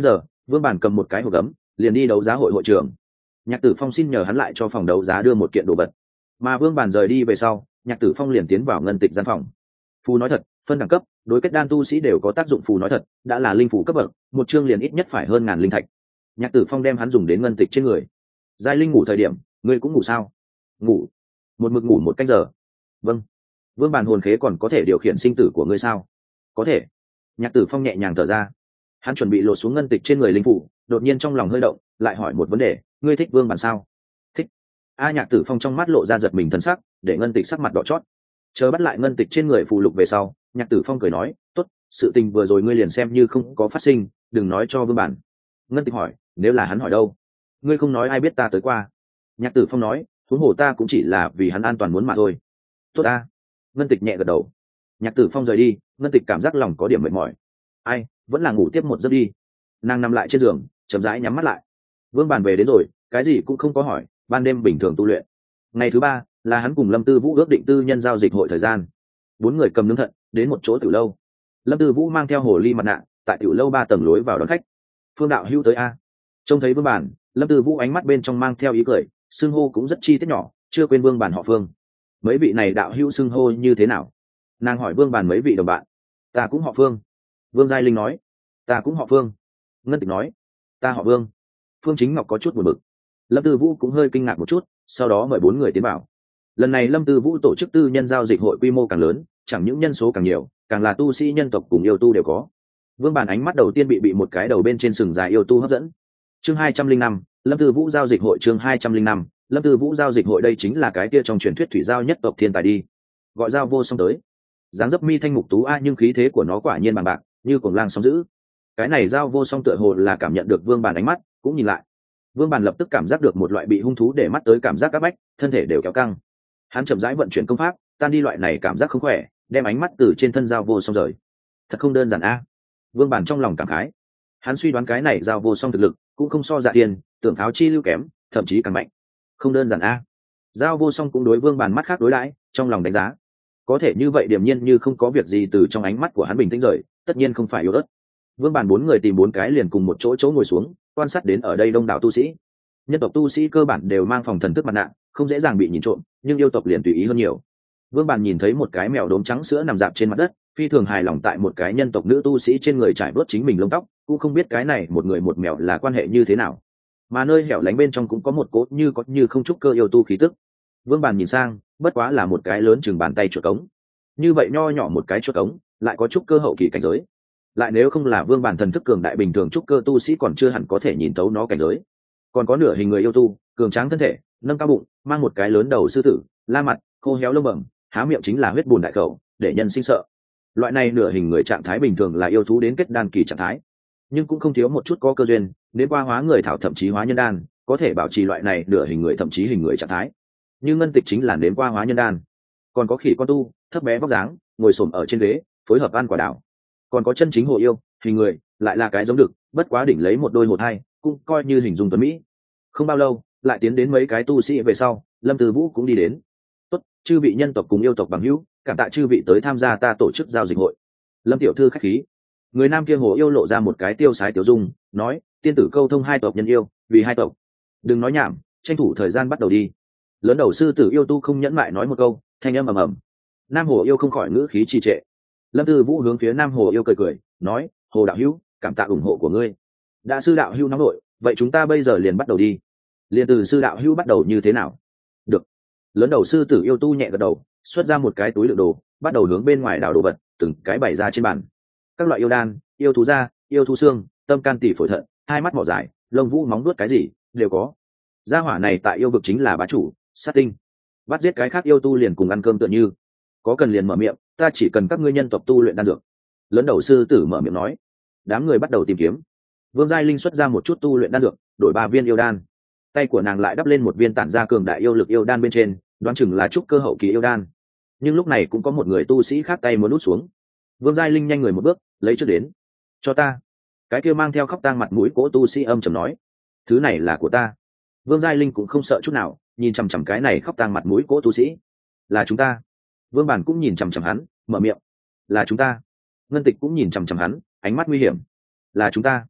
Vương Bản cầm một cái hộp gấm liền đi đấu giá hội hội trường. Nhạc Tử Phong xin nhờ hắn lại cho phòng đấu giá đưa một kiện đồ vật, mà Vương Bản rời đi về sau, Nhạc Tử Phong liền tiến vào ngân tịch gian phòng. Phù nói thật, phân đẳng cấp, đối kết đan tu sĩ đều có tác dụng. Phù nói thật đã là linh phù cấp bậc, một chương liền ít nhất phải hơn 1000 linh thạch. Nhạc Tử Phong đem hắn dùng đến ngân tịch trên người. Giai linh ngủ thời điểm, ngươi cũng ngủ sao? Ngủ. Một mực ngủ 1 canh giờ. Vâng. Vương Bản hồn khế còn có thể điều khiển sinh tử của ngươi sao? Có thể. Nhạc Tử Phong nhẹ nhàng thở ra. Hắn chuẩn bị lột xuống ngân tịch trên người linh phủ, đột nhiên trong lòng hơi động, lại hỏi một vấn đề: ngươi thích Vương Bản sao? Thích. Nhạc Tử Phong trong mắt lộ ra giật mình thần sắc, để ngân tịch sắc mặt đỏ chót. Chờ bắt lại ngân tịch trên người phù lục về sau, Nhạc Tử Phong cười nói: tốt, sự tình vừa rồi ngươi liền xem như không có phát sinh, đừng nói cho Vương Bản. Ngân tịch hỏi: nếu là hắn hỏi đâu? Ngươi không nói ai biết ta tới qua. Nhạc Tử Phong nói: huống hồ ta cũng chỉ là vì hắn an toàn muốn mà thôi. Tốt ta. Ngân tịch nhẹ gật đầu. Nhạc Tử Phong rời đi, ngân tịch cảm giác lòng có điểm mệt mỏi. Ai, vẫn là ngủ tiếp một giấc đi. Nàng nằm lại trên giường, chậm rãi nhắm mắt lại. Vương Bản về đến rồi, cái gì cũng không có hỏi, ban đêm bình thường tu luyện. Ngày thứ 3 là hắn cùng Lâm Tư Vũ ước định tư nhân giao dịch hội thời gian. 4 người cầm nướng thận đến một chỗ tiểu lâu. Lâm Tư Vũ mang theo hồ ly mặt nạ, tại tiểu lâu 3 tầng lối vào đón khách. Phương đạo hữu tới a. Trông thấy Vương Bản, Lâm Tư Vũ ánh mắt bên trong mang theo ý cười, xưng hô cũng rất chi tiết nhỏ, chưa quên Vương Bản họ Phương. Mấy vị này đạo hữu xưng hô như thế nào? Nàng hỏi Vương Bản mấy vị đồng bạn. Ta cũng họ Phương. Vương Giai Linh nói. Ta cũng họ Phương. Ngân Tịch nói. Ta họ Vương. Phương Chính Ngọc có chút buồn bực. Lâm Tư Vũ cũng hơi kinh ngạc một chút, sau đó mời 4 người tiến vào. Lần này Lâm Tư Vũ tổ chức tư nhân giao dịch hội quy mô càng lớn, chẳng những nhân số càng nhiều, càng là tu sĩ nhân tộc cùng yêu tu đều có. Vương Bản ánh mắt đầu tiên bị một cái đầu bên trên sừng dài yêu tu hấp dẫn. Chương 205, Lâm Tư Vũ giao dịch hội. Chương 205, Lâm Tư Vũ giao dịch hội. Đây chính là cái kia trong truyền thuyết thủy giao nhất tộc thiên tài đi. Gọi Giao Vô Song tới. Dáng dấp mi thanh mục tú nhưng khí thế của nó quả nhiên bằng bạc, như cuồng lang sóng dữ. Cái này Giao Vô Song tựa hồ là cảm nhận được Vương Bản ánh mắt, cũng nhìn lại. Vương Bản lập tức cảm giác được một loại bị hung thú để mắt tới cảm giác áp bách, thân thể đều kéo căng. Hắn chậm rãi vận chuyển công pháp, tan đi loại này cảm giác không khỏe, đem ánh mắt từ trên thân Giao Vô Song rời. Thật không đơn giản a. Vương Bản trong lòng cảm khái. Hắn suy đoán cái này Giao Vô Song thực lực cũng không so Dạ Tiên, Tưởng Pháo Chi lưu kém, thậm chí càng mạnh. Không đơn giản a. Giao Vô Song cũng đối Vương Bản mắt khác đối đãi, trong lòng đánh giá. Có thể như vậy điềm nhiên như không có việc gì từ trong ánh mắt của hắn bình tĩnh rời, tất nhiên không phải yếu ớt. Vương Bản 4 người tìm 4 cái liền cùng một chỗ ngồi xuống, quan sát đến ở đây đông đảo tu sĩ. Nhân tộc tu sĩ cơ bản đều mang phòng thần thức mặt nạ, không dễ dàng bị nhìn trộm, nhưng yêu tộc liền tùy ý hơn nhiều. Vương Bản nhìn thấy một cái mèo đốm trắng sữa nằm dạp trên mặt đất, phi thường hài lòng tại một cái nhân tộc nữ tu sĩ trên người trải bớt chính mình lông tóc, cũng không biết cái này một người một mèo là quan hệ như thế nào. Mà nơi hẻo lánh bên trong cũng có một cốt như không trúc cơ yêu tu khí tức. Vương Bản nhìn sang, bất quá là một cái lớn chừng bàn tay chuột cống. Như vậy nho nhỏ một cái chuột cống, lại có trúc cơ hậu kỳ cảnh giới. Lại nếu không là Vương Bản thần thức cường đại bình thường trúc cơ tu sĩ còn chưa hẳn có thể nhìn thấu nó cảnh giới. Còn có nửa hình người yêu tu, cường tráng thân thể, nâng cao bụng, mang một cái lớn đầu sư tử, la mặt, khô héo lông bẩm, há miệng chính là huyết bùn đại khẩu, để nhân sinh sợ. Loại này nửa hình người trạng thái bình thường là yêu thú đến kết đan kỳ trạng thái, nhưng cũng không thiếu một chút có cơ duyên, đến qua hóa người thảo thậm chí hóa nhân đan, có thể bảo trì loại này nửa hình người thậm chí hình người trạng thái. Như Ngân Tịch chính là đến qua hóa nhân đan. Còn có khỉ con tu, thấp bé vóc dáng, ngồi xổm ở trên ghế, phối hợp ăn quả đào. Còn có chân chính hồ yêu, hình người, lại là cái giống đực, bất quá đỉnh lấy một đôi hột hai, cũng coi như hình dung tuấn mỹ. Không bao lâu, lại tiến đến mấy cái tu sĩ về sau, Lâm Tư Vũ cũng đi đến. Tốt, chư vị nhân tộc cùng yêu tộc bằng hữu, cảm tạ chư vị tới tham gia ta tổ chức giao dịch hội. Lâm tiểu thư khách khí. Người nam kia hồ yêu lộ ra một cái tiêu sái tiểu dung, nói: tiên tử câu thông 2 tộc nhân yêu, vì 2 tộc. Đừng nói nhảm, tranh thủ thời gian bắt đầu đi. Lớn đầu sư tử yêu tu không nhẫn mại nói một câu, thanh âm ầm ầm. Nam hồ yêu không khỏi ngữ khí trì trệ. Lâm Tư Vũ hướng phía nam hồ yêu cười cười, nói: hồ đạo hữu, cảm tạ ủng hộ của ngươi. Đã sư đạo hữu nóng nội, vậy chúng ta bây giờ liền bắt đầu đi. Liền từ sư đạo hữu bắt đầu như thế nào? Được. Lớn đầu sư tử yêu tu nhẹ gật đầu, xuất ra một cái túi đựng đồ, bắt đầu hướng bên ngoài đảo đồ vật, từng cái bày ra trên bàn. Các loại yêu đan, yêu thú da, yêu thú xương, tâm can tỳ phổi thận, 2 mắt mỏ dài, lông vũ móng vuốt cái gì đều có. Gia hỏa này tại yêu vực chính là bá chủ, sát tinh. Bắt giết cái khác yêu tu liền cùng ăn cơm tựa như. Có cần liền mở miệng, ta chỉ cần các ngươi nhân tộc tu luyện đan dược. Lớn đầu sư tử mở miệng nói. Đám người bắt đầu tìm kiếm. Vương Giai Linh xuất ra một chút tu luyện đan dược, đổi 3 viên yêu đan. Tay của nàng lại đắp lên một viên tản ra cường đại yêu lực yêu đan bên trên, đoán chừng là trúc cơ hậu kỳ yêu đan. Nhưng lúc này cũng có một người tu sĩ khác tay muốn nút xuống. Vương Giai Linh nhanh người một bước, lấy trước đến. Cho ta. Cái kia mang theo khóc tang mặt mũi cố tu sĩ âm trầm nói. Thứ này là của ta. Vương Giai Linh cũng không sợ chút nào, nhìn chằm chằm cái này khóc tang mặt mũi cố tu sĩ. Là chúng ta. Vương Bản cũng nhìn chằm chằm hắn, mở miệng. Là chúng ta. Ngân Tịch cũng nhìn chằm chằm hắn, ánh mắt nguy hiểm. Là chúng ta.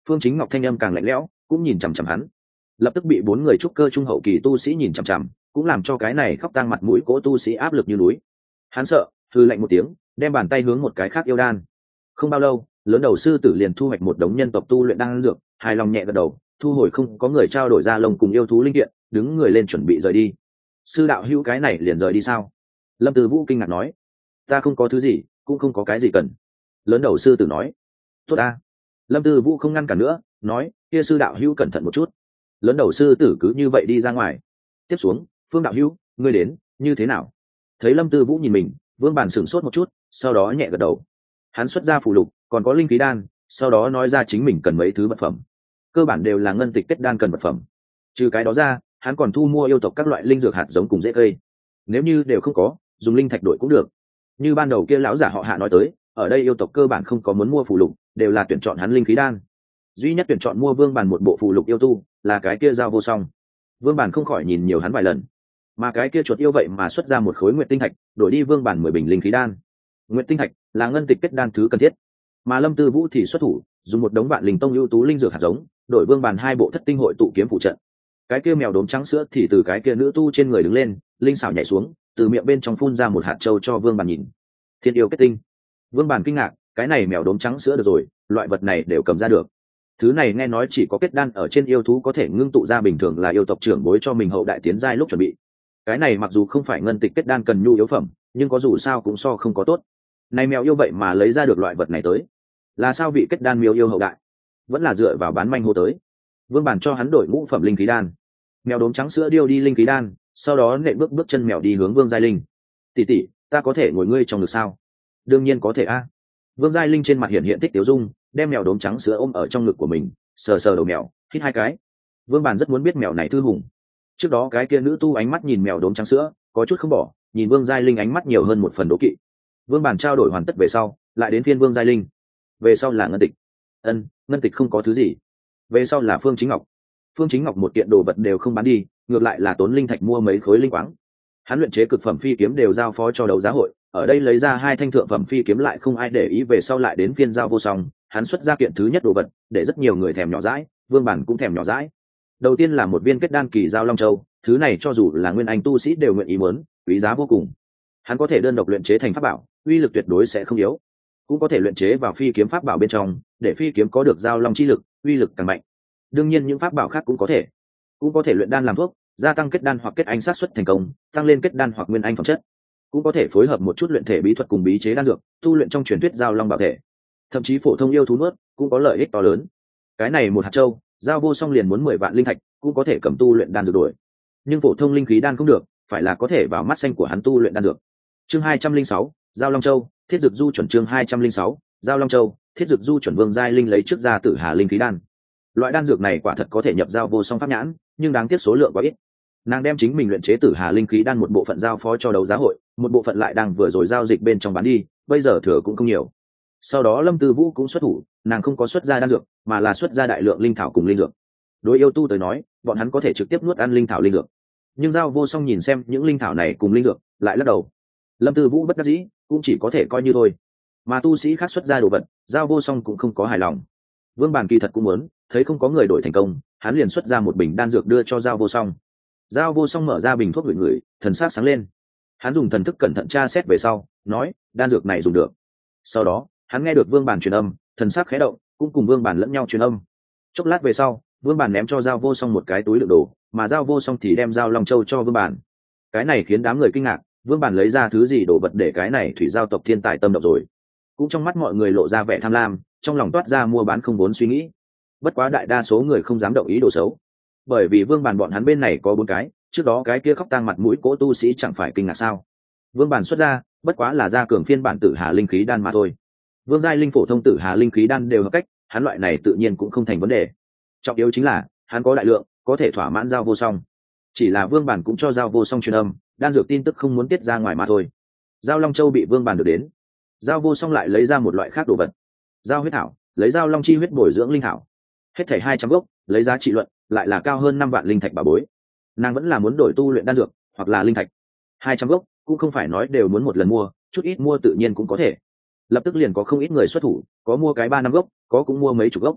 Phương Chính Ngọc thanh âm càng lạnh lẽo, cũng nhìn chằm chằm hắn. Lập tức bị 4 người trúc cơ trung hậu kỳ tu sĩ nhìn chằm chằm, cũng làm cho cái này khóc tang mặt mũi cố tu sĩ áp lực như núi. Hắn sợ, hừ lạnh một tiếng, đem bàn tay hướng một cái khác yêu đan. Không bao lâu, lớn đầu sư tử liền thu hoạch một đống nhân tộc tu luyện đan dược, hài lòng nhẹ gật đầu, thu hồi không có người trao đổi ra lông cùng yêu thú linh kiện, đứng người lên chuẩn bị rời đi. Sư đạo hữu cái này liền rời đi sao? Lâm Tư Vũ kinh ngạc nói. Ta không có thứ gì, cũng không có cái gì cần. Lớn đầu sư tử nói. Tốt ta. Lâm Tư Vũ không ngăn cản nữa, nói, kia sư đạo hữu cẩn thận một chút. Lớn đầu sư tử cứ như vậy đi ra ngoài. Tiếp xuống, Phương đạo hữu, ngươi đến, như thế nào? Thấy Lâm Tư Vũ nhìn mình, Vương Bản sửng sốt một chút, sau đó nhẹ gật đầu. Hắn xuất ra phù lục, còn có linh khí đan, sau đó nói ra chính mình cần mấy thứ vật phẩm. Cơ bản đều là ngân tịch kết đan cần vật phẩm. Trừ cái đó ra, hắn còn thu mua yêu tộc các loại linh dược hạt giống cùng rễ cây. Nếu như đều không có, dùng linh thạch đổi cũng được. Như ban đầu kia lão giả họ Hạ nói tới, ở đây yêu tộc cơ bản không có muốn mua phù lục, đều là tuyển chọn hắn linh khí đan. Duy nhất tuyển chọn mua Vương Bản một bộ phù lục yêu tu, là cái kia Giao Vô Song. Vương Bản không khỏi nhìn nhiều hắn vài lần, mà cái kia chuột yêu vậy mà xuất ra một khối nguyệt tinh thạch, đổi đi Vương Bản 10 bình linh khí đan. Nguyệt tinh thạch là ngân tịch kết đan thứ cần thiết, mà Lâm Tư Vũ thì xuất thủ, dùng một đống vạn linh tông ưu tú linh dược hạt giống, đổi Vương Bản 2 bộ thất tinh hội tụ kiếm phụ trận. Cái kia mèo đốm trắng sữa thì từ cái kia nữ tu trên người đứng lên, linh xảo nhảy xuống, từ miệng bên trong phun ra một hạt châu cho Vương Bản nhìn. Thiên yêu kết tinh. Vương Bản kinh ngạc, cái này mèo đốm trắng sữa được rồi, loại vật này đều cầm ra được. Thứ này nghe nói chỉ có kết đan ở trên yêu thú có thể ngưng tụ ra, bình thường là yêu tộc trưởng bối cho mình hậu đại tiến giai lúc chuẩn bị. Cái này mặc dù không phải ngân tịch kết đan cần nhu yếu phẩm, nhưng có dù sao cũng so không có tốt. Này mèo yêu vậy mà lấy ra được loại vật này tới, là sao vị kết đan miêu yêu hậu đại, vẫn là dựa vào bán manh hô tới. Vương Bản cho hắn đổi ngũ phẩm linh khí đan. Mèo đốm trắng sữa điêu đi linh khí đan, sau đó nện bước chân mèo đi hướng Vương Giai Linh. Tỷ tỷ, ta có thể ngồi ngươi trong ngực sao? Đương nhiên có thể a. Vương Giai Linh trên mặt hiện thích tiểu dung, đem mèo đốm trắng sữa ôm ở trong ngực của mình, sờ sờ đầu mèo, hít 2 cái. Vương Bản rất muốn biết mèo này thư hùng. Trước đó cái kia nữ tu ánh mắt nhìn mèo đốm trắng sữa, có chút không bỏ, nhìn Vương Giai Linh ánh mắt nhiều hơn một phần đố kỵ. Vương Bản trao đổi hoàn tất về sau, lại đến phiên Vương Giai Linh. Về sau là ngân tịch. Ngân tịch không có thứ gì. Về sau là Phương Chính Ngọc. Phương Chính Ngọc một kiện đồ vật đều không bán đi, ngược lại là tốn linh thạch mua mấy khối linh quáng. Hắn luyện chế cực phẩm phi kiếm đều giao phó cho đấu giá hội, ở đây lấy ra 2 thanh thượng phẩm phi kiếm lại không ai để ý. Về sau lại đến phiên Giao Vô Song, hắn xuất ra kiện thứ nhất đồ vật, để rất nhiều người thèm nhỏ dãi, Vương Bản cũng thèm nhỏ dãi. Đầu tiên là một viên kết đan kỳ Giao Long Châu, thứ này cho dù là nguyên anh tu sĩ đều nguyện ý muốn, quý giá vô cùng. Hắn có thể đơn độc luyện chế thành pháp bảo, uy lực tuyệt đối sẽ không yếu, cũng có thể luyện chế vào phi kiếm pháp bảo bên trong, để phi kiếm có được Giao Long chi lực, uy lực càng mạnh. Đương nhiên những pháp bảo khác cũng có thể luyện đan làm thuốc, gia tăng kết đan hoặc kết anh sát suất thành công, tăng lên kết đan hoặc nguyên anh phẩm chất, cũng có thể phối hợp một chút luyện thể bí thuật cùng bí chế đan dược, tu luyện trong truyền thuyết Giao Long bảo thể. Thậm chí phổ thông yêu thú nuốt cũng có lợi ích to lớn. Cái này một hạt châu, Giao Vô Song liền muốn 10 vạn linh thạch, cũng có thể cầm tu luyện đan dược đổi. Nhưng phổ thông linh khí đan không được, phải là có thể vào mắt xanh của hắn tu luyện đan dược. Chương 206, Giao Long Châu, Thiết Dực Du chuẩn. Chương 206, Giao Long Châu, Thiết Dực Du chuẩn. Vương Giai Linh lấy trước ra Tử Hà linh khí đan. Loại đan dược này quả thật có thể nhập Giao Vô Song pháp nhãn, nhưng đáng tiếc số lượng quá ít. Nàng đem chính mình luyện chế Tử Hà linh khí đan một bộ phận giao phó cho đấu giá hội, một bộ phận lại đang vừa rồi giao dịch bên trong bán đi, bây giờ thừa cũng không nhiều. Sau đó Lâm Tư Vũ cũng xuất thủ, nàng không có xuất ra đan dược, mà là xuất ra đại lượng linh thảo cùng linh dược. Đối yêu tu tới nói, bọn hắn có thể trực tiếp nuốt ăn linh thảo linh dược, nhưng Giao Vô Song nhìn xem những linh thảo này cùng linh dược, lại lắc đầu. Lâm Tư Vũ bất đắc dĩ, cũng chỉ có thể coi như thôi. Mà tu sĩ khác xuất ra đồ vật, Giao Vô Song cũng không có hài lòng. Vương Bản kỳ thật cũng muốn, thấy không có người đổi thành công, hắn liền xuất ra một bình đan dược đưa cho Giao Vô Song. Giao Vô Song mở ra bình thuốc ngửi, thần sắc sáng lên. Hắn dùng thần thức cẩn thận tra xét về sau, nói, đan dược này dùng được. Sau đó, hắn nghe được Vương Bản truyền âm, thần sắc khẽ động, cũng cùng Vương Bản lẫn nhau truyền âm. Chốc lát về sau, Vương Bản ném cho Giao Vô Song một cái túi đựng đồ, mà Giao Vô Song thì đem Giao Long Châu cho Vương Bản. Cái này khiến đám người kinh ngạc, Vương Bản lấy ra thứ gì đồ vật để cái này thủy giao tộc thiên tài tâm động rồi. Cũng trong mắt mọi người lộ ra vẻ tham lam, trong lòng toát ra mua bán không vốn suy nghĩ. Bất quá đại đa số người không dám động ý đồ xấu, bởi vì Vương Bản bọn hắn bên này có 4 cái, trước đó cái kia khóc tang mặt mũi cố tu sĩ chẳng phải kinh ngạc sao? Vương Bản xuất ra, bất quá là gia cường phiên bản Tử Hà linh khí đan mà thôi. Vương Giai Linh phổ thông Tử Hà linh khí đan đều hợp cách, hắn loại này tự nhiên cũng không thành vấn đề. Trọng yếu chính là hắn có đại lượng, có thể thỏa mãn Giao Vô Song. Chỉ là Vương Bản cũng cho Giao Vô Song truyền âm, đan dược tin tức không muốn tiết ra ngoài mà thôi. Giao Long Châu bị Vương Bản được đến, Giao Vô Song lại lấy ra một loại khác đồ vật, Giao huyết thảo, lấy Giao Long chi huyết bồi dưỡng linh thảo, hết thảy 200 gốc, lấy giá trị luận lại là cao hơn 5 vạn linh thạch bà bối. Nàng vẫn là muốn đổi tu luyện đan dược hoặc là linh thạch. 200 gốc cũng không phải nói đều muốn một lần mua, chút ít mua tự nhiên cũng có thể. Lập tức liền có không ít người xuất thủ, có mua cái 3 năm gốc, có cũng mua mấy chục gốc.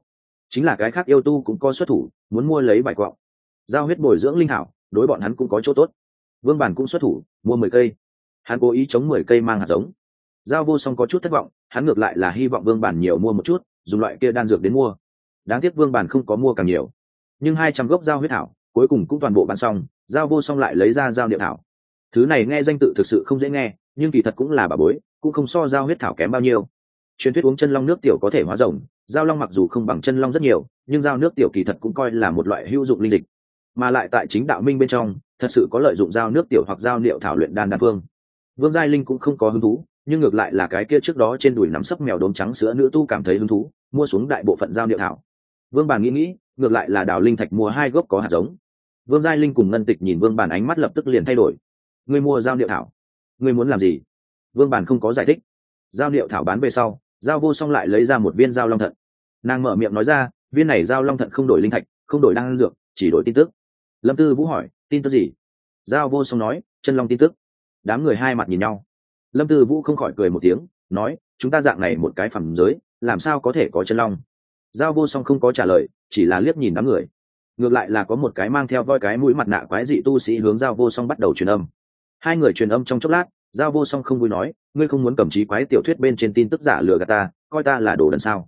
chính là cái khác yêu tu cũng có xuất thủ muốn mua lấy vài quặng giao huyết bồi dưỡng linh thảo, đối bọn hắn cũng có chỗ tốt. Vương Bản cũng xuất thủ mua 10 cây, hắn cố ý chống 10 cây mang hạt giống. Giao Vô Song có chút thất vọng, hắn ngược lại là hy vọng Vương Bản nhiều mua một chút, dùng loại kia đan dược đến mua. Đáng tiếc Vương Bản không có mua càng nhiều, nhưng 200 gốc giao huyết thảo cuối cùng cũng toàn bộ bán xong. Giao Vô Song lại lấy ra giao niệm thảo. Thứ này nghe danh tự thực sự không dễ nghe, nhưng kỳ thật cũng là bảo bối, cũng không so giao huyết thảo kém bao nhiêu. Truyền thuyết uống chân long nước tiểu có thể hóa rồng, giao long mặc dù không bằng chân long rất nhiều, nhưng giao nước tiểu kỳ thật cũng coi là một loại hữu dụng linh dịch, mà lại tại chính đạo minh bên trong thật sự có lợi dụng giao nước tiểu hoặc giao niệu thảo luyện đan đan phương. Vương Giai Linh cũng không có hứng thú, nhưng ngược lại là cái kia trước đó trên đùi nắm sấp mèo đốm trắng sữa nữ tu cảm thấy hứng thú, mua xuống đại bộ phận giao niệu thảo. Vương Bàn nghĩ, ngược lại là đào linh thạch mua 2 gốc có hạt giống. Vương Giai Linh cùng Ngân Tịch nhìn Vương Bàn ánh mắt lập tức liền thay đổi. Ngươi mua giao niệu thảo, ngươi muốn làm gì? Vương Bàn không có giải thích. Giao niệu thảo bán về sau, Giao Vô Song lại lấy ra một viên giao long thận. Nàng mở miệng nói ra, viên này giao long thận không đổi linh thạch, không đổi đan dược, chỉ đổi tin tức. Lâm Tư Vũ hỏi, tin tức gì? Giao Vô Song nói, chân long tin tức. Đám người hai mặt nhìn nhau. Lâm Tư Vũ không khỏi cười một tiếng, nói, chúng ta dạng này một cái phẩm giới, làm sao có thể có chân long? Giao Vô Song không có trả lời, chỉ là liếc nhìn đám người. Ngược lại là có một cái mang theo voi cái mũi mặt nạ quái dị tu sĩ hướng Giao Vô Song bắt đầu truyền âm. Hai người truyền âm trong chốc lát, Giao Vô Song không vui nói, ngươi không muốn cầm trí quái tiểu thuyết bên trên tin tức giả lừa gạt ta, coi ta là đồ đần sao?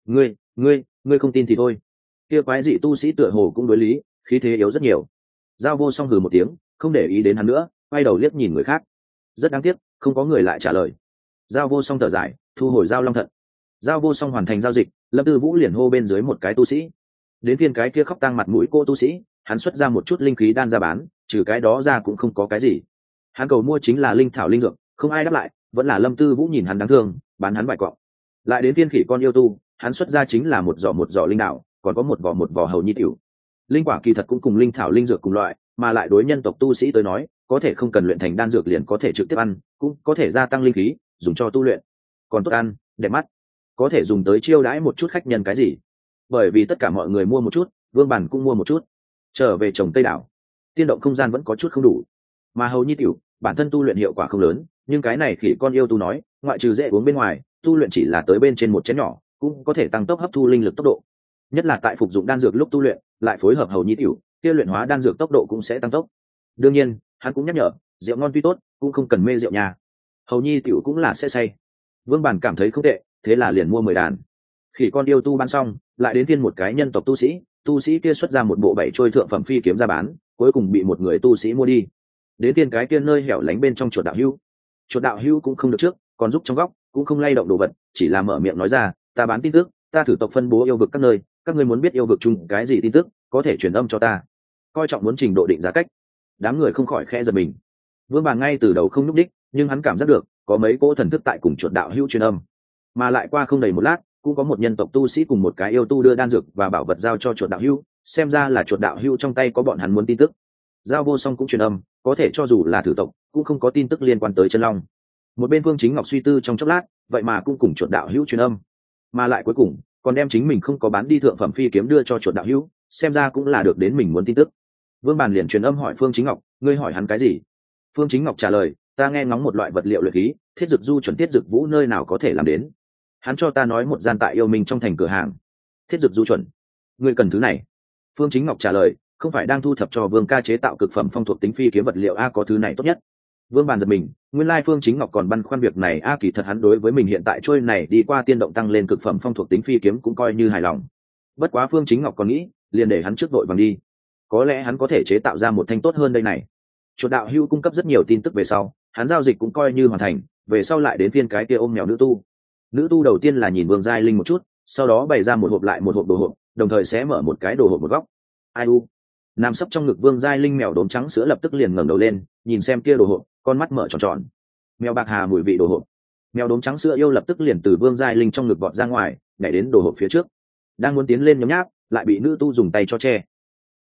Ngươi không tin thì thôi. Kia quái dị tu sĩ tựa hồ cũng đối lý, khí thế yếu rất nhiều. Giao Vô Song hừ một tiếng, không để ý đến hắn nữa, quay đầu liếc nhìn người khác. Rất đáng tiếc, không có người lại trả lời. Giao Vô Song thở dài, thu hồi giao long thận. Giao Vô Song hoàn thành giao dịch, Lâm Tư Vũ liền hô bên dưới một cái tu sĩ. Đến phiên cái kia khóc tang mặt mũi cô tu sĩ, hắn xuất ra một chút linh khí đan ra bán, trừ cái đó ra cũng không có cái gì. Hắn cầu mua chính là linh thảo linh dược, không ai đáp lại, vẫn là Lâm Tư Vũ nhìn hắn đáng thương, bán hắn vài cọng. Lại đến phiên khỉ con yêu tu, hắn xuất ra chính là một giỏ linh đạo, còn có một vỏ hầu nhi tiểu. Linh quả kỳ thật cũng cùng linh thảo linh dược cùng loại, mà lại đối nhân tộc tu sĩ tới nói, có thể không cần luyện thành đan dược liền có thể trực tiếp ăn, cũng có thể gia tăng linh khí, dùng cho tu luyện. Còn tốt ăn, đẹp mắt, có thể dùng tới chiêu đãi một chút khách nhân cái gì. Bởi vì tất cả mọi người mua một chút, Vương Bản cũng mua một chút. Trở về trồng Tây đảo, tiên động không gian vẫn có chút không đủ, mà hầu nhi tiểu bản thân tu luyện hiệu quả không lớn, nhưng cái này khỉ con yêu tu nói, ngoại trừ dễ uống bên ngoài, tu luyện chỉ là tới bên trên một chén nhỏ, cũng có thể tăng tốc hấp thu linh lực tốc độ. Nhất là tại phục dụng đan dược lúc tu luyện, lại phối hợp hầu nhi tiểu, kia luyện hóa đan dược tốc độ cũng sẽ tăng tốc. Đương nhiên, hắn cũng nhắc nhở, rượu ngon tuy tốt, cũng không cần mê rượu nhà. Hầu nhi tiểu cũng là sẽ say. Vương Bản cảm thấy không tệ, thế là liền mua 10 đàn. Khỉ con yêu tu ban xong, lại đến phiên một cái nhân tộc tu sĩ kia xuất ra một bộ 7 trôi thượng phẩm phi kiếm ra bán, cuối cùng bị một người tu sĩ mua đi. Đến phiên cái kia nơi hẻo lánh bên trong chuột đạo hưu cũng không được trước, còn giúp trong góc, cũng không lay động đồ vật, chỉ là mở miệng nói ra, ta bán tin tức, ta thử tộc phân bố yêu vực các nơi, các ngươi muốn biết yêu vực chung cái gì tin tức, có thể truyền âm cho ta. Coi trọng muốn trình độ định giá cách. Đám người không khỏi khẽ giật mình. Vương Bàn ngay từ đầu không nhúc đích, nhưng hắn cảm giác được có mấy cỗ thần thức tại cùng chuột đạo hưu truyền âm, mà lại qua không đầy một lát, cũng có một nhân tộc tu sĩ cùng một cái yêu tu đưa đan dược và bảo vật giao cho chuột đạo hưu, xem ra là chuột đạo hưu trong tay có bọn hắn muốn tin tức. Giao Vô Song cũng truyền âm, có thể cho dù là thử tộc, cũng không có tin tức liên quan tới chân long. Một bên Phương Chính Ngọc suy tư trong chốc lát, vậy mà cũng cùng chuột đạo hữu truyền âm, mà lại cuối cùng còn đem chính mình không có bán đi thượng phẩm phi kiếm đưa cho chuột đạo hữu, xem ra cũng là được đến mình muốn tin tức. Vương Bàn liền truyền âm hỏi Phương Chính Ngọc, ngươi hỏi hắn cái gì? Phương Chính Ngọc trả lời, ta nghe ngóng một loại vật liệu luyện khí, thiết dược du chuẩn thiết dược vũ nơi nào có thể làm đến. Hắn cho ta nói một gian tại yêu minh trong thành cửa hàng. Thiết dược du chuẩn, ngươi cần thứ này? Phương Chính Ngọc trả lời, không phải đang thu thập cho Vương ca chế tạo cực phẩm phong thuộc tính phi kiếm vật liệu a, có thứ này tốt nhất. Vương Bàn giật mình, nguyên lai Phương Chính Ngọc còn băn khoăn việc này a, kỳ thật hắn đối với mình hiện tại trôi này đi qua tiên động tăng lên cực phẩm phong thuộc tính phi kiếm cũng coi như hài lòng. Bất quá Phương Chính Ngọc còn nghĩ, liền để hắn trước đội vàng đi, có lẽ hắn có thể chế tạo ra một thanh tốt hơn đây này. Chuột đạo hưu cung cấp rất nhiều tin tức về sau, hắn giao dịch cũng coi như hoàn thành, về sau lại đến phiên cái kia ôm mèo nữ tu. Nữ tu đầu tiên là nhìn Vương Giai Linh một chút, sau đó bày ra một hộp lại một hộp đồ hộp, đồng thời sẽ mở một cái đồ hộp một góc. Ai u, nằm sấp trong ngực Vương Giai Linh mèo đốm trắng sữa lập tức liền ngẩng đầu lên, nhìn xem kia đồ hộp, con mắt mở tròn tròn. Mèo bạc hà mùi vị đồ hộp. Mèo đốm trắng sữa yêu lập tức liền từ Vương Giai Linh trong ngực vọt ra ngoài, nhảy đến đồ hộp phía trước, đang muốn tiến lên nhấm nháp, lại bị nữ tu dùng tay cho che.